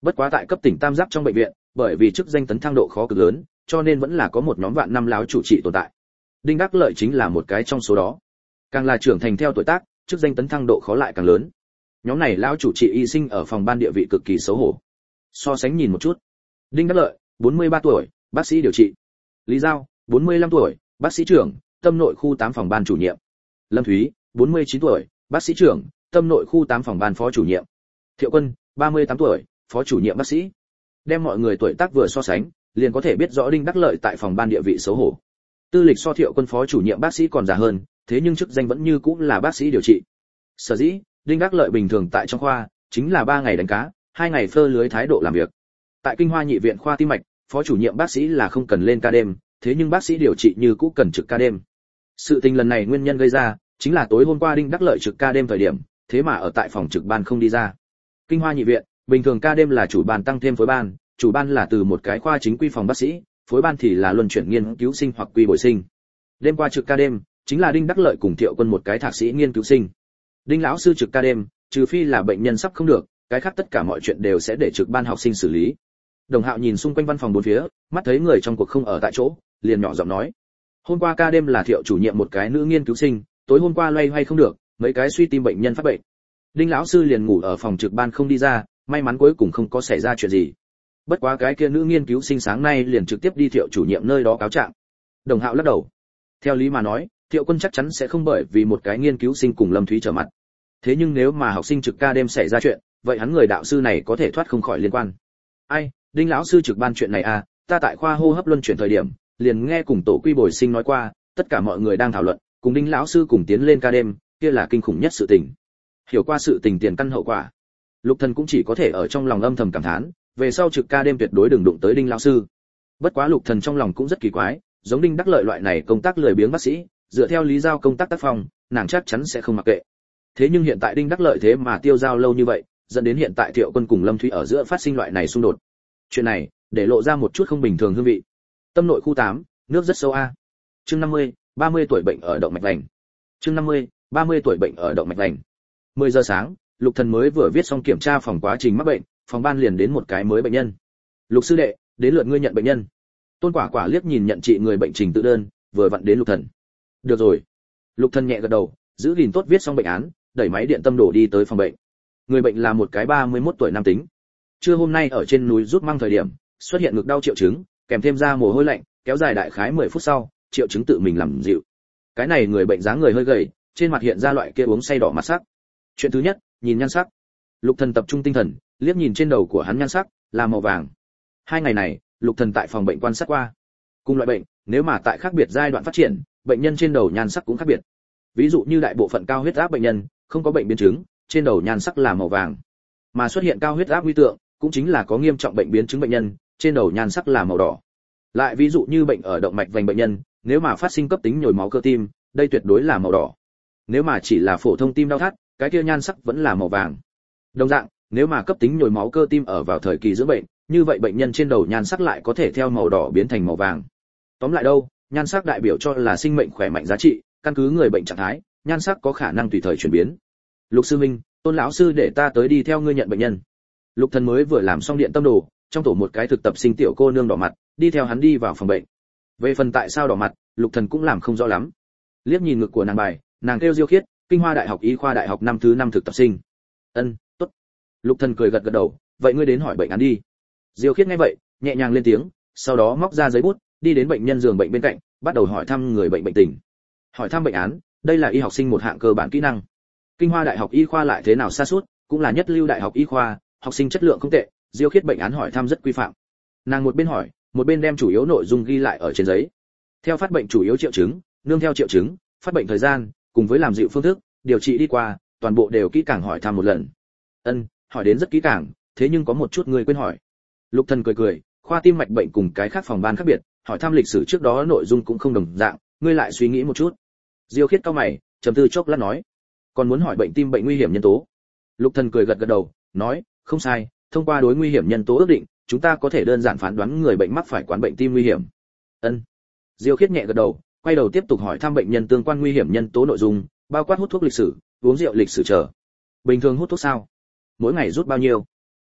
Bất quá tại cấp tỉnh tam giác trong bệnh viện, bởi vì chức danh tấn thăng độ khó cực lớn, cho nên vẫn là có một nhóm vạn năm láo chủ trị tồn tại. Đinh Đắc Lợi chính là một cái trong số đó. Càng là trưởng thành theo tuổi tác, chức danh tấn thăng độ khó lại càng lớn. Nhóm này lão chủ trị y sinh ở phòng ban địa vị cực kỳ xấu hổ. So sánh nhìn một chút. Đinh Đắc Lợi, 43 tuổi, bác sĩ điều trị. Lý Giao, 45 tuổi, bác sĩ trưởng, tâm nội khu 8 phòng ban chủ nhiệm. Lâm Thúy, 49 tuổi, bác sĩ trưởng, tâm nội khu 8 phòng ban phó chủ nhiệm. Thiệu Quân, 38 tuổi, phó chủ nhiệm bác sĩ. Đem mọi người tuổi tác vừa so sánh, liền có thể biết rõ Đinh Đắc Lợi tại phòng ban địa vị xấu hổ. Tư lịch so Thiệu Quân phó chủ nhiệm bác sĩ còn già hơn, thế nhưng chức danh vẫn như cũ là bác sĩ điều trị. Sở dĩ, Đinh Đắc Lợi bình thường tại trong khoa chính là 3 ngày đánh cá, 2 ngày phơ lưới thái độ làm việc. Tại Kinh Hoa Nhị viện khoa tim mạch, phó chủ nhiệm bác sĩ là không cần lên ca đêm, thế nhưng bác sĩ điều trị như cũ cần trực ca đêm. Sự tình lần này nguyên nhân gây ra, chính là tối hôm qua Đinh Đắc Lợi trực ca đêm thời điểm, thế mà ở tại phòng trực ban không đi ra. Kinh Hoa Nhị viện, bình thường ca đêm là chủ ban tăng thêm phối ban, chủ ban là từ một cái khoa chính quy phòng bác sĩ, phối ban thì là luân chuyển nghiên cứu sinh hoặc quy bồi sinh. Đêm qua trực ca đêm, chính là Đinh Đắc Lợi cùng Thiệu Quân một cái thạc sĩ nghiên cứu sinh. Đinh lão sư trực ca đêm, trừ phi là bệnh nhân sắp không được, cái khác tất cả mọi chuyện đều sẽ để trực ban học sinh xử lý. Đồng Hạo nhìn xung quanh văn phòng bốn phía, mắt thấy người trong cuộc không ở tại chỗ, liền nhỏ giọng nói: "Hôm qua ca đêm là Thiệu chủ nhiệm một cái nữ nghiên cứu sinh, tối hôm qua loay hoay không được, mấy cái suy tim bệnh nhân phát bệnh. Đinh lão sư liền ngủ ở phòng trực ban không đi ra, may mắn cuối cùng không có xảy ra chuyện gì. Bất quá cái kia nữ nghiên cứu sinh sáng nay liền trực tiếp đi Thiệu chủ nhiệm nơi đó cáo trạng." Đồng Hạo lắc đầu. Theo lý mà nói, Thiệu Quân chắc chắn sẽ không bởi vì một cái nghiên cứu sinh cùng Lâm Thúy trở mặt. Thế nhưng nếu mà học sinh trực ca đêm xảy ra chuyện, vậy hắn người đạo sư này có thể thoát không khỏi liên quan. Ai, Đinh lão sư trực ban chuyện này à, ta tại khoa hô hấp luân chuyển thời điểm, liền nghe cùng tổ quy bồi sinh nói qua, tất cả mọi người đang thảo luận, cùng Đinh lão sư cùng tiến lên ca đêm, kia là kinh khủng nhất sự tình. Hiểu qua sự tình tiền căn hậu quả, Lục Thần cũng chỉ có thể ở trong lòng âm thầm cảm thán, về sau trực ca đêm tuyệt đối đừng đụng tới Đinh lão sư. Bất quá Lục Thần trong lòng cũng rất kỳ quái, giống Đinh Đắc Lợi loại này công tác lười biếng bác sĩ, dựa theo Lý Giao công tác tác phong, nàng chắc chắn sẽ không mặc kệ. Thế nhưng hiện tại Đinh Đắc Lợi thế mà tiêu dao lâu như vậy, dẫn đến hiện tại Thiệu Quân cùng Lâm Thúy ở giữa phát sinh loại này xung đột. Chuyện này, để lộ ra một chút không bình thường hương vị. Tâm nội khu 8, nước rất sâu a. Chương 50, 30 tuổi bệnh ở động mạch vành. Chương 50, 30 tuổi bệnh ở động mạch vành. 10 giờ sáng, Lục Thần mới vừa viết xong kiểm tra phòng quá trình mắc bệnh, phòng ban liền đến một cái mới bệnh nhân. Lục sư đệ, đến lượt ngươi nhận bệnh nhân. Tôn Quả Quả liếc nhìn nhận trị người bệnh trình tự đơn, vừa vặn đến Lục Thần. Được rồi. Lục Thần nhẹ gật đầu, giữ gìn tốt viết xong bệnh án, đẩy máy điện tâm đổ đi tới phòng bệnh. Người bệnh là một cái 31 tuổi nam tính. Trưa hôm nay ở trên núi rút măng thời điểm, xuất hiện ngực đau triệu chứng, kèm thêm ra mồ hôi lạnh, kéo dài đại khái 10 phút sau, triệu chứng tự mình làm dịu. Cái này người bệnh dáng người hơi gầy, trên mặt hiện ra loại kia uống say đỏ mặt sắc. Chuyện thứ nhất, nhìn nhan sắc. Lục Thần tập trung tinh thần, liếc nhìn trên đầu của hắn nhan sắc là màu vàng. 2 ngày này, Lục Thần tại phòng bệnh quan sát qua. Cùng loại bệnh, nếu mà tại khác biệt giai đoạn phát triển, bệnh nhân trên đầu nhan sắc cũng khác biệt. Ví dụ như đại bộ phận cao huyết áp bệnh nhân, không có bệnh biến chứng, trên đầu nhan sắc là màu vàng. Mà xuất hiện cao huyết áp nguy tượng, cũng chính là có nghiêm trọng bệnh biến chứng bệnh nhân, trên đầu nhan sắc là màu đỏ. Lại ví dụ như bệnh ở động mạch vành bệnh nhân, nếu mà phát sinh cấp tính nhồi máu cơ tim, đây tuyệt đối là màu đỏ. Nếu mà chỉ là phổ thông tim đau thắt, cái kia nhan sắc vẫn là màu vàng. Đồng dạng, nếu mà cấp tính nhồi máu cơ tim ở vào thời kỳ dưỡng bệnh, như vậy bệnh nhân trên đầu nhan sắc lại có thể theo màu đỏ biến thành màu vàng. Tóm lại đâu, nhan sắc đại biểu cho là sinh mệnh khỏe mạnh giá trị, căn cứ người bệnh trạng thái, nhan sắc có khả năng tùy thời chuyển biến. Lục sư minh, Tôn lão sư để ta tới đi theo ngươi nhận bệnh nhân. Lục Thần mới vừa làm xong điện tâm đồ, trong tổ một cái thực tập sinh tiểu cô nương đỏ mặt, đi theo hắn đi vào phòng bệnh. Về phần tại sao đỏ mặt, Lục Thần cũng làm không rõ lắm. Liếc nhìn ngực của nàng bài, nàng kêu Diêu Khiết, Kinh Hoa Đại học Y khoa đại học năm thứ 5 thực tập sinh. Ân, tốt. Lục Thần cười gật gật đầu, vậy ngươi đến hỏi bệnh án đi. Diêu Khiết nghe vậy, nhẹ nhàng lên tiếng, sau đó móc ra giấy bút, đi đến bệnh nhân giường bệnh bên cạnh, bắt đầu hỏi thăm người bệnh bệnh tình. Hỏi thăm bệnh án, đây là y học sinh một hạng cơ bản kỹ năng. Kinh Hoa Đại học Y khoa lại thế nào xa suốt, cũng là nhất lưu đại học y khoa, học sinh chất lượng không tệ, Diêu Khiết bệnh án hỏi thăm rất quy phạm. Nàng một bên hỏi, một bên đem chủ yếu nội dung ghi lại ở trên giấy. Theo phát bệnh chủ yếu triệu chứng, nương theo triệu chứng, phát bệnh thời gian, cùng với làm dịu phương thức, điều trị đi qua, toàn bộ đều kỹ càng hỏi thăm một lần. Ân, hỏi đến rất kỹ càng, thế nhưng có một chút người quên hỏi. Lục Thần cười cười, khoa tim mạch bệnh cùng cái khác phòng ban khác biệt, hỏi thăm lịch sử trước đó nội dung cũng không đồng dạng, ngươi lại suy nghĩ một chút. Diêu Khiết cau mày, trầm tư chốc lát nói, còn muốn hỏi bệnh tim bệnh nguy hiểm nhân tố. Lục Thần cười gật gật đầu, nói, không sai, thông qua đối nguy hiểm nhân tố ước định, chúng ta có thể đơn giản phán đoán người bệnh mắc phải quán bệnh tim nguy hiểm. Ân. Diêu Khiết nhẹ gật đầu, quay đầu tiếp tục hỏi thăm bệnh nhân tương quan nguy hiểm nhân tố nội dung, bao quát hút thuốc lịch sử, uống rượu lịch sử chờ. Bình thường hút thuốc sao? Mỗi ngày rút bao nhiêu? Rút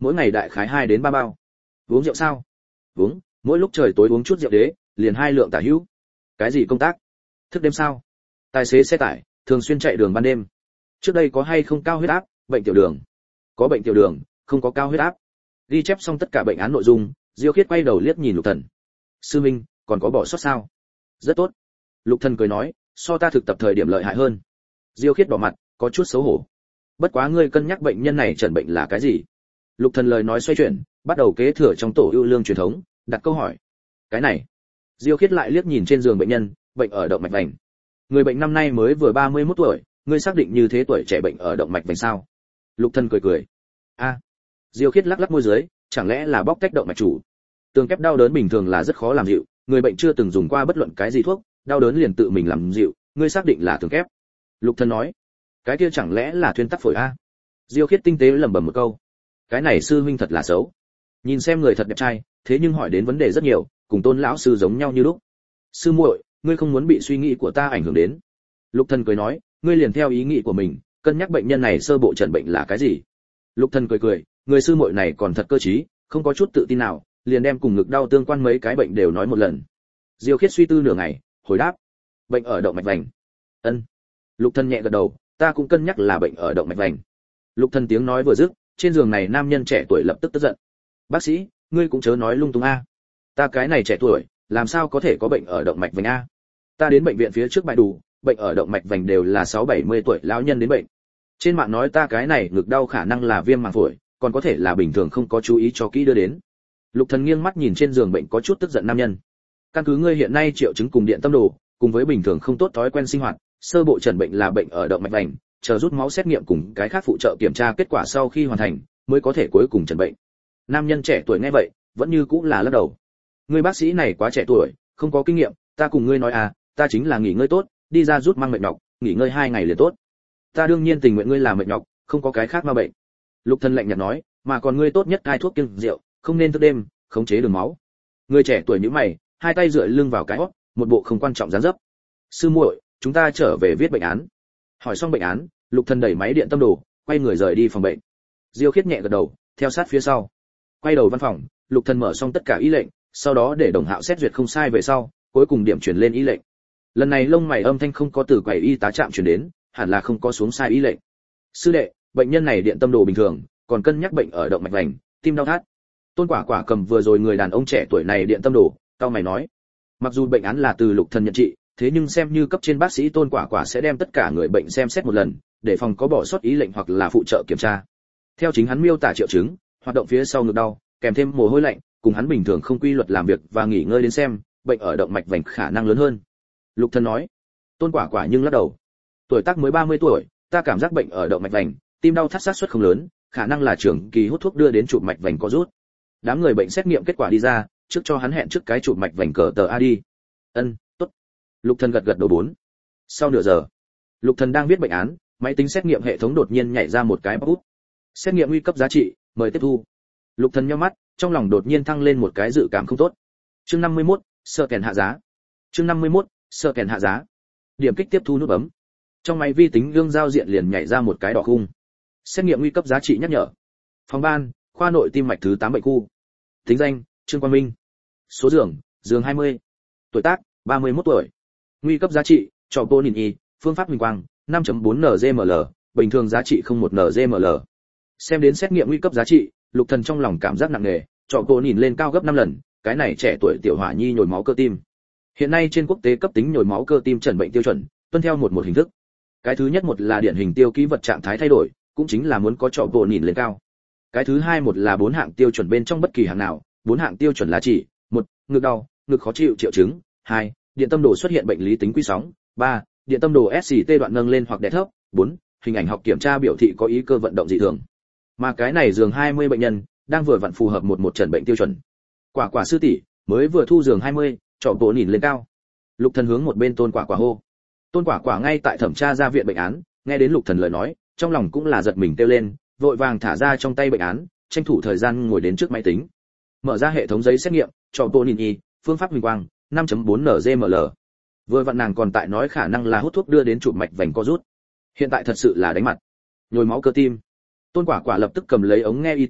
mỗi ngày đại khái 2 đến 3 bao. Uống rượu sao? Uống, mỗi lúc trời tối uống chút rượu đế, liền 2 lượng tả hữu. Cái gì công tác? Thức đêm sao? Tài xế xe tải, thường xuyên chạy đường ban đêm. Trước đây có hay không cao huyết áp, bệnh tiểu đường? Có bệnh tiểu đường, không có cao huyết áp. Ghi chép xong tất cả bệnh án nội dung, Diêu Khiết quay đầu liếc nhìn Lục Thần. Sư Minh, còn có bỏ sót sao? Rất tốt. Lục Thần cười nói, so ta thực tập thời điểm lợi hại hơn. Diêu Khiết đỏ mặt, có chút xấu hổ. Bất quá ngươi cân nhắc bệnh nhân này chẩn bệnh là cái gì? Lục Thần lời nói xoay chuyển, bắt đầu kế thừa trong tổ ưu lương truyền thống, đặt câu hỏi. Cái này. Diêu Khiết lại liếc nhìn trên giường bệnh nhân, bệnh ở động mạch vành. Người bệnh năm nay mới vừa 31 tuổi, ngươi xác định như thế tuổi trẻ bệnh ở động mạch vành sao? Lục Thần cười cười. A. Diêu Khiết lắc lắc môi dưới, chẳng lẽ là bóc tách động mạch chủ? Tường kép đau đớn bình thường là rất khó làm dịu, người bệnh chưa từng dùng qua bất luận cái gì thuốc, đau đớn liền tự mình làm dịu, ngươi xác định là tường kép? Lục Thần nói. Cái kia chẳng lẽ là thuyên tắc phổi a? Diêu Khiết tinh tế lẩm bẩm một câu. Cái này sư huynh thật là xấu. Nhìn xem người thật đẹp trai, thế nhưng hỏi đến vấn đề rất nhiều, cùng Tôn lão sư giống nhau như lúc. Sư muội, ngươi không muốn bị suy nghĩ của ta ảnh hưởng đến. Lục Thần cười nói, ngươi liền theo ý nghĩ của mình, cân nhắc bệnh nhân này sơ bộ chẩn bệnh là cái gì. Lục Thần cười cười, người sư muội này còn thật cơ trí, không có chút tự tin nào, liền đem cùng ngực đau tương quan mấy cái bệnh đều nói một lần. Diêu Khiết suy tư nửa ngày, hồi đáp, bệnh ở động mạch vành. Ân. Lục Thần nhẹ gật đầu, ta cũng cân nhắc là bệnh ở động mạch vành. Lục Thần tiếng nói vừa dứt, trên giường này nam nhân trẻ tuổi lập tức tức giận. Bác sĩ, ngươi cũng chớ nói lung tung a. Ta cái này trẻ tuổi, làm sao có thể có bệnh ở động mạch vành a? Ta đến bệnh viện phía trước bài đủ, bệnh ở động mạch vành đều là 6-70 tuổi lão nhân đến bệnh. Trên mạng nói ta cái này ngực đau khả năng là viêm màng phổi, còn có thể là bình thường không có chú ý cho kỹ đưa đến. Lục Thần nghiêng mắt nhìn trên giường bệnh có chút tức giận nam nhân. Căn cứ ngươi hiện nay triệu chứng cùng điện tâm đồ, cùng với bình thường không tốt thói quen sinh hoạt, sơ bộ chẩn bệnh là bệnh ở động mạch vành, chờ rút máu xét nghiệm cùng cái khác phụ trợ kiểm tra kết quả sau khi hoàn thành, mới có thể cuối cùng chẩn bệnh. Nam nhân trẻ tuổi nghe vậy, vẫn như cũng là lắc đầu. Ngươi bác sĩ này quá trẻ tuổi, không có kinh nghiệm, ta cùng ngươi nói à, ta chính là nghỉ ngơi tốt, đi ra rút mang mệt nhọc, nghỉ ngơi 2 ngày liền tốt. Ta đương nhiên tình nguyện ngươi làm mệt nhọc, không có cái khác ma bệnh. Lục Thần lạnh nhạt nói, mà còn ngươi tốt nhất cai thuốc kiêng rượu, không nên thức đêm, khống chế đường máu. Người trẻ tuổi như mày, hai tay dựa lưng vào cái hót, một bộ không quan trọng dáng dấp. Sư muội, chúng ta trở về viết bệnh án. Hỏi xong bệnh án, Lục Thần đẩy máy điện tâm đồ, quay người rời đi phòng bệnh. Diêu Khiết nhẹ gật đầu, theo sát phía sau. Quay đầu văn phòng, Lục Thần mở xong tất cả y lệnh, sau đó để đồng hạo xét duyệt không sai về sau, cuối cùng điểm chuyển lên y lệnh. Lần này lông mày âm thanh không có từ quầy y tá trạm chuyển đến, hẳn là không có xuống sai y lệnh. Sư đệ, bệnh nhân này điện tâm đồ bình thường, còn cân nhắc bệnh ở động mạch vành, tim đau thắt. Tôn Quả Quả cầm vừa rồi người đàn ông trẻ tuổi này điện tâm đồ, cao mày nói. Mặc dù bệnh án là từ Lục Thần nhận trị, thế nhưng xem như cấp trên bác sĩ Tôn Quả Quả sẽ đem tất cả người bệnh xem xét một lần, để phòng có bỏ sót ý lệnh hoặc là phụ trợ kiểm tra. Theo chính hắn miêu tả triệu chứng, hoạt động phía sau ngực đau, kèm thêm mồ hôi lạnh, cùng hắn bình thường không quy luật làm việc và nghỉ ngơi đến xem, bệnh ở động mạch vành khả năng lớn hơn. Lục Thần nói. Tôn Quả Quả nhưng lắc đầu. Tuổi tác mới 30 tuổi, ta cảm giác bệnh ở động mạch vành, tim đau thắt xác suất không lớn, khả năng là trưởng kỳ hút thuốc đưa đến chụp mạch vành có rút. Đám người bệnh xét nghiệm kết quả đi ra, trước cho hắn hẹn trước cái chụp mạch vành cờ tờ A đi. Ân, tốt. Lục Thần gật gật đầu 4. Sau nửa giờ, Lục Thần đang viết bệnh án, máy tính xét nghiệm hệ thống đột nhiên nhảy ra một cái pop-up. Xét nghiệm nguy cấp giá trị, mời tiếp thu. Lục Thần nhíu mắt, trong lòng đột nhiên thăng lên một cái dự cảm không tốt. Chương 51, sơ kèn hạ giá. Chương 51, sơ kèn hạ giá. Điểm kích tiếp thu nút bấm. Trong máy vi tính gương giao diện liền nhảy ra một cái đỏ khung. Xét nghiệm nguy cấp giá trị nhắc nhở. Phòng ban, khoa nội tim mạch thứ 8 bệnh khu. Tính danh, Trương Quang Minh. Số giường, giường 20. Tuổi tác, 31 tuổi. Nguy cấp giá trị, troponin Y, phương pháp huỳnh quang, 5.4 NGml, bình thường giá trị 01 NGml. Xem đến xét nghiệm nguy cấp giá trị, Lục Thần trong lòng cảm giác nặng nề, troponin lên cao gấp 5 lần, cái này trẻ tuổi tiểu hỏa nhi nhồi máu cơ tim. Hiện nay trên quốc tế cấp tính nhồi máu cơ tim chẩn bệnh tiêu chuẩn, tuân theo một hình thức. Cái thứ nhất một là điển hình tiêu ký vật trạng thái thay đổi, cũng chính là muốn có troponin lên cao. Cái thứ hai một là 4 hạng tiêu chuẩn bên trong bất kỳ hạng nào, 4 hạng tiêu chuẩn là chỉ: 1, ngực đau, ngực khó chịu triệu chứng; 2, điện tâm đồ xuất hiện bệnh lý tính quy sóng; 3, điện tâm đồ SCT đoạn nâng lên hoặc đè thấp; 4, hình ảnh học kiểm tra biểu thị có ý cơ vận động dị thường. Mà cái này giường 20 bệnh nhân đang vừa vặn phù hợp một chẩn bệnh tiêu chuẩn. Quả Quả sư tỷ mới vừa thu giường 20, troponin lên cao. Lục Thần hướng một bên Tôn Quả Quả hô. Tôn Quả Quả ngay tại thẩm tra ra viện bệnh án, nghe đến Lục Thần lời nói, trong lòng cũng là giật mình kêu lên, vội vàng thả ra trong tay bệnh án, tranh thủ thời gian ngồi đến trước máy tính. Mở ra hệ thống giấy xét nghiệm, troponin Y, phương pháp huỳnh quang, 5.4 NGml. Vừa vặn nàng còn tại nói khả năng là hút thuốc đưa đến chụp mạch vành co rút. Hiện tại thật sự là đánh mặt. Nhồi máu cơ tim. Tôn Quả Quả lập tức cầm lấy ống nghe y tế,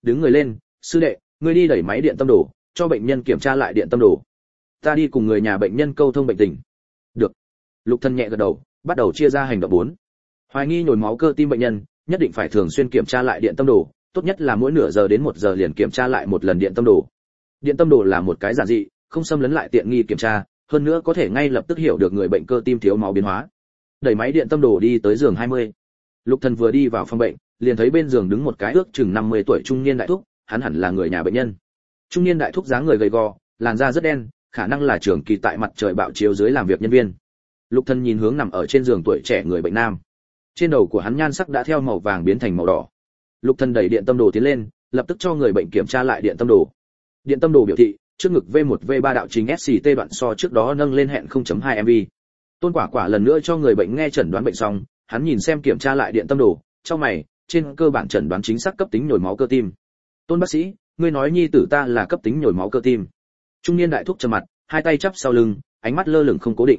đứng người lên, sư đệ, ngươi đi đẩy máy điện tâm đồ, cho bệnh nhân kiểm tra lại điện tâm đồ. Ta đi cùng người nhà bệnh nhân câu thông bệnh tình. Được. Lục Thần nhẹ gật đầu, bắt đầu chia ra hành động 4. Hoài nghi nhồi máu cơ tim bệnh nhân, nhất định phải thường xuyên kiểm tra lại điện tâm đồ, tốt nhất là mỗi nửa giờ đến 1 giờ liền kiểm tra lại một lần điện tâm đồ. Điện tâm đồ là một cái giản dị, không xâm lấn lại tiện nghi kiểm tra, hơn nữa có thể ngay lập tức hiểu được người bệnh cơ tim thiếu máu biến hóa. Đẩy máy điện tâm đồ đi tới giường 20. Lục Thần vừa đi vào phòng bệnh, liền thấy bên giường đứng một cái ước chừng 50 tuổi trung niên đại thúc, hắn hẳn là người nhà bệnh nhân. Trung niên đại thúc dáng người gầy gò, làn da rất đen, khả năng là trưởng kỳ tại mặt trời bạo chiếu dưới làm việc nhân viên. Lục Thần nhìn hướng nằm ở trên giường tuổi trẻ người bệnh nam. Trên đầu của hắn nhan sắc đã theo màu vàng biến thành màu đỏ. Lục Thần đẩy điện tâm đồ tiến lên, lập tức cho người bệnh kiểm tra lại điện tâm đồ. Điện tâm đồ biểu thị, trước ngực V1 V3 đạo trình SCT đoạn so trước đó nâng lên hẹn 0.2 MV. Tôn Quả Quả lần nữa cho người bệnh nghe chẩn đoán bệnh xong, hắn nhìn xem kiểm tra lại điện tâm đồ, trong mày, trên cơ bản chẩn đoán chính xác cấp tính nhồi máu cơ tim. Tôn bác sĩ, ngươi nói nhi tử ta là cấp tính nhồi máu cơ tim. Trung niên đại thúc trầm mặt, hai tay chắp sau lưng, ánh mắt lơ lửng không cố định.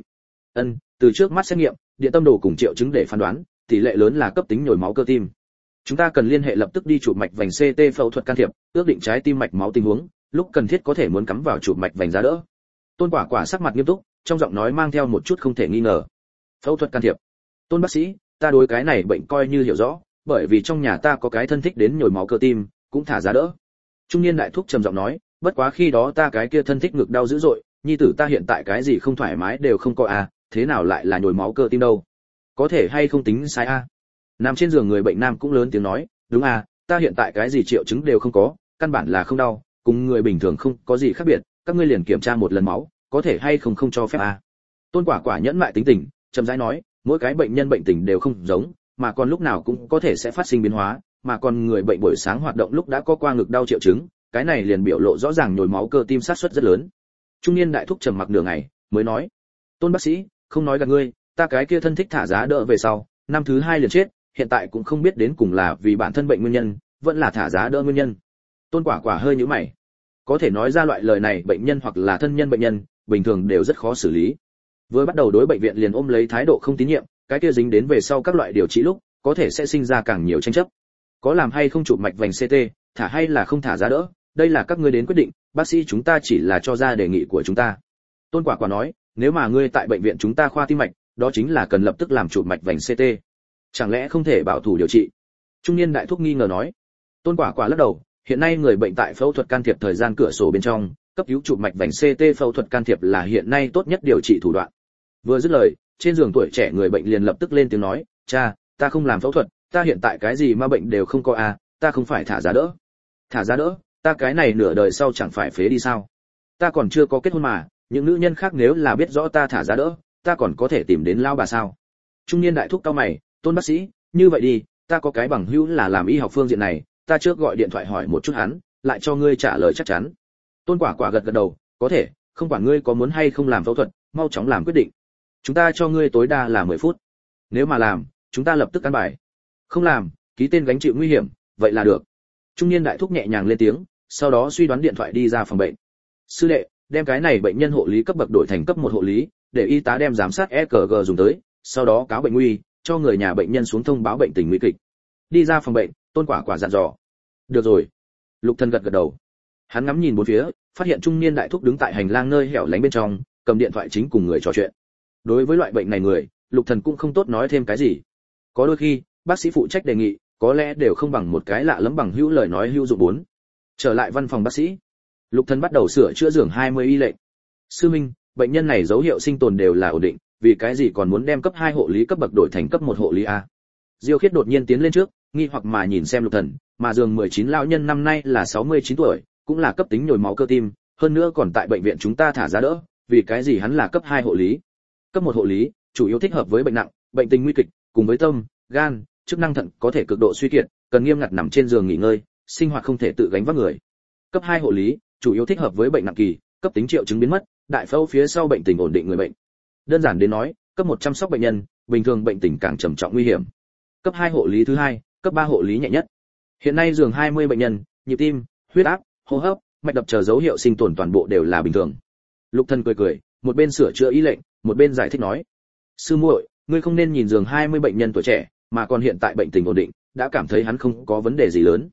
Từ trước mắt xét nghiệm, điện tâm đồ cùng triệu chứng để phán đoán, tỷ lệ lớn là cấp tính nhồi máu cơ tim. Chúng ta cần liên hệ lập tức đi chụp mạch vành CT phẫu thuật can thiệp, ước định trái tim mạch máu tình huống, lúc cần thiết có thể muốn cắm vào chụp mạch vành giá đỡ. Tôn Quả Quả sắc mặt nghiêm túc, trong giọng nói mang theo một chút không thể nghi ngờ. Phẫu thuật can thiệp. Tôn bác sĩ, ta đối cái này bệnh coi như hiểu rõ, bởi vì trong nhà ta có cái thân thích đến nhồi máu cơ tim, cũng thả giá đỡ. Trung niên đại thúc trầm giọng nói, bất quá khi đó ta cái kia thân thích ngực đau dữ dội, nhi tử ta hiện tại cái gì không thoải mái đều không có à, thế nào lại là nhồi máu cơ tim đâu? Có thể hay không tính sai a? Nằm trên giường người bệnh nam cũng lớn tiếng nói, đúng à, ta hiện tại cái gì triệu chứng đều không có, căn bản là không đau, cùng người bình thường không có gì khác biệt, các ngươi liền kiểm tra một lần máu, có thể hay không không cho phép à? Tôn Quả Quả nhẫn mại tính tình, chậm rãi nói, mỗi cái bệnh nhân bệnh tình đều không giống, mà còn lúc nào cũng có thể sẽ phát sinh biến hóa, mà còn người bệnh buổi sáng hoạt động lúc đã có qua ngực đau triệu chứng, cái này liền biểu lộ rõ ràng nhồi máu cơ tim xác suất rất lớn. Trung niên đại thúc trầm mặc nửa ngày, mới nói, Tôn bác sĩ, không nói gạt ngươi, ta cái kia thân thích thả giá đỡ về sau, năm thứ 2 liền chết, hiện tại cũng không biết đến cùng là vì bản thân bệnh nguyên nhân, vẫn là thả giá đỡ nguyên nhân. Tôn Quả Quả hơi nhíu mày. Có thể nói ra loại lời này, bệnh nhân hoặc là thân nhân bệnh nhân, bình thường đều rất khó xử lý. Vừa bắt đầu đối bệnh viện liền ôm lấy thái độ không tín nhiệm, cái kia dính đến về sau các loại điều trị lúc, có thể sẽ sinh ra càng nhiều tranh chấp. Có làm hay không chụp mạch vành CT, thả hay là không thả giá đỡ, đây là các ngươi đến quyết định, bác sĩ chúng ta chỉ là cho ra đề nghị của chúng ta. Tôn Quả Quả nói, nếu mà ngươi tại bệnh viện chúng ta khoa tim mạch, đó chính là cần lập tức làm chụp mạch vành CT. Chẳng lẽ không thể bảo thủ điều trị? Trung niên đại thúc nghi ngờ nói. Tôn Quả Quả lắc đầu, hiện nay người bệnh tại phẫu thuật can thiệp thời gian cửa sổ bên trong, cấp cứu chụp mạch vành CT phẫu thuật can thiệp là hiện nay tốt nhất điều trị thủ đoạn. Vừa dứt lời, trên giường tuổi trẻ người bệnh liền lập tức lên tiếng nói, cha, ta không làm phẫu thuật, ta hiện tại cái gì mà bệnh đều không có à, ta không phải thả giá đỡ. Thả giá đỡ, ta cái này nửa đời sau chẳng phải phế đi sao? Ta còn chưa có kết hôn mà, những nữ nhân khác nếu là biết rõ ta thả giá đỡ, ta còn có thể tìm đến lao bà sao? Trung niên đại thúc cao mày, Tôn bác sĩ, như vậy đi, ta có cái bằng hữu là làm y học phương diện này, ta trước gọi điện thoại hỏi một chút hắn, lại cho ngươi trả lời chắc chắn. Tôn Quả Quả gật gật đầu, có thể, không quản ngươi có muốn hay không làm phẫu thuật, mau chóng làm quyết định. Chúng ta cho ngươi tối đa là 10 phút. Nếu mà làm, chúng ta lập tức căn bài. Không làm, ký tên gánh chịu nguy hiểm, vậy là được. Trung niên đại thúc nhẹ nhàng lên tiếng, sau đó suy đoán điện thoại đi ra phòng bệnh. Sư đệ, đem cái này bệnh nhân hộ lý cấp bậc đổi thành cấp 1 hộ lý, để y tá đem giám sát EKG dùng tới, sau đó cáo bệnh nguy, cho người nhà bệnh nhân xuống thông báo bệnh tình nguy kịch. Đi ra phòng bệnh, Tôn Quả Quả dặn dò. Được rồi. Lục Thần gật gật đầu. Hắn ngắm nhìn bốn phía, phát hiện trung niên đại thúc đứng tại hành lang nơi hẻo lánh bên trong, cầm điện thoại chính cùng người trò chuyện. Đối với loại bệnh này người, Lục Thần cũng không tốt nói thêm cái gì. Có đôi khi, bác sĩ phụ trách đề nghị, có lẽ đều không bằng một cái lạ lẫm bằng hữu lời nói hữu dụng bốn. Trở lại văn phòng bác sĩ, Lục Thần bắt đầu sửa chữa giường 20 y lệnh. Sư Minh, bệnh nhân này dấu hiệu sinh tồn đều là ổn định, vì cái gì còn muốn đem cấp 2 hộ lý cấp bậc đổi thành cấp 1 hộ lý a? Diêu Khiết đột nhiên tiến lên trước, nghi hoặc mà nhìn xem Lục Thần, mà giường 19 lão nhân năm nay là 69 tuổi, cũng là cấp tính nhồi máu cơ tim, hơn nữa còn tại bệnh viện chúng ta thả giá đỡ, vì cái gì hắn là cấp 2 hộ lý? Cấp 1 hộ lý, chủ yếu thích hợp với bệnh nặng, bệnh tình nguy kịch, cùng với tâm, gan, chức năng thận có thể cực độ suy kiệt, cần nghiêm ngặt nằm trên giường nghỉ ngơi, sinh hoạt không thể tự gánh vác người. Cấp 2 hộ lý, chủ yếu thích hợp với bệnh nặng kỳ, cấp tính triệu chứng biến mất, đại phẫu phía sau bệnh tình ổn định người bệnh. Đơn giản đến nói, cấp 1 chăm sóc bệnh nhân, bình thường bệnh tình càng trầm trọng nguy hiểm. Cấp 2 hộ lý thứ hai, cấp 3 hộ lý nhẹ nhất. Hiện nay giường 20 bệnh nhân, nhịp tim, huyết áp, hô hấp, mạch đập chờ dấu hiệu sinh tồn toàn bộ đều là bình thường. Lục Thần cười cười, một bên sửa chữa ý lệnh, một bên giải thích nói: "Sư muội, ngươi không nên nhìn giường 20 bệnh nhân tuổi trẻ, mà còn hiện tại bệnh tình ổn định, đã cảm thấy hắn không có vấn đề gì lớn.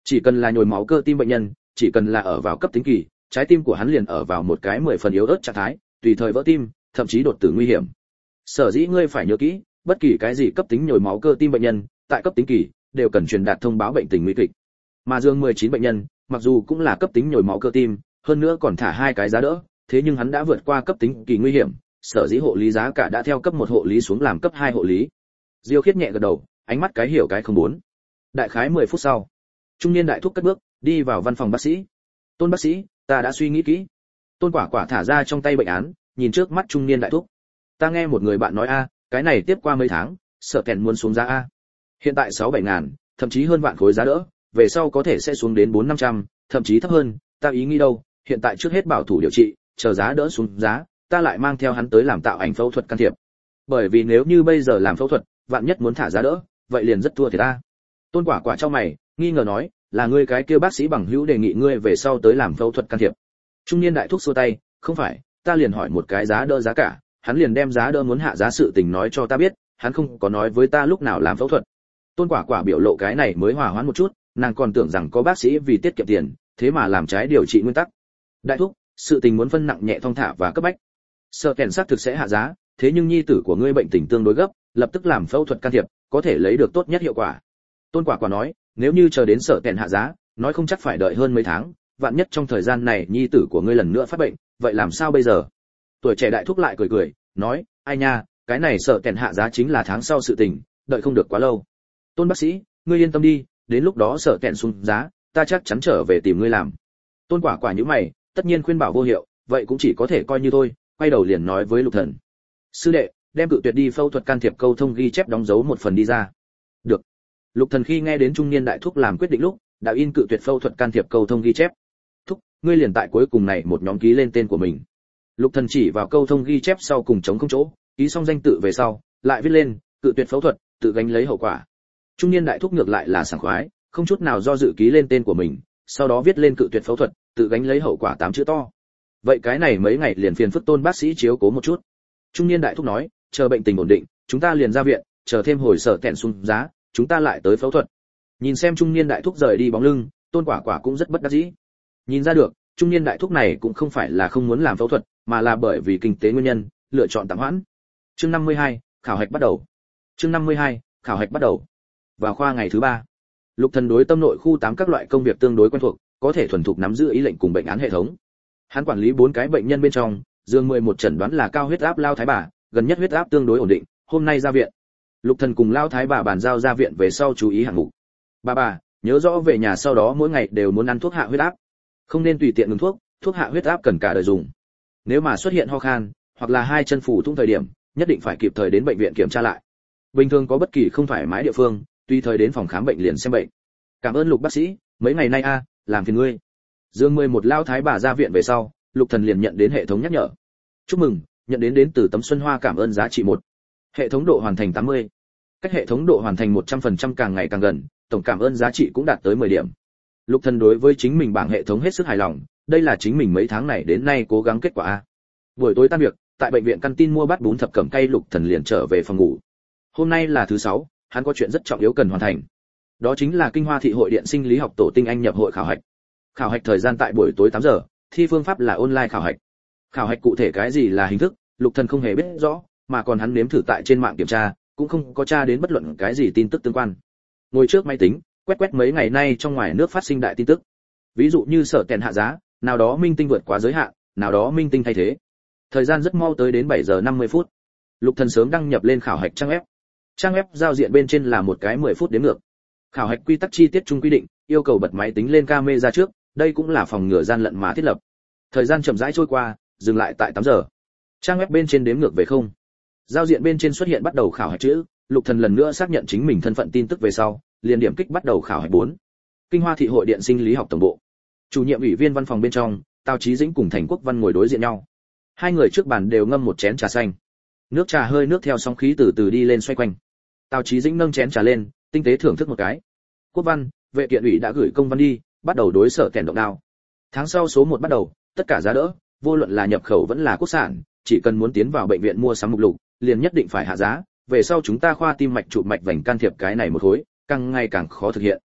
Chỉ cần là nhồi máu cơ tim bệnh nhân, chỉ cần là ở vào cấp tính kỳ, trái tim của hắn liền ở vào một cái 10 phần yếu ớt trạng thái, tùy thời vỡ tim, thậm chí đột tử nguy hiểm. Sở dĩ ngươi phải nhớ kỹ, bất kỳ cái gì cấp tính nhồi máu cơ tim bệnh nhân, tại cấp tính kỳ đều cần truyền đạt thông báo bệnh tình nguy kịch. Mà Dương 19 bệnh nhân, mặc dù cũng là cấp tính nhồi máu cơ tim, hơn nữa còn thả 2 cái giá đỡ, thế nhưng hắn đã vượt qua cấp tính kỳ nguy hiểm, sở dĩ hộ lý giá cả đã theo cấp 1 hộ lý xuống làm cấp 2 hộ lý. Diêu Khiết nhẹ gật đầu, ánh mắt cái hiểu cái không muốn. Đại khái 10 phút sau, trung niên đại thúc cất bước, đi vào văn phòng bác sĩ. Tôn bác sĩ, ta đã suy nghĩ kỹ. Tôn Quả Quả thả ra trong tay bệnh án, nhìn trước mắt trung niên đại thúc. Ta nghe một người bạn nói cái này tiếp qua mấy tháng, sợ kèn muốn xuống giá Hiện tại 6-7 ngàn, thậm chí hơn vạn khối giá đỡ, về sau có thể sẽ xuống đến 400-500, thậm chí thấp hơn, ta ý nghĩ đâu, hiện tại trước hết bảo thủ điều trị, chờ giá đỡ xuống giá, ta lại mang theo hắn tới làm tạo ảnh phẫu thuật can thiệp. Bởi vì nếu như bây giờ làm phẫu thuật, vạn nhất muốn thả giá đỡ, vậy liền rất thua thiệt ta. Tôn Quả Quả trong mày, nghi ngờ nói, là ngươi cái kia bác sĩ bằng hữu đề nghị ngươi về sau tới làm phẫu thuật can thiệp. Trung niên đại thúc xua tay, không phải, ta liền hỏi một cái giá đỡ giá cả, hắn liền đem giá đỡ muốn hạ giá sự tình nói cho ta biết, hắn không có nói với ta lúc nào làm phẫu thuật. Tôn Quả Quả biểu lộ cái này mới hòa hoãn một chút, nàng còn tưởng rằng có bác sĩ vì tiết kiệm tiền, thế mà làm trái điều trị nguyên tắc. Đại thúc, sự tình muốn phân nặng nhẹ thong thả và cấp bách. Sợ kèn xác thực sẽ hạ giá, thế nhưng nhi tử của ngươi bệnh tình tương đối gấp, lập tức làm phẫu thuật can thiệp, có thể lấy được tốt nhất hiệu quả. Tôn Quả Quả nói, nếu như chờ đến sợ kèn hạ giá, nói không chắc phải đợi hơn mấy tháng, vạn nhất trong thời gian này nhi tử của ngươi lần nữa phát bệnh, vậy làm sao bây giờ? Tuổi trẻ đại thúc lại cười cười, nói, ai nha, cái này sợ kèn hạ giá chính là tháng sau sự tình, đợi không được quá lâu. Tôn bác sĩ, ngươi yên tâm đi, đến lúc đó sợ kèn xuống giá, ta chắc chắn trở về tìm ngươi làm. Tôn Quả Quả nhíu mày, tất nhiên khuyên bảo vô hiệu, vậy cũng chỉ có thể coi như thôi, quay đầu liền nói với Lục Thần. Sư đệ, đem cự tuyệt đi phẫu thuật can thiệp câu thông ghi chép đóng dấu một phần đi ra. Được. Lục Thần khi nghe đến trung niên đại thúc làm quyết định lúc, đã in cự tuyệt phẫu thuật can thiệp câu thông ghi chép. Thúc, ngươi liền tại cuối cùng này một nhóm ký lên tên của mình. Lục Thần chỉ vào câu thông ghi chép sau cùng trống không chỗ, ký xong danh tự về sau, lại viết lên, cự tuyệt phẫu thuật, tự gánh lấy hậu quả. Trung niên đại thúc ngược lại là sảng khoái, không chút nào do dự ký lên tên của mình, sau đó viết lên cự tuyệt phẫu thuật, tự gánh lấy hậu quả 8 chữ to. Vậy cái này mấy ngày liền phiền phức Tôn bác sĩ chiếu cố một chút. Trung niên đại thúc nói, chờ bệnh tình ổn định, chúng ta liền ra viện, chờ thêm hồi sở kẹn xuống giá, chúng ta lại tới phẫu thuật. Nhìn xem trung niên đại thúc rời đi bóng lưng, Tôn Quả Quả cũng rất bất đắc dĩ. Nhìn ra được, trung niên đại thúc này cũng không phải là không muốn làm phẫu thuật, mà là bởi vì kinh tế nguyên nhân, lựa chọn tạm hoãn. Chương 52, khảo hạch bắt đầu. Chương 52, khảo hạch bắt đầu. Vào khoa ngày thứ 3, Lục Thần đối tâm nội khu 8 các loại công việc tương đối quen thuộc, có thể thuần thục nắm giữ ý lệnh cùng bệnh án hệ thống. Hắn quản lý 4 cái bệnh nhân bên trong, Dương 11 chẩn đoán là cao huyết áp lao thái bà, gần nhất huyết áp tương đối ổn định, hôm nay ra viện. Lục Thần cùng lao thái bà bàn giao ra viện về sau chú ý hạng mục. Bà, nhớ rõ về nhà sau đó mỗi ngày đều muốn ăn thuốc hạ huyết áp. Không nên tùy tiện ngừng thuốc, thuốc hạ huyết áp cần cả đời dùng. Nếu mà xuất hiện ho khan, hoặc là hai chân phủ thủng thời điểm, nhất định phải kịp thời đến bệnh viện kiểm tra lại. Bình thường có bất kỳ không thoải mái địa phương, tùy thời đến phòng khám bệnh liền xem bệnh. Cảm ơn Lục bác sĩ, mấy ngày nay làm phiền ngươi. Dương 11 lao thái bà ra viện về sau, Lục Thần liền nhận đến hệ thống nhắc nhở. Chúc mừng, nhận đến từ Tấm Xuân Hoa cảm ơn giá trị 1. Hệ thống độ hoàn thành 80. Cách hệ thống độ hoàn thành 100% càng ngày càng gần, tổng cảm ơn giá trị cũng đạt tới 10 điểm. Lục Thần đối với chính mình bảng hệ thống hết sức hài lòng, đây là chính mình mấy tháng này đến nay cố gắng kết quả. Buổi tối tan việc, tại bệnh viện canteen mua bát bún thập cẩm cay, Lục Thần liền trở về phòng ngủ. Hôm nay là thứ 6, hắn có chuyện rất trọng yếu cần hoàn thành. Đó chính là Kinh Hoa thị hội điện sinh lý học tổ tinh anh nhập hội khảo hạch. Khảo hạch thời gian tại buổi tối 8 giờ, thi phương pháp là online khảo hạch. Khảo hạch cụ thể cái gì là hình thức, Lục Thần không hề biết rõ, mà còn hắn nếm thử tại trên mạng kiểm tra, cũng không có tra đến bất luận cái gì tin tức tương quan. Ngồi trước máy tính, quét mấy ngày nay trong ngoài nước phát sinh đại tin tức. Ví dụ như sở kèn hạ giá, nào đó minh tinh vượt quá giới hạn, nào đó minh tinh thay thế. Thời gian rất mau tới đến 7 giờ 50 phút. Lục Thần sớm đăng nhập lên khảo hạch trang web. Trang web giao diện bên trên là một cái 10 phút đếm ngược. Khảo hạch quy tắc chi tiết chung quy định, yêu cầu bật máy tính lên camera trước, đây cũng là phòng ngừa gian lận mà thiết lập. Thời gian chậm rãi trôi qua, dừng lại tại 8 giờ. Trang web bên trên đếm ngược về 0. Giao diện bên trên xuất hiện bắt đầu khảo hạch chữ, Lục Thần lần nữa xác nhận chính mình thân phận tin tức về sau, liền điểm kích bắt đầu khảo hạch 4. Kinh Hoa thị hội điện sinh lý học tổng bộ. Chủ nhiệm ủy viên văn phòng bên trong, Tào Chí Dĩnh cùng Thành Quốc Văn ngồi đối diện nhau. Hai người trước bàn đều ngâm một chén trà xanh. Nước trà hơi nước theo sóng khí từ từ đi lên xoay quanh. Tào Chí Dĩnh nâng chén trà lên, tinh tế thưởng thức một cái. Quốc Văn, vệ kiện ủy đã gửi công văn đi, bắt đầu đối sở kèn động đao. Tháng sau số 1 bắt đầu, tất cả giá đỡ, vô luận là nhập khẩu vẫn là quốc sản, chỉ cần muốn tiến vào bệnh viện mua sắm mục lục, liền nhất định phải hạ giá, về sau chúng ta khoa tim mạch chụp mạch vành can thiệp cái này một khối, càng ngày càng khó thực hiện.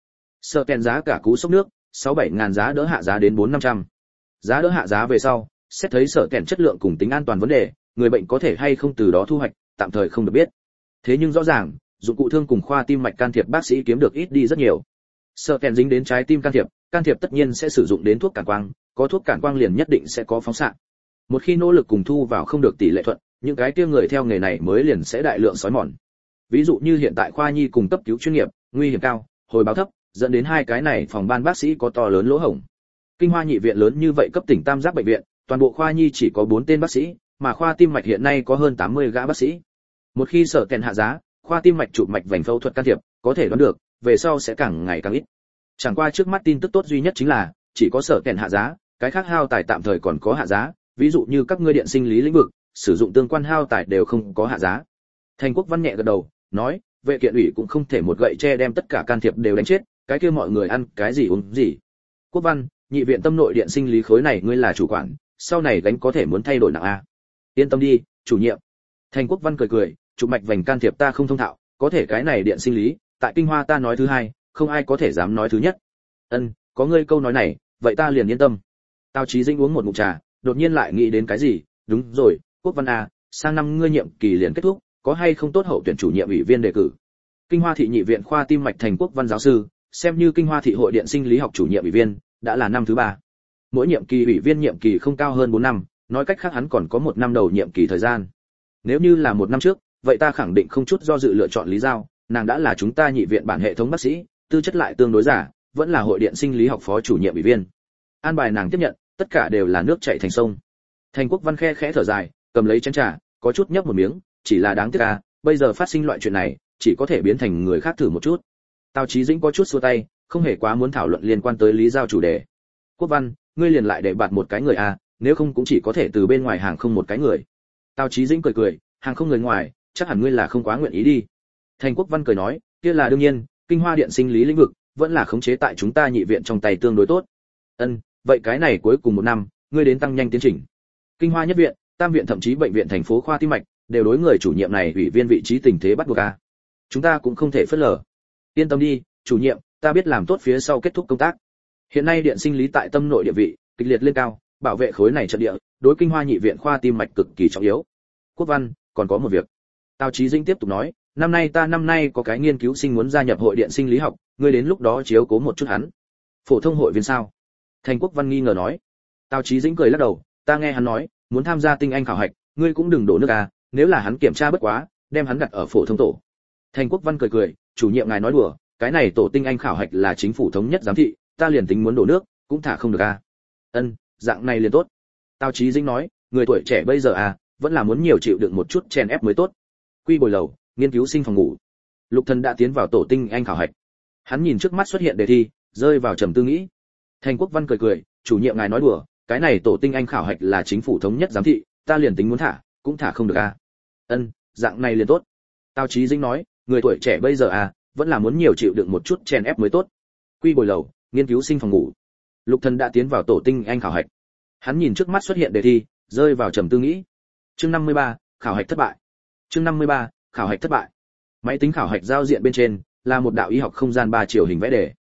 Sợ kèn giá cả cú sốc nước, 6-7 ngàn giá đỡ hạ giá đến 4-500. Giá đỡ hạ giá về sau, xét thấy sợ kèn chất lượng cùng tính an toàn vấn đề, người bệnh có thể hay không từ đó thu hoạch, tạm thời không được biết. Thế nhưng rõ ràng, dụng cụ thương cùng khoa tim mạch can thiệp bác sĩ kiếm được ít đi rất nhiều. Sợ kèn dính đến trái tim can thiệp tất nhiên sẽ sử dụng đến thuốc cản quang, có thuốc cản quang liền nhất định sẽ có phóng xạ. Một khi nỗ lực cùng thu vào không được tỷ lệ thuận, những cái kia người theo nghề này mới liền sẽ đại lượng sói mòn. Ví dụ như hiện tại khoa nhi cùng cấp cứu chuyên nghiệp, nguy hiểm cao, hồi báo thấp, dẫn đến hai cái này phòng ban bác sĩ có to lớn lỗ hổng. Kinh Hoa nhị viện lớn như vậy cấp tỉnh tam giác bệnh viện, toàn bộ khoa nhi chỉ có 4 tên bác sĩ, mà khoa tim mạch hiện nay có hơn 80 gã bác sĩ. Một khi sở kèn hạ giá, khoa tim mạch chụp mạch vành phẫu thuật can thiệp, có thể đoán được, về sau sẽ càng ngày càng ít. Chẳng qua trước mắt tin tức tốt duy nhất chính là, chỉ có sở kèn hạ giá, cái khác hao tài tạm thời còn có hạ giá, ví dụ như các ngươi điện sinh lý lĩnh vực, sử dụng tương quan hao tài đều không có hạ giá. Thành Quốc Văn nhẹ gật đầu, nói, vệ kiện ủy cũng không thể một gậy che đem tất cả can thiệp đều đánh chết, cái kia mọi người ăn cái gì uống gì. Quốc Văn, nhị viện tâm nội điện sinh lý khối này ngươi là chủ quản, sau này gánh có thể muốn thay đổi nặng a. Yên tâm đi, chủ nhiệm. Thành Quốc Văn cười cười, chụp mạch vành can thiệp ta không thông thạo, có thể cái này điện sinh lý, tại Kinh Hoa ta nói thứ hai, không ai có thể dám nói thứ nhất. Ân, có ngươi câu nói này, vậy ta liền yên tâm. Tào Chí Dĩnh uống một ngụm trà, đột nhiên lại nghĩ đến cái gì, đúng rồi, Quốc Văn à, sang năm ngươi nhiệm kỳ liền kết thúc, có hay không tốt hậu tuyển chủ nhiệm ủy viên đề cử. Kinh Hoa thị nhị viện khoa tim mạch Thành Quốc Văn giáo sư, xem như Kinh Hoa thị hội điện sinh lý học chủ nhiệm ủy viên, đã là năm thứ 3. Mỗi nhiệm kỳ ủy viên nhiệm kỳ không cao hơn 4 năm, nói cách khác hắn còn có 1 năm đầu nhiệm kỳ thời gian. Nếu như là 1 năm trước, vậy ta khẳng định không chút do dự lựa chọn Lý Giao, nàng đã là chúng ta nhị viện bản hệ thống bác sĩ, tư chất lại tương đối giả, vẫn là hội điện sinh lý học phó chủ nhiệm ủy viên. An bài nàng tiếp nhận, tất cả đều là nước chảy thành sông. Thành Quốc Văn khẽ thở dài, cầm lấy chén trà, có chút nhấp một miếng, chỉ là đáng tiếc à, bây giờ phát sinh loại chuyện này, chỉ có thể biến thành người khác thử một chút. Tào Chí Dĩnh có chút xua tay, không hề quá muốn thảo luận liên quan tới Lý Giao chủ đề. Quốc Văn, ngươi liền lại để bạt một cái người à, nếu không cũng chỉ có thể từ bên ngoài hàng không một cái người. Tào Chí Dĩnh cười, hàng không người ngoài, chắc hẳn ngươi là không quá nguyện ý đi. Thành Quốc Văn cười nói, kia là đương nhiên, Kinh Hoa điện sinh lý lĩnh vực vẫn là khống chế tại chúng ta nhị viện trong tay tương đối tốt. Ân, vậy cái này cuối cùng 1 năm, ngươi đến tăng nhanh tiến trình. Kinh Hoa nhất viện, tam viện thậm chí bệnh viện thành phố khoa tim mạch đều đối người chủ nhiệm này ủy viên vị trí tình thế bắt buộc a. Chúng ta cũng không thể phớt lờ. Yên tâm đi, chủ nhiệm, ta biết làm tốt phía sau kết thúc công tác. Hiện nay điện sinh lý tại tâm nội địa vị kịch liệt lên cao, bảo vệ khối này trận địa, đối Kinh Hoa nhị viện khoa tim mạch cực kỳ trọng yếu. Quốc Văn, còn có một việc. Tào Chí Dĩnh tiếp tục nói, năm nay có cái nghiên cứu sinh muốn gia nhập hội điện sinh lý học, ngươi đến lúc đó chiếu cố một chút hắn. Phổ thông hội viên sao? Thành Quốc Văn nghi ngờ nói. Tào Chí Dĩnh cười lắc đầu, ta nghe hắn nói, muốn tham gia tinh anh khảo hạch, ngươi cũng đừng đổ nước à, nếu là hắn kiểm tra bất quá, đem hắn đặt ở phổ thông tổ. Thành Quốc Văn cười, chủ nhiệm ngài nói đùa, cái này tổ tinh anh khảo hạch là chính phủ thống nhất giám thị, ta liền tính muốn đổ nước, cũng thả không được à. Ân, dạng này liền tốt. Tào Chí Dĩnh nói, người tuổi trẻ bây giờ à, vẫn là muốn nhiều chịu đựng một chút chèn ép mới tốt. Quy bồi lầu, nghiên cứu sinh phòng ngủ. Lục Thần đã tiến vào tổ tinh anh khảo hạch. Hắn nhìn trước mắt xuất hiện đề thi, rơi vào trầm tư nghĩ. Thành Quốc Văn cười, chủ nhiệm ngài nói đùa, cái này tổ tinh anh khảo hạch là chính phủ thống nhất giám thị, ta liền tính muốn thả, cũng thả không được à. Ân, dạng này liền tốt. Tào Chí Dĩnh nói, người tuổi trẻ bây giờ à, vẫn là muốn nhiều chịu đựng một chút chèn ép mới tốt. Quy bồi lầu, nghiên cứu sinh phòng ngủ. Lục Thần đã tiến vào tổ tinh anh khảo hạch. Hắn nhìn trước mắt xuất hiện đề thi, rơi vào trầm tư nghĩ. Chương 53, khảo hạch thất bại. Chương 53, khảo hạch thất bại. Máy tính khảo hạch giao diện bên trên là một đạo y học không gian 3 chiều hình vẽ đề.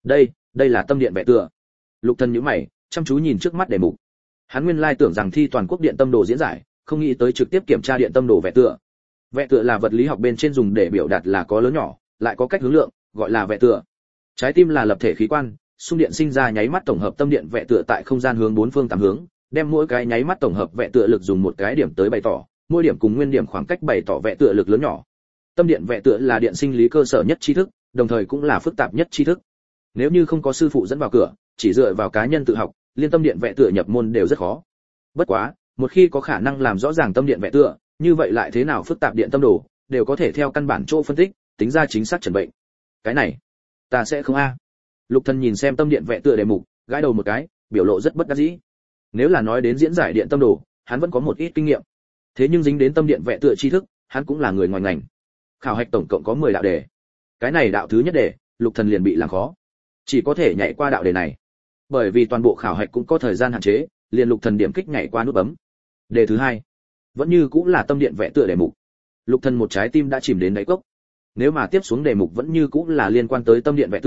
Đây là tâm điện vẽ tựa. Lục Thần nhíu mày, chăm chú nhìn trước mắt đề mục. Hắn nguyên lai tưởng rằng thi toàn quốc điện tâm đồ diễn giải, không nghĩ tới trực tiếp kiểm tra điện tâm đồ vẽ tựa. Vẽ tựa là vật lý học bên trên dùng để biểu đạt là có lớn nhỏ, lại có cách hướng lượng, gọi là vẽ tựa. Trái tim là lập thể khí quan, xung điện sinh ra nháy mắt tổng hợp tâm điện vẽ tựa tại không gian hướng 4 phương 8 hướng, đem mỗi cái nháy mắt tổng hợp vẽ tựa lực dùng một cái điểm tới bày tỏ, mỗi điểm cùng nguyên điểm khoảng cách bày tỏ vẽ tựa lực lớn nhỏ. Tâm điện vẽ tựa là điện sinh lý cơ sở nhất tri thức, đồng thời cũng là phức tạp nhất tri thức. Nếu như không có sư phụ dẫn vào cửa, chỉ dựa vào cá nhân tự học, liên tâm điện vẽ tựa nhập môn đều rất khó. Bất quá, một khi có khả năng làm rõ ràng tâm điện vẽ tựa, như vậy lại thế nào phức tạp điện tâm đồ, đều có thể theo căn bản chỗ phân tích, tính ra chính xác chẩn bệnh. Cái này, ta sẽ không a. Lục Thần nhìn xem tâm điện vẽ tựa đề mục, gãi đầu một cái, biểu lộ rất bất đắc dĩ. Nếu là nói đến diễn giải điện tâm đồ, hắn vẫn có một ít kinh nghiệm. Thế nhưng dính đến tâm điện vẽ tựa tri thức, hắn cũng là người ngoài ngành. Khảo hạch tổng cộng có 10 đạo đề. Cái này đạo thứ nhất đề, Lục Thần liền bị làm khó. Chỉ có thể nhảy qua đạo đề này. Bởi vì toàn bộ khảo hạch cũng có thời gian hạn chế, liền Lục Thần điểm kích nhảy qua nút bấm. Đề thứ hai, vẫn như cũng là tâm điện vẽ tựa đề mục. Lục Thần một trái tim đã chìm đến đáy cốc. Nếu mà tiếp xuống đề mục vẫn như cũng là liên quan tới tâm điện vẽ tựa,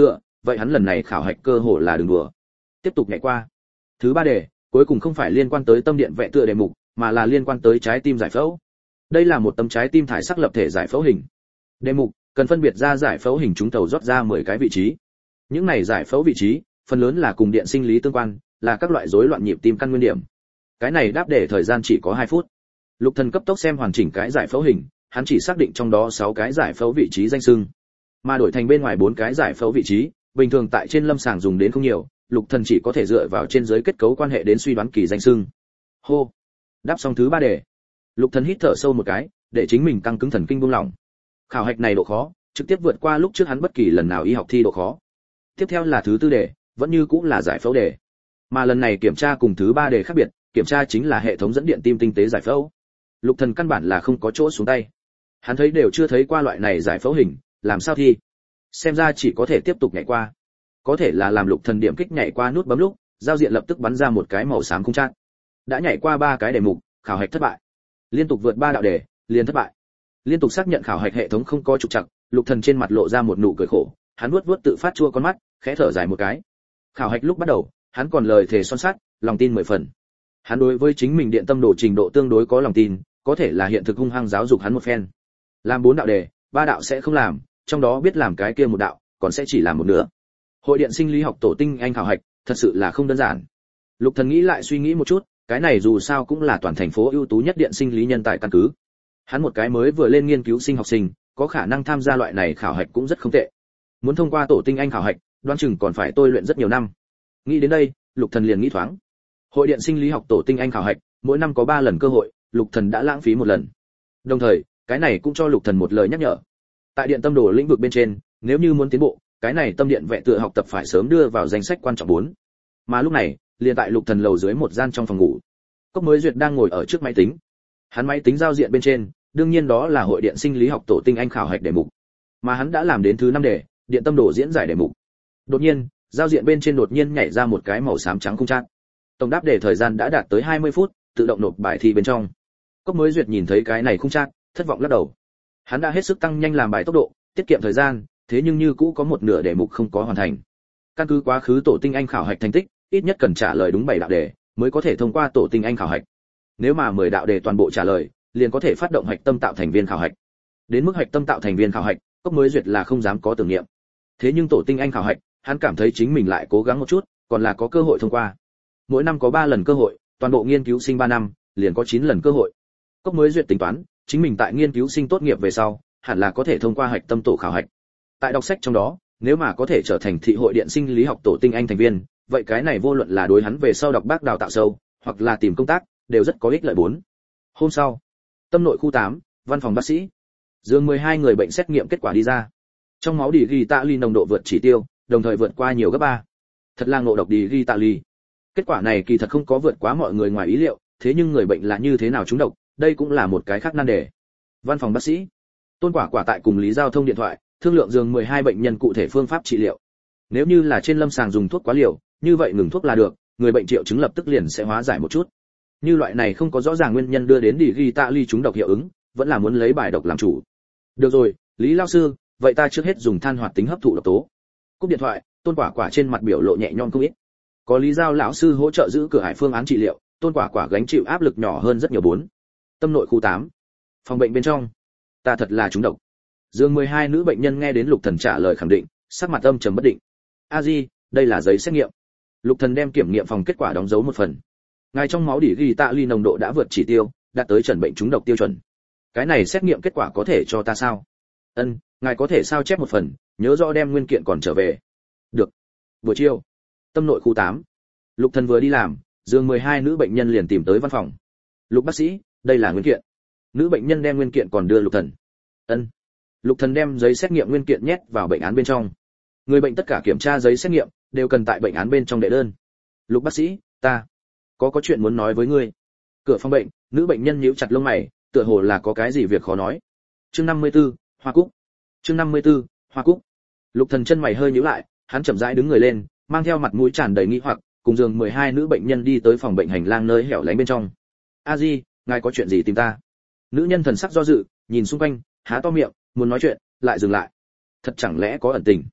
vậy hắn lần này khảo hạch cơ hồ là đường đùa. Tiếp tục nhảy qua. Thứ 3 đề, cuối cùng không phải liên quan tới tâm điện vẽ tựa đề mục, mà là liên quan tới trái tim giải phẫu. Đây là một tấm trái tim thải sắc lập thể giải phẫu hình. Đề mục cần phân biệt ra giải phẫu hình trúng thầu rót ra 10 cái vị trí. Những này giải phẫu vị trí, phần lớn là cùng điện sinh lý tương quan, là các loại rối loạn nhịp tim căn nguyên điểm. Cái này đáp đề thời gian chỉ có 2 phút. Lục Thần cấp tốc xem hoàn chỉnh cái giải phẫu hình, hắn chỉ xác định trong đó 6 cái giải phẫu vị trí danh xưng, mà đổi thành bên ngoài 4 cái giải phẫu vị trí, bình thường tại trên lâm sàng dùng đến không nhiều, Lục Thần chỉ có thể dựa vào trên dưới kết cấu quan hệ đến suy đoán kỳ danh xưng. Hô. Đáp xong thứ 3 đề. Lục Thần hít thở sâu một cái, để chính mình căng cứng thần kinh buông lỏng. Khảo hạch này độ khó, trực tiếp vượt qua lúc trước hắn bất kỳ lần nào y học thi độ khó. Tiếp theo là thứ 4 đề, vẫn như cũng là giải phẫu đề. Mà lần này kiểm tra cùng thứ 3 đề khác biệt, kiểm tra chính là hệ thống dẫn điện tim tinh tế giải phẫu. Lục Thần căn bản là không có chỗ xuống tay. Hắn thấy đều chưa thấy qua loại này giải phẫu hình, làm sao thi? Xem ra chỉ có thể tiếp tục nhảy qua. Có thể là làm Lục Thần điểm kích nhảy qua nút bấm lúc, giao diện lập tức bắn ra một cái màu xám khung trạng. Đã nhảy qua 3 cái đề mục, khảo hạch thất bại. Liên tục vượt 3 đạo đề, liền thất bại. Liên tục xác nhận khảo hạch hệ thống không có trục trặc, Lục Thần trên mặt lộ ra một nụ cười khổ, hắn vuốt vuốt tự phát chua con mắt, khẽ thở dài một cái. Khảo hạch lúc bắt đầu, hắn còn lời thề son sắt, lòng tin 10 phần. Hắn đối với chính mình điện tâm độ trình độ tương đối có lòng tin, có thể là hiện thực hung hăng giáo dục hắn một phen. Làm 4 đạo đề, 3 đạo sẽ không làm, trong đó biết làm cái kia một đạo, còn sẽ chỉ làm một nửa. Hội điện sinh lý học tổ tinh anh khảo hạch, thật sự là không đơn giản. Lục Thần nghĩ lại suy nghĩ một chút, cái này dù sao cũng là toàn thành phố ưu tú nhất điện sinh lý nhân tài căn cứ. Hắn một cái mới vừa lên nghiên cứu sinh học sinh, có khả năng tham gia loại này khảo hạch cũng rất không tệ. Muốn thông qua tổ tinh anh khảo hạch, đoán chừng còn phải tôi luyện rất nhiều năm. Nghĩ đến đây, Lục Thần liền nghĩ thoáng. Hội điện sinh lý học tổ tinh anh khảo hạch, mỗi năm có 3 lần cơ hội, Lục Thần đã lãng phí 1 lần. Đồng thời, cái này cũng cho Lục Thần một lời nhắc nhở. Tại điện tâm đồ lĩnh vực bên trên, nếu như muốn tiến bộ, cái này tâm điện vẽ tựa học tập phải sớm đưa vào danh sách quan trọng 4. Mà lúc này, liền tại Lục Thần lầu dưới một gian trong phòng ngủ, Cốc Mới Duyệt đang ngồi ở trước máy tính. Hắn máy tính giao diện bên trên, đương nhiên đó là hội điện sinh lý học tổ tinh anh khảo hạch đề mục. Mà hắn đã làm đến thứ 5 đề, điện tâm đồ diễn giải đề mục. Đột nhiên, giao diện bên trên đột nhiên nhảy ra một cái màu xám trắng khung trạng. Tổng đáp đề thời gian đã đạt tới 20 phút, tự động nộp bài thi bên trong. Cốc Mới Duyệt nhìn thấy cái này khung trạng, thất vọng lắc đầu. Hắn đã hết sức tăng nhanh làm bài tốc độ, tiết kiệm thời gian, thế nhưng như cũ có một nửa đề mục không có hoàn thành. Căn cứ quá khứ tổ tinh anh khảo hạch thành tích, ít nhất cần trả lời đúng 7 đạo đề mới có thể thông qua tổ tinh anh khảo hạch. Nếu mà 10 đạo đề toàn bộ trả lời, liền có thể phát động hạch tâm tạo thành viên khảo hạch. Đến mức hạch tâm tạo thành viên khảo hạch, Cốc Mới Duyệt là không dám có tưởng niệm. Thế nhưng tổ tinh anh khảo hạch, hắn cảm thấy chính mình lại cố gắng một chút, còn là có cơ hội thông qua. Mỗi năm có 3 lần cơ hội, toàn bộ nghiên cứu sinh 3 năm, liền có 9 lần cơ hội. Cốc Mới Duyệt tính toán, chính mình tại nghiên cứu sinh tốt nghiệp về sau, hẳn là có thể thông qua hạch tâm tổ khảo hạch. Tại đọc sách trong đó, nếu mà có thể trở thành thị hội điện sinh lý học tổ tinh anh thành viên, vậy cái này vô luận là đối hắn về sau đọc bác đào tạo sâu, hoặc là tìm công tác, đều rất có ích lợi 4. Hôm sau, tâm nội khu 8, văn phòng bác sĩ. Dương 12 người bệnh xét nghiệm kết quả đi ra. Trong máu digitali nồng độ vượt chỉ tiêu, đồng thời vượt qua nhiều gấp 3. Thật là ngộ độc digitali. Kết quả này kỳ thật không có vượt quá mọi người ngoài ý liệu, thế nhưng người bệnh là như thế nào trúng độc, đây cũng là một cái khác nan đề. Văn phòng bác sĩ. Tôn Quả Quả tại cùng Lý Giao thông điện thoại, thương lượng giường 12 bệnh nhân cụ thể phương pháp trị liệu. Nếu như là trên lâm sàng dùng thuốc quá liều, như vậy ngừng thuốc là được, người bệnh triệu chứng lập tức liền sẽ hóa giải một chút. Như loại này không có rõ ràng nguyên nhân đưa đến digitali trúng độc hiệu ứng, vẫn là muốn lấy bài độc làm chủ. Được rồi, Lý lão sư, vậy ta trước hết dùng than hoạt tính hấp thụ độc tố. Cúp điện thoại, Tôn Quả Quả trên mặt biểu lộ nhẹ nhõm không ít. Có Lý Giao lão sư hỗ trợ giữ cửa hải phương án trị liệu, Tôn Quả Quả gánh chịu áp lực nhỏ hơn rất nhiều 4. Tâm nội khu 8. Phòng bệnh bên trong. Ta thật là trúng độc. Dương 12 nữ bệnh nhân nghe đến Lục Thần trả lời khẳng định, sắc mặt âm trầm bất định. A Di, đây là giấy xét nghiệm. Lục Thần đem kiểm nghiệm phòng kết quả đóng dấu một phần. Ngài trong máu digitali nồng độ đã vượt chỉ tiêu, đạt tới chẩn bệnh trúng độc tiêu chuẩn. Cái này xét nghiệm kết quả có thể cho ta sao? Ân, ngài có thể sao chép một phần, nhớ rõ đem nguyên kiện còn trở về. Được. Buổi chiều, tâm nội khu 8. Lục Thần vừa đi làm, Dương 12 nữ bệnh nhân liền tìm tới văn phòng. Lục bác sĩ, đây là nguyên kiện. Nữ bệnh nhân đem nguyên kiện còn đưa Lục Thần. Ân. Lục Thần đem giấy xét nghiệm nguyên kiện nhét vào bệnh án bên trong. Người bệnh tất cả kiểm tra giấy xét nghiệm đều cần tại bệnh án bên trong đệ đơn. Lục bác sĩ, ta có chuyện muốn nói với ngươi. Cửa phòng bệnh, nữ bệnh nhân nhíu chặt lông mày, tựa hồ là có cái gì việc khó nói. Chương 54, Hoa Cúc. Chương 54, Hoa Cúc. Lục Thần chân mày hơi nhíu lại, hắn chậm rãi đứng người lên, mang theo mặt mũi tràn đầy nghi hoặc, cùng giường 12 nữ bệnh nhân đi tới phòng bệnh hành lang nơi hẻo lánh bên trong. A Di, ngài có chuyện gì tìm ta? Nữ nhân thần sắc do dự, nhìn xung quanh, há to miệng, muốn nói chuyện, lại dừng lại. Thật chẳng lẽ có ẩn tình?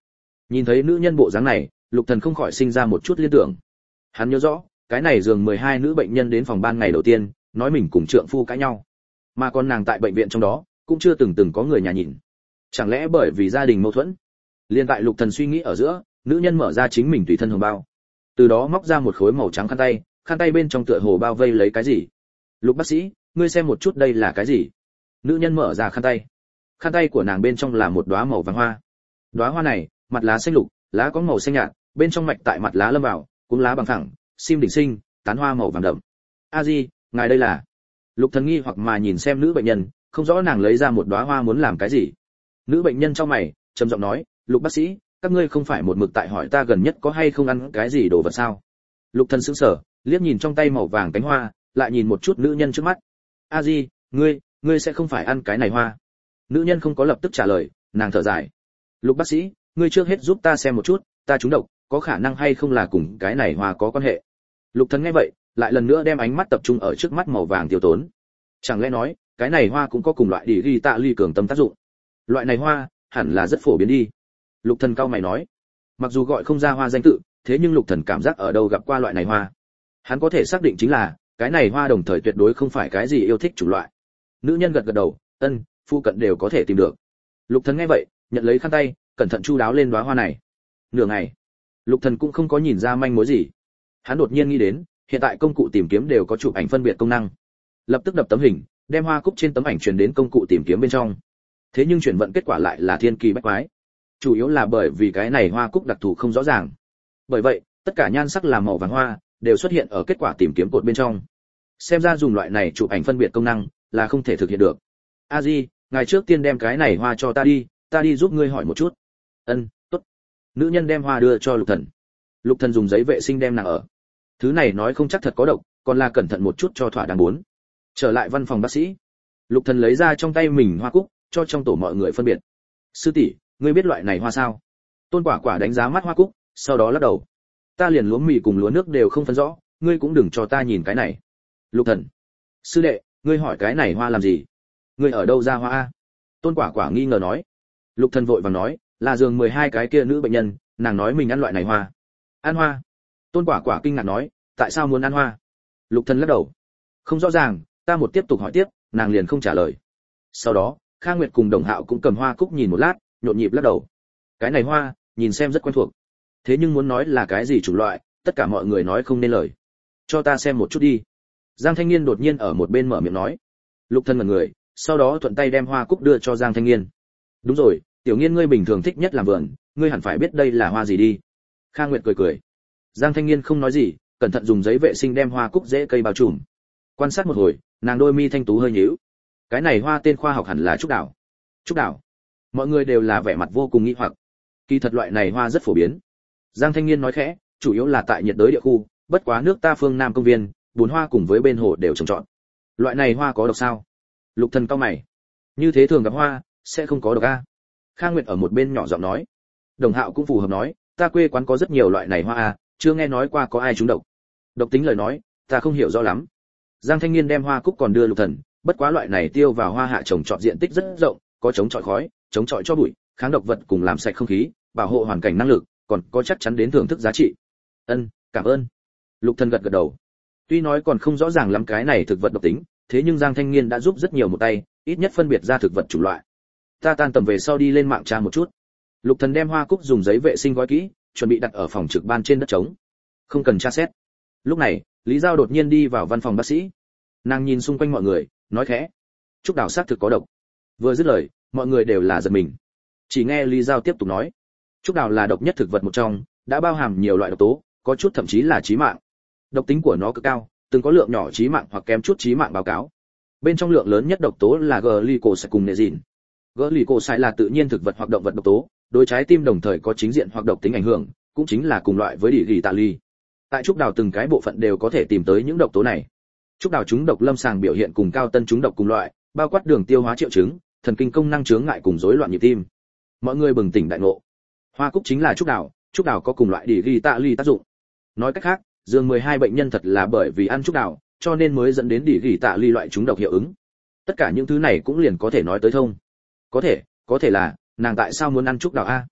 Nhìn thấy nữ nhân bộ dáng này, Lục Thần không khỏi sinh ra một chút liên tưởng. Hắn nhớ rõ, cái này giường 12 nữ bệnh nhân đến phòng ban ngày đầu tiên, nói mình cùng trượng phu cãi nhau, mà con nàng tại bệnh viện trong đó cũng chưa từng có người nhà nhìn. Chẳng lẽ bởi vì gia đình mâu thuẫn? Liên tại Lục Thần suy nghĩ ở giữa, nữ nhân mở ra chính mình tùy thân hồng bao, từ đó móc ra một khối màu trắng khăn tay bên trong tựa hồ bao vây lấy cái gì. Lục bác sĩ, ngươi xem một chút đây là cái gì? Nữ nhân mở ra khăn tay của nàng bên trong là một đóa màu vàng hoa. Đóa hoa này, mặt lá xanh lục, lá có màu xanh nhạt, bên trong mạch tại mặt lá lâm vào, cuống lá bằng phẳng, sim đỉnh sinh, tán hoa màu vàng đậm. A Di, ngài đây là? Lục Thần nghi hoặc mà nhìn xem nữ bệnh nhân, không rõ nàng lấy ra một đóa hoa muốn làm cái gì. Nữ bệnh nhân trong mày, trầm giọng nói, Lục bác sĩ, các ngươi không phải một mực tại hỏi ta gần nhất có hay không ăn cái gì đồ vật sao? Lục Thần sững sờ, liếc nhìn trong tay màu vàng cánh hoa, lại nhìn một chút nữ nhân trước mắt. A Di, ngươi sẽ không phải ăn cái này hoa? Nữ nhân không có lập tức trả lời, nàng thở dài. Lục bác sĩ, ngươi trước hết giúp ta xem một chút, ta trúng độc, có khả năng hay không là cùng cái này hoa có quan hệ? Lục Thần nghe vậy, lại lần nữa đem ánh mắt tập trung ở trước mắt màu vàng tiêu tốn. Chẳng lẽ nói, cái này hoa cũng có cùng loại đi ghi tạ ly cường tâm tác dụng? Loại này hoa, hẳn là rất phổ biến đi. Lục Thần cau mày nói. Mặc dù gọi không ra hoa danh tự, thế nhưng Lục Thần cảm giác ở đâu gặp qua loại này hoa. Hắn có thể xác định chính là, cái này hoa đồng thời tuyệt đối không phải cái gì yêu thích chủng loại. Nữ nhân gật gật đầu, ân, phụ cận đều có thể tìm được. Lục Thần nghe vậy, nhận lấy khăn tay, cẩn thận chu đáo lên đóa hoa này. Nửa ngày, Lục Thần cũng không có nhìn ra manh mối gì. Hắn đột nhiên nghĩ đến, hiện tại công cụ tìm kiếm đều có chụp ảnh phân biệt công năng. Lập tức đập tấm hình, đem hoa cúc trên tấm ảnh truyền đến công cụ tìm kiếm bên trong. Thế nhưng chuyển vận kết quả lại là thiên kỳ bách quái. Chủ yếu là bởi vì cái này hoa cúc đặc thù không rõ ràng. Bởi vậy, tất cả nhan sắc làm màu vàng hoa đều xuất hiện ở kết quả tìm kiếm cột bên trong. Xem ra dùng loại này chụp ảnh phân biệt công năng là không thể thực hiện được. A Di, ngài trước tiên đem cái này hoa cho ta đi giúp ngươi hỏi một chút. Ân, tốt. Nữ nhân đem hoa đưa cho Lục Thần. Lục Thần dùng giấy vệ sinh đem nàng ở. Thứ này nói không chắc thật có độc, còn là cẩn thận một chút cho thỏa đáng bốn. Trở lại văn phòng bác sĩ, Lục Thần lấy ra trong tay mình hoa cúc, cho trong tổ mọi người phân biệt. Sư tỷ, ngươi biết loại này hoa sao? Tôn Quả Quả đánh giá mắt hoa cúc, sau đó lắc đầu. Ta liền lúa mì cùng lúa nước đều không phân rõ, ngươi cũng đừng cho ta nhìn cái này. Lục Thần, sư đệ, ngươi hỏi cái này hoa làm gì? Ngươi ở đâu ra hoa a? Tôn Quả Quả nghi ngờ nói. Lục Thần vội vàng nói, là giường 12 cái kia nữ bệnh nhân, nàng nói mình ăn loại này hoa. Ăn hoa? Tôn Quả Quả kinh ngạc nói, tại sao muốn ăn hoa? Lục Thần lắc đầu. Không rõ ràng, ta một tiếp tục hỏi tiếp, nàng liền không trả lời. Sau đó, Kha Nguyệt cùng Đồng Hạo cũng cầm hoa cúc nhìn một lát, nhộn nhịp lắc đầu. Cái này hoa, nhìn xem rất quen thuộc. Thế nhưng muốn nói là cái gì chủng loại, tất cả mọi người nói không nên lời. Cho ta xem một chút đi. Giang Thanh Nghiên đột nhiên ở một bên mở miệng nói. Lục Thần ngẩn người, sau đó thuận tay đem hoa cúc đưa cho Giang Thanh Nghiên. Đúng rồi, Tiểu Nghiên ngươi bình thường thích nhất làm vườn, ngươi hẳn phải biết đây là hoa gì đi. Kha Nguyệt cười cười. Giang Thanh Nghiên không nói gì, cẩn thận dùng giấy vệ sinh đem hoa cúc rễ cây bao trùm. Quan sát một hồi, nàng đôi mi thanh tú hơi nhíu. Cái này hoa tên khoa học hẳn là trúc đào. Trúc đào? Mọi người đều là vẻ mặt vô cùng nghi hoặc. Kỳ thật loại này hoa rất phổ biến. Giang Thanh Nghiên nói khẽ, chủ yếu là tại nhiệt đới địa khu, bất quá nước ta phương Nam công viên, bốn hoa cùng với bên hồ đều trồng trọt. Loại này hoa có độc sao? Lục Thần cau mày. Như thế thường gặp hoa, sẽ không có độc a. Kha Nguyệt ở một bên nhỏ giọng nói. Đồng Hạo cũng phù hợp nói, ta quê quán có rất nhiều loại này hoa a, chưa nghe nói qua có ai trúng độc. Độc tính lời nói, ta không hiểu rõ lắm. Giang Thanh Nghiên đem hoa cúc còn đưa Lục Thần, bất quá loại này tiêu vào hoa hạ trồng trọt diện tích rất rộng, có chống chọi khói, chống chọi cho bụi, kháng độc vật cùng làm sạch không khí, bảo hộ hoàn cảnh năng lực, còn có chắc chắn đến thưởng thức giá trị. Ân, cảm ơn. Lục Thần gật gật đầu. Tuy nói còn không rõ ràng lắm cái này thực vật độc tính, thế nhưng Giang Thanh Nghiên đã giúp rất nhiều một tay, ít nhất phân biệt ra thực vật chủng loại. Ta tan tầm về sau đi lên mạng tra một chút. Lục Thần đem hoa cúc dùng giấy vệ sinh gói kỹ, chuẩn bị đặt ở phòng trực ban trên đất trống. Không cần tra xét. Lúc này, Lý Giao đột nhiên đi vào văn phòng bác sĩ. Nàng nhìn xung quanh mọi người, nói khẽ: "Trúc đào xác thực có độc." Vừa dứt lời, mọi người đều là giật mình. Chỉ nghe Lý Giao tiếp tục nói: "Trúc đào là độc nhất thực vật một trong, đã bao hàm nhiều loại độc tố, có chút thậm chí là chí mạng. Độc tính của nó cực cao, từng có lượng nhỏ chí mạng hoặc kém chút chí mạng báo cáo. Bên trong lượng lớn nhất độc tố là glycoside cùng nezin. Glycoside là tự nhiên thực vật hoặc động vật độc tố, đối trái tim đồng thời có chính diện hoặc độc tính ảnh hưởng, cũng chính là cùng loại với digitali. Tại trúc đào từng cái bộ phận đều có thể tìm tới những độc tố này. Trúc đào trúng độc lâm sàng biểu hiện cùng cao tân trúng độc cùng loại, bao quát đường tiêu hóa triệu chứng, thần kinh công năng chướng ngại cùng rối loạn nhịp tim. Mọi người bừng tỉnh đại ngộ. Hoa cúc chính là trúc đào có cùng loại digitali tác dụng. Nói cách khác, giường 12 bệnh nhân thật là bởi vì ăn trúc đào, cho nên mới dẫn đến digitali loại trúng độc hiệu ứng. Tất cả những thứ này cũng liền có thể nói tới thông. Có thể là, nàng tại sao muốn ăn trúc đào a?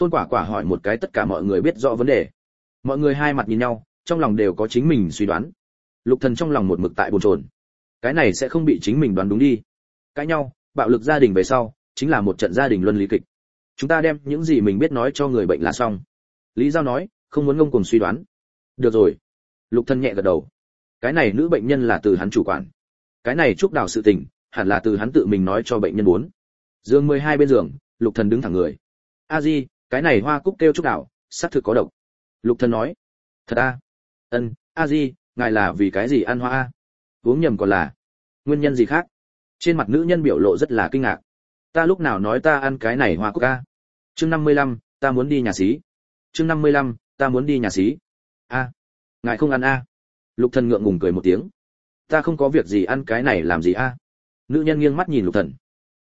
Tôn Quả Quả hỏi một cái tất cả mọi người biết rõ vấn đề. Mọi người hai mặt nhìn nhau, trong lòng đều có chính mình suy đoán. Lục Thần trong lòng một mực tại bồn chồn. Cái này sẽ không bị chính mình đoán đúng đi. Cãi nhau, bạo lực gia đình về sau, chính là một trận gia đình luân lý kịch. Chúng ta đem những gì mình biết nói cho người bệnh là xong. Lý Giao nói, không muốn ngông cuồng suy đoán. Được rồi. Lục Thần nhẹ gật đầu. Cái này nữ bệnh nhân là từ hắn chủ quản. Cái này Trúc Đào sự tình, hẳn là từ hắn tự mình nói cho bệnh nhân muốn. Giường 12 bên giường, Lục Thần đứng thẳng người. A Di, cái này hoa cúc kêu Trúc Đào, xác thực có độc. Lục Thần nói. Thật a? Ân, A Di, ngài là vì cái gì ăn hoa a? Uống nhầm còn là nguyên nhân gì khác? Trên mặt nữ nhân biểu lộ rất là kinh ngạc. Ta lúc nào nói ta ăn cái này hoa cúc a? Chương 55, ta muốn đi nhà xí. Chương 55, ta muốn đi nhà xí. A, ngài không ăn a? Lục Thần ngượng ngùng cười một tiếng. Ta không có việc gì ăn cái này làm gì a? Nữ nhân nghiêng mắt nhìn Lục Thần.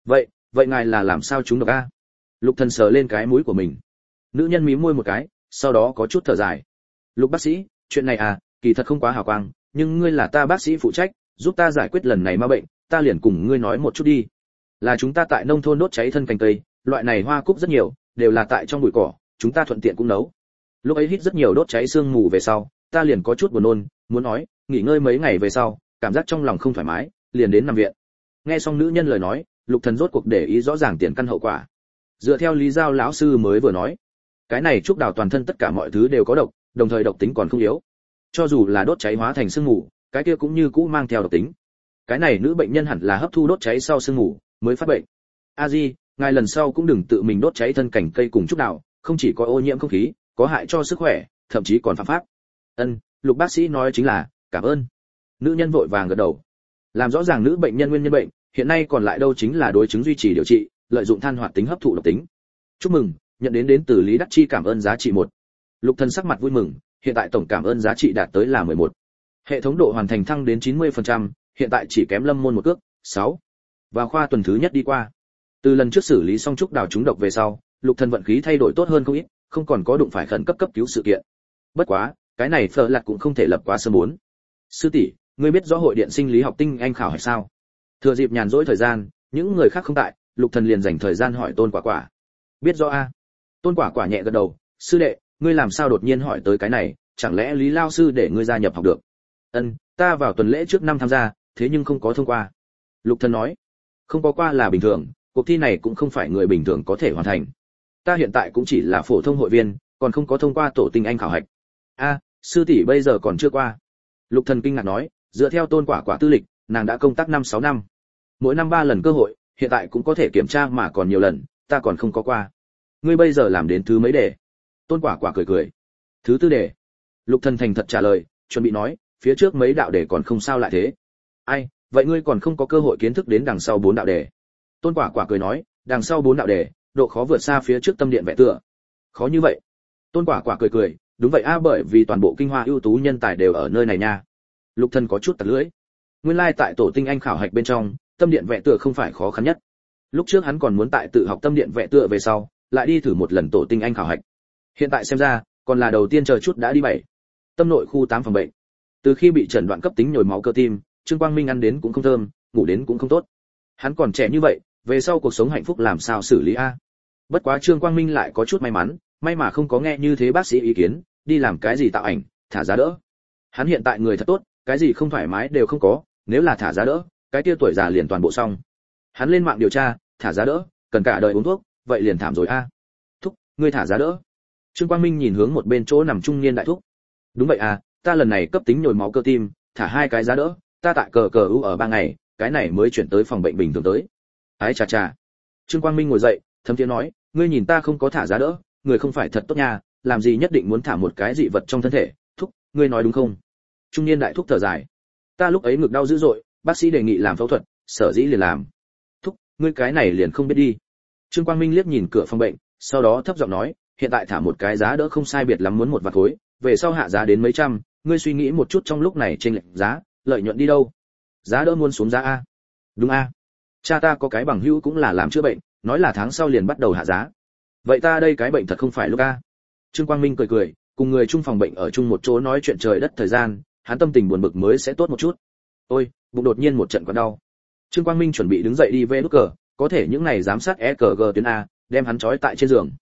Vậy ngài là làm sao trúng độc a? Lục Thần sờ lên cái mũi của mình. Nữ nhân mím môi một cái, sau đó có chút thở dài. Lục bác sĩ, chuyện này à, kỳ thật không quá hào quang, nhưng ngươi là ta bác sĩ phụ trách, giúp ta giải quyết lần này ma bệnh, ta liền cùng ngươi nói một chút đi. Là chúng ta tại nông thôn đốt cháy thân cành cây, loại này hoa cúc rất nhiều, đều là tại trong bụi cỏ, chúng ta thuận tiện cũng nấu. Lúc ấy hít rất nhiều đốt cháy xương mù về sau, ta liền có chút buồn nôn, muốn nói, nghỉ ngơi mấy ngày về sau, cảm giác trong lòng không thoải mái, liền đến nằm viện. Nghe xong nữ nhân lời nói, Lục Thần rốt cuộc để ý rõ ràng tiền căn hậu quả. Dựa theo Lý Giao lão sư mới vừa nói, cái này Trúc Đào toàn thân tất cả mọi thứ đều có độc, đồng thời độc tính còn không yếu. Cho dù là đốt cháy hóa thành sương mù, cái kia cũng như cũ mang theo độc tính. Cái này nữ bệnh nhân hẳn là hấp thu đốt cháy sau sương mù mới phát bệnh. A Di, ngài lần sau cũng đừng tự mình đốt cháy thân cảnh cây cùng Trúc Đào, không chỉ có ô nhiễm không khí, có hại cho sức khỏe, thậm chí còn phạm pháp. Ân, Lục bác sĩ nói chính là, cảm ơn. Nữ nhân vội vàng gật đầu. Làm rõ ràng nữ bệnh nhân nguyên nhân bệnh, hiện nay còn lại đâu chính là đối chứng duy trì điều trị, lợi dụng than hoạt tính hấp thụ độc tính. Chúc mừng, nhận đến từ Lý Đắc Chi cảm ơn giá trị 1. Lục Thần sắc mặt vui mừng, hiện tại tổng cảm ơn giá trị đạt tới là 11. Hệ thống độ hoàn thành thăng đến 90%, hiện tại chỉ kém Lâm Môn một cước, 6. Và khoa tuần thứ nhất đi qua. Từ lần trước xử lý xong Trúc Đào trúng độc về sau, Lục Thần vận khí thay đổi tốt hơn không ít, không còn có đụng phải khẩn cấp cứu sự kiện. Bất quá, cái này Phở Lạt cũng không thể lập quá sớm muốn. Sư tỷ, ngươi biết rõ hội điện sinh lý học tinh anh khảo hay sao? Thừa dịp nhàn rỗi thời gian, những người khác không tại, Lục Thần liền dành thời gian hỏi Tôn Quả Quả. Biết rõ a? Tôn Quả Quả nhẹ gật đầu, sư đệ, ngươi làm sao đột nhiên hỏi tới cái này, chẳng lẽ Lý lao sư để ngươi gia nhập học được? Ân, ta vào tuần lễ trước năm tham gia, thế nhưng không có thông qua. Lục Thần nói, không có qua là bình thường, cuộc thi này cũng không phải người bình thường có thể hoàn thành. Ta hiện tại cũng chỉ là phổ thông hội viên, còn không có thông qua tổ tinh anh khảo hạch. A, sư tỷ bây giờ còn chưa qua. Lục Thần kinh ngạc nói, dựa theo Tôn Quả Quả tư lịch, nàng đã công tác 5-6 năm. Mỗi năm 3 lần cơ hội, hiện tại cũng có thể kiểm tra mà còn nhiều lần, ta còn không có qua. Ngươi bây giờ làm đến thứ mấy đề? Tôn Quả Quả cười cười. Thứ tư đề. Lục Thần thành thật trả lời, chuẩn bị nói, phía trước mấy đạo đề còn không sao lại thế. Ai, vậy ngươi còn không có cơ hội kiến thức đến đằng sau 4 đạo đề. Tôn Quả Quả cười nói, đằng sau 4 đạo đề, độ khó vượt xa phía trước tâm điện vẽ tựa. Khó như vậy? Tôn Quả Quả cười cười, đúng vậy a, bởi vì toàn bộ Kinh Hoa ưu tú nhân tài đều ở nơi này nha. Lục Thần có chút tặc lưỡi. Nguyên lai tại tổ tinh anh khảo hạch bên trong, tâm điện vẽ tựa không phải khó khăn nhất. Lúc trước hắn còn muốn tại tự học tâm điện vẽ tựa về sau, lại đi thử một lần tổ tinh anh khảo hạch. Hiện tại xem ra, còn là đầu tiên chờ chút đã đi 7. Tâm nội khu 8 phòng bệnh. Từ khi bị chẩn đoán cấp tính nhồi máu cơ tim, Trương Quang Minh ăn đến cũng không thơm, ngủ đến cũng không tốt. Hắn còn trẻ như vậy, về sau cuộc sống hạnh phúc làm sao xử lý a? Bất quá Trương Quang Minh lại có chút may mắn, may mà không có nghe như thế bác sĩ ý kiến, đi làm cái gì tạo ảnh, thả giá đỡ. Hắn hiện tại người thật tốt, cái gì không thoải mái đều không có, nếu là thả giá đỡ, cái kia tuổi già liền toàn bộ xong. Hắn lên mạng điều tra, thả giá đỡ, cần cả đời uống thuốc, vậy liền thảm rồi a. Thúc, ngươi thả giá đỡ. Trương Quang Minh nhìn hướng một bên chỗ nằm trung niên đại thúc. Đúng vậy à, ta lần này cấp tính nhồi máu cơ tim, thả 2 cái giá đỡ, ta tại cờ ưu ở 3 ngày, cái này mới chuyển tới phòng bệnh bình thường tới. Ái chà chà. Trương Quang Minh ngồi dậy, thấm tiếng nói, ngươi nhìn ta không có thả giá đỡ, người không phải thật tốt nha, làm gì nhất định muốn thả một cái dị vật trong thân thể, thúc, ngươi nói đúng không? Trung niên đại thúc thở dài. Ta lúc ấy ngực đau dữ dội, bác sĩ đề nghị làm phẫu thuật, sở dĩ liền làm. Thúc, ngươi cái này liền không biết đi. Trương Quang Minh liếc nhìn cửa phòng bệnh, sau đó thấp giọng nói, hiện tại thả một cái giá đỡ không sai biệt lắm muốn một vạn khối, về sau hạ giá đến mấy trăm, ngươi suy nghĩ một chút trong lúc này chênh lệch giá, lợi nhuận đi đâu? Giá đỡ muốn xuống giá a? Đúng a. Cha ta có cái bằng hữu cũng là làm chữa bệnh, nói là tháng sau liền bắt đầu hạ giá. Vậy ta đây cái bệnh thật không phải lúc a. Trương Quang Minh cười cười, cùng người chung phòng bệnh ở chung một chỗ nói chuyện trời đất thời gian, hắn tâm tình buồn bực mới sẽ tốt một chút. Ôi, bụng đột nhiên một trận quặn đau. Trương Quang Minh chuẩn bị đứng dậy đi về nút cờ, có thể những này giám sát EKG tuyến A, đem hắn trói tại trên giường.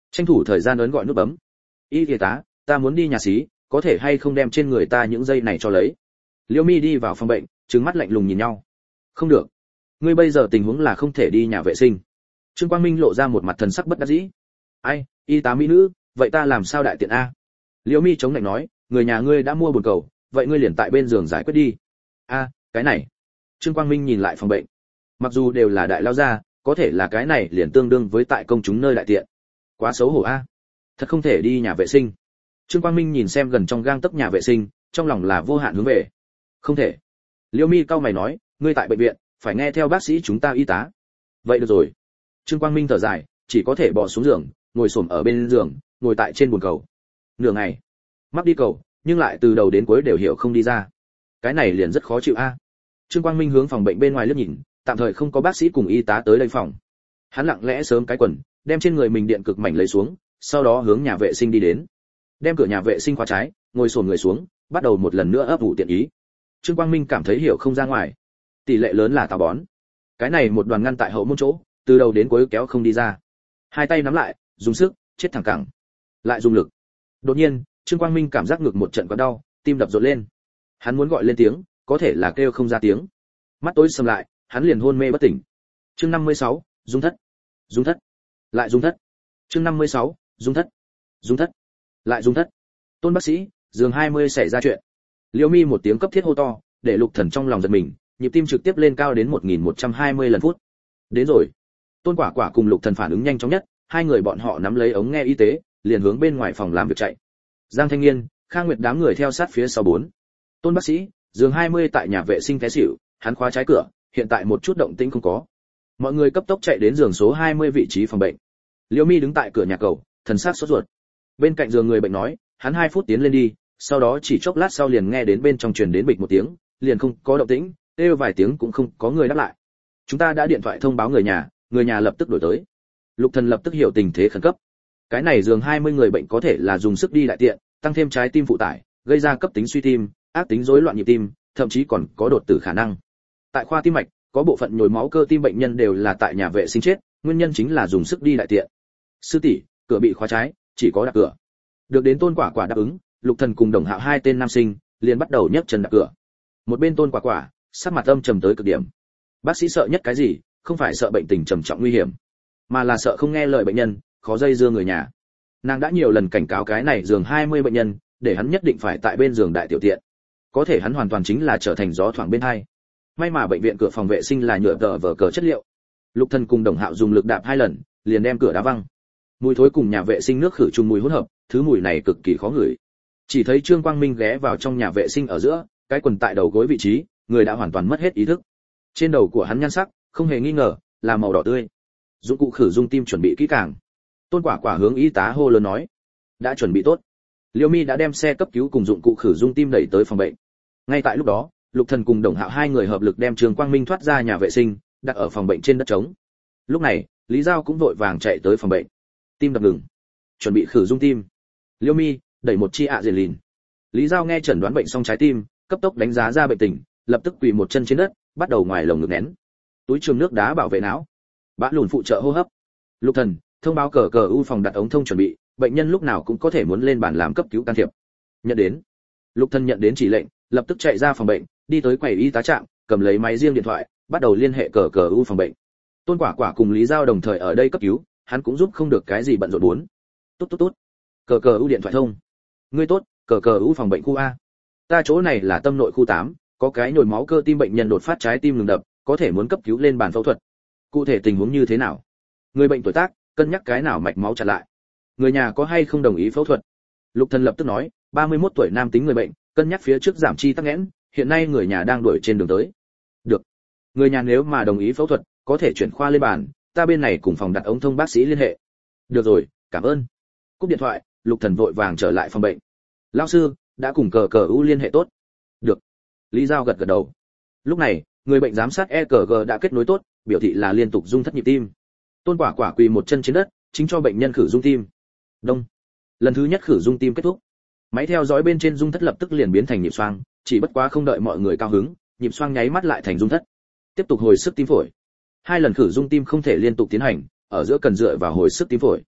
Tranh thủ thời gian ấn gọi nút bấm. Y tá, ta muốn đi nhà xí, có thể hay không đem trên người ta những dây này cho lấy. Liễu Mi đi vào phòng bệnh, trừng mắt lạnh lùng nhìn nhau. Không được, ngươi bây giờ tình huống là không thể đi nhà vệ sinh. Trương Quang Minh lộ ra một mặt thần sắc bất đắc dĩ. Ai, y tá mỹ nữ, vậy ta làm sao đại tiện a? Liễu Mi chống lạnh nói, người nhà ngươi đã mua bồn cầu, vậy ngươi liền tại bên giường giải quyết đi. A, cái này. Trương Quang Minh nhìn lại phòng bệnh. Mặc dù đều là đại lao gia, có thể là cái này liền tương đương với tại công chúng nơi đại tiện. Quá xấu hổ a. Thật không thể đi nhà vệ sinh. Trương Quang Minh nhìn xem gần trong gang tấc nhà vệ sinh, trong lòng là vô hạn hướng về. Không thể. Liễu Mi cau mày nói, ngươi tại bệnh viện, phải nghe theo bác sĩ chúng ta y tá. Vậy được rồi. Trương Quang Minh thở dài, chỉ có thể bỏ xuống giường, ngồi xổm ở bên giường, ngồi tại trên bồn cầu. Nửa ngày, mắc đi cầu, nhưng lại từ đầu đến cuối đều hiểu không đi ra. Cái này liền rất khó chịu a. Trương Quang Minh hướng phòng bệnh bên ngoài liếc nhìn, tạm thời không có bác sĩ cùng y tá tới đây phòng. Hắn lặng lẽ sớm cái quần, đem trên người mình điện cực mảnh lấy xuống, sau đó hướng nhà vệ sinh đi đến. Đem cửa nhà vệ sinh khóa trái, ngồi xổm người xuống, bắt đầu một lần nữa ấp ủ tiện ý. Trương Quang Minh cảm thấy hiểu không ra ngoài. Tỷ lệ lớn là táo bón. Cái này một đoàn ngăn tại hậu môn chỗ, từ đầu đến cuối kéo không đi ra. Hai tay nắm lại, dùng sức, chết thẳng cẳng. Lại dùng lực. Đột nhiên, Trương Quang Minh cảm giác ngực một trận quá đau, tim đập rộn lên. Hắn muốn gọi lên tiếng, có thể là kêu không ra tiếng. Mắt tối sầm lại, hắn liền hôn mê bất tỉnh. Chương 56, dung thất. Dung thất. Lại dung thất. Chương 56, dung thất. Dung thất. Lại dung thất. Tôn bác sĩ, giường 20 xảy ra chuyện. Liễu Mi một tiếng cấp thiết hô to, để Lục Thần trong lòng giật mình, nhịp tim trực tiếp lên cao đến 1120 lần phút. Đến rồi. Tôn Quả Quả cùng Lục Thần phản ứng nhanh chóng nhất, hai người bọn họ nắm lấy ống nghe y tế, liền hướng bên ngoài phòng làm việc chạy. Giang Thanh Nghiên, Khang Nguyệt đám người theo sát phía sau bốn. Tôn bác sĩ, giường 20 tại nhà vệ sinh té xỉu, hắn khóa trái cửa, hiện tại một chút động tĩnh không có. Mọi người cấp tốc chạy đến giường số 20 vị trí phòng bệnh. Liễu Mi đứng tại cửa nhà cầu, thần sắc sốt ruột. Bên cạnh giường người bệnh nói, hắn 2 phút tiến lên đi, sau đó chỉ chốc lát sau liền nghe đến bên trong truyền đến bịch một tiếng, liền không có động tĩnh, kêu vài tiếng cũng không có người đáp lại. Chúng ta đã điện thoại thông báo người nhà lập tức đổi tới. Lục Thần lập tức hiểu tình thế khẩn cấp. Cái này giường 20 người bệnh có thể là dùng sức đi đại tiện, tăng thêm trái tim phụ tải, gây ra cấp tính suy tim, ác tính rối loạn nhịp tim, thậm chí còn có đột tử khả năng. Tại khoa tim mạch, có bộ phận nhồi máu cơ tim bệnh nhân đều là tại nhà vệ sinh chết, nguyên nhân chính là dùng sức đi đại tiện. Sư tỷ, cửa bị khóa trái, chỉ có đạp cửa. Được đến Tôn Quả Quả đáp ứng, Lục Thần cùng Đồng Hạo hai tên nam sinh liền bắt đầu nhấc chân đạp cửa. Một bên Tôn Quả Quả, sắc mặt âm trầm tới cực điểm. Bác sĩ sợ nhất cái gì? Không phải sợ bệnh tình trầm trọng nguy hiểm, mà là sợ không nghe lời bệnh nhân, khó dây dưa người nhà. Nàng đã nhiều lần cảnh cáo cái này giường 20 bệnh nhân, để hắn nhất định phải tại bên giường đại tiểu tiện. Có thể hắn hoàn toàn chính là trở thành gió thoảng bên hai. May mà bệnh viện cửa phòng vệ sinh là nhựa tờ vở cờ chất liệu. Lục Thần cùng Đồng Hạo dùng lực đạp 2 lần, liền đem cửa đá văng. Mùi thối cùng nhà vệ sinh nước khử trùng mùi hỗn hợp, thứ mùi này cực kỳ khó ngửi. Chỉ thấy Trương Quang Minh ghé vào trong nhà vệ sinh ở giữa, cái quần tại đầu gối vị trí, người đã hoàn toàn mất hết ý thức. Trên đầu của hắn nhan sắc, không hề nghi ngờ, là màu đỏ tươi. Dụng cụ khử dung tim chuẩn bị kỹ càng. Tôn Quả Quả hướng y tá hô lớn nói, đã chuẩn bị tốt. Liễu Mi đã đem xe cấp cứu cùng dụng cụ khử dung tim đẩy tới phòng bệnh. Ngay tại lúc đó, Lục Thần cùng Đồng Hạo hai người hợp lực đem Trương Quang Minh thoát ra nhà vệ sinh, đặt ở phòng bệnh trên đất trống. Lúc này, Lý Giao cũng vội vàng chạy tới phòng bệnh. Tim đập ngừng, chuẩn bị khử dung tim. Liễu Mi đẩy một chi ạ diền lìn. Lý Giao nghe chẩn đoán bệnh xong trái tim, cấp tốc đánh giá ra bệnh tình, lập tức quỳ một chân trên đất, bắt đầu ngoài lồng ngực nén. Túi trường nước đá bảo vệ não, bã lùn phụ trợ hô hấp. Lục Thần thông báo cờ u phòng đặt ống thông chuẩn bị, bệnh nhân lúc nào cũng có thể muốn lên bàn làm cấp cứu can thiệp. Nhận đến. Lục Thần nhận đến chỉ lệnh, lập tức chạy ra phòng bệnh, đi tới quầy y tá trạm, cầm lấy máy riêng điện thoại, bắt đầu liên hệ cờ u phòng bệnh. Tôn Quả Quả cùng Lý Giao đồng thời ở đây cấp cứu, hắn cũng giúp không được cái gì bận rộn bốn. Tốt tốt tốt. Cờ u điện thoại thông. Ngươi tốt, cờ u phòng bệnh khu A. Ta chỗ này là tâm nội khu 8, có cái nhồi máu cơ tim bệnh nhân đột phát trái tim ngừng đập, có thể muốn cấp cứu lên bàn phẫu thuật. Cụ thể tình huống như thế nào? Người bệnh tuổi tác, cân nhắc cái nào mạch máu chặn lại. Người nhà có hay không đồng ý phẫu thuật? Lục Thần lập tức nói, 31 tuổi nam tính người bệnh, cân nhắc phía trước giảm chi tắc nghẽn, hiện nay người nhà đang đuổi trên đường tới. Được. Người nhà nếu mà đồng ý phẫu thuật, có thể chuyển khoa lên bàn, ta bên này cùng phòng đặt ống thông bác sĩ liên hệ. Được rồi, cảm ơn. Cúp điện thoại, Lục Thần vội vàng trở lại phòng bệnh. Lão sư, đã cùng cờ u liên hệ tốt. Được. Lý Giao gật gật đầu. Lúc này, người bệnh giám sát EKG đã kết nối tốt, biểu thị là liên tục rung thất nhịp tim. Tôn Quả Quả quỳ một chân trên đất, chính cho bệnh nhân khử dung tim. Đông. Lần thứ nhất khử dung tim kết thúc. Máy theo dõi bên trên rung thất lập tức liền biến thành nhịp xoang, chỉ bất quá không đợi mọi người cao hứng, nhịp xoang nháy mắt lại thành rung thất. Tiếp tục hồi sức tim phổi. 2 lần khử dung tim không thể liên tục tiến hành, ở giữa cần dựa vào hồi sức tim phổi.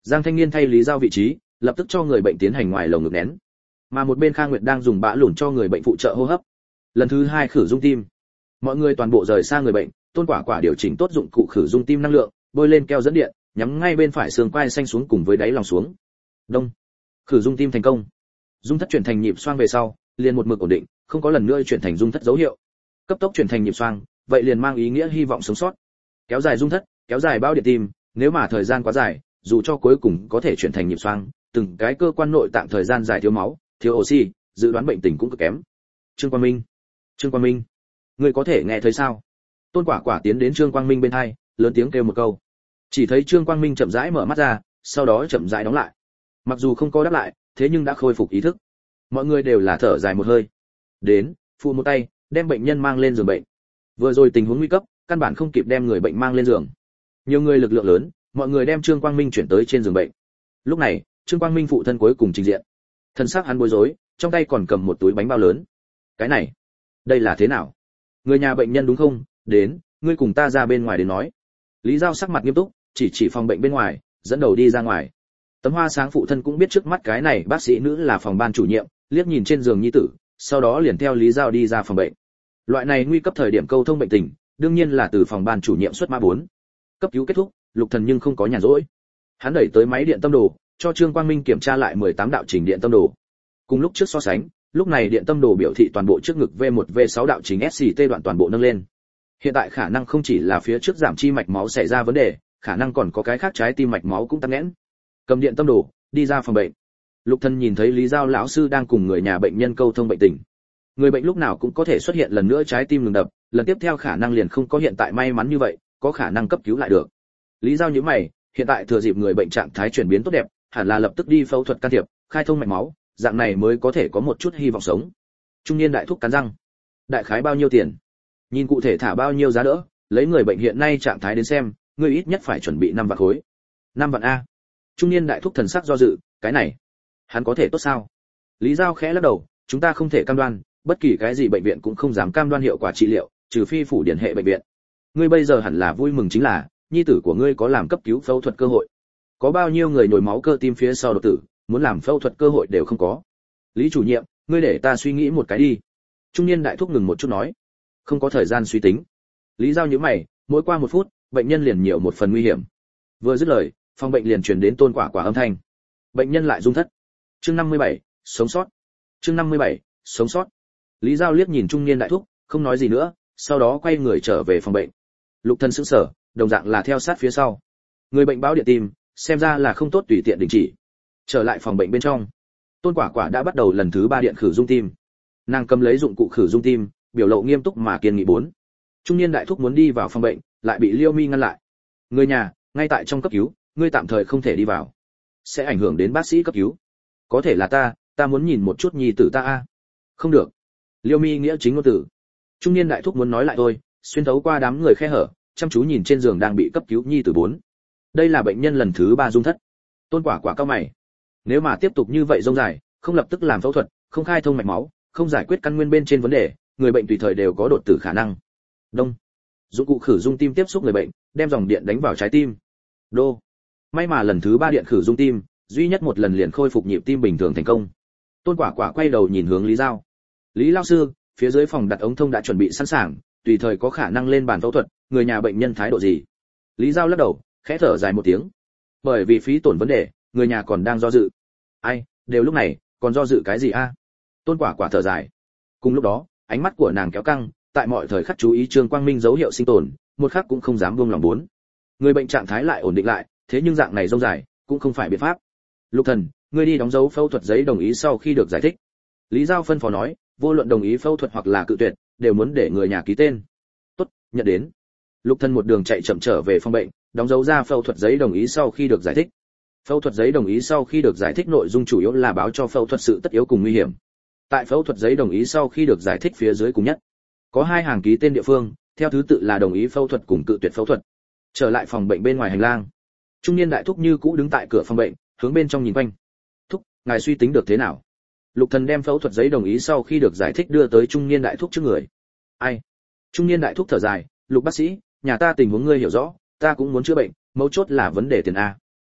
Giang Thanh Niên thay Lý Giao vị trí, lập tức cho người bệnh tiến hành ngoài lồng ngực nén. Mà một bên Khang Nguyệt đang dùng bã lùn cho người bệnh phụ trợ hô hấp. Lần thứ 2 khử dung tim. Mọi người toàn bộ rời xa người bệnh, Tôn Quả Quả điều chỉnh tốt dụng cụ khử dung tim năng lượng, bôi lên keo dẫn điện, nhắm ngay bên phải xương quai xanh xuống cùng với đáy lòng xuống. Đông. Khử dung tim thành công. Dung thất chuyển thành nhịp xoang về sau, liền một mực ổn định, không có lần nữa chuyển thành dung thất dấu hiệu. Cấp tốc chuyển thành nhịp xoang, vậy liền mang ý nghĩa hy vọng sống sót. Kéo dài dung thất, kéo dài bao điện tim, nếu mà thời gian quá dài, dù cho cuối cùng có thể chuyển thành nhịp xoang, từng cái cơ quan nội tạng thời gian dài thiếu máu, thiếu oxy, dự đoán bệnh tình cũng cực kém. Trương Quang Minh, ngươi có thể nghe thấy sao? Tôn Quả Quả tiến đến Trương Quang Minh bên hai, lớn tiếng kêu một câu. Chỉ thấy Trương Quang Minh chậm rãi mở mắt ra, sau đó chậm rãi đóng lại. Mặc dù không có đáp lại, thế nhưng đã khôi phục ý thức. Mọi người đều là thở dài một hơi. Đến, phụ một tay, đem bệnh nhân mang lên giường bệnh. Vừa rồi tình huống nguy cấp, căn bản không kịp đem người bệnh mang lên giường. Nhiều người lực lượng lớn, mọi người đem Trương Quang Minh chuyển tới trên giường bệnh. Lúc này, Trương Quang Minh phụ thân cuối cùng trình diện. Thân xác hắn bối rối, trong tay còn cầm một túi bánh bao lớn. Cái này, đây là thế nào? Người nhà bệnh nhân đúng không? Đến, ngươi cùng ta ra bên ngoài đến nói. Lý Giao sắc mặt nghiêm túc, chỉ phòng bệnh bên ngoài, dẫn đầu đi ra ngoài. Tấm Hoa Sáng phụ thân cũng biết trước mắt cái này bác sĩ nữ là phòng ban chủ nhiệm, liếc nhìn trên giường nhi tử, sau đó liền theo Lý Giao đi ra phòng bệnh. Loại này nguy cấp thời điểm câu thông bệnh tình, đương nhiên là từ phòng ban chủ nhiệm xuất mã 4. Cấp cứu kết thúc, Lục Thần nhưng không có nhàn rỗi. Hắn đẩy tới máy điện tâm đồ, cho Trương Quang Minh kiểm tra lại 18 đạo chỉnh điện tâm đồ. Cùng lúc trước so sánh, lúc này điện tâm đồ biểu thị toàn bộ trước ngực V1 V6 đạo chỉnh SCT đoạn toàn bộ nâng lên. Hiện tại khả năng không chỉ là phía trước giảm chi mạch máu xảy ra vấn đề, khả năng còn có cái khác trái tim mạch máu cũng tắc nghẽn. Cầm điện tâm đồ, đi ra phòng bệnh. Lục Thần nhìn thấy Lý Giao lão sư đang cùng người nhà bệnh nhân câu thông bệnh tình. Người bệnh lúc nào cũng có thể xuất hiện lần nữa trái tim ngừng đập, lần tiếp theo khả năng liền không có hiện tại may mắn như vậy, có khả năng cấp cứu lại được. Lý Giao nhíu mày, hiện tại thừa dịp người bệnh trạng thái chuyển biến tốt đẹp, hẳn là lập tức đi phẫu thuật can thiệp, khai thông mạch máu, dạng này mới có thể có một chút hy vọng sống. Trung niên đại thúc cắn răng. Đại khái bao nhiêu tiền? Nhìn cụ thể thả bao nhiêu giá đỡ, lấy người bệnh hiện nay trạng thái đến xem, người ít nhất phải chuẩn bị 5 vạn khối. 5 vạn a. Trung niên đại thúc thần sắc do dự, cái này, hắn có thể tốt sao? Lý Giao khẽ lắc đầu, chúng ta không thể cam đoan, bất kỳ cái gì bệnh viện cũng không dám cam đoan hiệu quả trị liệu, trừ phi phủ điển hệ bệnh viện. Ngươi bây giờ hẳn là vui mừng chính là, nhi tử của ngươi có làm cấp cứu phẫu thuật cơ hội. Có bao nhiêu người nhồi máu cơ tim phía sau đột tử, muốn làm phẫu thuật cơ hội đều không có. Lý chủ nhiệm, ngươi để ta suy nghĩ một cái đi. Trung niên đại thúc ngừng một chút nói, không có thời gian suy tính. Lý Giao nhíu mày, mỗi qua 1 phút, bệnh nhân liền nhiều một phần nguy hiểm. Vừa dứt lời, phòng bệnh liền truyền đến Tôn Quả Quả âm thanh. Bệnh nhân lại rung thất. Chương 57, sống sót. Chương 57, sống sót. Lý Giao liếc nhìn trung niên đại thúc, không nói gì nữa, sau đó quay người trở về phòng bệnh. Lục Thần sững sờ, đồng dạng là theo sát phía sau. Người bệnh báo điện tim, xem ra là không tốt tùy tiện đình chỉ. Trở lại phòng bệnh bên trong, Tôn Quả Quả đã bắt đầu lần thứ 3 điện khử dung tim. Nàng cầm lấy dụng cụ khử dung tim, biểu lộ nghiêm túc mà kiên nghị 4. Trung niên đại thúc muốn đi vào phòng bệnh, lại bị Liêu Mi ngăn lại. Người nhà, ngay tại trong cấp cứu, ngươi tạm thời không thể đi vào, sẽ ảnh hưởng đến bác sĩ cấp cứu. Có thể là ta muốn nhìn một chút nhi tử ta a. Không được. Liêu Mi nghĩa chính ngôn tử. Trung niên đại thúc muốn nói lại thôi, xuyên thấu qua đám người khe hở, chăm chú nhìn trên giường đang bị cấp cứu nhi tử 4. Đây là bệnh nhân lần thứ 3 rung thất. Tôn Quả Quả cao mày. Nếu mà tiếp tục như vậy rông dài, không lập tức làm phẫu thuật, không khai thông mạch máu, không giải quyết căn nguyên bên trên vấn đề, người bệnh tùy thời đều có đột tử khả năng. Đông. Dụng cụ khử dung tim tiếp xúc người bệnh, đem dòng điện đánh vào trái tim. Đô. May mà lần thứ 3 điện khử dung tim, duy nhất một lần liền khôi phục nhịp tim bình thường thành công. Tôn Quả Quả quay đầu nhìn hướng Lý Giao. Lý lão sư, phía dưới phòng đặt ống thông đã chuẩn bị sẵn sàng, tùy thời có khả năng lên bàn phẫu thuật, người nhà bệnh nhân thái độ gì? Lý Giao lắc đầu, khẽ thở dài một tiếng. Bởi vì phí tổn vấn đề, người nhà còn đang do dự. Ai, đều lúc này, còn do dự cái gì a? Tôn Quả Quả thở dài. Cùng lúc đó, ánh mắt của nàng kéo căng, tại mọi thời khắc chú ý Trương Quang Minh dấu hiệu sinh tồn, một khắc cũng không dám buông lòng 4. Người bệnh trạng thái lại ổn định lại, thế nhưng dạng này rông dài, cũng không phải biện pháp. Lục Thần, ngươi đi đóng dấu phẫu thuật giấy đồng ý sau khi được giải thích. Lý Giao phân phó nói, vô luận đồng ý phẫu thuật hoặc là cự tuyệt, đều muốn để người nhà ký tên. Tốt, nhận đến. Lục Thần một đường chạy chậm trở về phòng bệnh, đóng dấu ra phẫu thuật giấy đồng ý sau khi được giải thích. Phẫu thuật giấy đồng ý sau khi được giải thích nội dung chủ yếu là báo cho phẫu thuật sự tất yếu cùng nguy hiểm. Tại phẫu thuật giấy đồng ý sau khi được giải thích phía dưới cùng nhất, có 2 hàng ký tên địa phương, theo thứ tự là đồng ý phẫu thuật cùng cự tuyệt phẫu thuật. Trở lại phòng bệnh bên ngoài hành lang, trung niên đại thúc như cũ đứng tại cửa phòng bệnh, hướng bên trong nhìn quanh. Thúc, ngài suy tính được thế nào? Lục Thần đem phẫu thuật giấy đồng ý sau khi được giải thích đưa tới trung niên đại thúc trước người. Ai? Trung niên đại thúc thở dài, Lục bác sĩ, nhà ta tình huống ngươi hiểu rõ, ta cũng muốn chữa bệnh, mấu chốt là vấn đề tiền a.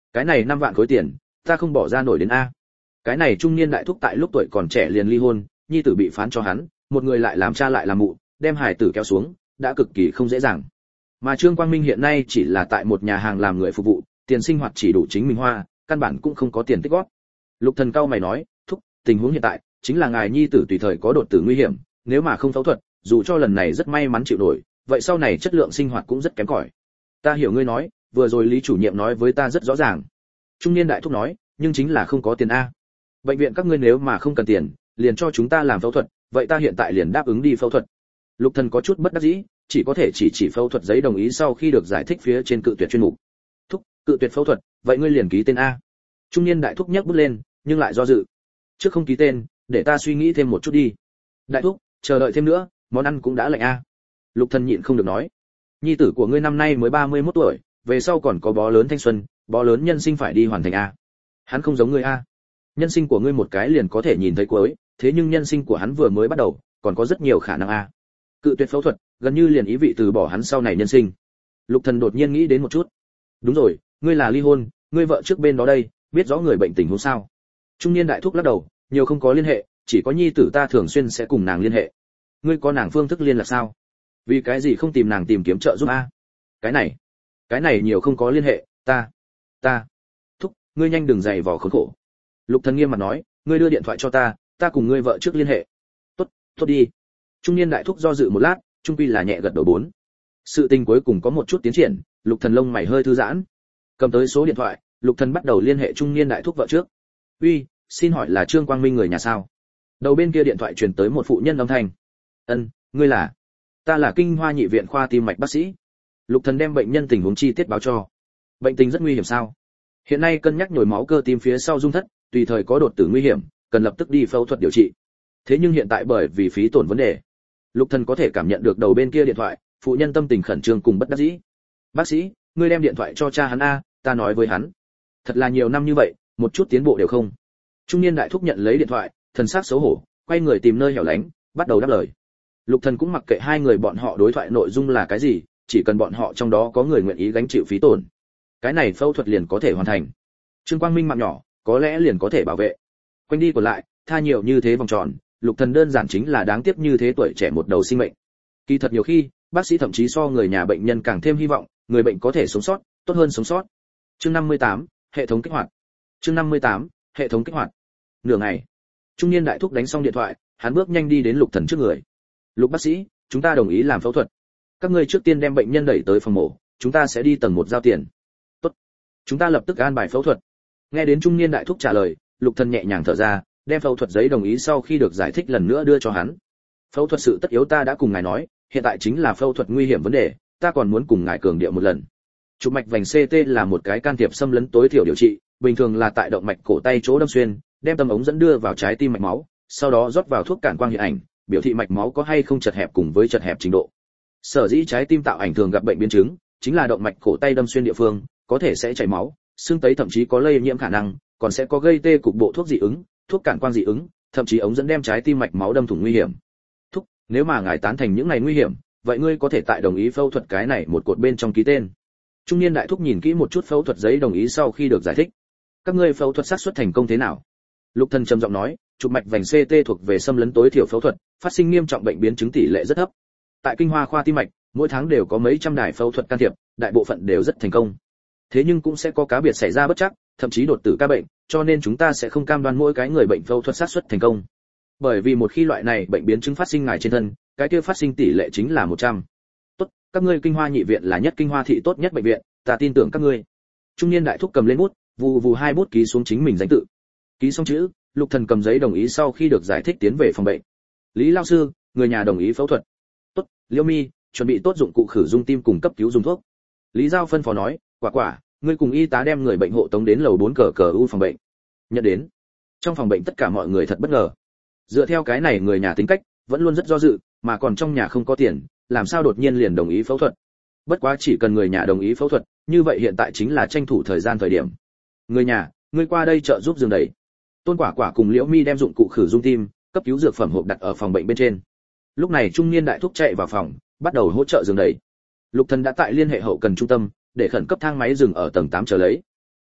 Cái này 5 vạn khối tiền, ta không bỏ ra nổi đến a. Cái này trung niên đại thúc tại lúc tuổi còn trẻ liền ly hôn, nhi tử bị phán cho hắn, một người lại làm cha lại làm mụ, đem hải tử kéo xuống, đã cực kỳ không dễ dàng. Mà Trương Quang Minh hiện nay chỉ là tại một nhà hàng làm người phục vụ, tiền sinh hoạt chỉ đủ chính mình hoa, căn bản cũng không có tiền tích góp. Lục Thần cao mày nói, thúc, tình huống hiện tại chính là ngài nhi tử tùy thời có đột tử nguy hiểm, nếu mà không phẫu thuật, dù cho lần này rất may mắn chịu nổi, vậy sau này chất lượng sinh hoạt cũng rất kém cỏi. Ta hiểu ngươi nói, vừa rồi Lý chủ nhiệm nói với ta rất rõ ràng. Trung niên đại thúc nói, nhưng chính là không có tiền a. Bệnh viện các ngươi nếu mà không cần tiền, liền cho chúng ta làm phẫu thuật, vậy ta hiện tại liền đáp ứng đi phẫu thuật. Lục Thần có chút bất đắc dĩ, chỉ có thể chỉ phẫu thuật giấy đồng ý sau khi được giải thích phía trên cự tuyệt chuyên mục. Thúc, cự tuyệt phẫu thuật, vậy ngươi liền ký tên a. Trung niên đại thúc nhấc bút lên, nhưng lại do dự. Trước không ký tên, để ta suy nghĩ thêm một chút đi. Đại thúc, chờ đợi thêm nữa, món ăn cũng đã lạnh a. Lục Thần nhịn không được nói. Nhi tử của ngươi năm nay mới 31 tuổi, về sau còn có bó lớn thanh xuân, bó lớn nhân sinh phải đi hoàn thành a. Hắn không giống ngươi a. Nhân sinh của ngươi một cái liền có thể nhìn thấy cuối, thế nhưng nhân sinh của hắn vừa mới bắt đầu, còn có rất nhiều khả năng a. Cự tuyệt phẫu thuật, gần như liền ý vị từ bỏ hắn sau này nhân sinh. Lục Thần đột nhiên nghĩ đến một chút. Đúng rồi, ngươi là ly hôn, ngươi vợ trước bên đó đây, biết rõ người bệnh tình huống sao? Trung niên đại thúc lắc đầu, nhiều không có liên hệ, chỉ có nhi tử ta thường xuyên sẽ cùng nàng liên hệ. Ngươi có nàng phương thức liên lạc sao? Vì cái gì không tìm nàng tìm kiếm trợ giúp a? Cái này nhiều không có liên hệ, ta. Thúc, ngươi nhanh đừng dày vò khốn khổ. Lục Thần nghiêm mặt nói, ngươi đưa điện thoại cho ta cùng ngươi vợ trước liên hệ. Tốt đi. Trung niên đại thúc do dự một lát, trung quy là nhẹ gật đầu 4. Sự tình cuối cùng có một chút tiến triển, Lục Thần lông mày hơi thư giãn. Cầm tới số điện thoại, Lục Thần bắt đầu liên hệ trung niên đại thúc vợ trước. "Uy, xin hỏi là Trương Quang Minh người nhà sao?" Đầu bên kia điện thoại truyền tới một phụ nhân âm thanh. "Ân, ngươi là?" "Ta là Kinh Hoa Nhị viện khoa tim mạch bác sĩ." Lục Thần đem bệnh nhân tình huống chi tiết báo cho. "Bệnh tình rất nguy hiểm sao?" "Hiện nay cân nhắc nhồi máu cơ tim phía sau dung thất, tùy thời có đột tử nguy hiểm, cần lập tức đi phẫu thuật điều trị. Thế nhưng hiện tại bởi vì phí tổn vấn đề." Lục Thần có thể cảm nhận được đầu bên kia điện thoại, phụ nhân tâm tình khẩn trương cùng bất đắc dĩ. "Bác sĩ, ngươi đem điện thoại cho cha hắn a, ta nói với hắn." "Thật là nhiều năm như vậy, một chút tiến bộ đều không." Trung niên đại thúc nhận lấy điện thoại, thần sắc xấu hổ, quay người tìm nơi hẻo lánh, bắt đầu đáp lời. Lục Thần cũng mặc kệ hai người bọn họ đối thoại nội dung là cái gì, chỉ cần bọn họ trong đó có người nguyện ý gánh chịu phí tổn, cái này phẫu thuật liền có thể hoàn thành. Trương Quang Minh mạng nhỏ, có lẽ liền có thể bảo vệ. Quanh đi còn lại, tha nhiều như thế vòng tròn, Lục Thần đơn giản chính là đáng tiếc như thế tuổi trẻ một đầu sinh mệnh. Kỳ thật nhiều khi, bác sĩ thậm chí so người nhà bệnh nhân càng thêm hy vọng, người bệnh có thể sống sót, tốt hơn sống sót. Chương 58, hệ thống kích hoạt. Chương 58, hệ thống kích hoạt. Nửa ngày, trung niên đại thúc đánh xong điện thoại, hắn bước nhanh đi đến Lục Thần trước người. "Lục bác sĩ, chúng ta đồng ý làm phẫu thuật. Các ngươi trước tiên đem bệnh nhân đẩy tới phòng mổ, chúng ta sẽ đi tầng 1 giao tiền." "Tốt, chúng ta lập tức an bài phẫu thuật." Nghe đến trung niên đại thúc trả lời, Lục Thần nhẹ nhàng thở ra, đem phẫu thuật giấy đồng ý sau khi được giải thích lần nữa đưa cho hắn. "Phẫu thuật sự tất yếu ta đã cùng ngài nói, hiện tại chính là phẫu thuật nguy hiểm vấn đề, ta còn muốn cùng ngài cường điệu một lần. Chụp mạch vành CT là một cái can thiệp xâm lấn tối thiểu điều trị, bình thường là tại động mạch cổ tay chỗ đâm xuyên, đem tấm ống dẫn đưa vào trái tim mạch máu, sau đó rót vào thuốc cản quang hiện ảnh, biểu thị mạch máu có hay không chật hẹp cùng với chật hẹp trình độ. Sở dĩ trái tim tạo ảnh thường gặp bệnh biến chứng, chính là động mạch cổ tay đâm xuyên địa phương, có thể sẽ chảy máu, xương tấy thậm chí có lây nhiễm khả năng, còn sẽ có gây tê cục bộ thuốc dị ứng, thuốc cản quang dị ứng, thậm chí ống dẫn đem trái tim mạch máu đâm thủng nguy hiểm. Thúc, nếu mà ngài tán thành những này nguy hiểm, vậy ngươi có thể tại đồng ý phẫu thuật cái này một cột bên trong ký tên." Trung niên đại thúc nhìn kỹ một chút phẫu thuật giấy đồng ý sau khi được giải thích. "Các ngươi phẫu thuật xác suất thành công thế nào?" Lục Thần trầm giọng nói, "Chụp mạch vành CT thuộc về xâm lấn tối thiểu phẫu thuật, phát sinh nghiêm trọng bệnh biến chứng tỷ lệ rất thấp. Tại Kinh Hoa khoa tim mạch, mỗi tháng đều có mấy trăm đài phẫu thuật can thiệp, đại bộ phận đều rất thành công. Thế nhưng cũng sẽ có cá biệt xảy ra bất trắc, thậm chí đột tử ca bệnh, cho nên chúng ta sẽ không cam đoan mỗi cái người bệnh phẫu thuật xác suất thành công. Bởi vì một khi loại này bệnh biến chứng phát sinh ngài trên thân, cái kia phát sinh tỷ lệ chính là 100. Tốt, các ngươi Kinh Hoa Nhị viện là nhất Kinh Hoa thị tốt nhất bệnh viện, ta tin tưởng các ngươi." Trung niên đại thúc cầm lên bút, vù vù hai bút ký xuống chính mình danh tự. Ký xong chữ, Lục Thần cầm giấy đồng ý sau khi được giải thích tiến về phòng bệnh. "Lý lão sư, người nhà đồng ý phẫu thuật." "Tốt, Liêu Mi, chuẩn bị tốt dụng cụ khử dung tim cùng cấp cứu dùng thuốc." Lý Giao phân phó nói, "Quả, ngươi cùng y tá đem người bệnh hộ tống đến lầu 4 cờ phòng bệnh." Nhận đến. Trong phòng bệnh tất cả mọi người thật bất ngờ. Dựa theo cái này người nhà tính cách, vẫn luôn rất do dự, mà còn trong nhà không có tiền, làm sao đột nhiên liền đồng ý phẫu thuật. Bất quá chỉ cần người nhà đồng ý phẫu thuật, như vậy hiện tại chính là tranh thủ thời điểm. "Người nhà, ngươi qua đây trợ giúp giường đẩy." Tôn Quả cùng Liễu Mi đem dụng cụ khử dung tim, cấp cứu dược phẩm hộp đặt ở phòng bệnh bên trên. Lúc này trung niên đại thúc chạy vào phòng, bắt đầu hỗ trợ giường đẩy. Lục Thần đã tại liên hệ hậu cần trung tâm, để khẩn cấp thang máy dừng ở tầng 8 chờ lấy.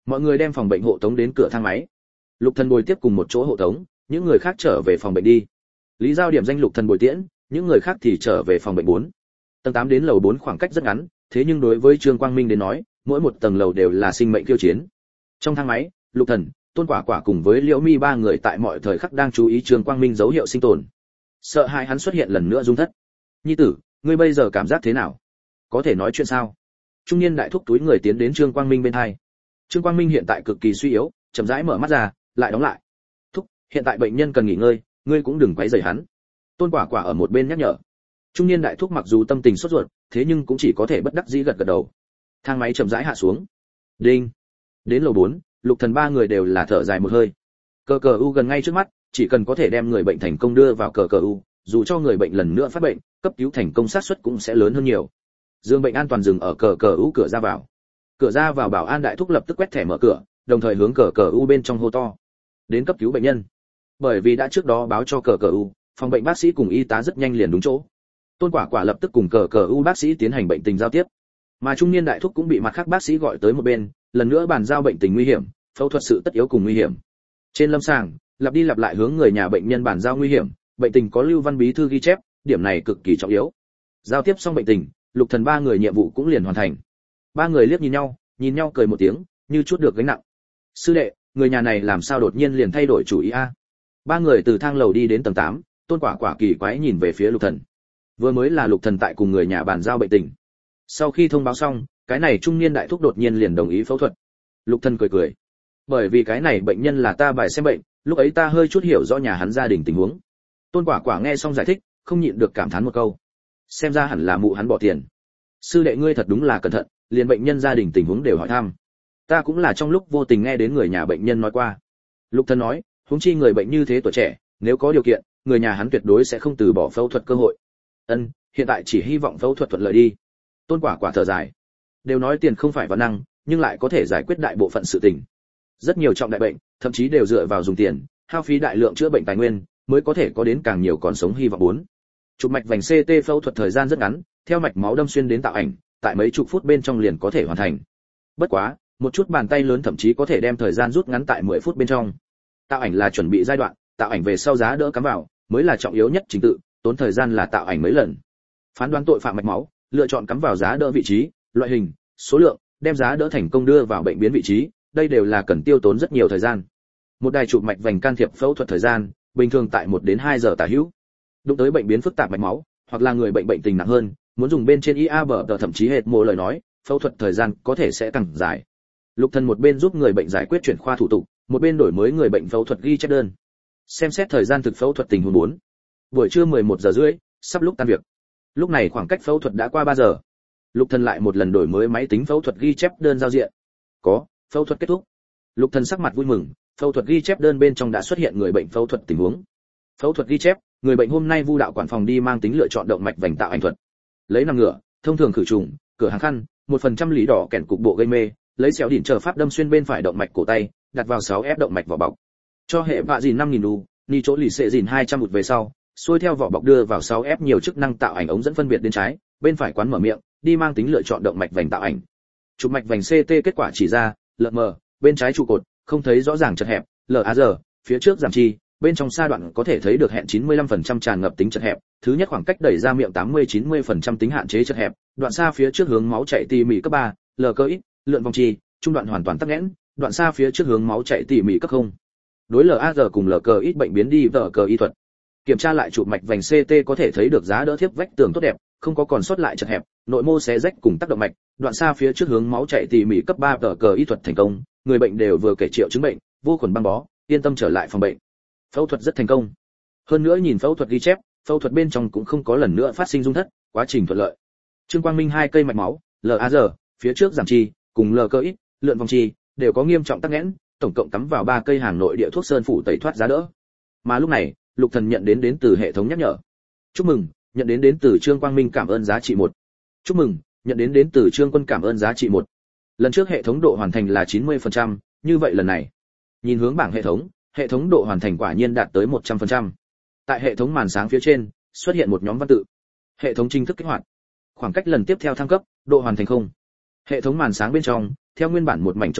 Mọi người đem phòng bệnh hộ tống đến cửa thang máy. Lục Thần bồi tiếp cùng một chỗ hộ tống, những người khác trở về phòng bệnh đi. Lý Giao điểm danh Lục Thần bồi tiễn, những người khác thì trở về phòng bệnh 4. Tầng 8 đến lầu 4 khoảng cách rất ngắn, thế nhưng đối với Trương Quang Minh đến nói, mỗi một tầng lầu đều là sinh mệnh khiêu chiến. Trong thang máy, Lục Thần, Tôn Quả Quả cùng với Liễu Mi ba người tại mọi thời khắc đang chú ý Trương Quang Minh dấu hiệu sinh tồn. Sợ hãi hắn xuất hiện lần nữa rung thất. "Nhi tử, ngươi bây giờ cảm giác thế nào? Có thể nói chuyện sao?" Trung niên đại thúc túi người tiến đến Trương Quang Minh bên hai. Trương Quang Minh hiện tại cực kỳ suy yếu, chậm rãi mở mắt ra, lại đóng lại. "Thúc, hiện tại bệnh nhân cần nghỉ ngơi, ngươi cũng đừng quấy rầy hắn." Tôn Quả Quả ở một bên nhắc nhở. Trung niên đại thúc mặc dù tâm tình sốt ruột, thế nhưng cũng chỉ có thể bất đắc dĩ gật gật đầu. Thang máy chậm rãi hạ xuống. Đinh. Đến lầu 4, Lục Thần ba người đều là thở dài một hơi. Cờ cờ u gần ngay trước mắt, chỉ cần có thể đem người bệnh thành công đưa vào cờ cờ u, dù cho người bệnh lần nữa phát bệnh, cấp cứu thành công xác suất cũng sẽ lớn hơn nhiều. Dương bệnh an toàn dừng ở cờ cờ u cửa ra vào. Cửa ra vào bảo an đại thúc lập tức quét thẻ mở cửa, đồng thời hướng cờ cờ u bên trong hô to. Đến cấp cứu bệnh nhân. Bởi vì đã trước đó báo cho cờ cờ u, phòng bệnh bác sĩ cùng y tá rất nhanh liền đúng chỗ. Tôn Quả Quả lập tức cùng cờ cờ u bác sĩ tiến hành bệnh tình giao tiếp. Mà trung niên đại thúc cũng bị mặt khác bác sĩ gọi tới một bên, lần nữa bàn giao bệnh tình nguy hiểm, phẫu thuật sự tất yếu cùng nguy hiểm. Trên lâm sàng, lặp đi lặp lại hướng người nhà bệnh nhân bàn giao nguy hiểm, bệnh tình có Lưu Văn bí thư ghi chép, điểm này cực kỳ trọng yếu. Giao tiếp xong bệnh tình, Lục Thần ba người nhiệm vụ cũng liền hoàn thành. Ba người liếc nhìn nhau cười một tiếng, như chút được gánh nặng. "Sư đệ, người nhà này làm sao đột nhiên liền thay đổi chủ ý a?" Ba người từ thang lầu đi đến tầng 8, Tôn Quả Quả kỳ quái nhìn về phía Lục Thần. Vừa mới là Lục Thần tại cùng người nhà bàn giao bệnh tình. Sau khi thông báo xong, cái này trung niên đại thúc đột nhiên liền đồng ý phẫu thuật. Lục Thần cười. Bởi vì cái này bệnh nhân là ta bài xem bệnh, lúc ấy ta hơi chút hiểu rõ nhà hắn gia đình tình huống. Tôn Quả Quả nghe xong giải thích, không nhịn được cảm thán một câu. Xem ra hẳn là mụ hắn bỏ tiền. Sư đệ ngươi thật đúng là cẩn thận, liền bệnh nhân gia đình tình huống đều hỏi thăm. Ta cũng là trong lúc vô tình nghe đến người nhà bệnh nhân nói qua. Lục Thần nói, huống chi người bệnh như thế tuổi trẻ, nếu có điều kiện, người nhà hắn tuyệt đối sẽ không từ bỏ phẫu thuật cơ hội. Hiện tại chỉ hy vọng phẫu thuật thuận lợi đi. Tôn Quả Quả thở dài. Đều nói tiền không phải vạn năng, nhưng lại có thể giải quyết đại bộ phận sự tình. Rất nhiều trọng đại bệnh, thậm chí đều dựa vào dùng tiền, hao phí đại lượng chữa bệnh tài nguyên, mới có thể có đến càng nhiều còn sống hy vọng 4. Chụp mạch vành CT phẫu thuật thời gian rất ngắn, theo mạch máu đâm xuyên đến tạo ảnh, tại mấy chục phút bên trong liền có thể hoàn thành. Bất quá, một chút bàn tay lớn thậm chí có thể đem thời gian rút ngắn tại 10 phút bên trong. Tạo ảnh là chuẩn bị giai đoạn, tạo ảnh về sau giá đỡ cắm vào, mới là trọng yếu nhất trình tự, tốn thời gian là tạo ảnh mấy lần. Phán đoán tội phạm mạch máu, lựa chọn cắm vào giá đỡ vị trí, loại hình, số lượng, đem giá đỡ thành công đưa vào bệnh biến vị trí, đây đều là cần tiêu tốn rất nhiều thời gian. Một đài chụp mạch vành can thiệp phẫu thuật thời gian, bình thường tại 1 đến 2 giờ tả hữu. Đụng tới bệnh biến phức tạp mạch máu, hoặc là người bệnh bệnh tình nặng hơn, muốn dùng bên trên IAB thậm chí hệt mồ lời nói, phẫu thuật thời gian có thể sẽ càng dài. Lục Thần một bên giúp người bệnh giải quyết chuyển khoa thủ tục, một bên đổi mới người bệnh phẫu thuật ghi chép đơn. Xem xét thời gian thực phẫu thuật tình huống 4. Buổi trưa 11 giờ rưỡi, sắp lúc tan việc. Lúc này khoảng cách phẫu thuật đã qua 3 giờ. Lục Thần lại một lần đổi mới máy tính phẫu thuật ghi chép đơn giao diện. Có, phẫu thuật kết thúc. Lục Thần sắc mặt vui mừng, phẫu thuật ghi chép đơn bên trong đã xuất hiện người bệnh phẫu thuật tình huống. Phẫu thuật ghi chép, người bệnh hôm nay Vu đạo quản phòng đi mang tính lựa chọn động mạch vành tạo ảnh thuật. Lấy nằm ngửa, thông thường khử trùng, cửa hàng khăn, 1% lý đỏ kèn cục bộ gây mê, lấy xéo đỉnh chờ pháp đâm xuyên bên phải động mạch cổ tay, đặt vào 6F động mạch vỏ bọc. Cho hệ vạ gìn 5000 đu, ni chỗ lì xệ gìn 200 một về sau, xuôi theo vỏ bọc đưa vào 6F nhiều chức năng tạo ảnh ống dẫn phân biệt đến trái, bên phải quán mở miệng, đi mang tính lựa chọn động mạch vành tạo ảnh. Chụp mạch vành CT kết quả chỉ ra, lợn mờ, bên trái trụ cột, không thấy rõ ràng chật hẹp, LAR, phía trước giảm chi, bên trong sa đoạn có thể thấy được hẹn 95% tràn ngập tính chật hẹp, thứ nhất khoảng cách đẩy ra miệng 80-90% tính hạn chế chật hẹp, đoạn xa phía trước hướng máu chảy tỉ mỉ cấp 3, lờ cơ ít, lượn vòng chi, trung đoạn hoàn toàn tắc nghẽn, đoạn xa phía trước hướng máu chảy tỉ mỉ cấp 0. Đối LAR cùng lờ cơ ít bệnh biến đi vở cờ y thuật. Kiểm tra lại chụp mạch vành CT có thể thấy được giá đỡ thiếp vách tường tốt đẹp, không có còn sót lại chật hẹp, nội mô xé rách cùng tác động mạch, đoạn xa phía trước hướng máu chảy tỉ mỉ cấp 3 vở cờ y thuật thành công, người bệnh đều vừa kể triệu chứng bệnh, vô khuẩn băng bó, yên tâm trở lại phòng bệnh. Phẫu thuật rất thành công. Hơn nữa nhìn phẫu thuật ghi chép, phẫu thuật bên trong cũng không có lần nữa phát sinh rung thất, quá trình thuận lợi. Trương Quang Minh 2 cây mạch máu, LAR, phía trước giảm chi, cùng lờ cơ ít, lượn vòng chi, đều có nghiêm trọng tắc nghẽn, tổng cộng cắm vào 3 cây hàng nội địa thuốc sơn phủ tẩy thoát giá đỡ. Mà lúc này, Lục Thần nhận đến từ hệ thống nhắc nhở. Chúc mừng, nhận đến từ Trương Quang Minh cảm ơn giá trị 1. Chúc mừng, nhận đến từ Trương Quân cảm ơn giá trị 1. Lần trước hệ thống độ hoàn thành là 90%, như vậy lần này, nhìn hướng bảng hệ thống độ hoàn thành quả nhiên đạt tới 100%. Tại hệ thống màn sáng phía trên, xuất hiện một nhóm văn tự. Hệ thống chính thức kích hoạt. Khoảng cách lần tiếp theo thăng cấp, độ hoàn thành 0. Hệ thống màn sáng bên trong, theo nguyên bản một mảnh trống không,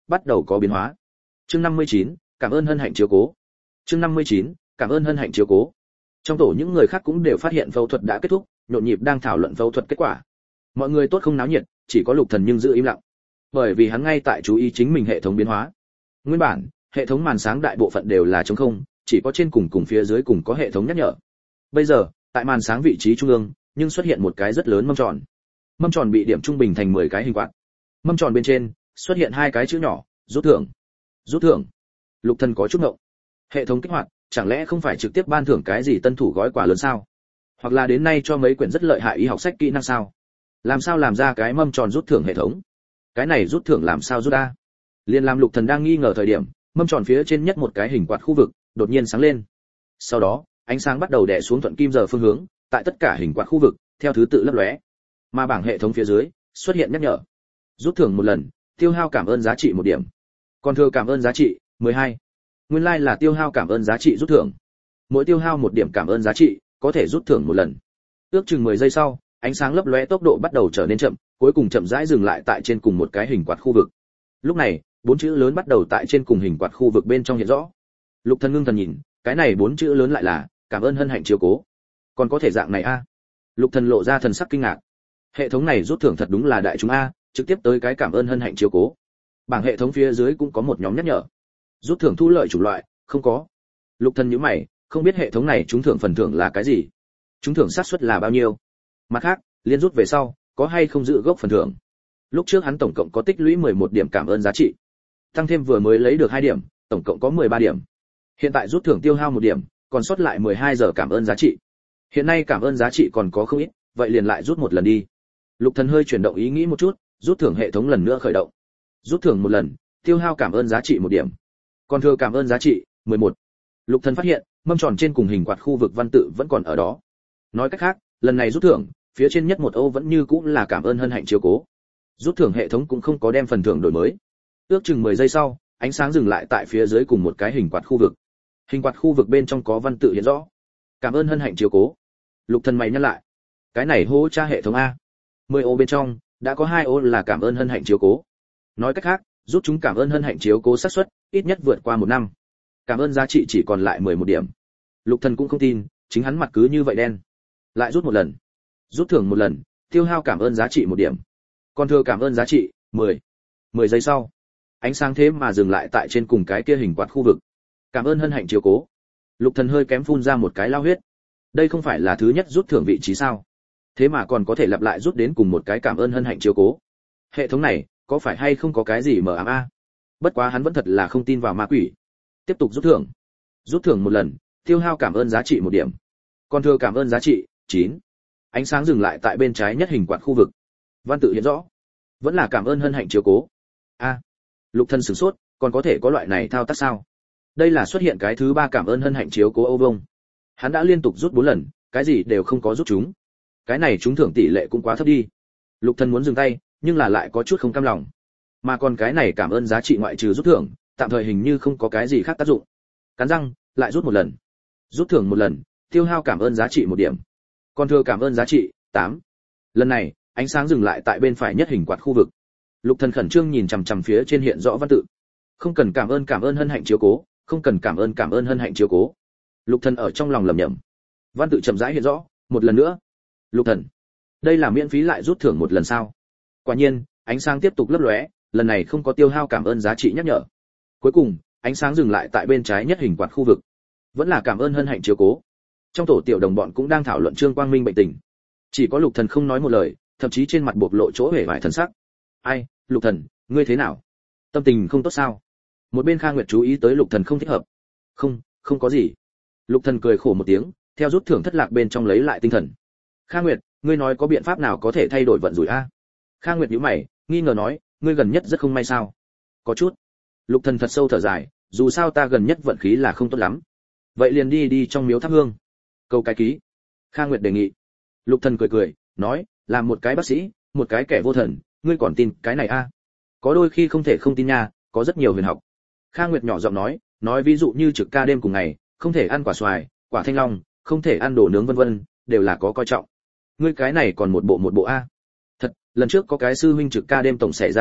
bắt đầu có biến hóa. Chương 59, cảm ơn hân hạnh chiếu cố. Chương 59, cảm ơn hân hạnh chiếu cố. Trong tổ những người khác cũng đều phát hiện phẫu thuật đã kết thúc, nhộn nhịp đang thảo luận phẫu thuật kết quả. Mọi người tốt không náo nhiệt, chỉ có Lục Thần nhưng giữ im lặng, bởi vì hắn ngay tại chú ý chính mình hệ thống biến hóa. Nguyên bản, hệ thống màn sáng đại bộ phận đều là trống không, chỉ có trên cùng phía dưới cùng có hệ thống nhắc nhở. Bây giờ, tại màn sáng vị trí trung ương, nhưng xuất hiện một cái rất lớn mâm tròn. Mâm tròn bị điểm trung bình thành 10 cái hình quạt. Mâm tròn bên trên xuất hiện 2 cái chữ nhỏ, rút thưởng. Rút thưởng. Lục Thần có chút ngộng. Hệ thống kích hoạt, chẳng lẽ không phải trực tiếp ban thưởng cái gì tân thủ gói quà lớn sao? Hoặc là đến nay cho mấy quyển rất lợi hại y học sách kỹ năng sao? Làm sao làm ra cái mâm tròn rút thưởng hệ thống? Cái này rút thưởng làm sao rút ra? Liên làm Lục Thần đang nghi ngờ thời điểm, mâm tròn phía trên nhất một cái hình quạt khu vực đột nhiên sáng lên. Sau đó, ánh sáng bắt đầu đè xuống thuận kim giờ phương hướng, tại tất cả hình quạt khu vực theo thứ tự lấp lóe. Mà bảng hệ thống phía dưới xuất hiện nhắc nhở: rút thưởng một lần, tiêu hao cảm ơn giá trị 1 điểm. Còn thừa cảm ơn giá trị 12. Nguyên lai là tiêu hao cảm ơn giá trị rút thưởng. Mỗi tiêu hao 1 điểm cảm ơn giá trị, có thể rút thưởng một lần. Ước chừng 10 giây sau, ánh sáng lấp lóe tốc độ bắt đầu trở nên chậm, cuối cùng chậm rãi dừng lại tại trên cùng một cái hình quạt khu vực. Lúc này, 4 chữ lớn bắt đầu tại trên cùng hình quạt khu vực bên trong hiện rõ. Lục Thần ngưng thần nhìn, cái này 4 chữ lớn lại là cảm ơn hân hạnh chiếu cố. Còn có thể dạng này a? Lục Thần lộ ra thần sắc kinh ngạc. Hệ thống này rút thưởng thật đúng là đại chúng a, trực tiếp tới cái cảm ơn hân hạnh chiếu cố. Bảng hệ thống phía dưới cũng có một nhóm nhắc nhở. Rút thưởng thu lợi chủ loại, không có. Lục Thần nhíu mày, không biết hệ thống này trúng thưởng phần thưởng là cái gì, trúng thưởng xác suất là bao nhiêu. Mặt khác, liên rút về sau, có hay không giữ gốc phần thưởng. Lúc trước hắn tổng cộng có tích lũy 11 điểm cảm ơn giá trị, tăng thêm vừa mới lấy được 2 điểm, tổng cộng có 13 điểm. Hiện tại rút thưởng tiêu hao 1 điểm, còn sót lại 12 giờ cảm ơn giá trị. Hiện nay cảm ơn giá trị còn có không ít, vậy liền lại rút một lần đi. Lục Thần hơi chuyển động ý nghĩ một chút, rút thưởng hệ thống lần nữa khởi động. Rút thưởng một lần, tiêu hao cảm ơn giá trị 1 điểm. Còn thừa cảm ơn giá trị 11. Lục Thần phát hiện, mâm tròn trên cùng hình quạt khu vực văn tự vẫn còn ở đó. Nói cách khác, lần này rút thưởng, phía trên nhất một ô vẫn như cũ là cảm ơn hân hạnh chiếu cố. Rút thưởng hệ thống cũng không có đem phần thưởng đổi mới. Ước chừng 10 giây sau, ánh sáng dừng lại tại phía dưới cùng một cái hình quạt khu vực. Hình quạt khu vực bên trong có văn tự hiện rõ: cảm ơn hân hạnh chiếu cố. Lục Thần mày nhắc lại, cái này hô tra hệ thống a. 10 ô bên trong đã có 2 ô là cảm ơn hân hạnh chiếu cố. Nói cách khác, rút chúng cảm ơn hân hạnh chiếu cố xác suất ít nhất vượt qua 1 năm. Cảm ơn giá trị chỉ còn lại 11 điểm. Lục Thần cũng không tin, chính hắn mặt cứ như vậy đen. Lại rút một lần. Rút thưởng một lần, tiêu hao cảm ơn giá trị 1 điểm. Còn thừa cảm ơn giá trị 10. 10 giây sau, ánh sáng thế mà dừng lại tại trên cùng cái kia hình quạt khu vực. Cảm ơn hân hạnh chiếu cố. Lục Thần hơi kém phun ra một cái lao huyết. Đây không phải là thứ nhất rút thưởng vị trí sao? Thế mà còn có thể lặp lại rút đến cùng một cái cảm ơn hân hạnh chiếu cố. Hệ thống này, có phải hay không có cái gì mờ ám a? Bất quá hắn vẫn thật là không tin vào ma quỷ. Tiếp tục rút thưởng. Rút thưởng một lần, tiêu hao cảm ơn giá trị 1 điểm. Còn thừa cảm ơn giá trị 9. Ánh sáng dừng lại tại bên trái nhất hình quạt khu vực. Văn tự hiện rõ, vẫn là cảm ơn hân hạnh chiếu cố. A, Lục Thần sửng sốt, còn có thể có loại này thao tác sao? Đây là xuất hiện cái thứ 3 cảm ơn hân hạnh chiếu cố ô vông. Hắn đã liên tục rút 4 lần, cái gì đều không có rút chúng. Cái này trúng thưởng tỷ lệ cũng quá thấp đi. Lục Thần muốn dừng tay, nhưng là lại có chút không cam lòng. Mà còn cái này cảm ơn giá trị ngoại trừ rút thưởng, tạm thời hình như không có cái gì khác tác dụng. Cắn răng, lại rút một lần. Rút thưởng một lần, tiêu hao cảm ơn giá trị 1 điểm. Còn thừa cảm ơn giá trị 8. Lần này, ánh sáng dừng lại tại bên phải nhất hình quạt khu vực. Lục Thần khẩn trương nhìn chằm chằm phía trên hiện rõ văn tự. Không cần cảm ơn hân hạnh chiếu cố, không cần cảm ơn hân hạnh chiếu cố. Lục Thần ở trong lòng lẩm nhẩm. Văn tự chậm rãi hiện rõ, một lần nữa. Lục Thần, đây là miễn phí lại rút thưởng một lần sao? Quả nhiên, ánh sáng tiếp tục lấp lóe, lần này không có tiêu hao cảm ơn giá trị nhắc nhở. Cuối cùng, ánh sáng dừng lại tại bên trái nhất hình quạt khu vực. Vẫn là cảm ơn hân hạnh chiếu cố. Trong tổ tiểu đồng bọn cũng đang thảo luận Trương Quang Minh bệnh tình. Chỉ có Lục Thần không nói một lời, thậm chí trên mặt bộc lộ chỗ hề vải thần sắc. Ai, Lục Thần, ngươi thế nào? Tâm tình không tốt sao? Một bên Kha Nguyệt chú ý tới Lục Thần không thích hợp. Không, không có gì. Lục Thần cười khổ một tiếng, theo rút thưởng thất lạc bên trong lấy lại tinh thần. Kha Nguyệt, ngươi nói có biện pháp nào có thể thay đổi vận rủi a? Kha Nguyệt nhíu mày, nghi ngờ nói, ngươi gần nhất rất không may sao? Có chút. Lục Thần thật sâu thở dài, dù sao ta gần nhất vận khí là không tốt lắm. Vậy liền đi trong miếu thắp hương. Câu cái ký. Kha Nguyệt đề nghị. Lục Thần cười cười, nói, làm một cái bác sĩ, một cái kẻ vô thần, ngươi còn tin cái này a? Có đôi khi không thể không tin nha, có rất nhiều huyền học. Kha Nguyệt nhỏ giọng nói ví dụ như trực ca đêm cùng ngày, không thể ăn quả xoài, quả thanh long, không thể ăn đồ nướng vân vân, đều là có coi trọng. Ngươi cái này còn một bộ a. Thật, lần trước có cái sư huynh trực ca đêm tổng xảy ra chuyện,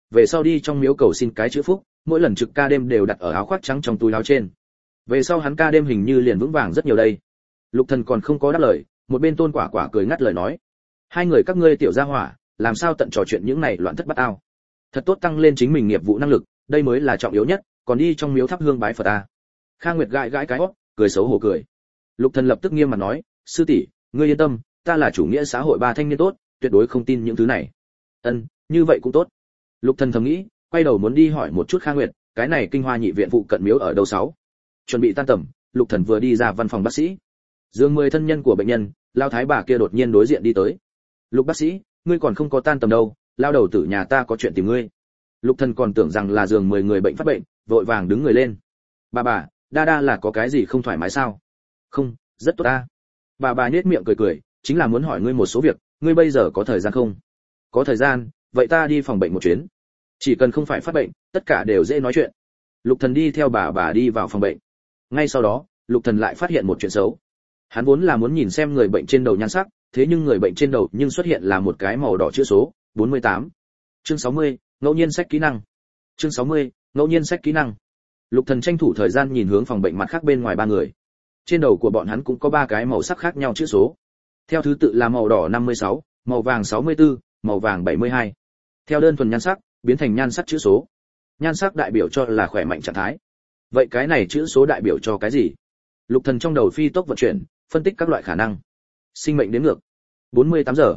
về sau đi trong miếu cầu xin cái chữ phúc, mỗi lần trực ca đêm đều đặt ở áo khoác trắng trong túi áo trên. Về sau hắn ca đêm hình như liền vững vàng rất nhiều đây. Lục Thần còn không có đáp lời, một bên Tôn Quả Quả cười ngắt lời nói: hai người các ngươi tiểu gia hỏa, làm sao tận trò chuyện những này loạn thất bát ao. Thật tốt tăng lên chính mình nghiệp vụ năng lực, đây mới là trọng yếu nhất, còn đi trong miếu thắp hương bái Phật ta. Kha Nguyệt gãi gãi cái hót, cười xấu hổ cười. Lục Thần lập tức nghiêm mặt nói: sư tỷ, ngươi yên tâm, ta là chủ nghĩa xã hội ba thanh niên tốt, tuyệt đối không tin những thứ này. Ân, như vậy cũng tốt. Lục Thần thầm nghĩ, quay đầu muốn đi hỏi một chút Kha Nguyệt, cái này Kinh Hoa nhị viện phụ cận miếu ở đâu sáu. Chuẩn bị tan tầm, Lục Thần vừa đi ra văn phòng bác sĩ. Dương 10 thân nhân của bệnh nhân, lao thái bà kia đột nhiên đối diện đi tới. Lục bác sĩ, ngươi còn không có tan tầm đâu, lao đầu tử nhà ta có chuyện tìm ngươi. Lục Thần còn tưởng rằng là giường 10 người bệnh phát bệnh, vội vàng đứng người lên. Bà, đa đa là có cái gì không thoải mái sao? Không, rất tốt ta. Bà nhếch miệng cười cười, chính là muốn hỏi ngươi một số việc, ngươi bây giờ có thời gian không? Có thời gian, vậy ta đi phòng bệnh một chuyến. Chỉ cần không phải phát bệnh, tất cả đều dễ nói chuyện. Lục Thần đi theo bà đi vào phòng bệnh. Ngay sau đó, Lục Thần lại phát hiện một chuyện xấu. Hắn vốn là muốn nhìn xem người bệnh trên đầu nhan sắc, thế nhưng người bệnh trên đầu nhưng xuất hiện là một cái màu đỏ chữ số 48. Chương 60, ngẫu nhiên sách kỹ năng. Chương 60, ngẫu nhiên sách kỹ năng. Lục Thần tranh thủ thời gian nhìn hướng phòng bệnh mặt khác bên ngoài ba người. Trên đầu của bọn hắn cũng có ba cái màu sắc khác nhau chữ số. Theo thứ tự là màu đỏ 56, màu vàng 64, màu vàng 72. Theo đơn thuần nhan sắc, biến thành nhan sắc chữ số. Nhan sắc đại biểu cho là khỏe mạnh trạng thái. Vậy cái này chữ số đại biểu cho cái gì? Lục Thần trong đầu phi tốc vận chuyển, phân tích các loại khả năng. Sinh mệnh đến ngược. 48 giờ.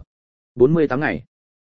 48 ngày.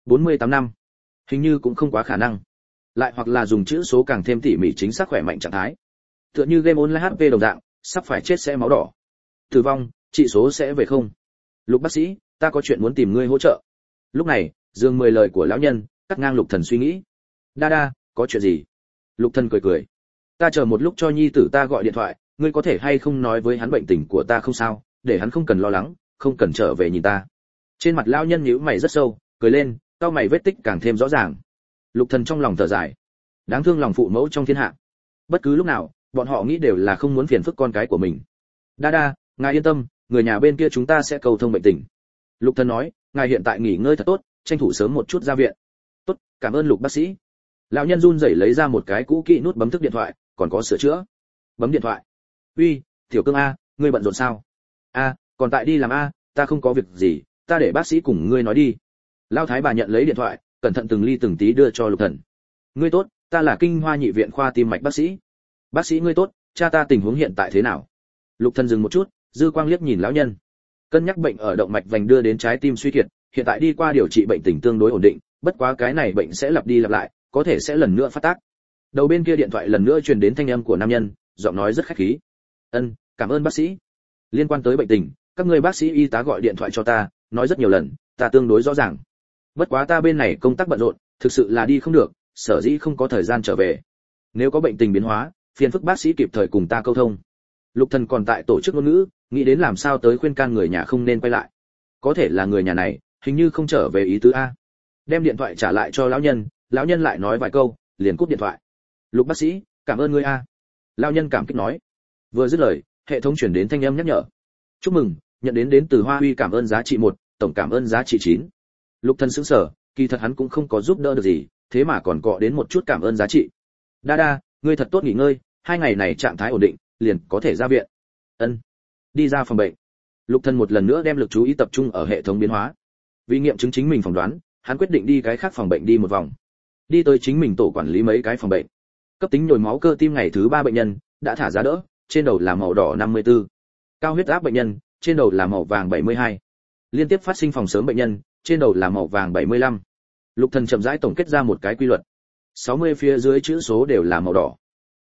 48 năm. Hình như cũng không quá khả năng. Lại hoặc là dùng chữ số càng thêm tỉ mỉ chính xác khỏe mạnh trạng thái. Tựa như game online HP đồng dạng, sắp phải chết sẽ máu đỏ. Tử vong, trị số sẽ về không. Lục bác sĩ, ta có chuyện muốn tìm ngươi hỗ trợ. Lúc này, Dương 10 lời của lão nhân cắt ngang Lục Thần suy nghĩ. Đa, có chuyện gì? Lục Thần cười cười. Ta chờ một lúc cho nhi tử ta gọi điện thoại, ngươi có thể hay không nói với hắn bệnh tình của ta không sao, để hắn không cần lo lắng, không cần trở về nhìn ta. Trên mặt lão nhân nhíu mày rất sâu, cười lên, cau mày vết tích càng thêm rõ ràng. Lục Thần trong lòng thở dài. Đáng thương lòng phụ mẫu trong thiên hạ. Bất cứ lúc nào, bọn họ nghĩ đều là không muốn phiền phức con cái của mình. Đa, ngài yên tâm, người nhà bên kia chúng ta sẽ cầu thông bệnh tình. Lục Thần nói, ngài hiện tại nghỉ ngơi thật tốt, tranh thủ sớm một chút ra viện. Tốt, cảm ơn Lục bác sĩ. Lão nhân run rẩy lấy ra một cái cũ kỹ nút bấm thức điện thoại, còn có sửa chữa. Bấm điện thoại. Uy, Tiểu Cương a, ngươi bận rộn sao? A, còn tại đi làm a, ta không có việc gì, ta để bác sĩ cùng ngươi nói đi. Lão thái bà nhận lấy điện thoại, cẩn thận từng ly từng tí đưa cho Lục Thần. Ngươi tốt, ta là Kinh Hoa nhị viện khoa tim mạch bác sĩ. Bác sĩ ngươi tốt, cha ta tình huống hiện tại thế nào? Lục Thần dừng một chút, dư quang liếc nhìn lão nhân. Cân nhắc bệnh ở động mạch vành đưa đến trái tim suy kiệt, hiện tại đi qua điều trị bệnh tình tương đối ổn định, bất quá cái này bệnh sẽ lặp đi lặp lại, có thể sẽ lần nữa phát tác. Đầu bên kia điện thoại lần nữa truyền đến thanh âm của nam nhân, giọng nói rất khách khí. Ân, cảm ơn bác sĩ. Liên quan tới bệnh tình, các ngươi bác sĩ y tá gọi điện thoại cho ta, nói rất nhiều lần, ta tương đối rõ ràng. Bất quá ta bên này công tác bận rộn, thực sự là đi không được, sở dĩ không có thời gian trở về. Nếu có bệnh tình biến hóa, phiền phức bác sĩ kịp thời cùng ta câu thông. Lục Thần còn tại tổ chức ngôn ngữ, nghĩ đến làm sao tới khuyên can người nhà không nên quay lại. Có thể là người nhà này, hình như không trở về ý tứ a. Đem điện thoại trả lại cho lão nhân lại nói vài câu, liền cúp điện thoại. Lục bác sĩ, cảm ơn ngươi a. Lão nhân cảm kích nói. Vừa dứt lời, hệ thống chuyển đến thanh âm nhắc nhở. Chúc mừng, nhận đến từ Hoa Huy cảm ơn giá trị 1, tổng cảm ơn giá trị 9. Lục Thần sững sờ, kỳ thật hắn cũng không có giúp đỡ được gì, thế mà còn cọ đến một chút cảm ơn giá trị. Đa, ngươi thật tốt nghỉ ngơi, 2 ngày này trạng thái ổn định, liền có thể ra viện. Ân. Đi ra phòng bệnh. Lục Thần một lần nữa đem lực chú ý tập trung ở hệ thống biến hóa. Vì nghiệm chứng chính mình phỏng đoán, hắn quyết định đi cái khác phòng bệnh đi một vòng. Đi tới chính mình tổ quản lý mấy cái phòng bệnh. Cấp tính nhồi máu cơ tim ngày thứ 3 bệnh nhân đã thả giá đỡ, trên đầu là màu đỏ 54. Cao huyết áp bệnh nhân, trên đầu là màu vàng 72. Liên tiếp phát sinh phòng sớm bệnh nhân, trên đầu là màu vàng 75. Lục Thần chậm rãi tổng kết ra một cái quy luật. 60 phía dưới chữ số đều là màu đỏ.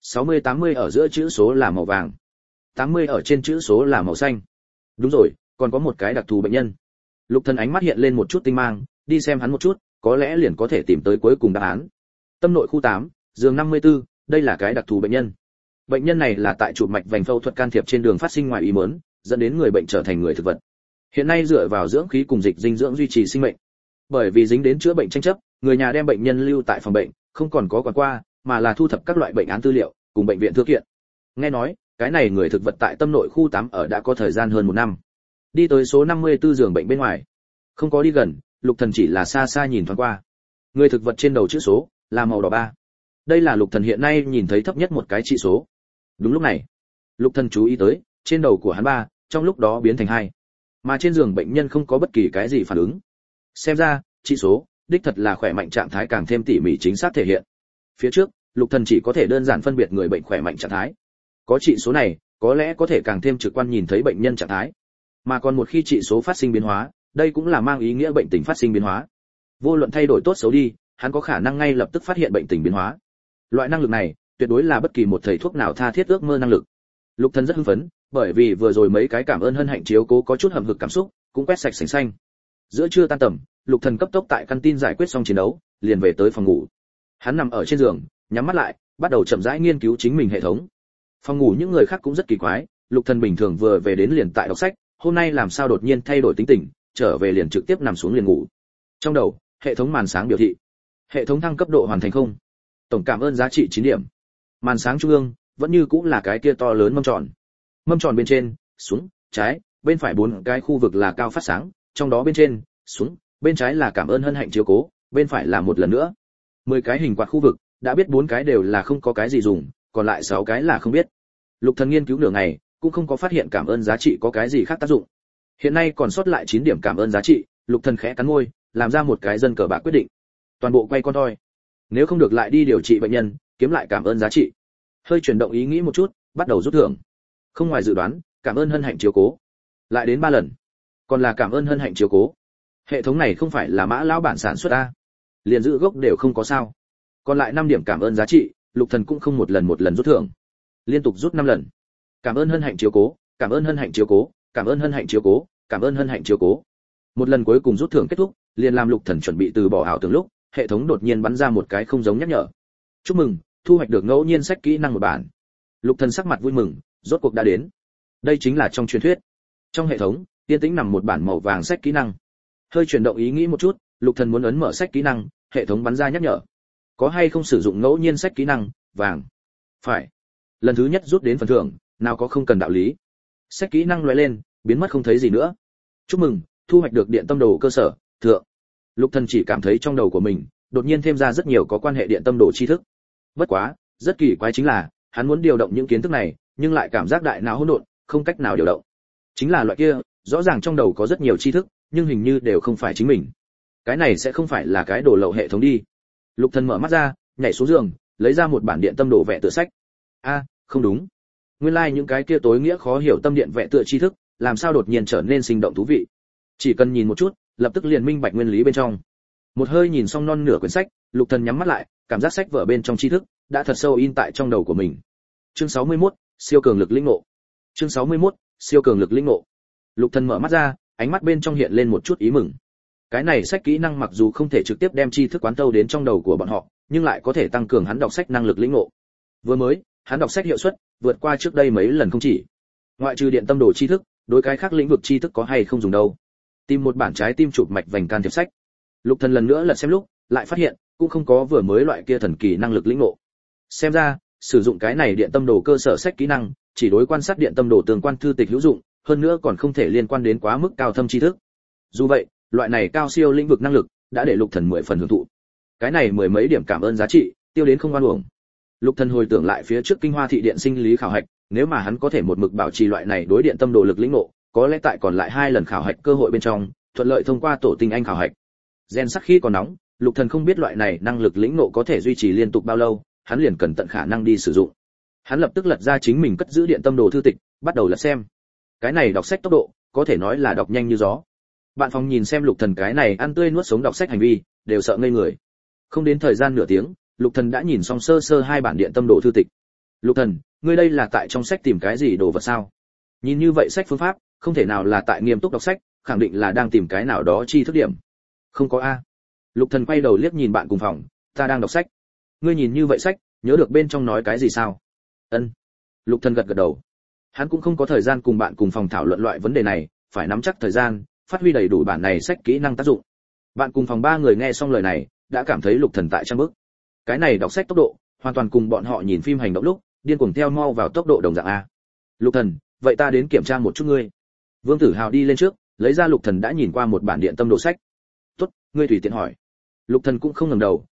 60-80 ở giữa chữ số là màu vàng. 80 ở trên chữ số là màu xanh. Đúng rồi, còn có một cái đặc thù bệnh nhân. Lục Thần ánh mắt hiện lên một chút tinh mang, đi xem hắn một chút, có lẽ liền có thể tìm tới cuối cùng đáp án. Tâm nội khu 8, giường 54, đây là cái đặc thù bệnh nhân. Bệnh nhân này là tại chụp mạch vành phẫu thuật can thiệp trên đường phát sinh ngoài ý muốn, dẫn đến người bệnh trở thành người thực vật. Hiện nay dựa vào dưỡng khí cùng dịch dinh dưỡng duy trì sinh mệnh. Bởi vì dính đến chữa bệnh tranh chấp, người nhà đem bệnh nhân lưu tại phòng bệnh, không còn có quản qua, mà là thu thập các loại bệnh án tư liệu, cùng bệnh viện thư kiện. Nghe nói, cái này người thực vật tại tâm nội khu 8 ở đã có thời gian hơn 1 năm. Đi tới số 54 giường bệnh bên ngoài. Không có đi gần, Lục Thần chỉ là xa xa nhìn thoáng qua. Người thực vật trên đầu chữ số là màu đỏ 3. Đây là Lục Thần hiện nay nhìn thấy thấp nhất một cái trị số. Đúng lúc này, Lục Thần chú ý tới, trên đầu của hắn 3, trong lúc đó biến thành 2. Mà trên giường bệnh nhân không có bất kỳ cái gì phản ứng. Xem ra, trị số đích thật là khỏe mạnh trạng thái càng thêm tỉ mỉ chính xác thể hiện. Phía trước, Lục Thần chỉ có thể đơn giản phân biệt người bệnh khỏe mạnh trạng thái. Có trị số này, có lẽ có thể càng thêm trực quan nhìn thấy bệnh nhân trạng thái. Mà còn một khi trị số phát sinh biến hóa, đây cũng là mang ý nghĩa bệnh tình phát sinh biến hóa. Vô luận thay đổi tốt xấu đi, hắn có khả năng ngay lập tức phát hiện bệnh tình biến hóa. Loại năng lực này, tuyệt đối là bất kỳ một thầy thuốc nào tha thiết ước mơ năng lực. Lục Thần rất hưng phấn, bởi vì vừa rồi mấy cái cảm ơn hân hạnh chiếu cố có chút hầm hực cảm xúc, cũng quét sạch sành xanh. Giữa trưa tan tầm, Lục Thần cấp tốc tại căn tin giải quyết xong chiến đấu, liền về tới phòng ngủ. Hắn nằm ở trên giường, nhắm mắt lại, bắt đầu chậm rãi nghiên cứu chính mình hệ thống. Phòng ngủ những người khác cũng rất kỳ quái, Lục Thần bình thường vừa về đến liền tại đọc sách, hôm nay làm sao đột nhiên thay đổi tính tình, trở về liền trực tiếp nằm xuống liền ngủ. Trong đầu, hệ thống màn sáng biểu thị, hệ thống thăng cấp độ hoàn thành không. Tổng cảm ơn giá trị 9 điểm. Màn sáng trung ương vẫn như cũng là cái kia to lớn mâm tròn. Mâm tròn bên trên, xuống, trái, bên phải 4 cái khu vực là cao phát sáng, trong đó bên trên, xuống, bên trái là cảm ơn hân hạnh chiếu cố, bên phải là một lần nữa. 10 cái hình quạt khu vực, đã biết 4 cái đều là không có cái gì dùng, còn lại 6 cái là không biết. Lục Thần nghiên cứu nửa ngày, cũng không có phát hiện cảm ơn giá trị có cái gì khác tác dụng. Hiện nay còn sót lại 9 điểm cảm ơn giá trị, Lục Thần khẽ cắn môi, làm ra một cái dân cờ bạc quyết định. Toàn bộ quay con thôi. Nếu không được lại đi điều trị bệnh nhân, kiếm lại cảm ơn giá trị. Hơi chuyển động ý nghĩ một chút, bắt đầu rút thưởng. Không ngoài dự đoán, cảm ơn hân hạnh chiếu cố. Lại đến 3 lần. Còn là cảm ơn hân hạnh chiếu cố. Hệ thống này không phải là Mã lão bản sản xuất a. Liền giữ gốc đều không có sao. Còn lại 5 điểm cảm ơn giá trị, Lục Thần cũng không một lần rút thưởng. Liên tục rút 5 lần. Cảm ơn hân hạnh chiếu cố, cảm ơn hân hạnh chiếu cố, cảm ơn hân hạnh chiếu cố, cảm ơn hân hạnh chiếu cố. Một lần cuối cùng rút thưởng kết thúc, liền làm Lục Thần chuẩn bị từ bỏ ảo tưởng lúc, hệ thống đột nhiên bắn ra một cái không giống nhắc nhở. Chúc mừng, thu hoạch được ngẫu nhiên sách kỹ năng một bản. Lục Thần sắc mặt vui mừng, rốt cuộc đã đến. Đây chính là trong truyền thuyết. Trong hệ thống, yên tĩnh nằm một bản màu vàng sách kỹ năng. Hơi chuyển động ý nghĩ một chút, Lục Thần muốn ấn mở sách kỹ năng, hệ thống bắn ra nhắc nhở. Có hay không sử dụng ngẫu nhiên sách kỹ năng, vàng. Phải. Lần thứ nhất rút đến phần thưởng, nào có không cần đạo lý. Sách kỹ năng lóe lên, biến mất không thấy gì nữa. Chúc mừng, thu hoạch được điện tâm đồ cơ sở, thượng. Lục Thần chỉ cảm thấy trong đầu của mình đột nhiên thêm ra rất nhiều có quan hệ điện tâm đồ tri thức. Bất quá, rất kỳ quái chính là, hắn muốn điều động những kiến thức này, nhưng lại cảm giác đại não hỗn độn, không cách nào điều động. Chính là loại kia, rõ ràng trong đầu có rất nhiều tri thức, nhưng hình như đều không phải chính mình. Cái này sẽ không phải là cái đồ lậu hệ thống đi. Lục Thần mở mắt ra, nhảy xuống giường, lấy ra một bản điện tâm đồ vẽ tựa sách. A, không đúng. Nguyên lai những cái kia tối nghĩa khó hiểu tâm điện vẽ tựa tri thức, làm sao đột nhiên trở nên sinh động thú vị. Chỉ cần nhìn một chút, lập tức liền minh bạch nguyên lý bên trong. Một hơi nhìn xong non nửa quyển sách, Lục Thần nhắm mắt lại, cảm giác sách vở bên trong tri thức đã thật sâu in tại trong đầu của mình. Chương 61, siêu cường lực linh ngộ. Chương 61, siêu cường lực linh ngộ. Lục Thần mở mắt ra, ánh mắt bên trong hiện lên một chút ý mừng. Cái này sách kỹ năng mặc dù không thể trực tiếp đem tri thức quán tâu đến trong đầu của bọn họ, nhưng lại có thể tăng cường hắn đọc sách năng lực lĩnh ngộ. Vừa mới, hắn đọc sách hiệu suất vượt qua trước đây mấy lần không chỉ. Ngoại trừ điện tâm đồ tri thức, đối cái khác lĩnh vực tri thức có hay không dùng đâu. Tìm một bản trái tim chụp mạch vành can thiệp sách. Lục Thần lần nữa lật xem lúc, lại phát hiện cũng không có vừa mới loại kia thần kỳ năng lực lĩnh ngộ. Xem ra, sử dụng cái này điện tâm đồ cơ sở sách kỹ năng, chỉ đối quan sát điện tâm đồ tương quan thư tịch hữu dụng, hơn nữa còn không thể liên quan đến quá mức cao thâm tri thức. Dù vậy, loại này cao siêu lĩnh vực năng lực đã để Lục Thần 10 phần hưởng thụ. Cái này mười mấy điểm cảm ơn giá trị, tiêu đến không oan uổng. Lục Thần hồi tưởng lại phía trước Kinh Hoa thị điện sinh lý khảo hạch, nếu mà hắn có thể một mực bảo trì loại này đối điện tâm đồ lực lĩnh ngộ, có lẽ tại còn lại 2 lần khảo hạch cơ hội bên trong, thuận lợi thông qua tổ tinh anh khảo hạch. Gen sắc khi còn nóng, Lục Thần không biết loại này năng lực lĩnh ngộ có thể duy trì liên tục bao lâu, hắn liền cần tận khả năng đi sử dụng. Hắn lập tức lật ra chính mình cất giữ điện tâm đồ thư tịch, bắt đầu lật xem. Cái này đọc sách tốc độ, có thể nói là đọc nhanh như gió. Bạn phòng nhìn xem Lục Thần cái này ăn tươi nuốt sống đọc sách hành vi, đều sợ ngây người. Không đến thời gian nửa tiếng, Lục Thần đã nhìn xong sơ sơ 2 bản điện tâm đồ thư tịch. Lục Thần, ngươi đây là tại trong sách tìm cái gì đồ vật sao? Nhìn như vậy sách phương pháp, không thể nào là tại nghiêm túc đọc sách, khẳng định là đang tìm cái nào đó chi thức điểm. Không có a. Lục Thần quay đầu liếc nhìn bạn cùng phòng, ta đang đọc sách. Ngươi nhìn như vậy sách, nhớ được bên trong nói cái gì sao? Ân. Lục Thần gật gật đầu. Hắn cũng không có thời gian cùng bạn cùng phòng thảo luận loại vấn đề này, phải nắm chắc thời gian, phát huy đầy đủ bản này sách kỹ năng tác dụng. Bạn cùng phòng 3 người nghe xong lời này, đã cảm thấy Lục Thần tại trăm bước. Cái này đọc sách tốc độ, hoàn toàn cùng bọn họ nhìn phim hành động lúc, điên cuồng theo mau vào tốc độ đồng dạng a. Lục Thần, vậy ta đến kiểm tra một chút ngươi. Vương Tử Hào đi lên trước, lấy ra Lục Thần đã nhìn qua một bản điện tâm đồ sách. Tốt, ngươi tùy tiện hỏi. Lục Thần cũng không ngẩng đầu,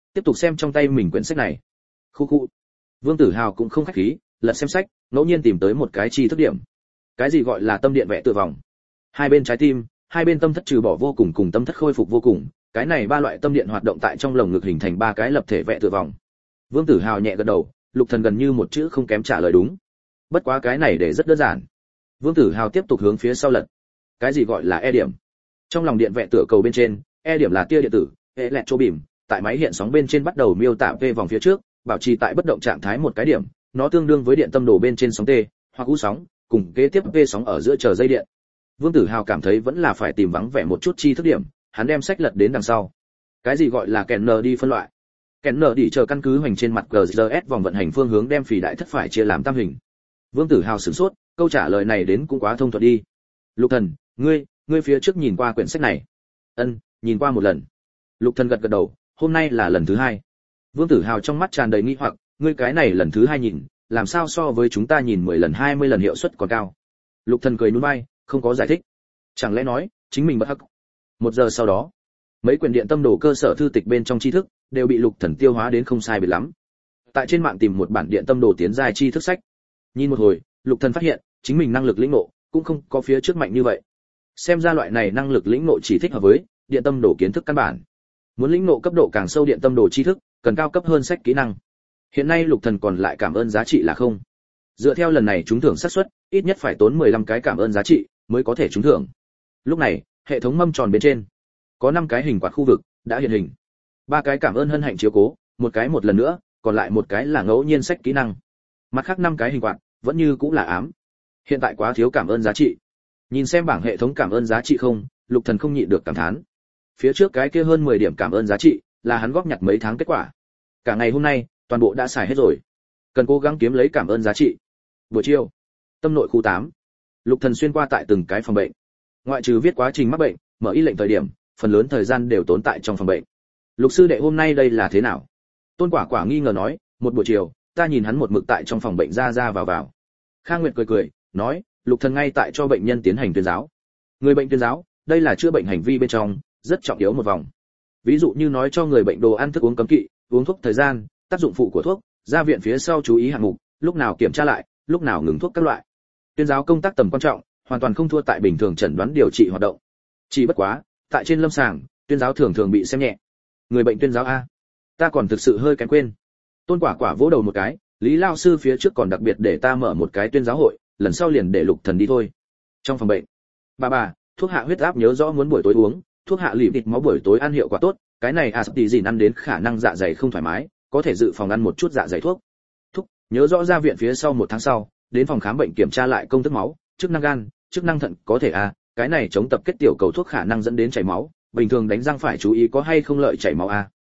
tiếp tục xem trong tay mình quyển sách này. Khu khu. Vương Tử Hào cũng không khách khí, lật xem sách, ngẫu nhiên tìm tới một cái chi thức điểm. Cái gì gọi là tâm điện vẽ tựa vòng? Hai bên trái tim, hai bên tâm thất trừ bỏ vô cùng cùng tâm thất khôi phục vô cùng, cái này ba loại tâm điện hoạt động tại trong lồng ngực hình thành ba cái lập thể vẽ tựa vòng. Vương Tử Hào nhẹ gật đầu, Lục Thần gần như một chữ không kém trả lời đúng. Bất quá cái này để rất đơn giản. Vương Tử Hào tiếp tục hướng phía sau lật. Cái gì gọi là E điểm? Trong lòng điện vẽ tựa cầu bên trên, E điểm là tia điện tử, electron tại máy hiện sóng bên trên bắt đầu miêu tả V vòng phía trước, bảo trì tại bất động trạng thái một cái điểm, nó tương đương với điện tâm đồ bên trên sóng T, hoặc U sóng, cùng kế tiếp V sóng ở giữa chờ dây điện. Vương Tử Hào cảm thấy vẫn là phải tìm vắng vẻ một chút chi thức điểm, hắn đem sách lật đến đằng sau. Cái gì gọi là kèn N đi phân loại? Kèn N đi chờ căn cứ hoành trên mặt GZS vòng vận hành phương hướng đem phỉ đại thất phải chia làm tam hình. Vương Tử Hào sửng sốt, câu trả lời này đến cũng quá thông thuận đi. Lục Thần, ngươi phía trước nhìn qua quyển sách này? Ân, nhìn qua một lần. Lục Thần gật gật đầu, hôm nay là lần thứ hai. Vương Tử Hào trong mắt tràn đầy nghi hoặc, ngươi cái này lần thứ hai nhìn, làm sao so với chúng ta nhìn 10 lần 20 lần hiệu suất còn cao? Lục Thần cười nhún vai, không có giải thích. Chẳng lẽ nói, chính mình bất hắc. Một giờ sau đó, mấy quyển điện tâm đồ cơ sở thư tịch bên trong tri thức đều bị Lục Thần tiêu hóa đến không sai biệt lắm. Tại trên mạng tìm một bản điện tâm đồ tiến giai tri thức sách. Nhìn một hồi, Lục Thần phát hiện, chính mình năng lực lĩnh ngộ cũng không có phía trước mạnh như vậy. Xem ra loại này năng lực lĩnh ngộ chỉ thích hợp với điện tâm đồ kiến thức căn bản. Muốn lĩnh ngộ cấp độ càng sâu điện tâm đồ tri thức, cần cao cấp hơn sách kỹ năng. Hiện nay Lục Thần còn lại cảm ơn giá trị là không. Dựa theo lần này trúng thưởng xác suất, ít nhất phải tốn 15 cái cảm ơn giá trị mới có thể trúng thưởng. Lúc này, hệ thống mâm tròn bên trên có 5 cái hình quạt khu vực đã hiện hình. 3 cái cảm ơn hân hạnh chiếu cố, một cái một lần nữa, còn lại một cái là ngẫu nhiên sách kỹ năng. Mặt khác 5 cái hình quạt vẫn như cũng là ám. Hiện tại quá thiếu cảm ơn giá trị. Nhìn xem bảng hệ thống cảm ơn giá trị không, Lục Thần không nhịn được cảm thán. Phía trước cái kia hơn 10 điểm cảm ơn giá trị là hắn góp nhặt mấy tháng kết quả. Cả ngày hôm nay, toàn bộ đã xài hết rồi. Cần cố gắng kiếm lấy cảm ơn giá trị. Buổi chiều, tâm nội khu 8. Lục Thần xuyên qua tại từng cái phòng bệnh. Ngoại trừ viết quá trình mắc bệnh, mở y lệnh thời điểm, phần lớn thời gian đều tốn tại trong phòng bệnh. Lục sư đệ hôm nay đây là thế nào? Tôn Quả Quả nghi ngờ nói, một buổi chiều, ta nhìn hắn một mực tại trong phòng bệnh ra ra vào vào. Khang Nguyệt cười cười, nói, Lục Thần ngay tại cho bệnh nhân tiến hành tuyên giáo. Người bệnh tuyên giáo, đây là chữa bệnh hành vi bên trong, rất trọng yếu một vòng. Ví dụ như nói cho người bệnh đồ ăn thức uống cấm kỵ, uống thuốc thời gian, tác dụng phụ của thuốc, ra viện phía sau chú ý hạng mục, lúc nào kiểm tra lại, lúc nào ngừng thuốc các loại. Tuyên giáo công tác tầm quan trọng, hoàn toàn không thua tại bình thường chẩn đoán điều trị hoạt động. Chỉ bất quá, tại trên lâm sàng, tuyên giáo thường thường bị xem nhẹ. Người bệnh tuyên giáo a, ta còn thực sự hơi kém quên. Tôn Quả Quả vỗ đầu một cái, Lý lao sư phía trước còn đặc biệt để ta mở một cái tuyên giáo hội, lần sau liền để Lục Thần đi thôi. Trong phòng bệnh, bà, thuốc hạ huyết áp nhớ rõ muốn buổi tối uống, thuốc hạ lỉ thịt máu buổi tối ăn hiệu quả tốt, cái này aspirin ăn đến khả năng dạ dày không thoải mái, có thể dự phòng ăn một chút dạ dày thuốc. Nhớ rõ ra viện phía sau 1 tháng sau, đến phòng khám bệnh kiểm tra lại công thức máu, chức năng gan, chức năng thận, có thể cái này chống tập kết tiểu cầu thuốc khả năng dẫn đến chảy máu, bình thường đánh răng phải chú ý có hay không lợi chảy máu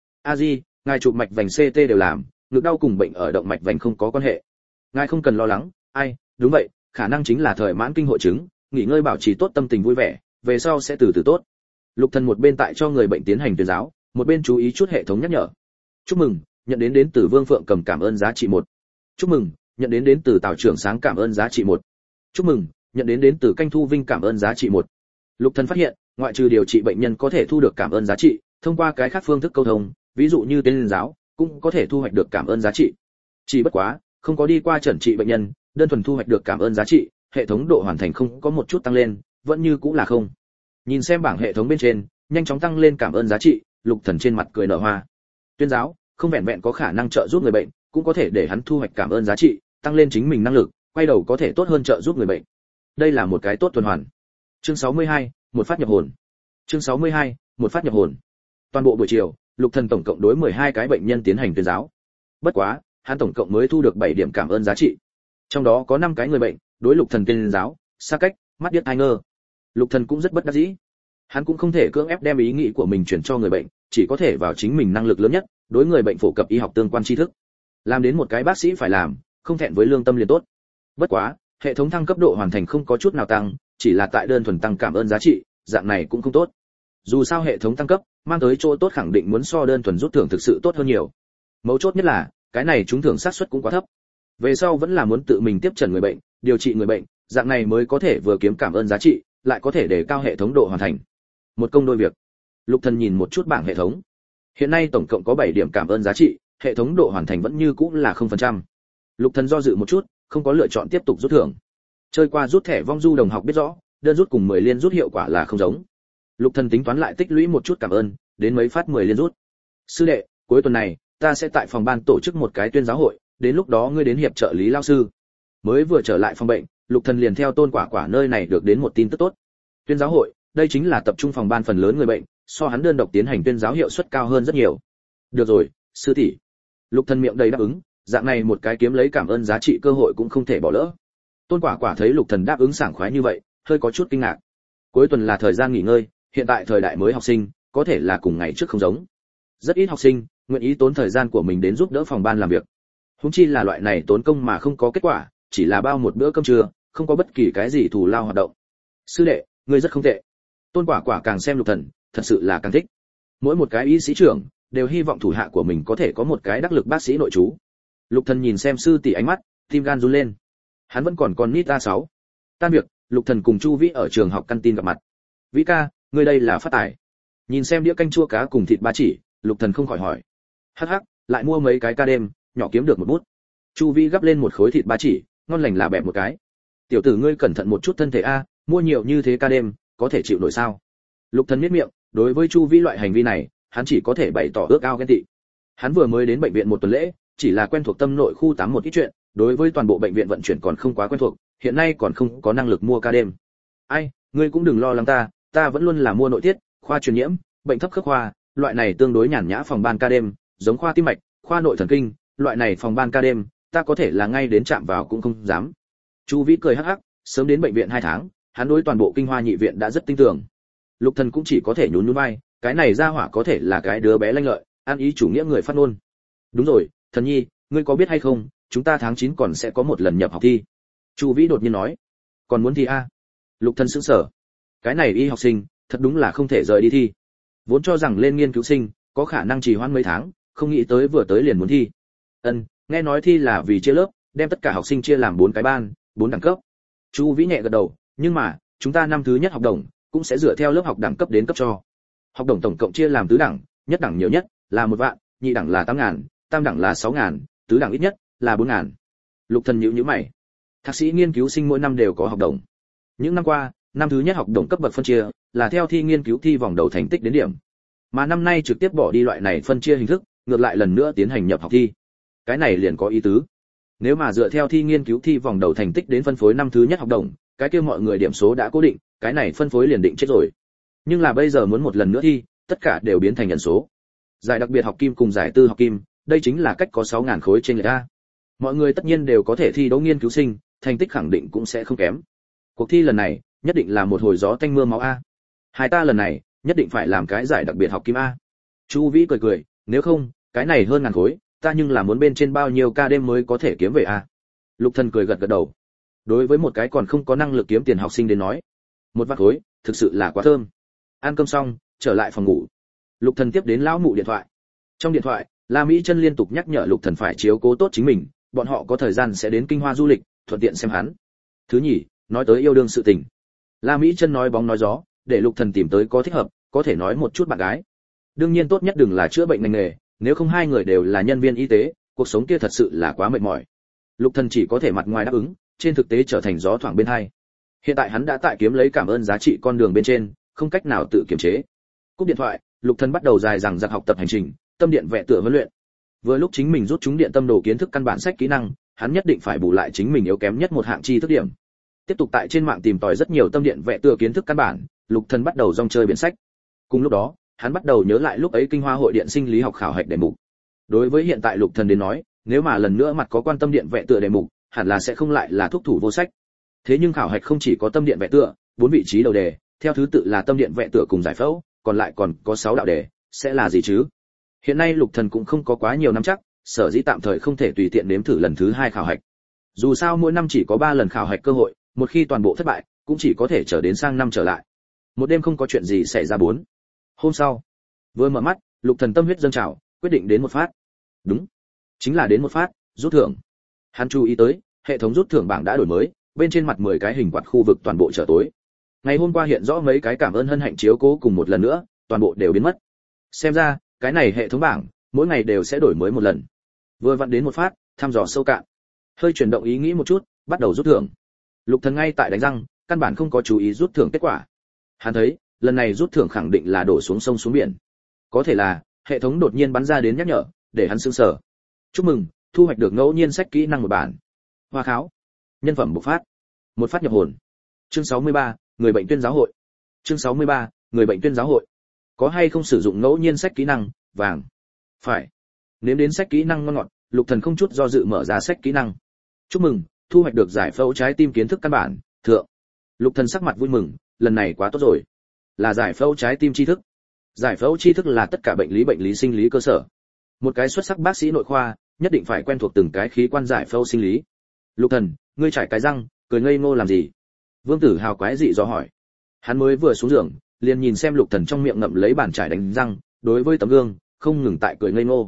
Di, ngài chụp mạch vành CT đều làm, ngực đau cùng bệnh ở động mạch vành không có quan hệ. Ngài không cần lo lắng, đúng vậy, khả năng chính là thời mãn kinh hội chứng, nghỉ ngơi bảo trì tốt tâm tình vui vẻ, về sau sẽ từ từ tốt. Lục Thần một bên tại cho người bệnh tiến hành tuyên giáo, một bên chú ý chút hệ thống nhắc nhở. Chúc mừng, nhận đến từ Vương Phượng Cầm cảm ơn giá trị 1. Chúc mừng, nhận đến từ Tào Trưởng Sáng cảm ơn giá trị 1. Chúc mừng, nhận đến từ Canh Thu Vinh cảm ơn giá trị 1. Lục Thần phát hiện, ngoại trừ điều trị bệnh nhân có thể thu được cảm ơn giá trị, thông qua cái khác phương thức câu thông, ví dụ như tuyên giáo, cũng có thể thu hoạch được cảm ơn giá trị. Chỉ bất quá, không có đi qua chẩn trị bệnh nhân, đơn thuần thu hoạch được cảm ơn giá trị, hệ thống độ hoàn thành không có một chút tăng lên, vẫn như cũng là không. Nhìn xem bảng hệ thống bên trên, nhanh chóng tăng lên cảm ơn giá trị, Lục Thần trên mặt cười nở hoa. Tuyên giáo, không vẹn vẹn có khả năng trợ giúp người bệnh, cũng có thể để hắn thu hoạch cảm ơn giá trị, tăng lên chính mình năng lực, quay đầu có thể tốt hơn trợ giúp người bệnh. Đây là một cái tốt tuần hoàn. Chương 62, một phát nhập hồn. Chương 62, một phát nhập hồn. Toàn bộ buổi chiều, Lục Thần tổng cộng đối 12 cái bệnh nhân tiến hành tuyên giáo. Bất quá, hắn tổng cộng mới thu được 7 điểm cảm ơn giá trị. Trong đó có 5 cái người bệnh, đối Lục Thần tuyên giáo, xa cách, mắt điếc tai ngơ. Lục Thần cũng rất bất đắc dĩ. Hắn cũng không thể cưỡng ép đem ý nghĩ của mình truyền cho người bệnh, chỉ có thể vào chính mình năng lực lớn nhất, đối người bệnh phổ cập y học tương quan tri thức. Làm đến một cái bác sĩ phải làm, không thẹn với lương tâm liền tốt. Bất quá, hệ thống thăng cấp độ hoàn thành không có chút nào tăng, chỉ là tại đơn thuần tăng cảm ơn giá trị, dạng này cũng không tốt. Dù sao hệ thống tăng cấp, mang tới chỗ tốt khẳng định muốn so đơn thuần rút thưởng thực sự tốt hơn nhiều. Mấu chốt nhất là, cái này trúng thưởng xác suất cũng quá thấp. Về sau vẫn là muốn tự mình tiếp trần người bệnh, điều trị người bệnh, dạng này mới có thể vừa kiếm cảm ơn giá trị, lại có thể để cao hệ thống độ hoàn thành. Một công đôi việc. Lục Thần nhìn một chút bảng hệ thống. Hiện nay tổng cộng có 7 điểm cảm ơn giá trị, hệ thống độ hoàn thành vẫn như cũ là 0%. Lục Thần do dự một chút, không có lựa chọn tiếp tục rút thưởng. Chơi qua rút thẻ vong du đồng học biết rõ, đơn rút cùng 10 liên rút hiệu quả là không giống. Lục Thần tính toán lại tích lũy một chút cảm ơn, đến mấy phát 10 liên rút. Sư đệ, cuối tuần này, ta sẽ tại phòng ban tổ chức một cái tuyên giáo hội, đến lúc đó ngươi đến hiệp trợ lý lao sư. Mới vừa trở lại phòng bệnh, Lục Thần liền theo Tôn Quả Quả nơi này được đến một tin tức tốt. Tuyên giáo hội, đây chính là tập trung phòng ban phần lớn người bệnh, so hắn đơn độc tiến hành tuyên giáo hiệu suất cao hơn rất nhiều. Được rồi, sư tỷ. Lục Thần miệng đầy đáp ứng, dạng này một cái kiếm lấy cảm ơn giá trị cơ hội cũng không thể bỏ lỡ. Tôn Quả Quả thấy Lục Thần đáp ứng sảng khoái như vậy, hơi có chút kinh ngạc. Cuối tuần là thời gian nghỉ ngơi, hiện tại thời đại mới học sinh, có thể là cùng ngày trước không giống. Rất ít học sinh nguyện ý tốn thời gian của mình đến giúp đỡ phòng ban làm việc. Huống chi là loại này tốn công mà không có kết quả, chỉ là bao một bữa cơm trưa, không có bất kỳ cái gì thù lao hoạt động. Sư đệ, ngươi rất không tệ. Tôn Quả Quả càng xem Lục Thần, thật sự là càng thích. Mỗi một cái y sĩ trưởng đều hy vọng thủ hạ của mình có thể có một cái đắc lực bác sĩ nội trú. Lục Thần nhìn xem sư tỷ ánh mắt, tim gan run lên. Hắn vẫn còn nít A6. Tan việc, Lục Thần cùng Chu Vĩ ở trường học căn tin gặp mặt. Vĩ ca, ngươi đây là phát tài. Nhìn xem đĩa canh chua cá cùng thịt ba chỉ, Lục Thần không khỏi hỏi. Hắc hắc, lại mua mấy cái ca đêm, nhỏ kiếm được một bút. Chu Vĩ gắp lên một khối thịt ba chỉ, ngon lành là bẹp một cái. Tiểu tử ngươi cẩn thận một chút thân thể a, mua nhiều như thế ca đêm, có thể chịu nổi sao? Lục Thần nhếch miệng, đối với Chu Vĩ loại hành vi này, hắn chỉ có thể bày tỏ ước ao ghen tị. Hắn vừa mới đến bệnh viện một tuần lễ, chỉ là quen thuộc tâm nội khu 8 một ít chuyện, đối với toàn bộ bệnh viện vận chuyển còn không quá quen thuộc, hiện nay còn không có năng lực mua ca đêm. Ai, ngươi cũng đừng lo lắng ta vẫn luôn là mua nội tiết, khoa truyền nhiễm, bệnh thấp khớp khoa, loại này tương đối nhàn nhã phòng ban ca đêm, giống khoa tim mạch, khoa nội thần kinh, loại này phòng ban ca đêm, ta có thể là ngay đến chạm vào cũng không dám. Chu Vĩ cười hắc hắc, sớm đến bệnh viện 2 tháng, hắn đối toàn bộ Kinh Hoa nhị viện đã rất tin tưởng. Lục Thần cũng chỉ có thể nhún nhún vai, cái này ra hỏa có thể là cái đứa bé lanh lợi, ăn ý chủ nghĩa người phát ngôn. Đúng rồi, Thần Nhi, ngươi có biết hay không, chúng ta tháng 9 còn sẽ có một lần nhập học thi. Chu Vĩ đột nhiên nói. Còn muốn thi a? Lục Thần sững sờ. Cái này y học sinh, thật đúng là không thể rời đi thi. Vốn cho rằng lên nghiên cứu sinh, có khả năng trì hoãn mấy tháng, không nghĩ tới vừa tới liền muốn thi. Nghe nói thi là vì chia lớp, đem tất cả học sinh chia làm 4 cái ban, 4 đẳng cấp. Chu Vĩ nhẹ gật đầu, nhưng mà, chúng ta năm thứ nhất học đồng, cũng sẽ dựa theo lớp học đẳng cấp đến cấp cho. Học đồng tổng cộng chia làm tứ đẳng, nhất đẳng nhiều nhất là 1 vạn, nhị đẳng là 8.000, tam đẳng là 6.000, tứ đẳng ít nhất là 4.000. Lục Thần nhíu mày. Thạc sĩ nghiên cứu sinh mỗi năm đều có học đồng. Những năm qua, năm thứ nhất học đồng cấp bậc phân chia là theo thi nghiên cứu thi vòng đầu thành tích đến điểm. Mà năm nay trực tiếp bỏ đi loại này phân chia hình thức, ngược lại lần nữa tiến hành nhập học thi. Cái này liền có ý tứ. Nếu mà dựa theo thi nghiên cứu thi vòng đầu thành tích đến phân phối năm thứ nhất học đồng, cái kia mọi người điểm số đã cố định, cái này phân phối liền định chết rồi. Nhưng là bây giờ muốn một lần nữa thi, tất cả đều biến thành nhận số. Giải đặc biệt học kim cùng giải tư học kim, đây chính là cách có 6.000 khối trên người ta. Mọi người tất nhiên đều có thể thi đấu nghiên cứu sinh, thành tích khẳng định cũng sẽ không kém. Cuộc thi lần này, nhất định là một hồi gió tanh mưa máu a. Hai ta lần này, nhất định phải làm cái giải đặc biệt học kim a. Chu Vĩ cười cười, nếu không, cái này hơn ngàn khối, ta nhưng là muốn bên trên bao nhiêu ca đêm mới có thể kiếm về a. Lục Thần cười gật gật đầu. Đối với một cái còn không có năng lực kiếm tiền học sinh đến nói, 1 vạn khối, thực sự là quá thơm. Ăn cơm xong, trở lại phòng ngủ. Lục Thần tiếp đến lão mụ điện thoại. Trong điện thoại, La Mỹ Chân liên tục nhắc nhở Lục Thần phải chiếu cố tốt chính mình, bọn họ có thời gian sẽ đến Kinh Hoa du lịch, thuận tiện xem hắn. Thứ nhì, nói tới yêu đương sự tình. La Mỹ Chân nói bóng nói gió, để Lục Thần tìm tới có thích hợp, có thể nói một chút bạn gái. Đương nhiên tốt nhất đừng là chữa bệnh ngành nghề, nếu không hai người đều là nhân viên y tế, cuộc sống kia thật sự là quá mệt mỏi. Lục Thần chỉ có thể mặt ngoài đáp ứng, trên thực tế trở thành gió thoảng bên hai. Hiện tại hắn đã tại kiếm lấy cảm ơn giá trị con đường bên trên, không cách nào tự kiềm chế. Cúp điện thoại, Lục Thần bắt đầu dài dằng dặc học tập hành trình, tâm điện vẽ tựa huấn luyện. Vừa lúc chính mình rút trúng điện tâm đồ kiến thức căn bản sách kỹ năng, hắn nhất định phải bù lại chính mình yếu kém nhất một hạng chi thức điểm. Tiếp tục tại trên mạng tìm tòi rất nhiều tâm điện vẽ tựa kiến thức căn bản, Lục Thần bắt đầu rong chơi biển sách. Cùng lúc đó, hắn bắt đầu nhớ lại lúc ấy Kinh Hoa hội điện sinh lý học khảo hạch đề mục. Đối với hiện tại Lục Thần đến nói, nếu mà lần nữa mặt có quan tâm điện vẽ tựa đề mục, hẳn là sẽ không lại là thuốc thủ vô sách. Thế nhưng khảo hạch không chỉ có tâm điện vẽ tựa, 4 vị trí đầu đề, theo thứ tự là tâm điện vẽ tựa cùng giải phẫu, còn lại còn có 6 đạo đề, sẽ là gì chứ? Hiện nay Lục Thần cũng không có quá nhiều nắm chắc, sở dĩ tạm thời không thể tùy tiện nếm thử lần thứ 2 khảo hạch. Dù sao mỗi năm chỉ có 3 lần khảo hạch cơ hội, một khi toàn bộ thất bại, cũng chỉ có thể chờ đến sang năm trở lại. Một đêm không có chuyện gì xảy ra 4. Hôm sau, vừa mở mắt, Lục Thần tâm huyết dâng trào, quyết định đến một phát. Đúng, chính là đến một phát, rút thưởng. Hắn chú ý tới, hệ thống rút thưởng bảng đã đổi mới, bên trên mặt 10 cái hình quạt khu vực toàn bộ trở tối. Ngày hôm qua hiện rõ mấy cái cảm ơn hân hạnh chiếu cố cùng một lần nữa, toàn bộ đều biến mất. Xem ra, cái này hệ thống bảng mỗi ngày đều sẽ đổi mới một lần. Vừa vặn đến một phát, thăm dò sâu cạn. Hơi chuyển động ý nghĩ một chút, bắt đầu rút thưởng. Lục Thần ngay tại đánh răng, căn bản không có chú ý rút thưởng kết quả. Hắn thấy, lần này rút thưởng khẳng định là đổ xuống sông xuống biển. Có thể là, hệ thống đột nhiên bắn ra đến nhắc nhở, để hắn sửng sở. Chúc mừng, thu hoạch được ngẫu nhiên sách kỹ năng một bản. Hoa kháo. Nhân phẩm bộc phát. Một phát nhập hồn. Chương 63, người bệnh tuyên giáo hội. Chương 63, người bệnh tuyên giáo hội. Có hay không sử dụng ngẫu nhiên sách kỹ năng, vàng. Phải. Nếm đến sách kỹ năng ngon ngọt, Lục Thần không chút do dự mở ra sách kỹ năng. Chúc mừng, thu hoạch được giải phẫu trái tim kiến thức căn bản, thượng. Lục Thần sắc mặt vui mừng, lần này quá tốt rồi. Là giải phẫu trái tim tri thức. Giải phẫu tri thức là tất cả bệnh lý sinh lý cơ sở. Một cái xuất sắc bác sĩ nội khoa, nhất định phải quen thuộc từng cái khí quan giải phẫu sinh lý. Lục Thần, ngươi chải cái răng, cười ngây ngô làm gì? Vương Tử Hào quái dị do hỏi. Hắn mới vừa xuống giường, liền nhìn xem Lục Thần trong miệng ngậm lấy bàn chải đánh răng, đối với tấm gương, không ngừng tại cười ngây ngô.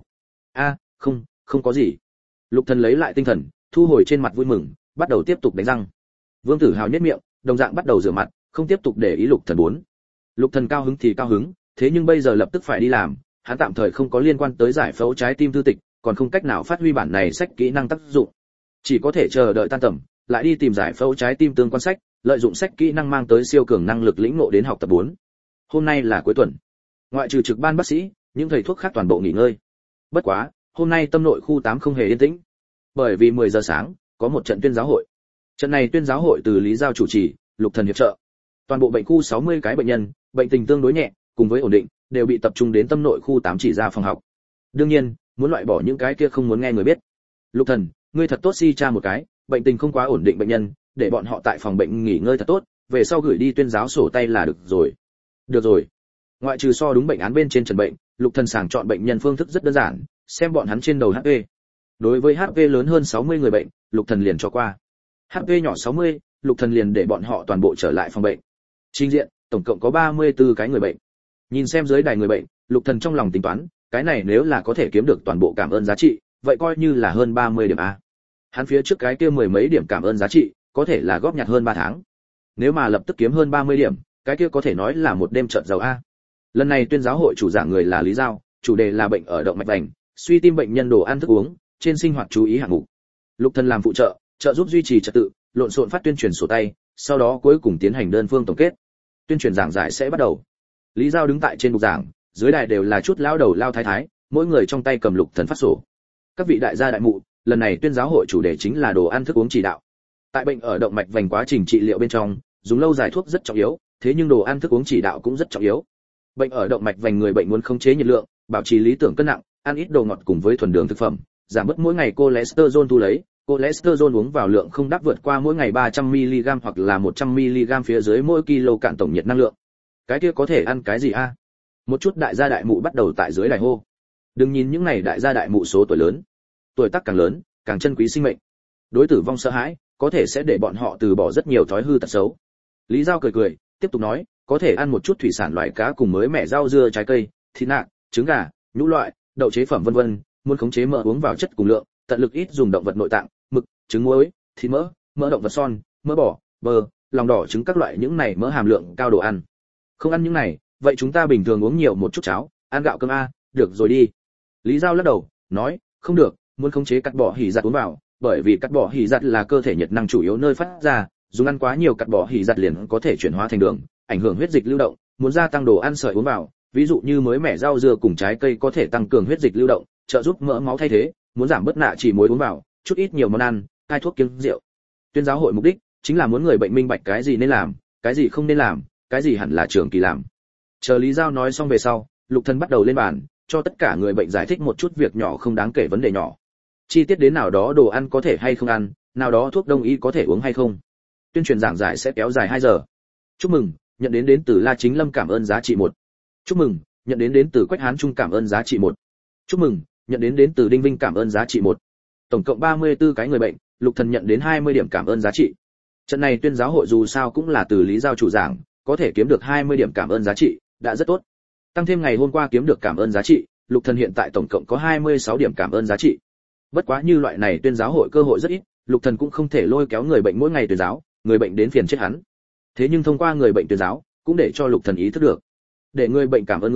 Không có gì. Lục Thần lấy lại tinh thần, thu hồi trên mặt vui mừng, bắt đầu tiếp tục đánh răng. Vương Tử Hào nhếch miệng, đồng dạng bắt đầu rửa mặt, không tiếp tục để ý Lục Thần bốn. Lục Thần cao hứng thì cao hứng, thế nhưng bây giờ lập tức phải đi làm, hắn tạm thời không có liên quan tới giải phẫu trái tim thư tịch, còn không cách nào phát huy bản này sách kỹ năng tác dụng. Chỉ có thể chờ đợi tan tầm, lại đi tìm giải phẫu trái tim tương quan sách, lợi dụng sách kỹ năng mang tới siêu cường năng lực lĩnh ngộ đến học tập 4. Hôm nay là cuối tuần. Ngoại trừ trực ban bác sĩ, những thầy thuốc khác toàn bộ nghỉ ngơi. Bất quá, hôm nay tâm nội khu 8 không hề yên tĩnh. Bởi vì 10 giờ sáng, có một trận tuyên giáo hội. Trận này tuyên giáo hội từ Lý Giao chủ trì, Lục Thần hiệp trợ. Toàn bộ bệnh khu 60 cái bệnh nhân, bệnh tình tương đối nhẹ, cùng với ổn định, đều bị tập trung đến tâm nội khu 8 chỉ ra phòng học. Đương nhiên, muốn loại bỏ những cái kia không muốn nghe người biết. Lục Thần, ngươi thật tốt si tra một cái, bệnh tình không quá ổn định bệnh nhân, để bọn họ tại phòng bệnh nghỉ ngơi thật tốt, về sau gửi đi tuyên giáo sổ tay là được rồi. Được rồi. Ngoại trừ so đúng bệnh án bên trên trần bệnh, Lục Thần sàng chọn bệnh nhân phương thức rất đơn giản, xem bọn hắn trên đầu HP. Đối với HP lớn hơn 60 người bệnh, Lục Thần liền cho qua. HP nhỏ 60, Lục Thần liền để bọn họ toàn bộ trở lại phòng bệnh. Trình diện, tổng cộng có 34 cái người bệnh. Nhìn xem dưới đài người bệnh, Lục Thần trong lòng tính toán, cái này nếu là có thể kiếm được toàn bộ cảm ơn giá trị, vậy coi như là hơn 30 điểm a. Hắn phía trước cái kia mười mấy điểm cảm ơn giá trị, có thể là góp nhặt hơn 3 tháng. Nếu mà lập tức kiếm hơn 30 điểm, cái kia có thể nói là một đêm trợn giàu a. Lần này tuyên giáo hội chủ giảng người là Lý Giao, chủ đề là bệnh ở động mạch vành, suy tim bệnh nhân đồ ăn thức uống, trên sinh hoạt chú ý hạng mục. Lục Thần làm phụ trợ, trợ giúp duy trì trật tự, lộn xộn phát tuyên truyền sổ tay, sau đó cuối cùng tiến hành đơn phương tổng kết. Tuyên truyền giảng giải sẽ bắt đầu. Lý Giao đứng tại trên bục giảng, dưới đài đều là chút lão đầu lao thái thái, mỗi người trong tay cầm Lục Thần phát sổ. Các vị đại gia đại mụ, lần này tuyên giáo hội chủ đề chính là đồ ăn thức uống chỉ đạo. Tại bệnh ở động mạch vành quá trình trị liệu bên trong, dùng lâu dài thuốc rất trọng yếu, thế nhưng đồ ăn thức uống chỉ đạo cũng rất trọng yếu. Bệnh ở động mạch vành người bệnh muốn khống chế nhiệt lượng, bảo trì lý tưởng cân nặng, ăn ít đồ ngọt cùng với thuần đường thực phẩm, giảm bớt mỗi ngày cholesterol thu lấy, cholesterol uống vào lượng không đáp vượt qua mỗi ngày 300 mg hoặc là 100 mg phía dưới mỗi kilo cạn tổng nhiệt năng lượng. Cái kia có thể ăn cái gì a? Một chút đại gia đại mụ bắt đầu tại dưới đài hô. Đừng nhìn những này đại gia đại mụ số tuổi lớn, tuổi tác càng lớn, càng chân quý sinh mệnh. Đối tử vong sợ hãi, có thể sẽ để bọn họ từ bỏ rất nhiều thói hư tật xấu. Lý Giao cười cười, tiếp tục nói, có thể ăn một chút thủy sản loại cá cùng mới mẻ rau dưa trái cây, thịt nạc, trứng gà, nhũ loại, đậu chế phẩm vân vân, muốn khống chế mỡ uống vào chất cùng lượng, tận lực ít dùng động vật nội tạng, mực, trứng muối, thịt mỡ, mỡ động vật son, mỡ bò, bơ, lòng đỏ trứng các loại những này mỡ hàm lượng cao đồ ăn. Không ăn những này, vậy chúng ta bình thường uống nhiều một chút cháo, ăn gạo cơm a, được rồi đi. Lý Giao lắc đầu, nói, không được, muốn khống chế cắt bỏ hỉ giặt uống vào, bởi vì cắt bỏ hỉ giặt là cơ thể nhiệt năng chủ yếu nơi phát ra, dùng ăn quá nhiều cắt bỏ hỉ giặt liền có thể chuyển hóa thành đường, ảnh hưởng huyết dịch lưu động, muốn gia tăng đồ ăn sợi uống vào, ví dụ như mới mẻ rau dưa cùng trái cây có thể tăng cường huyết dịch lưu động, trợ giúp mỡ máu thay thế, muốn giảm bớt nạ chỉ muối uống vào, chút ít nhiều món ăn, cai thuốc kiêng rượu. Tuyên giáo hội mục đích chính là muốn người bệnh minh bạch cái gì nên làm, cái gì không nên làm, cái gì hẳn là trường kỳ làm. Chờ Lý Giao nói xong về sau, Lục Thần bắt đầu lên bàn, cho tất cả người bệnh giải thích một chút việc nhỏ không đáng kể vấn đề nhỏ. Chi tiết đến nào đó đồ ăn có thể hay không ăn, nào đó thuốc đông y có thể uống hay không. Tuyên truyền giảng giải sẽ kéo dài 2 giờ. Chúc mừng, nhận đến từ La Chính Lâm cảm ơn giá trị 1. Chúc mừng, nhận đến từ Quách Hán Trung cảm ơn giá trị 1. Chúc mừng, nhận đến từ Đinh Vinh cảm ơn giá trị 1. Tổng cộng 34 cái người bệnh, Lục Thần nhận đến 20 điểm cảm ơn giá trị. Trận này tuyên giáo hội dù sao cũng là từ Lý Giao chủ giảng, có thể kiếm được 20 điểm cảm ơn giá trị, đã rất tốt. Tăng thêm ngày hôm qua kiếm được cảm ơn giá trị, Lục Thần hiện tại tổng cộng có 26 điểm cảm ơn giá trị. Bất quá như loại này tuyên giáo hội cơ hội rất ít, Lục Thần cũng không thể lôi kéo người bệnh mỗi ngày tuyên giáo, người bệnh đến phiền chết hắn. Thế nhưng thông qua người bệnh tuyên giáo, cũng để cho Lục Thần ý thức được, để người bệnh cảm ơn ngươi,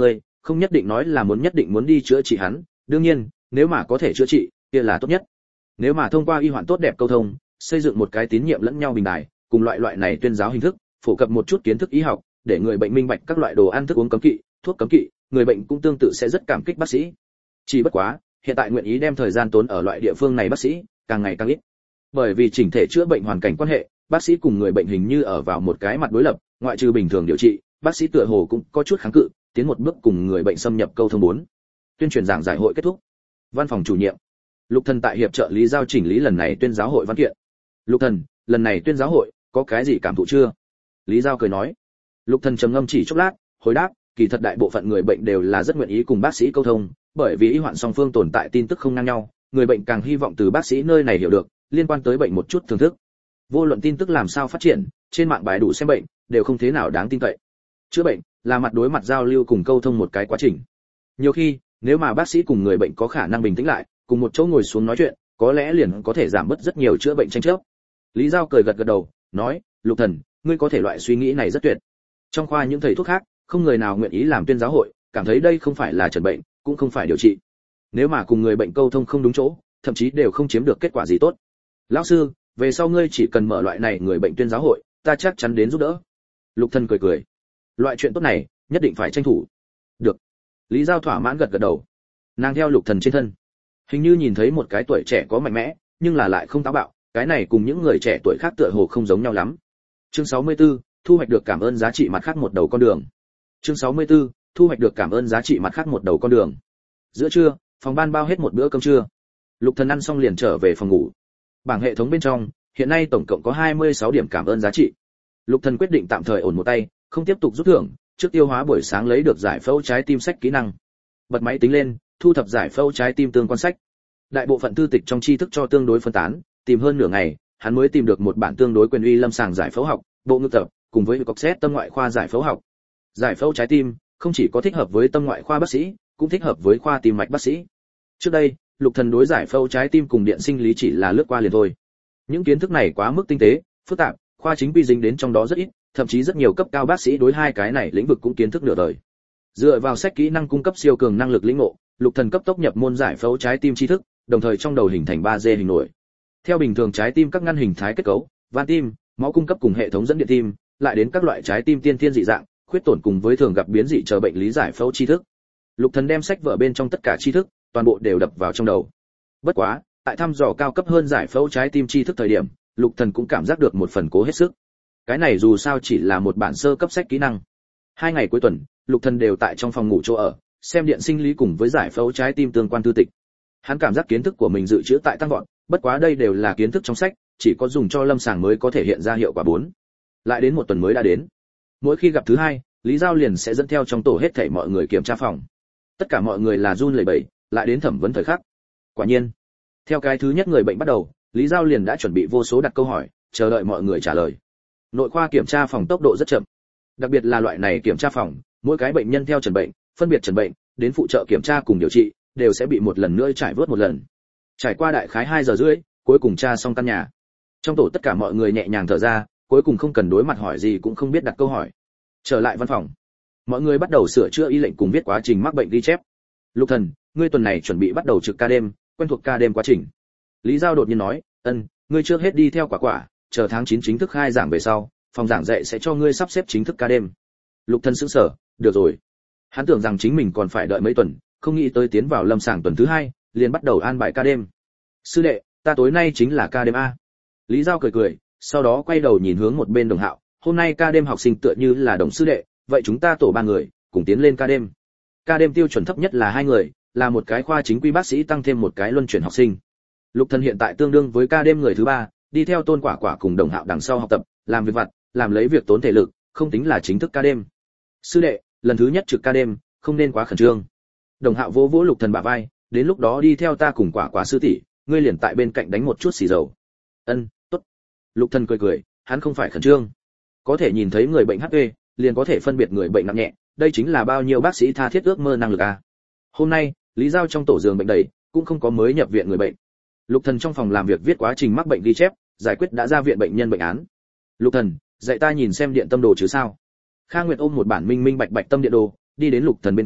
không nhất định nói là nhất định muốn đi chữa trị hắn, đương nhiên, nếu mà có thể chữa trị, kia là tốt nhất. Nếu mà thông qua y hoạn tốt đẹp câu thông, xây dựng một cái tín nhiệm lẫn nhau bình đài, cùng loại này tuyên giáo hình thức, phổ cập một chút kiến thức y học, để người bệnh minh bạch các loại đồ ăn thức uống cấm kỵ, thuốc cấm kỵ, người bệnh cũng tương tự sẽ rất cảm kích bác sĩ. Chỉ bất quá, hiện tại nguyện ý đem thời gian tốn ở loại địa phương này bác sĩ càng ngày càng ít. Bởi vì chỉnh thể chữa bệnh hoàn cảnh quan hệ, bác sĩ cùng người bệnh hình như ở vào một cái mặt đối lập, ngoại trừ bình thường điều trị, bác sĩ tựa hồ cũng có chút kháng cự, tiến một bước cùng người bệnh xâm nhập câu thông 4. Tuyên truyền giảng giải hội kết thúc. Văn phòng chủ nhiệm Lục Thần tại hiệp trợ Lý Giao chỉnh lý lần này tuyên giáo hội văn kiện. Lục Thần, lần này tuyên giáo hội có cái gì cảm thụ chưa? Lý Giao cười nói. Lục Thần trầm ngâm chỉ chốc lát, hồi đáp, kỳ thật đại bộ phận người bệnh đều là rất nguyện ý cùng bác sĩ câu thông, bởi vì y hoạn song phương tồn tại tin tức không ngang nhau, người bệnh càng hy vọng từ bác sĩ nơi này hiểu được liên quan tới bệnh một chút thưởng thức. Vô luận tin tức làm sao phát triển, trên mạng bài đủ xem bệnh, đều không thế nào đáng tin cậy. Chữa bệnh là mặt đối mặt giao lưu cùng câu thông một cái quá trình. Nhiều khi, nếu mà bác sĩ cùng người bệnh có khả năng bình tĩnh lại, cùng một chỗ ngồi xuống nói chuyện, có lẽ liền có thể giảm bớt rất nhiều chữa bệnh tranh chấp. Lý Giao cười gật gật đầu, nói, Lục Thần, ngươi có thể loại suy nghĩ này rất tuyệt. Trong khoa những thầy thuốc khác, không người nào nguyện ý làm tuyên giáo hội, cảm thấy đây không phải là chẩn bệnh, cũng không phải điều trị. Nếu mà cùng người bệnh câu thông không đúng chỗ, thậm chí đều không chiếm được kết quả gì tốt. Lão sư, về sau ngươi chỉ cần mở loại này người bệnh tuyên giáo hội, ta chắc chắn đến giúp đỡ. Lục Thần cười cười. Loại chuyện tốt này, nhất định phải tranh thủ. Được. Lý Giao thỏa mãn gật gật đầu. Nàng theo Lục Thần trên thân, hình như nhìn thấy một cái tuổi trẻ có mạnh mẽ, nhưng là lại không táo bạo, cái này cùng những người trẻ tuổi khác tựa hồ không giống nhau lắm. Chương 64, thu hoạch được cảm ơn giá trị mặt khác một đầu con đường. Chương 64, thu hoạch được cảm ơn giá trị mặt khác một đầu con đường. Giữa trưa, phòng ban bao hết một bữa cơm trưa. Lục Thần ăn xong liền trở về phòng ngủ. Bảng hệ thống bên trong, hiện nay tổng cộng có 26 điểm cảm ơn giá trị. Lục Thần quyết định tạm thời ổn một tay, không tiếp tục rút thưởng, trước tiêu hóa buổi sáng lấy được giải phẫu trái tim sách kỹ năng. Bật máy tính lên, thu thập giải phẫu trái tim tương quan sách. Đại bộ phận thư tịch trong tri thức cho tương đối phân tán, tìm hơn nửa ngày, hắn mới tìm được một bản tương đối quyền uy lâm sàng giải phẫu học, bộ ngữ tập, cùng với cọc xét tâm ngoại khoa giải phẫu học. Giải phẫu trái tim không chỉ có thích hợp với tâm ngoại khoa bác sĩ, cũng thích hợp với khoa tim mạch bác sĩ. Trước đây, Lục Thần đối giải phẫu trái tim cùng điện sinh lý chỉ là lướt qua liền thôi. Những kiến thức này quá mức tinh tế, phức tạp, khoa chính quy dính đến trong đó rất ít, thậm chí rất nhiều cấp cao bác sĩ đối hai cái này lĩnh vực cũng kiến thức nửa đời. Dựa vào sách kỹ năng cung cấp siêu cường năng lực lĩnh ngộ, Lục Thần cấp tốc nhập môn giải phẫu trái tim tri thức, đồng thời trong đầu hình thành 3D hình nổi. Theo bình thường trái tim các ngăn hình thái kết cấu, van tim, máu cung cấp cùng hệ thống dẫn điện tim, lại đến các loại trái tim tiên thiên dị dạng, khuyết tổn cùng với thường gặp biến dị chờ bệnh lý giải phẫu tri thức. Lục Thần đem sách vở bên trong tất cả tri thức, toàn bộ đều đập vào trong đầu. Bất quá, tại thăm dò cao cấp hơn giải phẫu trái tim tri thức thời điểm, Lục Thần cũng cảm giác được một phần cố hết sức. Cái này dù sao chỉ là một bản sơ cấp sách kỹ năng. 2 ngày cuối tuần, Lục Thần đều tại trong phòng ngủ chỗ ở, xem điện sinh lý cùng với giải phẫu trái tim tương quan thư tịch. Hắn cảm giác kiến thức của mình dự trữ tại tăng vọt, bất quá đây đều là kiến thức trong sách, chỉ có dùng cho lâm sàng mới có thể hiện ra hiệu quả 4. Lại đến một tuần mới đã đến. Mỗi khi gặp thứ hai, Lý Giao liền sẽ dẫn theo trong tổ hết thảy mọi người kiểm tra phòng. Tất cả mọi người là run lẩy bẩy, lại đến thẩm vấn thời khắc. Quả nhiên, theo cái thứ nhất người bệnh bắt đầu, Lý Giao liền đã chuẩn bị vô số đặt câu hỏi, chờ đợi mọi người trả lời. Nội khoa kiểm tra phòng tốc độ rất chậm, đặc biệt là loại này kiểm tra phòng, mỗi cái bệnh nhân theo chẩn bệnh, phân biệt chẩn bệnh, đến phụ trợ kiểm tra cùng điều trị, đều sẽ bị một lần nữa trải vớt một lần. Trải qua đại khái 2 giờ rưỡi, cuối cùng tra xong căn nhà. Trong tổ tất cả mọi người nhẹ nhàng thở ra, cuối cùng không cần đối mặt hỏi gì cũng không biết đặt câu hỏi. Trở lại văn phòng, mọi người bắt đầu sửa chữa y lệnh cùng viết quá trình mắc bệnh ghi chép. Lục Thần, ngươi tuần này chuẩn bị bắt đầu trực ca đêm, quen thuộc ca đêm quá trình. Lý Giao đột nhiên nói, ngươi trước hết đi theo quả, chờ tháng 9 chính thức khai giảng về sau, phòng giảng dạy sẽ cho ngươi sắp xếp chính thức ca đêm. Lục Thần sững sờ, được rồi. Hắn tưởng rằng chính mình còn phải đợi mấy tuần, không nghĩ tới tiến vào lâm sàng tuần thứ 2, liền bắt đầu an bài ca đêm. Sư đệ, ta tối nay chính là ca đêm a. Lý Giao cười cười, sau đó quay đầu nhìn hướng một bên Đồng Hạo, hôm nay ca đêm học sinh tựa như là Đồng sư đệ, vậy chúng ta tổ 3 người, cùng tiến lên ca đêm. Ca đêm tiêu chuẩn thấp nhất là 2 người, là một cái khoa chính quy bác sĩ tăng thêm một cái luân chuyển học sinh. Lục Thần hiện tại tương đương với ca đêm người thứ 3, đi theo Tôn Quả cùng Đồng Hạo đằng sau học tập, làm việc vặt, làm lấy việc tốn thể lực, không tính là chính thức ca đêm. Sư đệ, lần thứ nhất trực ca đêm, không nên quá khẩn trương. Đồng Hạo vỗ vỗ Lục Thần bả vai, đến lúc đó đi theo ta cùng Quả sư tỷ, ngươi liền tại bên cạnh đánh một chút xì dầu. Tốt. Lục Thần cười cười, hắn không phải khẩn trương. Có thể nhìn thấy người bệnh HP, liền có thể phân biệt người bệnh nặng nhẹ, đây chính là bao nhiêu bác sĩ tha thiết ước mơ năng lực a. Hôm nay, Lý Giao trong tổ giường bệnh đầy, cũng không có mới nhập viện người bệnh. Lục Thần trong phòng làm việc viết quá trình mắc bệnh ghi chép, giải quyết đã ra viện bệnh nhân bệnh án. Lục Thần, dạy ta nhìn xem điện tâm đồ chứ sao? Kha Nguyệt ôm một bản minh minh bạch bạch tâm điện đồ, đi đến Lục Thần bên cạnh,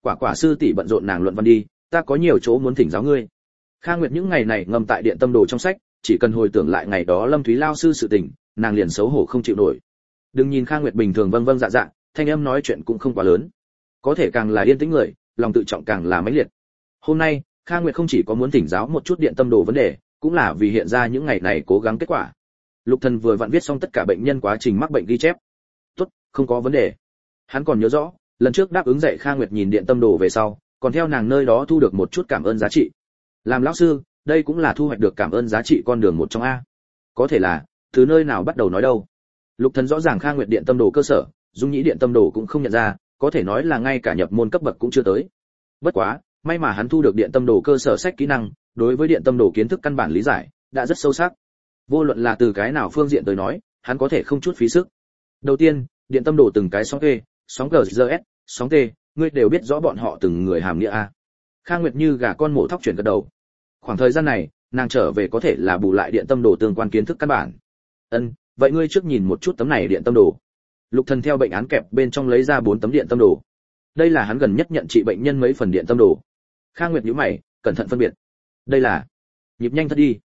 Quả quả sư tỷ bận rộn nàng luận văn đi, ta có nhiều chỗ muốn thỉnh giáo ngươi. Kha Nguyệt những ngày này ngâm tại điện tâm đồ trong sách, chỉ cần hồi tưởng lại ngày đó Lâm Thúy lao sư sự tình, nàng liền xấu hổ không chịu nổi. Đừng nhìn Kha Nguyệt bình thường vâng vâng dạ dạ, thanh âm nói chuyện cũng không quá lớn. Có thể càng là yên tĩnh người, lòng tự trọng càng là mãnh liệt. Hôm nay, Kha Nguyệt không chỉ có muốn thỉnh giáo một chút điện tâm đồ vấn đề, cũng là vì hiện ra những ngày này cố gắng kết quả. Lục Thần vừa vặn viết xong tất cả bệnh nhân quá trình mắc bệnh ghi chép. Tốt, không có vấn đề. Hắn còn nhớ rõ, lần trước đáp ứng dạy Kha Nguyệt nhìn điện tâm đồ về sau, còn theo nàng nơi đó thu được một chút cảm ơn giá trị. Làm lão sư, đây cũng là thu hoạch được cảm ơn giá trị con đường một trong a. Có thể là, từ nơi nào bắt đầu nói đâu. Lục Thần rõ ràng Kha Nguyệt điện tâm đồ cơ sở, Dung Nhĩ điện tâm đồ cũng không nhận ra, có thể nói là ngay cả nhập môn cấp bậc cũng chưa tới. Bất quá, may mà hắn thu được điện tâm đồ cơ sở sách kỹ năng, đối với điện tâm đồ kiến thức căn bản lý giải đã rất sâu sắc. Vô luận là từ cái nào phương diện tới nói, hắn có thể không chút phí sức. Đầu tiên, điện tâm đồ từng cái sóng T, sóng GZS, sóng T, ngươi đều biết rõ bọn họ từng người hàm nghĩa a. Kha Nguyệt như gà con mổ thóc chuyển gật đầu. Khoảng thời gian này, nàng trở về có thể là bù lại điện tâm đồ tương quan kiến thức căn bản. Vậy ngươi trước nhìn một chút tấm này điện tâm đồ. Lục Thần theo bệnh án kẹp bên trong lấy ra 4 tấm điện tâm đồ. Đây là hắn gần nhất nhận trị bệnh nhân mấy phần điện tâm đồ. Kha Nguyệt nhíu mày, cẩn thận phân biệt. Đây là nhịp nhanh thất đi.